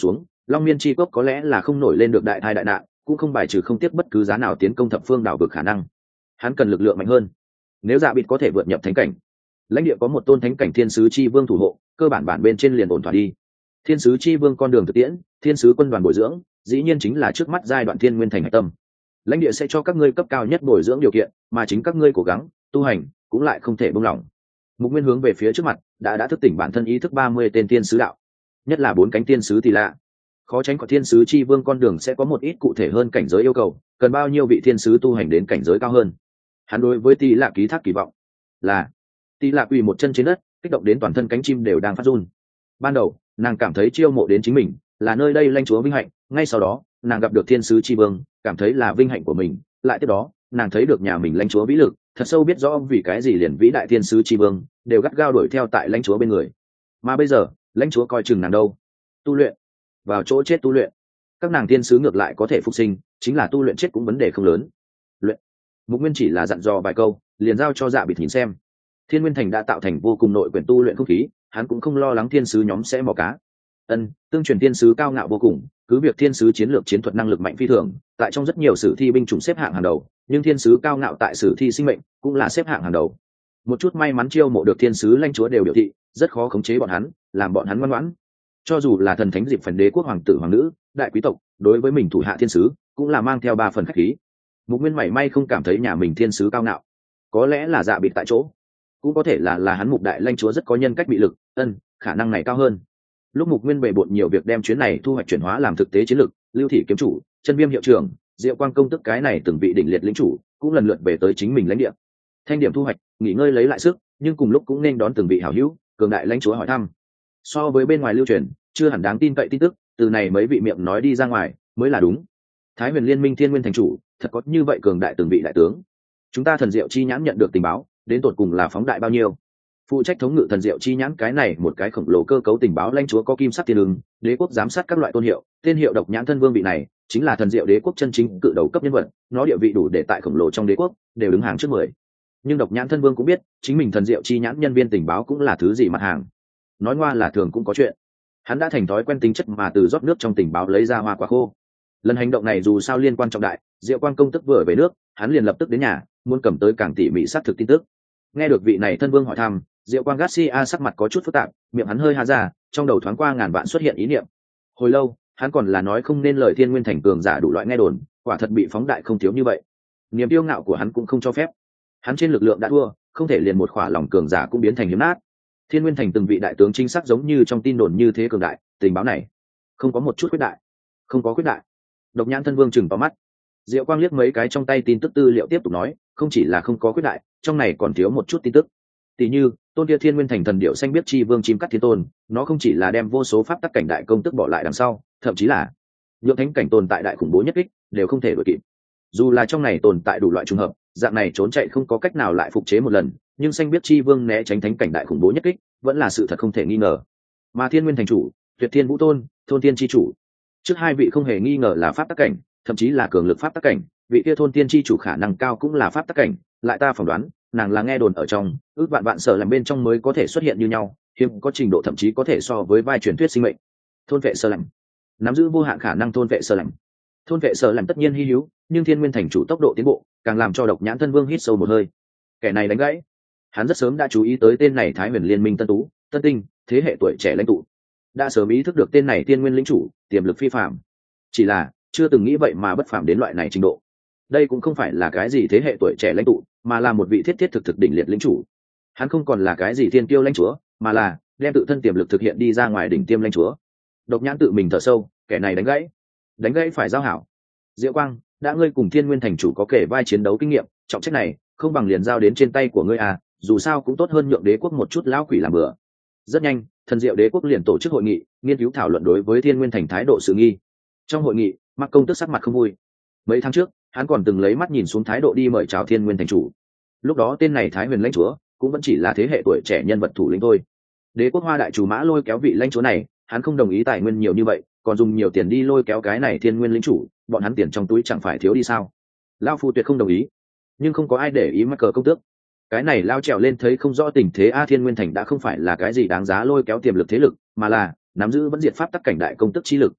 Long Miên Chi Cốc có lẽ là không nổi lên được đại thai đại nạn, cũng không bài trừ không tiếp bất cứ giá nào tiến công thập phương đảo vực khả năng. Hắn cần lực lượng mạnh hơn. Nếu Dạ Bịt có thể vượt nhập thánh cảnh, lãnh địa có một tôn thánh cảnh thiên sứ chi vương thủ hộ, cơ bản bản bên trên liền ổn thỏa đi. Thiên sứ chi vương con đường thực tiễn, thiên sứ quân đoàn bồi dưỡng, dĩ nhiên chính là trước mắt giai đoạn thiên nguyên thành hải tâm. Lãnh địa sẽ cho các ngươi cấp cao nhất bồi dưỡng điều kiện, mà chính các ngươi cố gắng tu hành cũng lại không thể buông lỏng. Mục Nguyên hướng về phía trước mặt, đã đã thức tỉnh bản thân ý thức ba mươi tên thiên sứ đạo, nhất là bốn cánh thiên sứ thì lạ. Khó tránh có thiên sứ chi vương con đường sẽ có một ít cụ thể hơn cảnh giới yêu cầu, cần bao nhiêu vị thiên sứ tu hành đến cảnh giới cao hơn. Hắn đối với Tỷ Lạ ký thác kỳ vọng là Tỷ Lạ quỳ một chân trên đất, kích động đến toàn thân cánh chim đều đang phát run. Ban đầu, nàng cảm thấy chiêu mộ đến chính mình là nơi đây lãnh chúa vinh hạnh, ngay sau đó, nàng gặp được thiên sứ chi vương, cảm thấy là vinh hạnh của mình, lại tiếp đó, nàng thấy được nhà mình lãnh chúa vĩ lực, thật sâu biết rõ vì cái gì liền vĩ đại thiên sứ chi vương đều gắt gao đuổi theo tại lãnh chúa bên người. Mà bây giờ, lãnh chúa coi chừng nàng đâu? Tu luyện, vào chỗ chết tu luyện. Các nàng thiên sứ ngược lại có thể phục sinh, chính là tu luyện chết cũng vấn đề không lớn. Luyện. Mục Nguyên chỉ là dặn dò vài câu, liền giao cho Dạ Bịt nhìn xem. Thiên Nguyên Thành đã tạo thành vô cùng nội quyền tu luyện không khí, hắn cũng không lo lắng thiên sứ nhóm sẽ mò cá. Ân, tương truyền thiên sứ cao ngạo vô cùng, cứ việc thiên sứ chiến lược chiến thuật năng lực mạnh phi thường, tại trong rất nhiều sử thi binh chủng xếp hạng hàng đầu, nhưng thiên sứ cao ngạo tại sử thi sinh mệnh cũng là xếp hạng hàng đầu. Một chút may mắn chiêu mộ được thiên sứ lãnh chúa đều biểu thị rất khó khống chế bọn hắn, làm bọn hắn ngoan ngoãn. Cho dù là thần thánh dịp phần đế quốc hoàng tử hoàng nữ, đại quý tộc, đối với mình thủ hạ thiên sứ cũng là mang theo ba phần khách khí. Mục Nguyên mảy may không cảm thấy nhà mình thiên sứ cao ngạo, có lẽ là Dạ Bịt tại chỗ, cũng có thể là là hắn Mục đại lãnh chúa rất có nhân cách bị lực, ân, khả năng này cao hơn. Lúc Mục Nguyên bề bộn nhiều việc đem chuyến này thu hoạch chuyển hóa làm thực tế chiến lược, Lưu Thị kiếm chủ, Chân Viêm hiệu trưởng, Diệu Quang công tức cái này từng vị đỉnh liệt lĩnh chủ cũng lần lượt về tới chính mình lãnh địa. Thanh điểm thu hoạch, nghỉ ngơi lấy lại sức, nhưng cùng lúc cũng nên đón từng vị hảo hữu, cường đại lãnh chúa hỏi thăm. So với bên ngoài lưu truyền, chưa hẳn đáng tin cậy tin tức, từ này mấy vị miệng nói đi ra ngoài mới là đúng. Thái Huyền Liên minh Thiên Nguyên thành chủ, thật có như vậy cường đại từng vị đại tướng. Chúng ta thần diệu chi nhãn nhận được tình báo, đến tột cùng là phóng đại bao nhiêu? Phụ trách thống ngự thần diệu chi nhãn cái này một cái khổng lồ cơ cấu tình báo lãnh chúa có kim sắc thiên ứng, đế quốc giám sát các loại tôn hiệu, tên hiệu độc nhãn thân vương vị này chính là thần diệu đế quốc chân chính cự đầu cấp nhân vật, nó địa vị đủ để tại khổng lồ trong đế quốc đều đứng hàng trước mười. Nhưng độc nhãn thân vương cũng biết, chính mình thần diệu chi nhãn nhân viên tình báo cũng là thứ gì mặt hàng. Nói ngoa là thường cũng có chuyện. Hắn đã thành thói quen tính chất mà từ rót nước trong tình báo lấy ra hoa quả khô. Lần hành động này dù sao liên quan trọng đại, Diệu Quang công tức vừa về nước, hắn liền lập tức đến nhà, muốn cầm tới càng tỉ mỉ xác thực tin tức. Nghe được vị này thân vương hỏi thăm, Diệu Quang Garcia sắc mặt có chút phức tạp, miệng hắn hơi há ra, trong đầu thoáng qua ngàn vạn xuất hiện ý niệm. Hồi lâu, hắn còn là nói không nên lời Thiên Nguyên thành cường giả đủ loại nghe đồn, quả thật bị phóng đại không thiếu như vậy. Niềm kiêu ngạo của hắn cũng không cho phép. Hắn trên lực lượng đã thua, không thể liền một khỏa lòng cường giả cũng biến thành hiếm nát. Thiên Nguyên thành từng vị đại tướng chính xác giống như trong tin đồn như thế cường đại, tình báo này không có một chút khuyết đại, không có khuyết đại. Độc nhãn thân vương chừng vào mắt. Diệu Quang liếc mấy cái trong tay tin tức tư liệu tiếp tục nói, không chỉ là không có khuyết đại, trong này còn thiếu một chút tin tức. Tỷ như, tôn kia Thiên Nguyên thành thần điệu xanh biết chi vương chim cắt thiên tôn, nó không chỉ là đem vô số pháp tắc cảnh đại công tức bỏ lại đằng sau, thậm chí là nhượng thánh cảnh tồn tại đại khủng bố nhất kích đều không thể đuổi kịp. Dù là trong này tồn tại đủ loại trùng hợp, dạng này trốn chạy không có cách nào lại phục chế một lần, nhưng xanh biết chi vương né tránh thánh cảnh đại khủng bố nhất kích vẫn là sự thật không thể nghi ngờ. Mà Thiên Nguyên thành chủ, Tuyệt Thiên Vũ Tôn, Thôn Tiên chi chủ, trước hai vị không hề nghi ngờ là pháp tắc cảnh, thậm chí là cường lực pháp tắc cảnh, vị kia Thôn Tiên chi chủ khả năng cao cũng là pháp tắc cảnh, lại ta phỏng đoán, nàng là nghe đồn ở trong, ước vạn vạn sở làm bên trong mới có thể xuất hiện như nhau, hiếm có trình độ thậm chí có thể so với vai truyền thuyết sinh mệnh. Thôn vệ sơ lạnh, nắm giữ vô hạn khả năng thôn vệ sơ lạnh. Thôn vệ sơ lạnh tất nhiên hi hữu, nhưng Thiên Nguyên thành chủ tốc độ tiến bộ, càng làm cho độc nhãn thân vương hít sâu một hơi. Kẻ này đánh gãy. Hắn rất sớm đã chú ý tới tên này Thái Huyền Liên minh tân tú, tân tinh, thế hệ tuổi trẻ lãnh tụ, đã sớm ý thức được tên này Tiên Nguyên lĩnh chủ tiềm lực phi phàm, chỉ là chưa từng nghĩ vậy mà bất phàm đến loại này trình độ. Đây cũng không phải là cái gì thế hệ tuổi trẻ lãnh tụ, mà là một vị thiết thiết thực thực đỉnh liệt lĩnh chủ. Hắn không còn là cái gì thiên kiêu lãnh chúa, mà là đem tự thân tiềm lực thực hiện đi ra ngoài đỉnh tiêm lãnh chúa. Độc nhãn tự mình thở sâu, kẻ này đánh gãy, đánh gãy phải giao hảo. Diệu Quang, đã ngươi cùng Thiên Nguyên thành chủ có kể vai chiến đấu kinh nghiệm, trọng trách này không bằng liền giao đến trên tay của ngươi à, dù sao cũng tốt hơn nhượng đế quốc một chút lão quỷ làm bừa. Rất nhanh, thần diệu đế quốc liền tổ chức hội nghị, nghiên cứu thảo luận đối với Thiên Nguyên thành thái độ xử nghi. Trong hội nghị, Mạc công tức sắc mặt không vui. Mấy tháng trước, hắn còn từng lấy mắt nhìn xuống thái độ đi mời chào Thiên Nguyên thành chủ. Lúc đó tên này Thái Huyền lãnh chúa cũng vẫn chỉ là thế hệ tuổi trẻ nhân vật thủ lĩnh thôi. Đế quốc Hoa đại chủ mã lôi kéo vị lãnh chúa này, hắn không đồng ý tài nguyên nhiều như vậy, còn dùng nhiều tiền đi lôi kéo cái này Thiên Nguyên lĩnh chủ, bọn hắn tiền trong túi chẳng phải thiếu đi sao? Lão phu tuyệt không đồng ý. Nhưng không có ai để ý mắc cờ công tước. Cái này lao trèo lên thấy không rõ tình thế a, Thiên Nguyên thành đã không phải là cái gì đáng giá lôi kéo tiềm lực thế lực, mà là nắm giữ vẫn diệt pháp tắc cảnh đại công tức chi lực,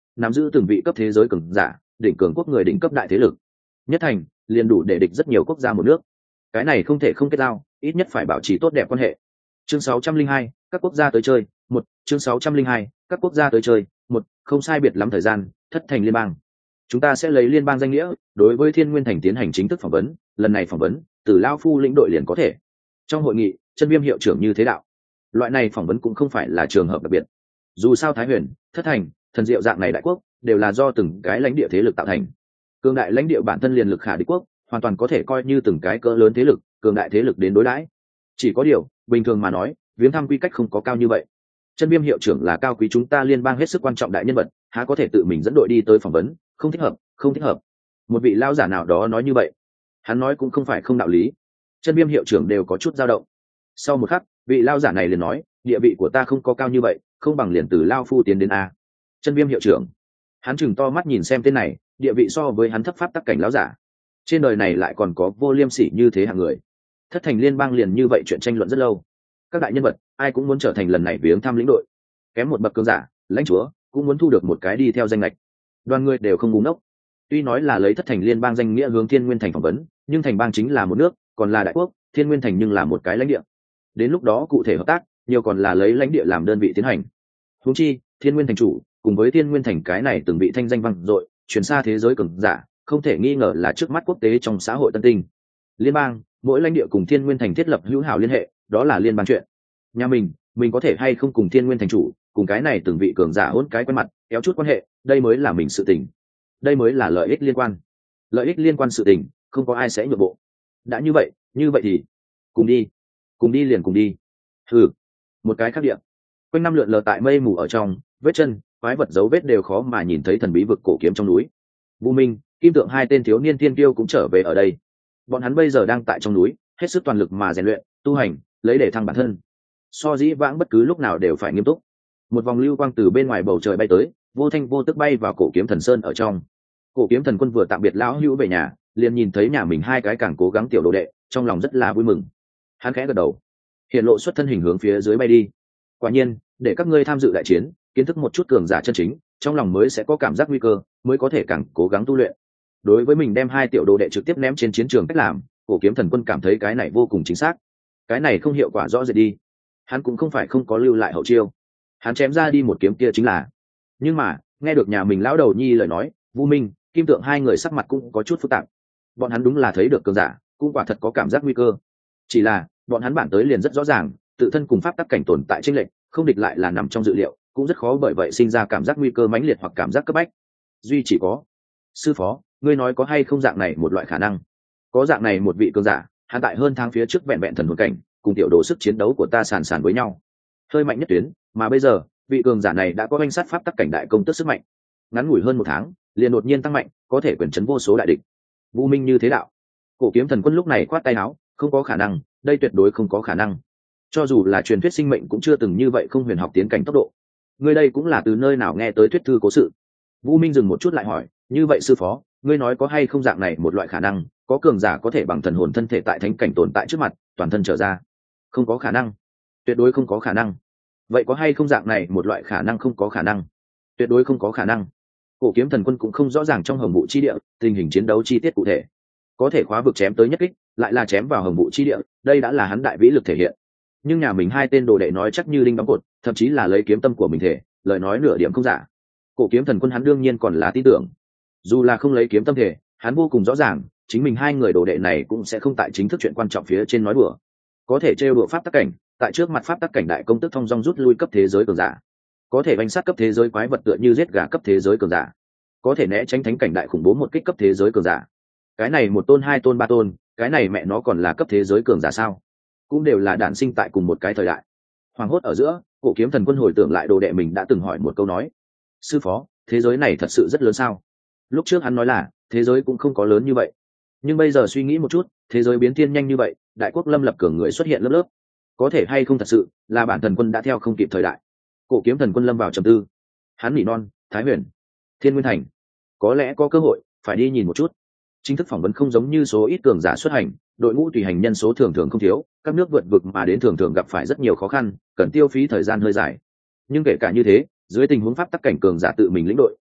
nắm giữ từng vị cấp thế giới cường giả, đỉnh cường quốc người đỉnh cấp đại thế lực. Nhất thành liền đủ để địch rất nhiều quốc gia một nước. Cái này không thể không kết giao, ít nhất phải bảo trì tốt đẹp quan hệ. Chương sáu trăm linh hai, các quốc gia tới chơi. Một, chương sáu trăm linh hai, các quốc gia tới chơi. Một, không sai biệt lắm thời gian, thất thành liên bang. Chúng ta sẽ lấy liên bang danh nghĩa, đối với Thiên Nguyên Thành tiến hành chính thức phỏng vấn, lần này phỏng vấn, từ Lao Phu lĩnh đội liền có thể. Trong hội nghị, Chân Viêm hiệu trưởng như thế đạo. Loại này phỏng vấn cũng không phải là trường hợp đặc biệt. Dù sao Thái Huyền, Thất Thành, Thần Diệu dạng này đại quốc, đều là do từng cái lãnh địa thế lực tạo thành. Cường đại lãnh địa bản thân liền lực khả địch quốc, hoàn toàn có thể coi như từng cái cỡ lớn thế lực, cường đại thế lực đến đối đãi. Chỉ có điều, bình thường mà nói, viếng thăm quy cách không có cao như vậy. Chân Viêm hiệu trưởng là cao quý chúng ta liên bang hết sức quan trọng đại nhân vật, há có thể tự mình dẫn đội đi tới phỏng vấn, không thích hợp, không thích hợp. Một vị lão giả nào đó nói như vậy. Hắn nói cũng không phải không đạo lý. Chân Viêm hiệu trưởng đều có chút dao động. Sau một khắc, vị lão giả này liền nói, địa vị của ta không có cao như vậy, không bằng liền từ Lao Phu tiến đến a. Chân Viêm hiệu trưởng. Hắn chừng to mắt nhìn xem tên này, địa vị so với hắn thấp pháp tắc cảnh lão giả. Trên đời này lại còn có vô liêm sỉ như thế hạng người. Thất thành liên bang liền như vậy chuyện tranh luận rất lâu. Các đại nhân vật, ai cũng muốn trở thành lần này viếng thăm lĩnh đội. Kém một bậc cường giả, lãnh chúa, cũng muốn thu được một cái đi theo danh lệch. Đoàn người đều không ngu ngốc. Tuy nói là lấy thất thành liên bang danh nghĩa hướng Thiên Nguyên Thành phỏng vấn, nhưng thành bang chính là một nước, còn là đại quốc, Thiên Nguyên Thành nhưng là một cái lãnh địa. Đến lúc đó cụ thể hợp tác, nhiều còn là lấy lãnh địa làm đơn vị tiến hành. Huống chi, Thiên Nguyên Thành chủ, cùng với Thiên Nguyên Thành cái này từng bị thanh danh vang dội, truyền xa thế giới cường giả, không thể nghi ngờ là trước mắt quốc tế trong xã hội tân tinh. Liên bang, mỗi lãnh địa cùng Thiên Nguyên Thành thiết lập hữu hảo liên hệ, đó là liên bang chuyện. Nhà mình, mình có thể hay không cùng Thiên Nguyên Thành chủ, cùng cái này từng vị cường giả hôn cái quen mặt, kéo chút quan hệ, đây mới là mình sự tình. Đây mới là lợi ích liên quan. Lợi ích liên quan sự tình, không có ai sẽ nhượng bộ. Đã như vậy, như vậy thì cùng đi, cùng đi liền cùng đi. Hừ, một cái khác địa. Quanh năm lượn lờ tại mây mù ở trong, vết chân, quái vật dấu vết đều khó mà nhìn thấy thần bí vực cổ kiếm trong núi. Vũ Minh, Kim Tượng hai tên thiếu niên thiên kiêu cũng trở về ở đây. Bọn hắn bây giờ đang tại trong núi, hết sức toàn lực mà rèn luyện, tu hành, lấy để thăng bản thân. So dĩ vãng bất cứ lúc nào đều phải nghiêm túc. Một vòng lưu quang từ bên ngoài bầu trời bay tới, vô thanh vô tức bay vào cổ kiếm thần sơn ở trong. Cổ kiếm thần quân vừa tạm biệt lão hữu về nhà, liền nhìn thấy nhà mình hai cái càng cố gắng tiểu đồ đệ, trong lòng rất là vui mừng. Hắn khẽ gật đầu, hiện lộ xuất thân hình hướng phía dưới bay đi. Quả nhiên, để các ngươi tham dự đại chiến, kiến thức một chút cường giả chân chính, trong lòng mới sẽ có cảm giác nguy cơ, mới có thể càng cố gắng tu luyện. Đối với mình đem hai tiểu đồ đệ trực tiếp ném trên chiến trường cách làm, cổ kiếm thần quân cảm thấy cái này vô cùng chính xác. Cái này không hiệu quả rõ rệt đi. Hắn cũng không phải không có lưu lại hậu chiêu. Hắn chém ra đi một kiếm kia chính là. Nhưng mà, nghe được nhà mình lão đầu nhi lời nói, Vu Minh, Kim Tượng hai người sắc mặt cũng có chút phức tạp. Bọn hắn đúng là thấy được cường giả, cũng quả thật có cảm giác nguy cơ. Chỉ là, bọn hắn bản tới liền rất rõ ràng, tự thân cùng pháp tắc cảnh tồn tại chênh lệch, không địch lại là nằm trong dự liệu, cũng rất khó bởi vậy sinh ra cảm giác nguy cơ mãnh liệt hoặc cảm giác cấp bách. Duy chỉ có, sư phó, ngươi nói có hay không dạng này một loại khả năng? Có dạng này một vị cường giả, hắn tại hơn tháng phía trước vẹn vẹn thần hồn cảnh, cùng tiểu đồ sức chiến đấu của ta sàn sàn với nhau, hơi mạnh nhất tuyến, mà bây giờ, vị cường giả này đã có danh sát pháp tắc cảnh đại công tức sức mạnh. Ngắn ngủi hơn một tháng, liền đột nhiên tăng mạnh, có thể quyền chấn vô số đại địch. Vũ Minh như thế đạo. Cổ kiếm thần quân lúc này khoát tay áo, không có khả năng, đây tuyệt đối không có khả năng. Cho dù là truyền thuyết sinh mệnh cũng chưa từng như vậy không huyền học tiến cảnh tốc độ. Ngươi đây cũng là từ nơi nào nghe tới thuyết thư cố sự? Vũ Minh dừng một chút lại hỏi, như vậy sư phó, ngươi nói có hay không dạng này một loại khả năng, có cường giả có thể bằng thần hồn thân thể tại thánh cảnh tồn tại trước mặt, toàn thân trở ra? Không có khả năng, tuyệt đối không có khả năng. Vậy có hay không dạng này một loại khả năng? Không có khả năng, tuyệt đối không có khả năng. Cổ kiếm thần quân cũng không rõ ràng trong hồng vụ chi địa tình hình chiến đấu chi tiết cụ thể, có thể khóa vực chém tới nhất kích, lại là chém vào hồng vụ chi địa, đây đã là hắn đại vĩ lực thể hiện. Nhưng nhà mình hai tên đồ đệ nói chắc như đinh đóng cột, thậm chí là lấy kiếm tâm của mình thể, lời nói nửa điểm không giả. Cổ kiếm thần quân hắn đương nhiên còn là tin tưởng, dù là không lấy kiếm tâm thể, hắn vô cùng rõ ràng chính mình hai người đồ đệ này cũng sẽ không tại chính thức chuyện quan trọng phía trên nói đùa, có thể trêu đùa pháp tắc cảnh, tại trước mặt pháp tắc cảnh đại công tức thông dong rút lui cấp thế giới cường giả, có thể bánh sát cấp thế giới quái vật tựa như giết gà cấp thế giới cường giả, có thể né tránh thánh cảnh đại khủng bố một kích cấp thế giới cường giả. Cái này một tôn hai tôn ba tôn, cái này mẹ nó còn là cấp thế giới cường giả sao? Cũng đều là đản sinh tại cùng một cái thời đại. Hoàng hốt ở giữa, cổ kiếm thần quân hồi tưởng lại đồ đệ mình đã từng hỏi một câu nói: sư phó, thế giới này thật sự rất lớn sao? Lúc trước hắn nói là thế giới cũng không có lớn như vậy, nhưng bây giờ suy nghĩ một chút, thế giới biến thiên nhanh như vậy, đại quốc lâm lập cường người xuất hiện lớp lớp, có thể hay không thật sự là bản thần quân đã theo không kịp thời đại? Cổ kiếm thần quân lâm vào trầm tư. Hắn nỉ non, Thái Huyền, Thiên Nguyên Thành, có lẽ có cơ hội phải đi nhìn một chút. Chính thức phỏng vấn không giống như số ít cường giả xuất hành, đội ngũ tùy hành nhân số thường thường không thiếu, các nước vượt vực mà đến thường thường gặp phải rất nhiều khó khăn, cần tiêu phí thời gian hơi dài. Nhưng kể cả như thế, dưới tình huống pháp tắc cảnh cường giả tự mình lĩnh đội,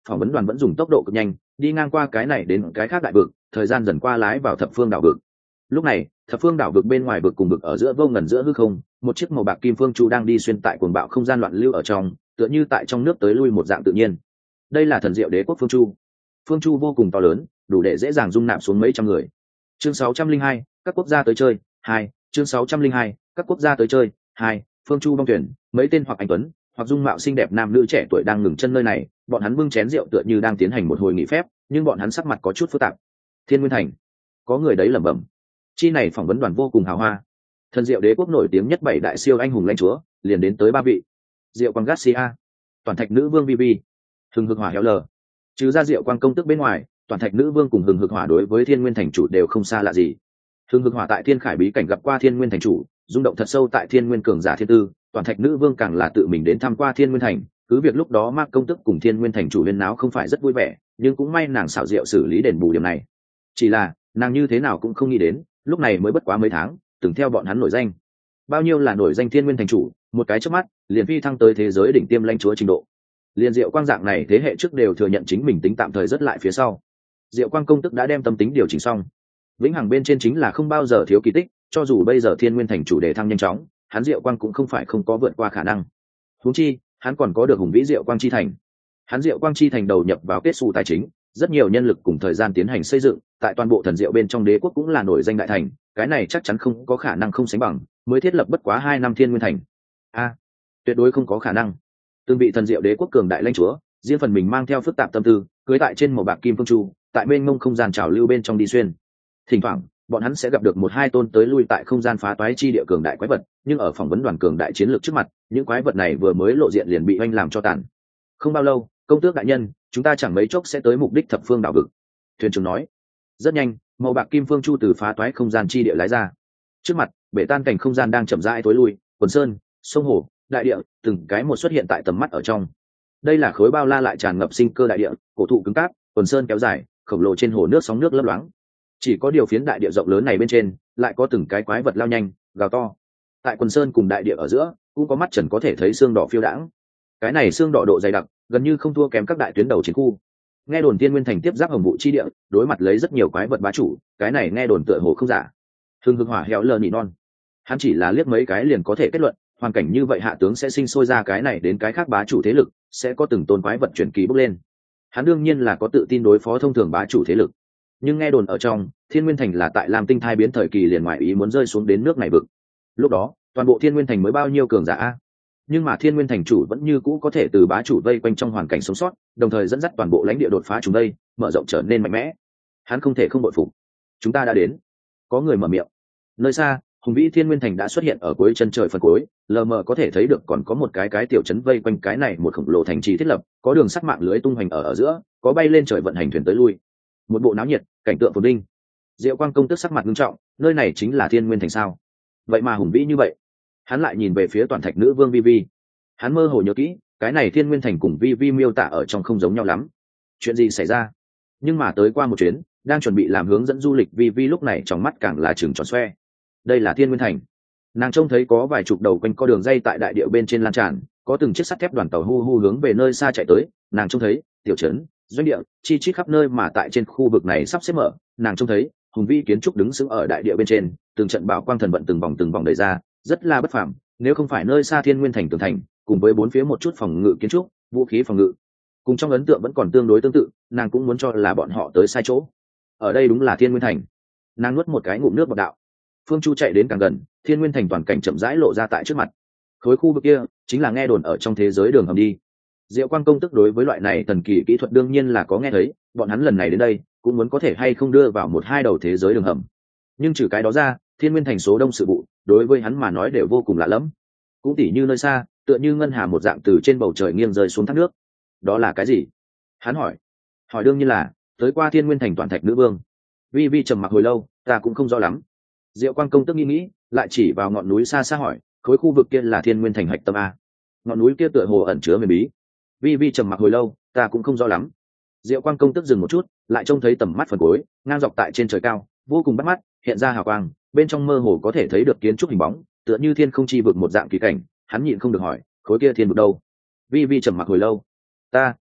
phỏng vấn đoàn vẫn dùng tốc độ cực nhanh đi ngang qua cái này đến cái khác đại vực, thời gian dần qua lái vào thập phương đảo vực. Lúc này thập phương đảo vực bên ngoài vực cùng vực ở giữa vô ngần giữa hư không, một chiếc màu bạc kim phương chu đang đi xuyên tại cuồng bạo không gian loạn lưu ở trong, tựa như tại trong nước tới lui một dạng tự nhiên. Đây là thần diệu đế quốc phương chu. Phương chu vô cùng to lớn, đủ để dễ dàng dung nạp xuống mấy trăm người. Chương sáu trăm linh hai, các quốc gia tới chơi. Hai. Chương sáu trăm linh hai, các quốc gia tới chơi. Hai. Phương chu bong thuyền, mấy tên hoặc anh tuấn hoặc dung mạo xinh đẹp nam nữ trẻ tuổi đang ngừng chân nơi này, bọn hắn bưng chén rượu tựa như đang tiến hành một hồi nghỉ phép, nhưng bọn hắn sắc mặt có chút phức tạp. Thiên Nguyên Thành, có người đấy lẩm bẩm. Chi này phỏng vấn đoàn vô cùng hào hoa. Thần diệu đế quốc nổi tiếng nhất bảy đại siêu anh hùng lãnh chúa, liền đến tới ba vị. Diệu Quang Garcia, Toàn Thạch nữ vương Vivi, Hừng Hực Hỏa Héo Lờ. Trừ ra Diệu Quang công tức bên ngoài, Toàn Thạch nữ vương cùng Hừng Hực Hỏa đối với Thiên Nguyên Thành chủ đều không xa lạ gì. Hừng Hực Hỏa tại Thiên Khải bí cảnh gặp qua Thiên Nguyên Thành chủ, rung động thật sâu tại Thiên Nguyên cường giả thiên tư, Toàn Thạch nữ vương càng là tự mình đến tham qua Thiên Nguyên Thành, cứ việc lúc đó Mạc công tức cùng Thiên Nguyên Thành chủ lên náo không phải rất vui vẻ, nhưng cũng may nàng xảo diệu xử lý đền bù điểm này. Chỉ là, nàng như thế nào cũng không nghĩ đến, lúc này mới bất quá mấy tháng, từng theo bọn hắn nổi danh. Bao nhiêu là nổi danh Thiên Nguyên Thành chủ, một cái chớp mắt, liền phi thăng tới thế giới đỉnh tiêm lãnh chúa trình độ. Liên Diệu Quang dạng này thế hệ trước đều thừa nhận chính mình tính tạm thời rất lại phía sau. Diệu Quang công tức đã đem tâm tính điều chỉnh xong. Vĩnh hằng bên trên chính là không bao giờ thiếu kỳ tích, cho dù bây giờ Thiên Nguyên Thành chủ đề thăng nhanh chóng, hắn Diệu Quang cũng không phải không có vượt qua khả năng. Huống chi, hắn còn có được hùng vĩ Diệu Quang chi thành. Hắn Diệu Quang chi thành đầu nhập vào kết xu tài chính, rất nhiều nhân lực cùng thời gian tiến hành xây dựng, tại toàn bộ thần diệu bên trong đế quốc cũng là nổi danh đại thành, cái này chắc chắn không có khả năng không sánh bằng, mới thiết lập bất quá hai năm Thiên Nguyên Thành. A, tuyệt đối không có khả năng. Từng vị thần diệu đế quốc cường đại lãnh chúa, riêng phần mình mang theo phức tạp tâm tư, cưới tại trên màu bạc kim phương chu, tại mênh mông không gian trào lưu bên trong đi xuyên. Thỉnh thoảng, bọn hắn sẽ gặp được một hai tôn tới lui tại không gian phá toái chi địa cường đại quái vật, nhưng ở phỏng vấn đoàn cường đại chiến lược trước mặt, những quái vật này vừa mới lộ diện liền bị oanh làm cho tàn. Không bao lâu, công tước đại nhân, chúng ta chẳng mấy chốc sẽ tới mục đích thập phương đảo vực. Thuyền trưởng nói. Rất nhanh, màu bạc kim phương chu từ phá toái không gian chi địa lái ra. Trước mặt, bể tan cảnh không gian đang chậm rãi tối lui, quần sơn, sông hồ, đại địa, từng cái một xuất hiện tại tầm mắt ở trong. Đây là khối bao la lại tràn ngập sinh cơ đại địa, cổ thụ cứng cáp, quần sơn kéo dài, khổng lồ trên hồ nước sóng nước lấp loáng. Chỉ có điều phiến đại địa rộng lớn này bên trên, lại có từng cái quái vật lao nhanh, gào to. Tại quần sơn cùng đại địa ở giữa, cũng có mắt trần có thể thấy xương đỏ phiêu đãng. Cái này xương đỏ độ dày đặc, gần như không thua kém các đại tuyến đầu chiến khu. Nghe đồn Thiên Nguyên Thành tiếp giáp hồng vụ chi địa, đối mặt lấy rất nhiều quái vật bá chủ, cái này nghe đồn tựa hồ không giả. Hừng Hực Hỏa héo lờ nỉ non. Hắn chỉ là liếc mấy cái liền có thể kết luận, hoàn cảnh như vậy hạ tướng sẽ sinh sôi ra cái này đến cái khác bá chủ thế lực, sẽ có từng tôn quái vật chuyển kỳ bốc lên. Hắn đương nhiên là có tự tin đối phó thông thường bá chủ thế lực. Nhưng nghe đồn ở trong, Thiên Nguyên Thành là tại Lam Tinh thai biến thời kỳ liền ngoại ý muốn rơi xuống đến nước này vực. Lúc đó, toàn bộ Thiên Nguyên Thành mới bao nhiêu cường giả a? Nhưng mà Thiên Nguyên Thành chủ vẫn như cũ có thể từ bá chủ vây quanh trong hoàn cảnh sống sót, đồng thời dẫn dắt toàn bộ lãnh địa đột phá chúng đây, mở rộng trở nên mạnh mẽ. Hắn không thể không bội phục. Chúng ta đã đến. Có người mở miệng. Nơi xa, hùng vĩ Thiên Nguyên Thành đã xuất hiện ở cuối chân trời phần cuối, lờ mờ có thể thấy được còn có một cái cái tiểu trấn vây quanh cái này một khổng lồ thành trì thiết lập, có đường sắt mạng lưới tung hoành ở ở giữa, có bay lên trời vận hành thuyền tới lui. Một bộ náo nhiệt, cảnh tượng phồn vinh. Diệu Quang công tức sắc mặt nghiêm trọng, nơi này chính là Thiên Nguyên Thành sao? Vậy mà hùng vĩ như vậy. Hắn lại nhìn về phía Toàn Thạch nữ vương Vivi. Hắn mơ hồ nhớ kỹ, cái này Thiên Nguyên Thành cùng Vivi miêu tả ở trong không giống nhau lắm. Chuyện gì xảy ra? Nhưng mà tới qua một chuyến, đang chuẩn bị làm hướng dẫn du lịch Vivi lúc này trong mắt càng là trừng tròn xoe. Đây là Thiên Nguyên Thành. Nàng trông thấy có vài chục đầu quanh co đường dây tại đại địa bên trên lan tràn, có từng chiếc sắt thép đoàn tàu hu hu hướng về nơi xa chạy tới. Nàng trông thấy tiểu trấn, doanh địa, chi chít khắp nơi mà tại trên khu vực này sắp xếp mở. Nàng trông thấy hùng vĩ kiến trúc đứng sững ở đại địa bên trên, từng trận bảo quang thần vận từng vòng từng vòng đẩy ra, rất là bất phàm. Nếu không phải nơi xa Thiên Nguyên Thành tường thành, cùng với bốn phía một chút phòng ngự kiến trúc, vũ khí phòng ngự, cùng trong ấn tượng vẫn còn tương đối tương tự, nàng cũng muốn cho là bọn họ tới sai chỗ. Ở đây đúng là Thiên Nguyên Thành. Nàng nuốt một cái ngụm nước bọt đạo. Phương Chu chạy đến càng gần, Thiên Nguyên Thành toàn cảnh chậm rãi lộ ra tại trước mặt. Khối khu vực kia chính là nghe đồn ở trong thế giới đường hầm đi. Diệu Quang công tức đối với loại này thần kỳ kỹ thuật đương nhiên là có nghe thấy, bọn hắn lần này đến đây cũng muốn có thể hay không đưa vào một hai đầu thế giới đường hầm. Nhưng trừ cái đó ra, Thiên Nguyên Thành số đông sự vụ, đối với hắn mà nói đều vô cùng lạ lẫm. Cũng tỉ như nơi xa, tựa như ngân hà một dạng từ trên bầu trời nghiêng rơi xuống thác nước. Đó là cái gì? Hắn hỏi. Hỏi đương nhiên là tới qua Thiên Nguyên Thành Toàn Thạch nữ vương. Vi Vi trầm mặc hồi lâu, ta cũng không rõ lắm. Diệu Quang công tức nghĩ nghĩ, lại chỉ vào ngọn núi xa xa hỏi, khối khu vực kia là Thiên Nguyên Thành hạch tâm a? Ngọn núi kia tựa hồ ẩn chứa huyền bí. Vi Vi trầm mặc hồi lâu, ta cũng không rõ lắm. Diệu Quang công tức dừng một chút, lại trông thấy tầm mắt phần cuối, ngang dọc tại trên trời cao, vô cùng bắt mắt, hiện ra hào quang, bên trong mơ hồ có thể thấy được kiến trúc hình bóng, tựa như thiên không chi vực một dạng kỳ cảnh. Hắn nhịn không được hỏi, khối kia thiên vực đâu? Vi Vi trầm mặc hồi lâu, ta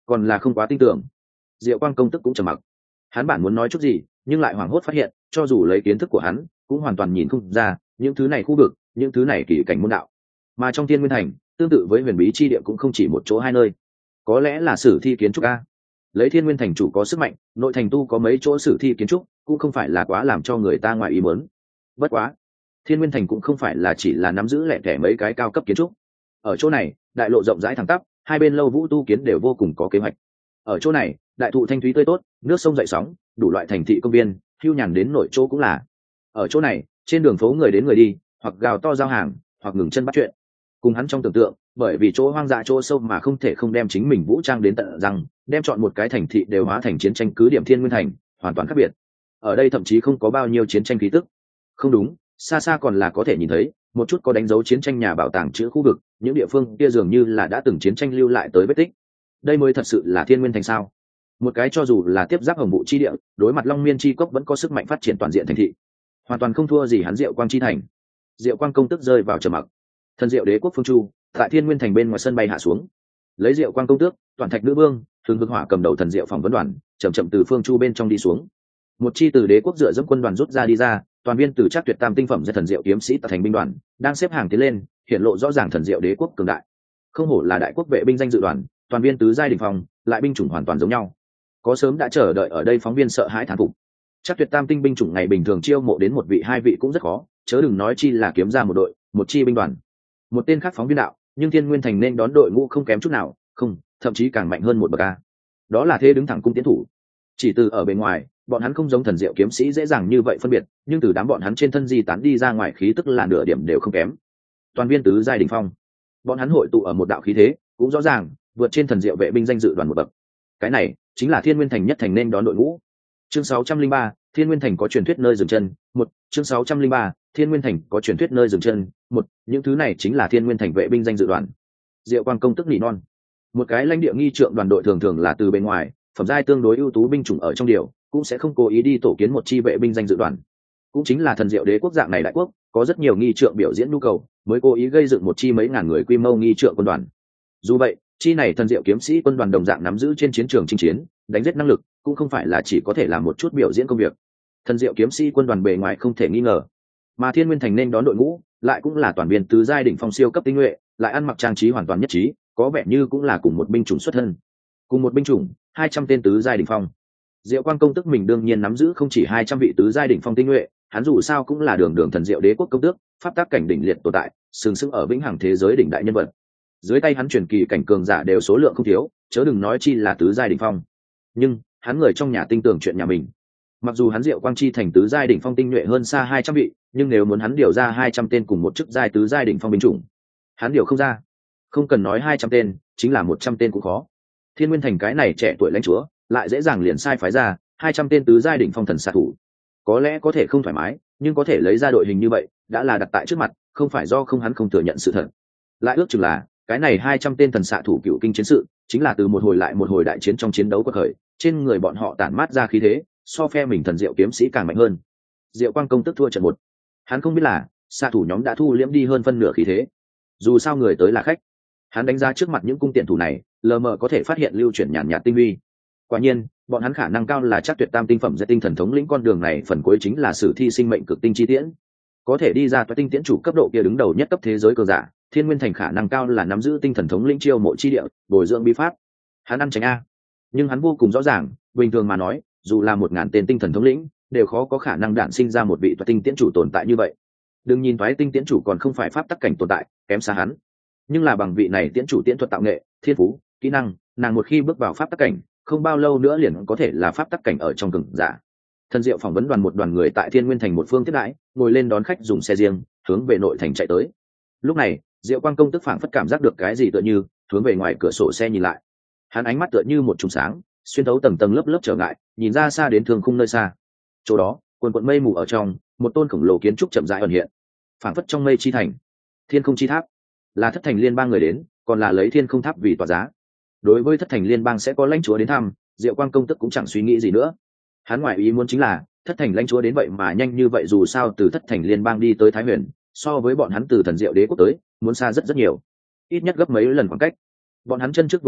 còn là không quá tin tưởng. Diệu Quang công tức cũng trầm mặc. Hắn bản muốn nói chút gì, nhưng lại hoảng hốt phát hiện, cho dù lấy kiến thức của hắn, cũng hoàn toàn nhìn không ra những thứ này khu vực, những thứ này kỳ cảnh môn đạo. Mà trong Thiên Nguyên Thành, tương tự với huyền bí chi địa cũng không chỉ một chỗ hai nơi. Có lẽ là sử thi kiến trúc a. Lấy Thiên Nguyên Thành chủ có sức mạnh, nội thành tu có mấy chỗ sử thi kiến trúc, cũng không phải là quá làm cho người ta ngoài ý muốn. Bất quá, Thiên Nguyên Thành cũng không phải là chỉ là nắm giữ lẻ tẻ mấy cái cao cấp kiến trúc. Ở chỗ này, đại lộ rộng rãi thẳng tắp, hai bên lâu vũ tu kiến đều vô cùng có kế hoạch. Ở chỗ này, đại thụ thanh thúy tươi tốt, nước sông dậy sóng, đủ loại thành thị công viên, hưu nhàn đến nội chỗ cũng là. Ở chỗ này, trên đường phố người đến người đi, hoặc gào to giao hàng, hoặc ngừng chân bắt chuyện. Cùng hắn trong tưởng tượng, bởi vì chỗ hoang dã chỗ sâu mà không thể không đem chính mình vũ trang đến tận răng, đem chọn một cái thành thị đều hóa thành chiến tranh cứ điểm Thiên Nguyên Thành, hoàn toàn khác biệt. Ở đây thậm chí không có bao nhiêu chiến tranh khí tức. Không đúng, xa xa còn là có thể nhìn thấy một chút có đánh dấu chiến tranh nhà bảo tàng chữ khu vực, những địa phương kia dường như là đã từng chiến tranh lưu lại tới vết tích. Đây mới thật sự là Thiên Nguyên Thành sao? Một cái cho dù là tiếp giáp hồng vụ chi địa, đối mặt Long Miên chi cốc vẫn có sức mạnh phát triển toàn diện thành thị, hoàn toàn không thua gì hắn Diệu Quang chi thành. Diệu Quang công tức rơi vào trầm mặc. Thần Diệu đế quốc phương chu tại Thiên Nguyên Thành bên ngoài sân bay hạ xuống, lấy Diệu Quang công tước, toàn thạch nữ vương, thường hưng hỏa cầm đầu thần Diệu phòng vấn đoàn, chậm chậm từ phương chu bên trong đi xuống. Một chi từ đế quốc dựa dẫm quân đoàn rút ra đi ra, toàn viên từ chắc tuyệt tam tinh phẩm ra thần Diệu kiếm sĩ tạo thành binh đoàn, đang xếp hàng tiến lên, hiện lộ rõ ràng thần Diệu đế quốc cường đại. Không hổ là đại quốc vệ binh danh dự đoàn, toàn viên tứ giai đỉnh phong, lại binh chủng hoàn toàn giống nhau. Có sớm đã chờ đợi ở đây phóng viên sợ hãi thán phục. Chắc tuyệt tam tinh binh chủng ngày bình thường chiêu mộ đến một vị hai vị cũng rất khó, chớ đừng nói chi là kiếm ra một đội, một chi binh đoàn. Một tên khác phóng viên đạo, nhưng Thiên Nguyên Thành nên đón đội ngũ không kém chút nào, không, thậm chí càng mạnh hơn một bậc a. Đó là thế đứng thẳng cung tiến thủ. Chỉ từ ở bên ngoài, bọn hắn không giống thần diệu kiếm sĩ dễ dàng như vậy phân biệt, nhưng từ đám bọn hắn trên thân di tán đi ra ngoài khí tức là nửa điểm đều không kém. Toàn viên tứ giai đỉnh phong, bọn hắn hội tụ ở một đạo khí thế, cũng rõ ràng vượt trên thần diệu vệ binh danh dự đoàn một bậc. Cái này chính là Thiên Nguyên Thành nhất thành nên đón đội ngũ. Chương sáu trăm linh ba, Thiên Nguyên Thành có truyền thuyết nơi dừng chân. Một, chương sáu trăm linh ba, Thiên Nguyên Thành có truyền thuyết nơi dừng chân. Một, những thứ này chính là Thiên Nguyên Thành vệ binh danh dự đoàn. Diệu Quang công tức nỉ non. Một cái lãnh địa nghi trượng đoàn đội thường thường là từ bên ngoài, phẩm giai tương đối ưu tú binh chủng ở trong điều, cũng sẽ không cố ý đi tổ kiến một chi vệ binh danh dự đoàn. Cũng chính là thần diệu đế quốc dạng này đại quốc, có rất nhiều nghi trượng biểu diễn nhu cầu, mới cố ý gây dựng một chi mấy ngàn người quy mô nghi trượng quân đoàn. Dù vậy, chi này thần diệu kiếm sĩ quân đoàn đồng dạng nắm giữ trên chiến trường chinh chiến, đánh giết năng lực, cũng không phải là chỉ có thể làm một chút biểu diễn công việc. Thần diệu kiếm sĩ quân đoàn bề ngoài không thể nghi ngờ, mà Thiên Nguyên Thành nên đón đội ngũ, lại cũng là toàn viên tứ giai đỉnh phong siêu cấp tinh nhuệ, lại ăn mặc trang trí hoàn toàn nhất trí, có vẻ như cũng là cùng một binh chủng xuất thân. Cùng một binh chủng, hai trăm tên tứ giai đỉnh phong. Diệu Quang công tức mình đương nhiên nắm giữ không chỉ hai trăm vị tứ giai đỉnh phong tinh nhuệ, hắn dù sao cũng là đường đường thần diệu đế quốc công tước, pháp tác cảnh đỉnh liệt tồn tại, sừng sững ở vĩnh hằng thế giới đỉnh đại nhân vật. Dưới tay hắn truyền kỳ cảnh cường giả đều số lượng không thiếu, chớ đừng nói chi là tứ giai đỉnh phong. Nhưng hắn người trong nhà tin tưởng chuyện nhà mình. Mặc dù hắn Diệu Quang chi thành tứ giai đỉnh phong tinh nhuệ hơn xa hai trăm vị, nhưng nếu muốn hắn điều ra hai trăm tên cùng một chức giai tứ giai đỉnh phong binh chủng, hắn điều không ra. Không cần nói hai trăm tên, chính là một trăm tên cũng khó. Thiên Nguyên Thành cái này trẻ tuổi lãnh chúa, lại dễ dàng liền sai phái ra hai trăm tên tứ giai đỉnh phong thần xạ thủ. Có lẽ có thể không thoải mái, nhưng có thể lấy ra đội hình như vậy, đã là đặt tại trước mặt, không phải do không hắn không thừa nhận sự thật. Lại ước chừng là cái này hai trăm tên thần xạ thủ cựu kinh chiến sự, chính là từ một hồi lại một hồi đại chiến trong chiến đấu quật khởi, trên người bọn họ tản mát ra khí thế, so phe mình thần diệu kiếm sĩ càng mạnh hơn. Diệu Quang công tức thua trận một. Hắn không biết là xạ thủ nhóm đã thu liễm đi hơn phân nửa khí thế. Dù sao người tới là khách, hắn đánh giá trước mặt những cung tiện thủ này, lờ mờ có thể phát hiện lưu chuyển nhàn nhạt tinh huy. Quả nhiên, bọn hắn khả năng cao là chắc tuyệt tam tinh phẩm giai tinh thần thống lĩnh con đường này phần cuối chính là sử thi sinh mệnh cực tinh chi tiễn. Có thể đi ra toái tinh tiễn chủ cấp độ kia đứng đầu nhất cấp thế giới cơ giả, Thiên Nguyên Thành khả năng cao là nắm giữ tinh thần thống lĩnh chiêu mộ chi địa, bồi dưỡng bí pháp. Hắn ăn tránh a, nhưng hắn vô cùng rõ ràng, bình thường mà nói, dù là một ngàn tên tinh thần thống lĩnh, đều khó có khả năng đản sinh ra một vị toái tinh tiễn chủ tồn tại như vậy. Đừng nhìn toái tinh tiễn chủ còn không phải pháp tắc cảnh tồn tại, kém xa hắn, nhưng là bằng vị này tiễn chủ tiễn thuật tạo nghệ, thiên phú, kỹ năng, nàng một khi bước vào pháp tắc cảnh, không bao lâu nữa liền có thể là pháp tắc cảnh ở trong cường giả. Thần diệu phỏng vấn đoàn một đoàn người tại Thiên Nguyên Thành một phương tiếp đãi, ngồi lên đón khách dùng xe riêng, hướng về nội thành chạy tới. Lúc này, Diệu Quang công tức phảng phất cảm giác được cái gì tựa như, hướng về ngoài cửa sổ xe nhìn lại. Hắn ánh mắt tựa như một chùm sáng, xuyên thấu tầng tầng lớp lớp trở ngại, nhìn ra xa đến thương khung nơi xa. Chỗ đó, quần quần mây mù ở trong, một tôn khổng lồ kiến trúc chậm rãi ẩn hiện. Phảng phất trong mây chi thành, thiên không chi tháp, là thất thành liên bang người đến, còn là lấy thiên không tháp vì tòa giá. Đối với thất thành liên bang sẽ có lãnh chúa đến thăm, Diệu Quang công tức cũng chẳng suy nghĩ gì nữa. Hắn ngoại ý muốn chính là thất thành lãnh chúa đến vậy mà nhanh như vậy, dù sao từ thất thành liên bang đi tới Thái Huyền, so với bọn hắn từ thần diệu đế quốc tới, muốn xa rất rất nhiều, ít nhất gấp mấy lần khoảng cách. Bọn hắn chân trước vừa tới,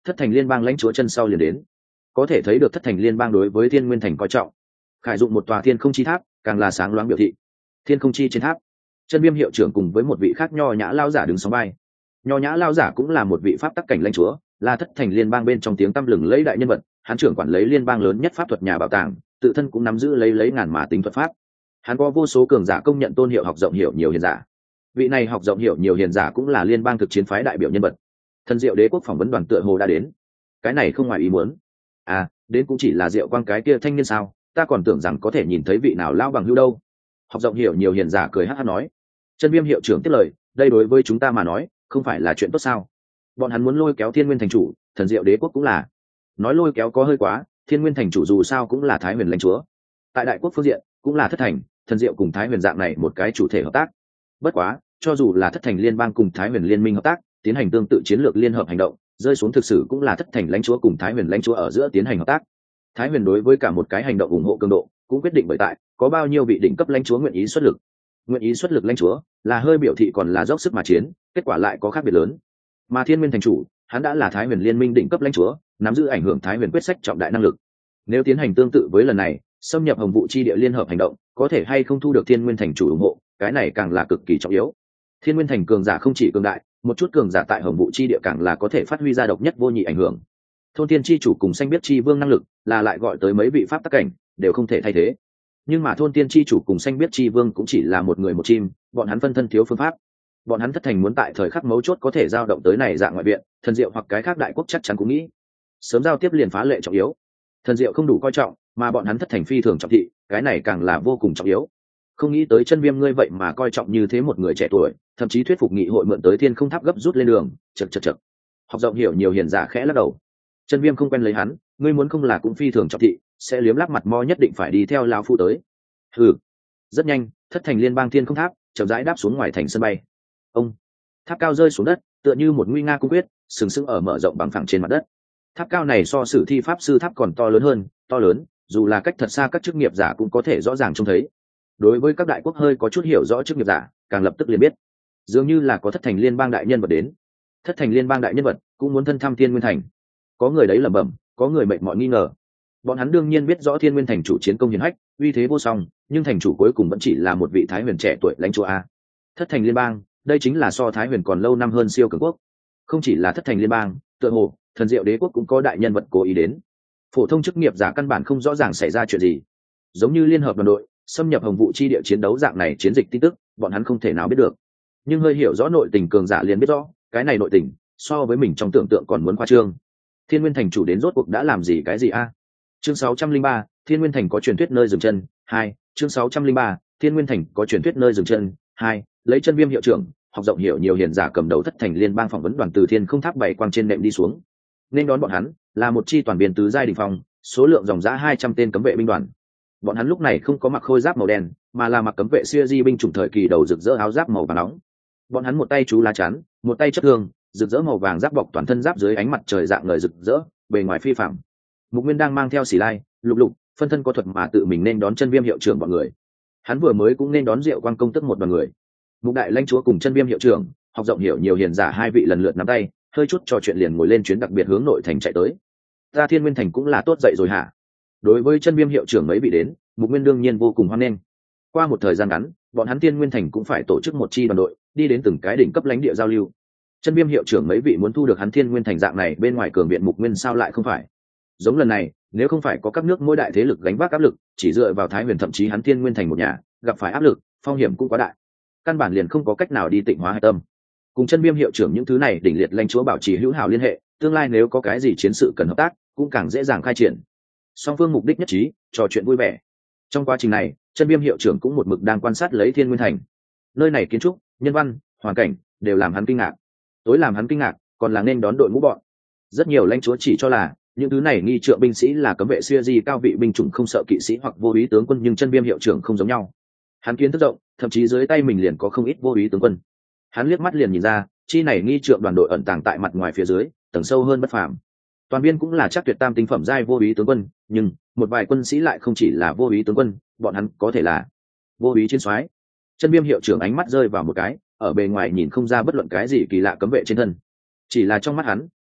thất thành liên bang lãnh chúa chân sau liền đến. Có thể thấy được thất thành liên bang đối với thiên nguyên thành coi trọng. Khải dụng một tòa thiên không chi tháp, càng là sáng loáng biểu thị. Thiên không chi trên tháp, chân viêm hiệu trưởng cùng với một vị khác nho nhã lao giả đứng sóng vai. Nho nhã lao giả cũng là một vị pháp tắc cảnh lãnh chúa, là thất thành liên bang bên trong tiếng tăm lừng lẫy đại nhân vật, hắn trưởng quản lấy liên bang lớn nhất pháp thuật nhà bảo tàng, tự thân cũng nắm giữ lấy lấy ngàn mà tính thuật pháp. Hắn có vô số cường giả công nhận tôn hiệu học rộng hiểu nhiều hiền giả. Vị này học rộng hiểu nhiều hiền giả cũng là liên bang thực chiến phái đại biểu nhân vật. Thần Diệu Đế quốc phỏng vấn đoàn tựa hồ đã đến. Cái này không ngoài ý muốn. À, đến cũng chỉ là Diệu Quang cái kia thanh niên sao, ta còn tưởng rằng có thể nhìn thấy vị nào lao bằng hữu đâu. Học rộng hiểu nhiều hiền giả cười hắc hắc nói. Chân Viêm hiệu trưởng tiếp lời, đây đối với chúng ta mà nói, không phải là chuyện tốt sao? Bọn hắn muốn lôi kéo Thiên Nguyên thành chủ, Thần Diệu Đế quốc cũng là. Nói lôi kéo có hơi quá, Thiên Nguyên thành chủ dù sao cũng là Thái Huyền lãnh chúa. Tại đại quốc phương diện, cũng là thất thành, Thần Diệu cùng Thái Huyền dạng này một cái chủ thể hợp tác. Bất quá, cho dù là thất thành liên bang cùng Thái Huyền liên minh hợp tác, tiến hành tương tự chiến lược liên hợp hành động, rơi xuống thực sự cũng là thất thành lãnh chúa cùng Thái Huyền lãnh chúa ở giữa tiến hành hợp tác. Thái Huyền đối với cả một cái hành động ủng hộ cường độ, cũng quyết định bởi tại có bao nhiêu vị đỉnh cấp lãnh chúa nguyện ý xuất lực. Nguyện ý xuất lực lãnh chúa là hơi biểu thị còn là dốc sức mà chiến, kết quả lại có khác biệt lớn. Mà Thiên Nguyên thành chủ, hắn đã là Thái Huyền liên minh đỉnh cấp lãnh chúa, nắm giữ ảnh hưởng Thái Huyền quyết sách trọng đại năng lực. Nếu tiến hành tương tự với lần này, xâm nhập Hồng Vũ chi địa liên hợp hành động, có thể hay không thu được Thiên Nguyên thành chủ ủng hộ, cái này càng là cực kỳ trọng yếu. Thiên Nguyên thành cường giả không chỉ cường đại, một chút cường giả tại Hồng Vũ chi địa càng là có thể phát huy ra độc nhất vô nhị ảnh hưởng. Thôn Thiên chi chủ cùng xanh biết chi vương năng lực, là lại gọi tới mấy vị pháp tắc cảnh, đều không thể thay thế. Nhưng mà Thôn Thiên chi chủ cùng xanh biết chi vương cũng chỉ là một người một chim, bọn hắn phân thân thiếu phương pháp. Bọn hắn thất thành muốn tại thời khắc mấu chốt có thể giao động tới này dạng ngoại viện, Thần Diệu hoặc cái khác đại quốc chắc chắn cũng nghĩ sớm giao tiếp liền phá lệ trọng yếu. Thần Diệu không đủ coi trọng, mà bọn hắn thất thành phi thường trọng thị, cái này càng là vô cùng trọng yếu. Không nghĩ tới Chân Viêm ngươi vậy mà coi trọng như thế một người trẻ tuổi, thậm chí thuyết phục nghị hội mượn tới Thiên Không Tháp gấp rút lên đường, chậc chậc chậc. Học rộng hiểu nhiều hiền giả khẽ lắc đầu. Chân Viêm không quen lấy hắn, ngươi muốn không là cũng phi thường trọng thị, sẽ liếm lắp mặt mo nhất định phải đi theo lão phu tới. Hừ. Rất nhanh, thất thành liên bang Thiên Không Tháp chậm rãi đáp xuống ngoài thành sân bay. Ông. Tháp cao rơi xuống đất, tựa như một nguy nga cung quyết, sừng sững ở mở rộng bằng phẳng trên mặt đất. Tháp cao này so sử thi pháp sư tháp còn to lớn hơn, to lớn, dù là cách thật xa các chức nghiệp giả cũng có thể rõ ràng trông thấy. Đối với các đại quốc hơi có chút hiểu rõ chức nghiệp giả, càng lập tức liền biết, dường như là có thất thành liên bang đại nhân vật đến. Thất thành liên bang đại nhân vật cũng muốn thân thăm Thiên Nguyên thành. Có người đấy lẩm bẩm, có người mệt mỏi nghi ngờ. Bọn hắn đương nhiên biết rõ Thiên Nguyên thành chủ chiến công hiển hách, uy thế vô song, nhưng thành chủ cuối cùng vẫn chỉ là một vị Thái Huyền trẻ tuổi lãnh chúa a. Thất thành liên bang, đây chính là so Thái Huyền còn lâu năm hơn siêu cường quốc. Không chỉ là thất thành liên bang, tựa hồ Thần Diệu Đế quốc cũng có đại nhân vật cố ý đến. Phổ thông chức nghiệp giả căn bản không rõ ràng xảy ra chuyện gì, giống như liên hợp đoàn đội xâm nhập Hồng Vũ chi địa chiến đấu dạng này chiến dịch tin tức, bọn hắn không thể nào biết được. Nhưng hơi hiểu rõ nội tình cường giả liền biết rõ, cái này nội tình so với mình trong tưởng tượng còn muốn khoa trương. Thiên Nguyên thành chủ đến rốt cuộc đã làm gì cái gì a? Chương sáu trăm linh ba, Thiên Nguyên thành có truyền thuyết nơi dừng chân. Hai, chương sáu trăm linh ba, Thiên Nguyên thành có truyền thuyết nơi dừng chân. Hai, lấy Chân Viêm hiệu trưởng, học rộng hiểu nhiều hiền giả cầm đầu thất thành liên bang phỏng vấn đoàn từ Thiên Không Tháp bảy quang trên nệm đi xuống. Nên đón bọn hắn là một chi toàn biên tứ giai đỉnh phong, số lượng dòng dã hai trăm tên cấm vệ binh đoàn. Bọn hắn lúc này không có mặc khôi giáp màu đen, mà là mặc cấm vệ siêu di binh chủng thời kỳ đầu rực rỡ áo giáp màu vàng nóng. Bọn hắn một tay chú lá chắn, một tay chấp thương, rực rỡ màu vàng giáp bọc toàn thân giáp dưới ánh mặt trời dạng ngời rực rỡ, bề ngoài phi phàm. Mục Nguyên đang mang theo Xỉ Lai, Lục Lục, phân thân có thuật mà tự mình nên đón Chân Viêm hiệu trưởng bọn người. Hắn vừa mới cũng nên đón Diệu Quang công tức một đoàn người. Mục đại lãnh chúa cùng Chân Viêm hiệu trưởng, học rộng hiểu nhiều hiền giả hai vị lần lượt nắm tay, hơi chút trò chuyện liền ngồi lên chuyến đặc biệt hướng nội thành chạy tới. Ta Thiên Nguyên thành cũng là tốt dậy rồi hả? Đối với Chân Viêm hiệu trưởng mấy vị đến, Mục Nguyên đương nhiên vô cùng hoan nghênh. Qua một thời gian ngắn, bọn hắn Thiên Nguyên thành cũng phải tổ chức một chi đoàn đội, đi đến từng cái đỉnh cấp lãnh địa giao lưu. Chân Viêm hiệu trưởng mấy vị muốn thu được hắn Thiên Nguyên thành dạng này bên ngoài cường viện Mục Nguyên sao lại không phải? Giống lần này, nếu không phải có các nước mỗi đại thế lực gánh vác áp lực, chỉ dựa vào Thái Huyền thậm chí hắn Thiên Nguyên thành một nhà, gặp phải áp lực, phong hiểm cũng quá đại. Căn bản liền không có cách nào đi tịnh hóa hải tâm. Cùng Chân Viêm hiệu trưởng những thứ này đỉnh liệt lãnh chúa bảo trì hữu hảo liên hệ, tương lai nếu có cái gì chiến sự cần hợp tác, cũng càng dễ dàng khai triển. Song phương mục đích nhất trí, trò chuyện vui vẻ. Trong quá trình này, Chân Viêm hiệu trưởng cũng một mực đang quan sát lấy Thiên Nguyên thành. Nơi này kiến trúc, nhân văn, hoàn cảnh đều làm hắn kinh ngạc. Tối làm hắn kinh ngạc, còn là nên đón đội ngũ bọn. Rất nhiều lãnh chúa chỉ cho là những thứ này nghi trượng binh sĩ là cấm vệ siêu di cao vị binh chủng không sợ kỵ sĩ hoặc vô úy tướng quân, nhưng Chân Viêm hiệu trưởng không giống nhau. Hắn kiến thức rộng, thậm chí dưới tay mình liền có không ít vô úy tướng quân. Hắn liếc mắt liền nhìn ra, chi này nghi trượng đoàn đội ẩn tàng tại mặt ngoài phía dưới, tầng sâu hơn bất phàm. Toàn viên cũng là chắc tuyệt tam tinh phẩm giai vô úy tướng quân, nhưng một vài quân sĩ lại không chỉ là vô úy tướng quân, bọn hắn có thể là vô úy chiến soái. Chân Viêm hiệu trưởng ánh mắt rơi vào một cái, ở bề ngoài nhìn không ra bất luận cái gì kỳ lạ cấm vệ trên thân, chỉ là trong mắt hắn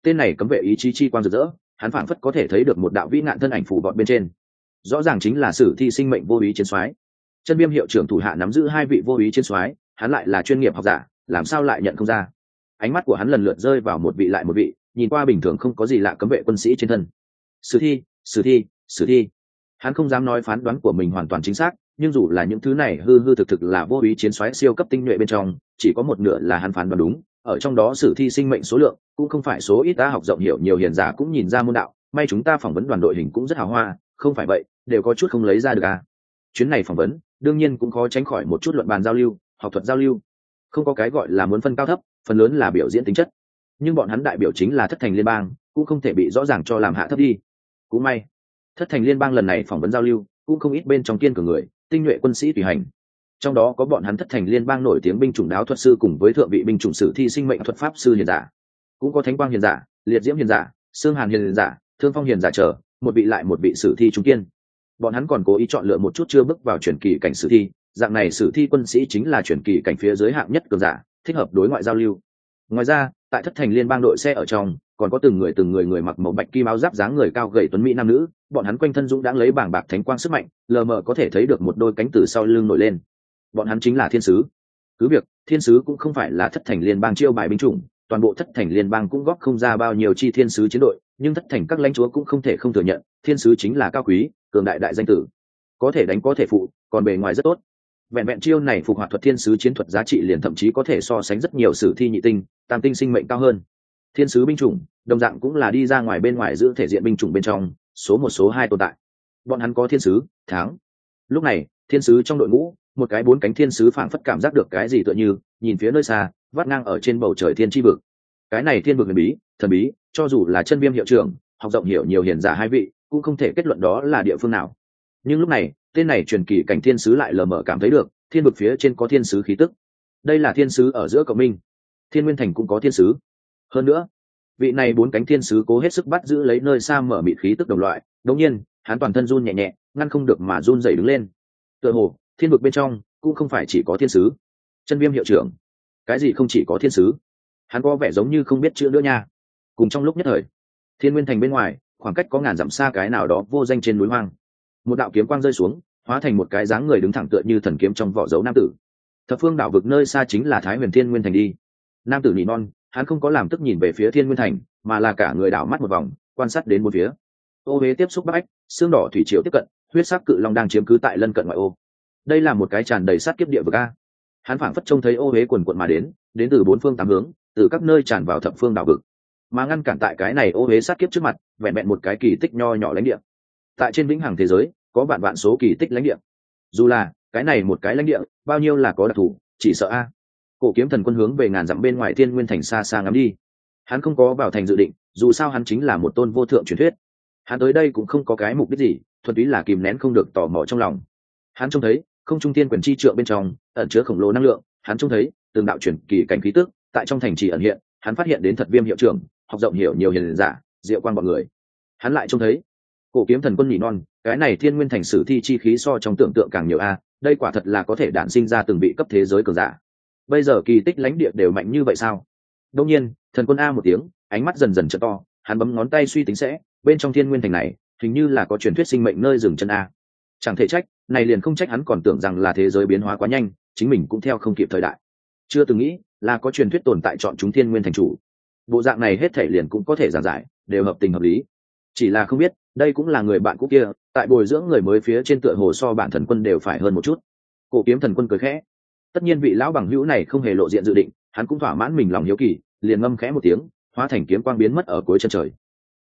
tên này cấm vệ ý chí chi quang rực rỡ, hắn phảng phất có thể thấy được một đạo vĩ nạn thân ảnh phủ vọt bên trên, rõ ràng chính là sử thi sinh mệnh vô ý chiến soái. Chân Viêm hiệu trưởng thủ hạ nắm giữ hai vị vô ý chiến soái, hắn lại là chuyên nghiệp học giả, làm sao lại nhận không ra. Ánh mắt của hắn lần lượt rơi vào một vị lại một vị, nhìn qua bình thường không có gì lạ cấm vệ quân sĩ trên thân. Sử thi, sử thi, sử thi. Hắn không dám nói phán đoán của mình hoàn toàn chính xác, nhưng dù là những thứ này hư hư thực thực là vô ý chiến soái siêu cấp tinh nhuệ bên trong, chỉ có một nửa là hắn phán đoán đúng. Ở trong đó sử thi sinh mệnh số lượng cũng không phải số ít, ta học rộng hiểu nhiều hiền giả cũng nhìn ra môn đạo, may chúng ta phỏng vấn đoàn đội hình cũng rất hào hoa, không phải vậy đều có chút không lấy ra được à. Chuyến này phỏng vấn đương nhiên cũng khó tránh khỏi một chút luận bàn giao lưu, học thuật giao lưu, không có cái gọi là muốn phân cao thấp, phần lớn là biểu diễn tính chất. Nhưng bọn hắn đại biểu chính là Thất Thành Liên bang, cũng không thể bị rõ ràng cho làm hạ thấp đi. Cũng may Thất Thành Liên bang lần này phỏng vấn giao lưu cũng không ít bên trong kiên cường người, tinh nhuệ quân sĩ tùy hành. Trong đó có bọn hắn Thất Thành Liên bang nổi tiếng binh chủng đáo thuật sư cùng với thượng vị binh chủng sử thi sinh mệnh thuật pháp sư hiền giả, cũng có Thánh Quang hiền giả, Liệt Diễm hiền giả, Xương Hàn hiền giả, Thương Phong hiền giả chờ, một vị lại một vị sử thi trung kiên. Bọn hắn còn cố ý chọn lựa một chút chưa bước vào chuyển kỳ cảnh sử thi, dạng này sử thi quân sĩ chính là chuyển kỳ cảnh phía dưới hạng nhất cường giả, thích hợp đối ngoại giao lưu. Ngoài ra, tại Thất Thành Liên bang đội xe ở trong, còn có từng người từng người người mặc màu bạch kim áo giáp dáng người cao gầy tuấn mỹ nam nữ, bọn hắn quanh thân dũng đãng lấy bảng bạc thánh quang sức mạnh, lờ mờ có thể thấy được một đôi cánh từ sau lưng nổi lên. Bọn hắn chính là thiên sứ. Cứ việc thiên sứ cũng không phải là Thất Thành Liên bang chiêu bài binh chủng, toàn bộ Thất Thành Liên bang cũng góp không ra bao nhiêu chi thiên sứ chiến đội, nhưng Thất Thành các lãnh chúa cũng không thể không thừa nhận, thiên sứ chính là cao quý, cường đại đại danh tử, có thể đánh có thể phụ, còn bề ngoài rất tốt. Vẹn vẹn chiêu này phục hoạt thuật thiên sứ chiến thuật giá trị liền thậm chí có thể so sánh rất nhiều sử thi nhị tinh, tam tinh sinh mệnh cao hơn. Thiên sứ binh chủng đồng dạng cũng là đi ra ngoài bên ngoài giữ thể diện binh chủng bên trong số một số hai tồn tại. Bọn hắn có thiên sứ tháng. Lúc này thiên sứ trong đội ngũ, một cái bốn cánh thiên sứ phảng phất cảm giác được cái gì tựa như nhìn phía nơi xa, vắt ngang ở trên bầu trời thiên chi vực. Cái này thiên vực huyền bí thần bí, cho dù là Chân Viêm hiệu trưởng học rộng hiểu nhiều hiền giả hai vị cũng không thể kết luận đó là địa phương nào. Nhưng lúc này tên này truyền kỳ cảnh thiên sứ lại lờ mờ cảm thấy được thiên vực phía trên có thiên sứ khí tức. Đây là thiên sứ ở giữa cộng minh. Thiên Nguyên Thành cũng có thiên sứ. Hơn nữa vị này bốn cánh thiên sứ cố hết sức bắt giữ lấy nơi xa mở mịt khí tức đồng loại, đống nhiên hắn toàn thân run nhẹ nhẹ, ngăn không được mà run dậy đứng lên. Tựa hồ thiên vực bên trong cũng không phải chỉ có thiên sứ. Chân Viêm hiệu trưởng, cái gì không chỉ có thiên sứ? Hắn có vẻ giống như không biết chữ nữa nha. Cùng trong lúc nhất thời, Thiên Nguyên Thành bên ngoài khoảng cách có ngàn dặm xa cái nào đó vô danh trên núi hoang, một đạo kiếm quang rơi xuống, hóa thành một cái dáng người đứng thẳng tựa như thần kiếm trong vỏ dấu nam tử. Thập phương đảo vực nơi xa chính là Thái Huyền Thiên Nguyên Thành đi. Nam tử nỉ non, hắn không có làm tức nhìn về phía Thiên Nguyên Thành, mà là cả người đảo mắt một vòng, quan sát đến bốn phía. Ô Huế tiếp xúc Bắc Ách, xương đỏ thủy triều tiếp cận, huyết sắc cự long đang chiếm cứ tại lân cận ngoại ô. Đây là một cái tràn đầy sát kiếp địa vực a. Hắn phảng phất trông thấy Ô Huế quần quận mà đến, đến từ bốn phương tám hướng, từ các nơi tràn vào thập phương đảo vực, mà ngăn cản tại cái này Ô Huế sát kiếp trước mặt, vẹn vẹn một cái kỳ tích nho nhỏ lãnh địa. Tại trên vĩnh hằng thế giới, có vạn vạn số kỳ tích lãnh địa. Dù là cái này một cái lãnh địa, bao nhiêu là có đặc thù, chỉ sợ a. Cổ Kiếm Thần Quân hướng về ngàn dặm bên ngoài Thiên Nguyên Thành xa xa ngắm đi. Hắn không có vào thành dự định, dù sao hắn chính là một tôn vô thượng truyền thuyết. Hắn tới đây cũng không có cái mục đích gì, thuần túy là kìm nén không được tò mò trong lòng. Hắn trông thấy không trung thiên quyền chi trượng bên trong ẩn chứa khổng lồ năng lượng, hắn trông thấy từng đạo truyền kỳ cảnh khí tức tại trong thành trì ẩn hiện. Hắn phát hiện đến Thật Viêm hiệu trưởng học rộng hiểu nhiều hiền giả, diệu quan bọn người. Hắn lại trông thấy Cổ Kiếm Thần Quân nhị non, cái này Thiên Nguyên Thành sử thi chi khí so trong tưởng tượng càng nhiều a, đây quả thật là có thể đản sinh ra từng vị cấp thế giới cường giả. Bây giờ kỳ tích lãnh địa đều mạnh như vậy sao? Đương nhiên, Thần Quân a một tiếng, ánh mắt dần dần trợ to, hắn bấm ngón tay suy tính sẽ, bên trong Thiên Nguyên Thành này, hình như là có truyền thuyết sinh mệnh nơi dừng chân a. Chẳng thể trách, này liền không trách hắn còn tưởng rằng là thế giới biến hóa quá nhanh, chính mình cũng theo không kịp thời đại. Chưa từng nghĩ là có truyền thuyết tồn tại chọn chúng Thiên Nguyên Thành chủ. Bộ dạng này hết thảy liền cũng có thể giảng giải, đều hợp tình hợp lý. Chỉ là không biết, đây cũng là người bạn cũ kia, tại bồi dưỡng người mới phía trên tựa hồ so bản Thần Quân đều phải hơn một chút. Cổ Kiếm Thần Quân cười khẽ. Tất nhiên vị lão bằng hữu này không hề lộ diện dự định, hắn cũng thỏa mãn mình lòng hiếu kỳ, liền ngâm khẽ một tiếng, hóa thành kiếm quang biến mất ở cuối chân trời.